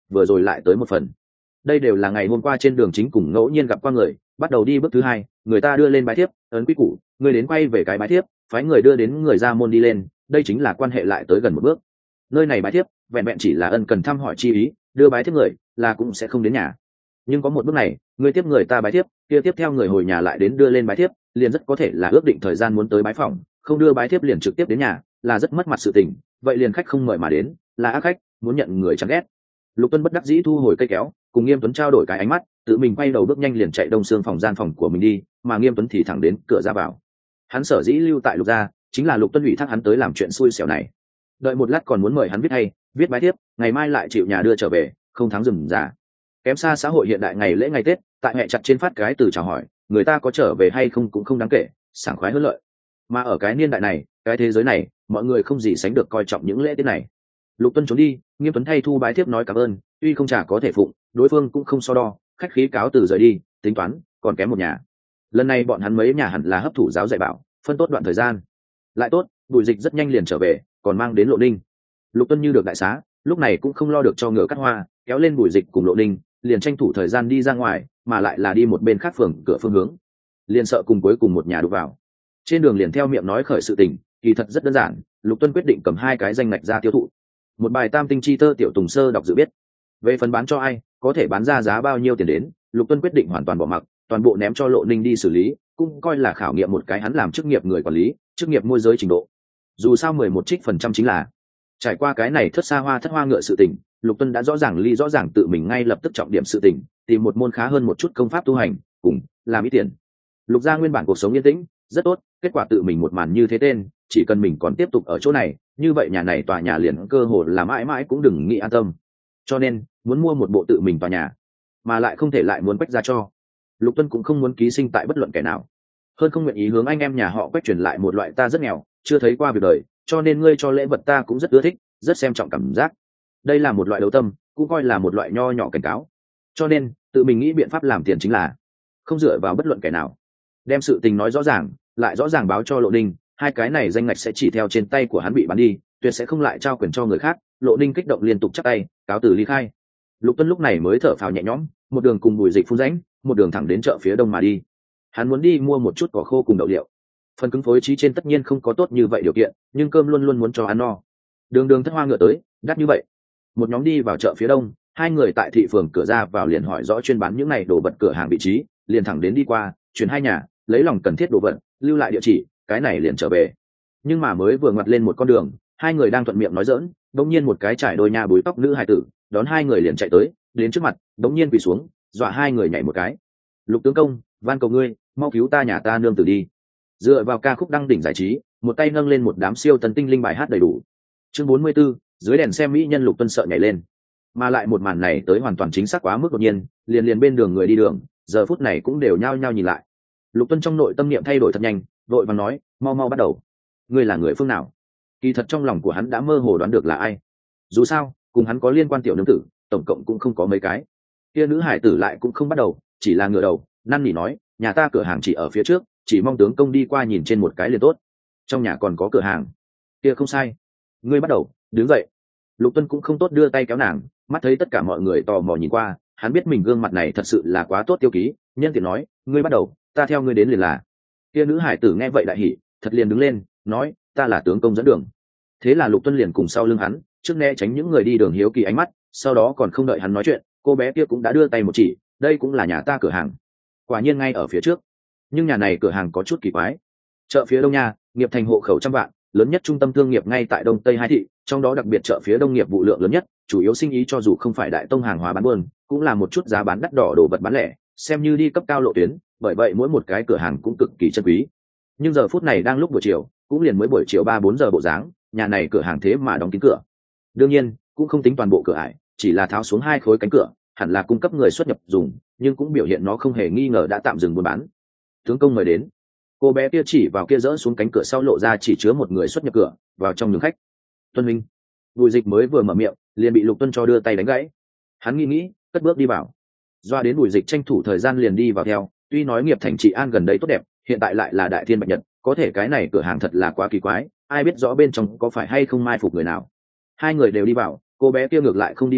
vừa rồi lại tới một phần. Đây đều là ngày hôm qua trên đường chính cùng ngẫu nhiên gặp qua người, bắt đầu đi bước thứ hai, người ta đưa lên bái thiếp, ấn quy củ, người đến quay về cái bái thiếp, phái người đưa đến người ra môn đi lên, đây chính là quan hệ lại tới gần một bước. Nơi này bái thiếp vẹn vẹn chỉ là ân cần thăm hỏi chi ý, đưa bái thiếp người là cũng sẽ không đến nhà. Nhưng có một bước này, người tiếp người ta bái thiếp, kia tiếp theo người hồi nhà lại đến đưa lên bái thiếp, liền rất có thể là ước định thời gian muốn tới bái phòng, không đưa bái thiếp liền trực tiếp đến nhà, là rất mất mặt sự tình. Vậy liền khách không mời mà đến, là ác khách, muốn nhận người chán ghét. Lục Tuân bất đắc dĩ thu hồi cây kéo, cùng Nghiêm Tuấn trao đổi cái ánh mắt, tự mình quay đầu bước nhanh liền chạy đông xương phòng gian phòng của mình đi, mà Nghiêm Tuấn thì thẳng đến cửa ra vào. Hắn sở dĩ lưu tại Lục gia, chính là Lục Tuân ủy thác hắn tới làm chuyện xui xẻo này. Đợi một lát còn muốn mời hắn viết hay, viết bái thiếp, ngày mai lại chịu nhà đưa trở về, không thắng rừng già. Kém xa xã hội hiện đại ngày lễ ngày Tết, tại hệ chặt trên phát cái từ chào hỏi, người ta có trở về hay không cũng không đáng kể, sảng khoái hơn lợi. Mà ở cái niên đại này, cái thế giới này, mọi người không gì sánh được coi trọng những lễ Tết này. Lục Tuân trốn đi, Nghiêm Tuấn thay thu bái thiếp nói cảm ơn, tuy không trả có thể phụng, đối phương cũng không so đo, khách khí cáo từ rời đi, tính toán còn kém một nhà. Lần này bọn hắn mấy nhà hẳn là hấp thụ giáo dạy bảo, phân tốt đoạn thời gian. Lại tốt, Bùi Dịch rất nhanh liền trở về, còn mang đến Lộ Ninh. Lục Tuân như được đại xá, lúc này cũng không lo được cho ngựa cắt hoa, kéo lên Bùi Dịch cùng Lộ Ninh, liền tranh thủ thời gian đi ra ngoài, mà lại là đi một bên khác phường cửa phương hướng. Liền sợ cùng cuối cùng một nhà đụng vào. Trên đường liền theo miệng nói khởi sự tình, kỳ thật rất đơn giản, Lục Tuân quyết định cầm hai cái danh ngạch ra tiêu thụ. Một bài tam tinh chi tơ tiểu Tùng Sơ đọc dự biết. Về phần bán cho ai, có thể bán ra giá bao nhiêu tiền đến, Lục Tuân quyết định hoàn toàn bỏ mặc, toàn bộ ném cho Lộ Ninh đi xử lý, cũng coi là khảo nghiệm một cái hắn làm chức nghiệp người quản lý, chức nghiệp môi giới trình độ. Dù sao mười một trích phần trăm chính là trải qua cái này thất xa hoa thất hoa ngựa sự tình, Lục Tuân đã rõ ràng ly rõ ràng tự mình ngay lập tức trọng điểm sự tình, tìm một môn khá hơn một chút công pháp tu hành, cùng làm ít tiền. Lục gia nguyên bản cuộc sống yên tĩnh, rất tốt, kết quả tự mình một màn như thế tên, chỉ cần mình còn tiếp tục ở chỗ này, như vậy nhà này tòa nhà liền cơ hồ là mãi mãi cũng đừng nghĩ an tâm. Cho nên, muốn mua một bộ tự mình tòa nhà, mà lại không thể lại muốn Quách ra cho. Lục Tuân cũng không muốn ký sinh tại bất luận kẻ nào, hơn không nguyện ý hướng anh em nhà họ Quách truyền lại một loại ta rất nghèo, chưa thấy qua việc đời, cho nên ngươi cho lễ vật ta cũng rất ưa thích, rất xem trọng cảm giác. Đây là một loại đấu tâm, cũng coi là một loại nho nhỏ cảnh cáo. Cho nên, tự mình nghĩ biện pháp làm tiền chính là không dựa vào bất luận kẻ nào, đem sự tình nói rõ ràng, lại rõ ràng báo cho Lộ Ninh, hai cái này danh ngạch sẽ chỉ theo trên tay của hắn bị bán đi, tuyệt sẽ không lại trao quyền cho người khác. Lộ Ninh kích động liên tục chắp tay, cáo từ ly khai. Lục Tuân lúc này mới thở phào nhẹ nhõm, một đường cùng Bùi Dịch phun rãnh, một đường thẳng đến chợ phía đông mà đi. Hắn muốn đi mua một chút cỏ khô cùng đậu liệu. Phần cứng phối trí trên tất nhiên không có tốt như vậy điều kiện, nhưng cơm luôn luôn muốn cho ăn no. Đường đường thất hoa ngựa tới, đắt như vậy. Một nhóm đi vào chợ phía đông, hai người tại thị phường cửa ra vào liền hỏi rõ chuyên bán những này đồ vật cửa hàng vị trí, liền thẳng đến đi qua, chuyển hai nhà, lấy lòng cần thiết đồ vật, lưu lại địa chỉ, cái này liền trở về. Nhưng mà mới vừa ngoặt lên một con đường, hai người đang thuận miệng nói giỡn, đống nhiên một cái trải đôi nha búi tóc nữ hài tử, đón hai người liền chạy tới, đến trước mặt, đống nhiên quỳ xuống, dọa hai người nhảy một cái. Lục tướng công, van cầu ngươi, mau cứu ta nhà ta nương tử đi. Dựa vào ca khúc đăng đỉnh giải trí, một tay nâng lên một đám siêu tần tinh linh bài hát đầy đủ. Chương bốn mươi 44, dưới đèn xem mỹ nhân Lục Tuân sợ nhảy lên. Mà lại một màn này tới hoàn toàn chính xác quá mức đột nhiên, liền liền bên đường người đi đường, giờ phút này cũng đều nhao nhao nhìn lại. Lục Tuân trong nội tâm niệm thay đổi thật nhanh, vội vàng nói, mau mau bắt đầu. Ngươi là người phương nào? Kỳ thật trong lòng của hắn đã mơ hồ đoán được là ai. Dù sao, cùng hắn có liên quan tiểu nương tử, tổng cộng cũng không có mấy cái. Kia nữ hải tử lại cũng không bắt đầu, chỉ là ngửa đầu, năn nỉ nói, nhà ta cửa hàng chỉ ở phía trước, chỉ mong tướng công đi qua nhìn trên một cái liền tốt. Trong nhà còn có cửa hàng. Kia không sai. Ngươi bắt đầu, đứng dậy. Lục Tuân cũng không tốt đưa tay kéo nàng, mắt thấy tất cả mọi người tò mò nhìn qua, hắn biết mình gương mặt này thật sự là quá tốt tiêu ký, nhân tiện nói, ngươi bắt đầu, ta theo ngươi đến liền là. Kia nữ hải tử nghe vậy đại hỉ, thật liền đứng lên, nói, ta là tướng công dẫn đường. Thế là Lục Tuân liền cùng sau lưng hắn, trước né tránh những người đi đường hiếu kỳ ánh mắt, sau đó còn không đợi hắn nói chuyện, cô bé kia cũng đã đưa tay một chỉ, đây cũng là nhà ta cửa hàng. Quả nhiên ngay ở phía trước. Nhưng nhà này cửa hàng có chút kỳ quái. Chợ phía đông nha, nghiệp thành hộ khẩu trăm vạn, lớn nhất trung tâm thương nghiệp ngay tại đông tây hai thị, trong đó đặc biệt chợ phía đông nghiệp vụ lượng lớn nhất, chủ yếu sinh ý cho dù không phải đại tông hàng hóa bán buôn, cũng là một chút giá bán đắt đỏ đồ vật bán lẻ, xem như đi cấp cao lộ tuyến, bởi vậy mỗi một cái cửa hàng cũng cực kỳ chân quý. Nhưng giờ phút này đang lúc buổi chiều, cũng liền mới buổi chiều ba bốn giờ bộ dáng, nhà này cửa hàng thế mà đóng kín cửa. Đương nhiên, cũng không tính toàn bộ cửa ải, chỉ là tháo xuống hai khối cánh cửa, hẳn là cung cấp người xuất nhập dùng, nhưng cũng biểu hiện nó không hề nghi ngờ đã tạm dừng buôn bán. Tướng công mời đến. Cô bé kia chỉ vào kia dỡ xuống cánh cửa sau lộ ra chỉ chứa một người xuất nhập cửa, vào trong nhường khách. Tuân Minh. Bùi Dịch mới vừa mở miệng, liền bị Lục Tuân cho đưa tay đánh gãy. Hắn nghĩ nghĩ, cất bước đi vào. Doa đến Bùi Dịch tranh thủ thời gian liền đi vào theo, tuy nói nghiệp thành trị an gần đây tốt đẹp, hiện tại lại là đại thiên bạch nhật, có thể cái này cửa hàng thật là quá kỳ quái, ai biết rõ bên trong có phải hay không mai phục người nào. Hai người đều đi vào, cô bé kia ngược lại không đi vào,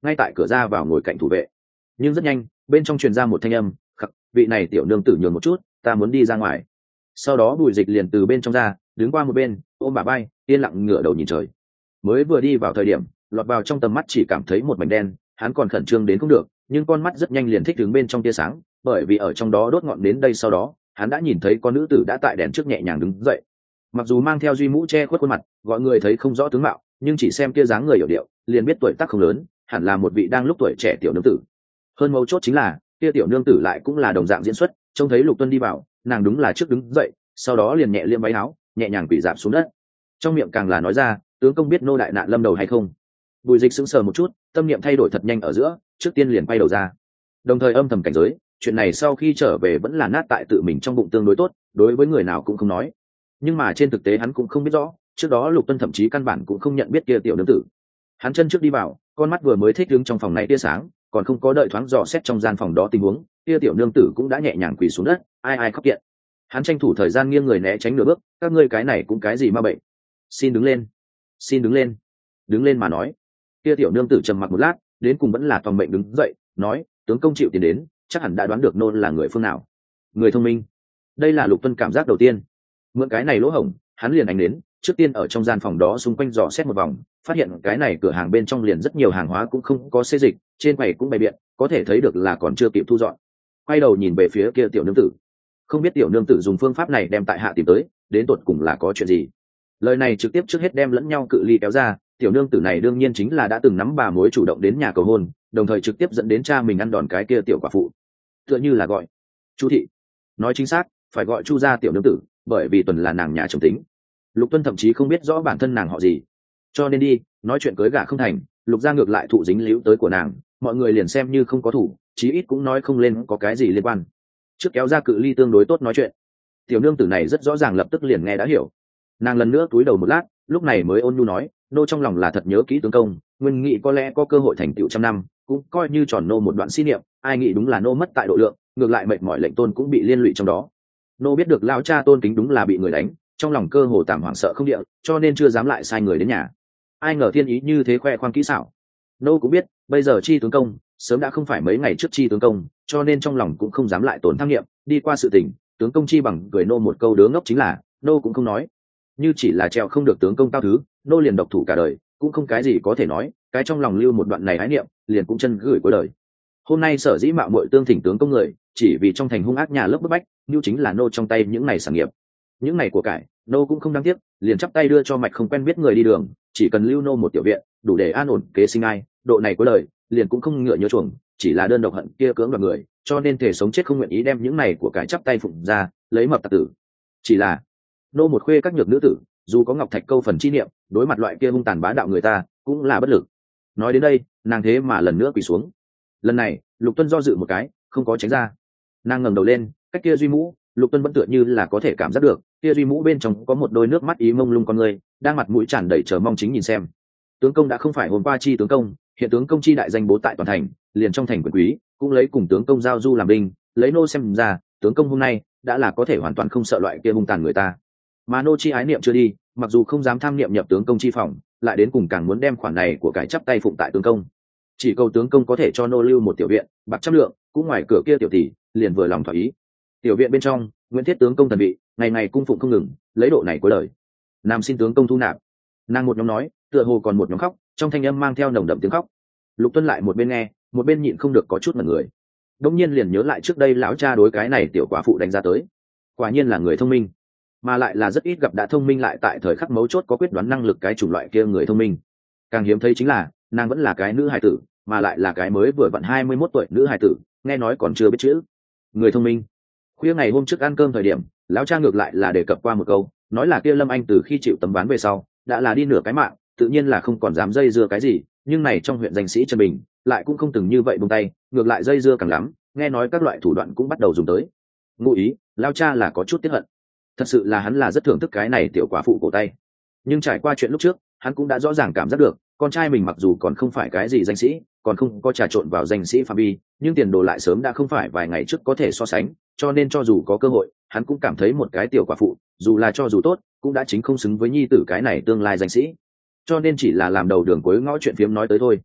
ngay tại cửa ra vào ngồi cạnh thủ vệ. Nhưng rất nhanh bên trong truyền ra một thanh âm, khắc, vị này tiểu nương tử nhường một chút, ta muốn đi ra ngoài. Sau đó Bùi Dịch liền từ bên trong ra, đứng qua một bên, ôm bà bay, yên lặng ngửa đầu nhìn trời. Mới vừa đi vào thời điểm, lọt vào trong tầm mắt chỉ cảm thấy một mảnh đen, hắn còn khẩn trương đến không được, nhưng con mắt rất nhanh liền thích đứng bên trong tia sáng, bởi vì ở trong đó đốt ngọn đến đây. Sau đó hắn đã nhìn thấy con nữ tử đã tại đèn trước nhẹ nhàng đứng dậy, mặc dù mang theo duy mũ che khuất khuôn mặt, gọi người thấy không rõ tướng mạo, nhưng chỉ xem kia dáng người hiểu điệu liền biết tuổi tác không lớn, hẳn là một vị đang lúc tuổi trẻ tiểu nương tử. Hơn mấu chốt chính là kia tiểu nương tử lại cũng là đồng dạng diễn xuất, trông thấy Lục Tuân đi vào, nàng đúng là trước đứng dậy, sau đó liền nhẹ liêm váy áo, nhẹ nhàng quỳ rạp xuống đất, trong miệng càng là nói ra, tướng công biết nô đại nạn lâm đầu hay không. Bùi Dịch sững sờ một chút, tâm niệm thay đổi thật nhanh ở giữa, trước tiên liền quay đầu ra, đồng thời âm thầm cảnh giới, chuyện này sau khi trở về vẫn là nát tại tự mình trong bụng tương đối tốt, đối với người nào cũng không nói. Nhưng mà trên thực tế hắn cũng không biết rõ, trước đó Lục Tuân thậm chí căn bản cũng không nhận biết kia tiểu nương tử. Hắn chân trước đi vào, con mắt vừa mới thích đứng trong phòng này tia sáng, còn không có đợi thoáng dò xét trong gian phòng đó tình huống, kia tiểu nương tử cũng đã nhẹ nhàng quỳ xuống đất, ai ai khóc kiện. Hắn tranh thủ thời gian nghiêng người né tránh nửa bước, các ngươi cái này cũng cái gì ma bệnh, xin đứng lên, xin đứng lên, đứng lên mà nói. Kia tiểu nương tử trầm mặc một lát, đến cùng vẫn là toàn mệnh đứng dậy, nói, tướng công chịu tiền đến, chắc hẳn đã đoán được nôn là người phương nào. Người thông minh. Đây là Lục Tuân cảm giác đầu tiên. Mượn cái này lỗ hổng, hắn liền ánh đến, trước tiên ở trong gian phòng đó xung quanh dò xét một vòng, phát hiện cái này cửa hàng bên trong liền rất nhiều hàng hóa cũng không có xê dịch, trên quầy cũng bày biện, có thể thấy được là còn chưa kịp thu dọn. Quay đầu nhìn về phía kia tiểu nương tử, không biết tiểu nương tử dùng phương pháp này đem tại hạ tìm tới, đến tột cùng là có chuyện gì. Lời này trực tiếp trước hết đem lẫn nhau cự ly kéo ra, tiểu nương tử này đương nhiên chính là đã từng nắm bà mối chủ động đến nhà cầu hôn, đồng thời trực tiếp dẫn đến cha mình ăn đòn cái kia tiểu quả phụ, tựa như là gọi Chu thị. Nói chính xác, phải gọi Chu gia tiểu nương tử, bởi vì Tuần là nàng nhà chồng tính. Lục Tuân thậm chí không biết rõ bản thân nàng họ gì, cho nên đi nói chuyện cưới gả không thành, Lục gia ngược lại thụ dính líu tới của nàng, mọi người liền xem như không có thủ, chí ít cũng nói không lên có cái gì liên quan. Trước kéo ra cự ly tương đối tốt nói chuyện, tiểu nương tử này rất rõ ràng lập tức liền nghe đã hiểu. Nàng lần nữa cúi đầu một lát, lúc này mới ôn nhu nói, nô trong lòng là thật nhớ kỹ tướng công, nguyên nghĩ có lẽ có cơ hội thành tựu trăm năm, cũng coi như tròn nô một đoạn xí niệm, ai nghĩ đúng là nô mất tại độ lượng, ngược lại mệt mỏi lệnh tôn cũng bị liên lụy trong đó. Nô biết được lão cha tôn kính đúng là bị người đánh, trong lòng cơ hồ tạm hoảng sợ không địa, cho nên chưa dám lại sai người đến nhà. Ai ngờ thiên ý như thế khoe khoang kỹ xảo. Nô cũng biết bây giờ chi tướng công sớm đã không phải mấy ngày trước chi tướng công, cho nên trong lòng cũng không dám lại tổn tham nghiệm, đi qua sự tình tướng công chi bằng cười nô một câu đứa ngốc chính là, nô cũng không nói. Như chỉ là treo không được tướng công cao thứ, nô liền độc thủ cả đời, cũng không cái gì có thể nói, cái trong lòng lưu một đoạn này ái niệm, liền cũng chân gửi cuối đời. Hôm nay sở dĩ mạo muội tương thỉnh tướng công người, chỉ vì trong thành hung ác nhà lớp bức bách, như chính là nô trong tay những này sản nghiệp, những này của cải, nô cũng không đáng tiếc, liền chắp tay đưa cho mạch không quen biết người đi đường, chỉ cần lưu nô một tiểu viện, đủ để an ổn kế sinh ai, độ này cuối đời, liền cũng không ngựa nhớ chuồng, chỉ là đơn độc hận kia cưỡng đoạt người, cho nên thể sống chết không nguyện ý đem những này của cải chắp tay phụng ra, lấy mập tặc tử. Chỉ là nô một khuê các nhược nữ tử, dù có ngọc thạch câu phần chi niệm, đối mặt loại kia hung tàn bá đạo người ta, cũng là bất lực. Nói đến đây, nàng thế mà lần nữa quỳ xuống. Lần này, Lục Tuân do dự một cái, không có tránh ra. Nàng ngẩng đầu lên, cách kia duy mũ, Lục Tuân vẫn tựa như là có thể cảm giác được, kia duy mũ bên trong có một đôi nước mắt ý mông lung con người, đang mặt mũi tràn đầy chờ mong chính nhìn xem. Tướng công đã không phải hôm qua chi tướng công, hiện tướng công chi đại danh bố tại toàn thành, liền trong thành quyền quý, cũng lấy cùng tướng công giao du làm binh, lấy nô xem ra, tướng công hôm nay đã là có thể hoàn toàn không sợ loại kia hung tàn người ta. Mà nô chi ái niệm chưa đi, mặc dù không dám tham niệm nhập tướng công chi phòng, lại đến cùng càng muốn đem khoản này của cải chắp tay phụng tại tướng công. Chỉ cầu tướng công có thể cho nô lưu một tiểu viện, bạc trăm lượng, cũng ngoài cửa kia tiểu tỷ, liền vừa lòng thỏa ý. Tiểu viện bên trong, Nguyễn Thiết tướng công thần vị, ngày ngày cung phụng không ngừng, lấy độ này cuối đời. Nam xin tướng công thu nạp. Nàng một nhóm nói, tựa hồ còn một nhóm khóc, trong thanh âm mang theo nồng đậm tiếng khóc. Lục Tuân lại một bên nghe, một bên nhịn không được có chút mẩn người. Đông nhiên liền nhớ lại trước đây lão cha đối cái này tiểu quả phụ đánh giá tới, quả nhiên là người thông minh, mà lại là rất ít gặp đã thông minh lại tại thời khắc mấu chốt có quyết đoán năng lực cái chủng loại kia người thông minh. Càng hiếm thấy chính là nàng vẫn là cái nữ hài tử, mà lại là cái mới vừa vặn hai mươi mốt tuổi nữ hài tử, nghe nói còn chưa biết chữ. Người thông minh. Khuya ngày hôm trước ăn cơm thời điểm, lão cha ngược lại là đề cập qua một câu, nói là kia Lâm Anh từ khi chịu tấm ván về sau, đã là đi nửa cái mạng, tự nhiên là không còn dám dây dưa cái gì, nhưng này trong huyện danh sĩ Trần Bình, lại cũng không từng như vậy buông tay, ngược lại dây dưa càng lắm, nghe nói các loại thủ đoạn cũng bắt đầu dùng tới. Ngụ ý, lão cha là có chút tiếc hận. Thật sự là hắn là rất thưởng thức cái này tiểu quả phụ cổ tay. Nhưng trải qua chuyện lúc trước, hắn cũng đã rõ ràng cảm giác được, con trai mình mặc dù còn không phải cái gì danh sĩ, còn không có trà trộn vào danh sĩ phạm vi, nhưng tiền đồ lại sớm đã không phải vài ngày trước có thể so sánh, cho nên cho dù có cơ hội, hắn cũng cảm thấy một cái tiểu quả phụ, dù là cho dù tốt, cũng đã chính không xứng với nhi tử cái này tương lai danh sĩ. Cho nên chỉ là làm đầu đường cuối ngõ chuyện phiếm nói tới thôi.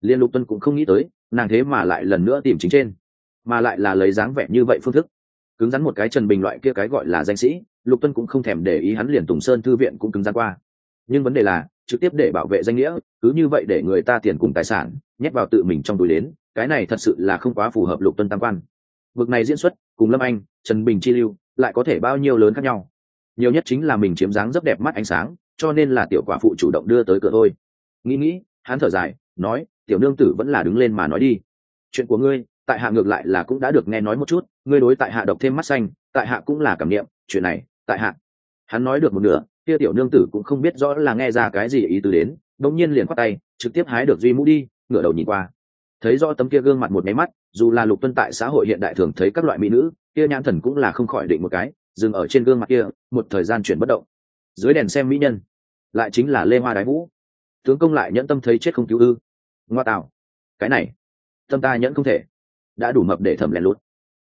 Liên Lục Tuân cũng không nghĩ tới nàng thế mà lại lần nữa tìm chính trên, mà lại là lấy dáng vẻ như vậy phương thức. Cứng rắn một cái Trần Bình loại kia cái gọi là danh sĩ, Lục Tuân cũng không thèm để ý, hắn liền Tùng Sơn thư viện cũng cứng rắn qua. Nhưng vấn đề là trực tiếp để bảo vệ danh nghĩa, cứ như vậy để người ta tiền cùng tài sản nhét vào tự mình trong túi đến, cái này thật sự là không quá phù hợp Lục Tuân tam quan. Vực này diễn xuất cùng Lâm Anh, Trần Bình chi lưu lại có thể bao nhiêu lớn khác nhau. Nhiều nhất chính là mình chiếm dáng rất đẹp mắt ánh sáng, cho nên là tiểu quả phụ chủ động đưa tới cửa thôi. Nghĩ nghĩ, hắn thở dài nói, tiểu nương tử vẫn là đứng lên mà nói đi. Chuyện của ngươi tại hạ ngược lại là cũng đã được nghe nói một chút, ngươi đối tại hạ độc thêm mắt xanh, tại hạ cũng là cảm niệm chuyện này. Tại hạ, hắn nói được một nửa, kia tiểu nương tử cũng không biết rõ là nghe ra cái gì ý tứ đến, đống nhiên liền khoát tay trực tiếp hái được duy mũ đi, ngửa đầu nhìn qua, thấy rõ tấm kia gương mặt một máy mắt, dù là Lục Tuân tại xã hội hiện đại thường thấy các loại mỹ nữ, kia nhãn thần cũng là không khỏi định một cái, dừng ở trên gương mặt kia một thời gian chuyển bất động. Dưới đèn xem mỹ nhân, lại chính là Lê Hoa Đái Vũ. Tướng công lại nhẫn tâm thấy chết không cứu ư? Ngoa tạo, cái này tâm ta nhẫn không thể, đã đủ mập để thẩm lén lút.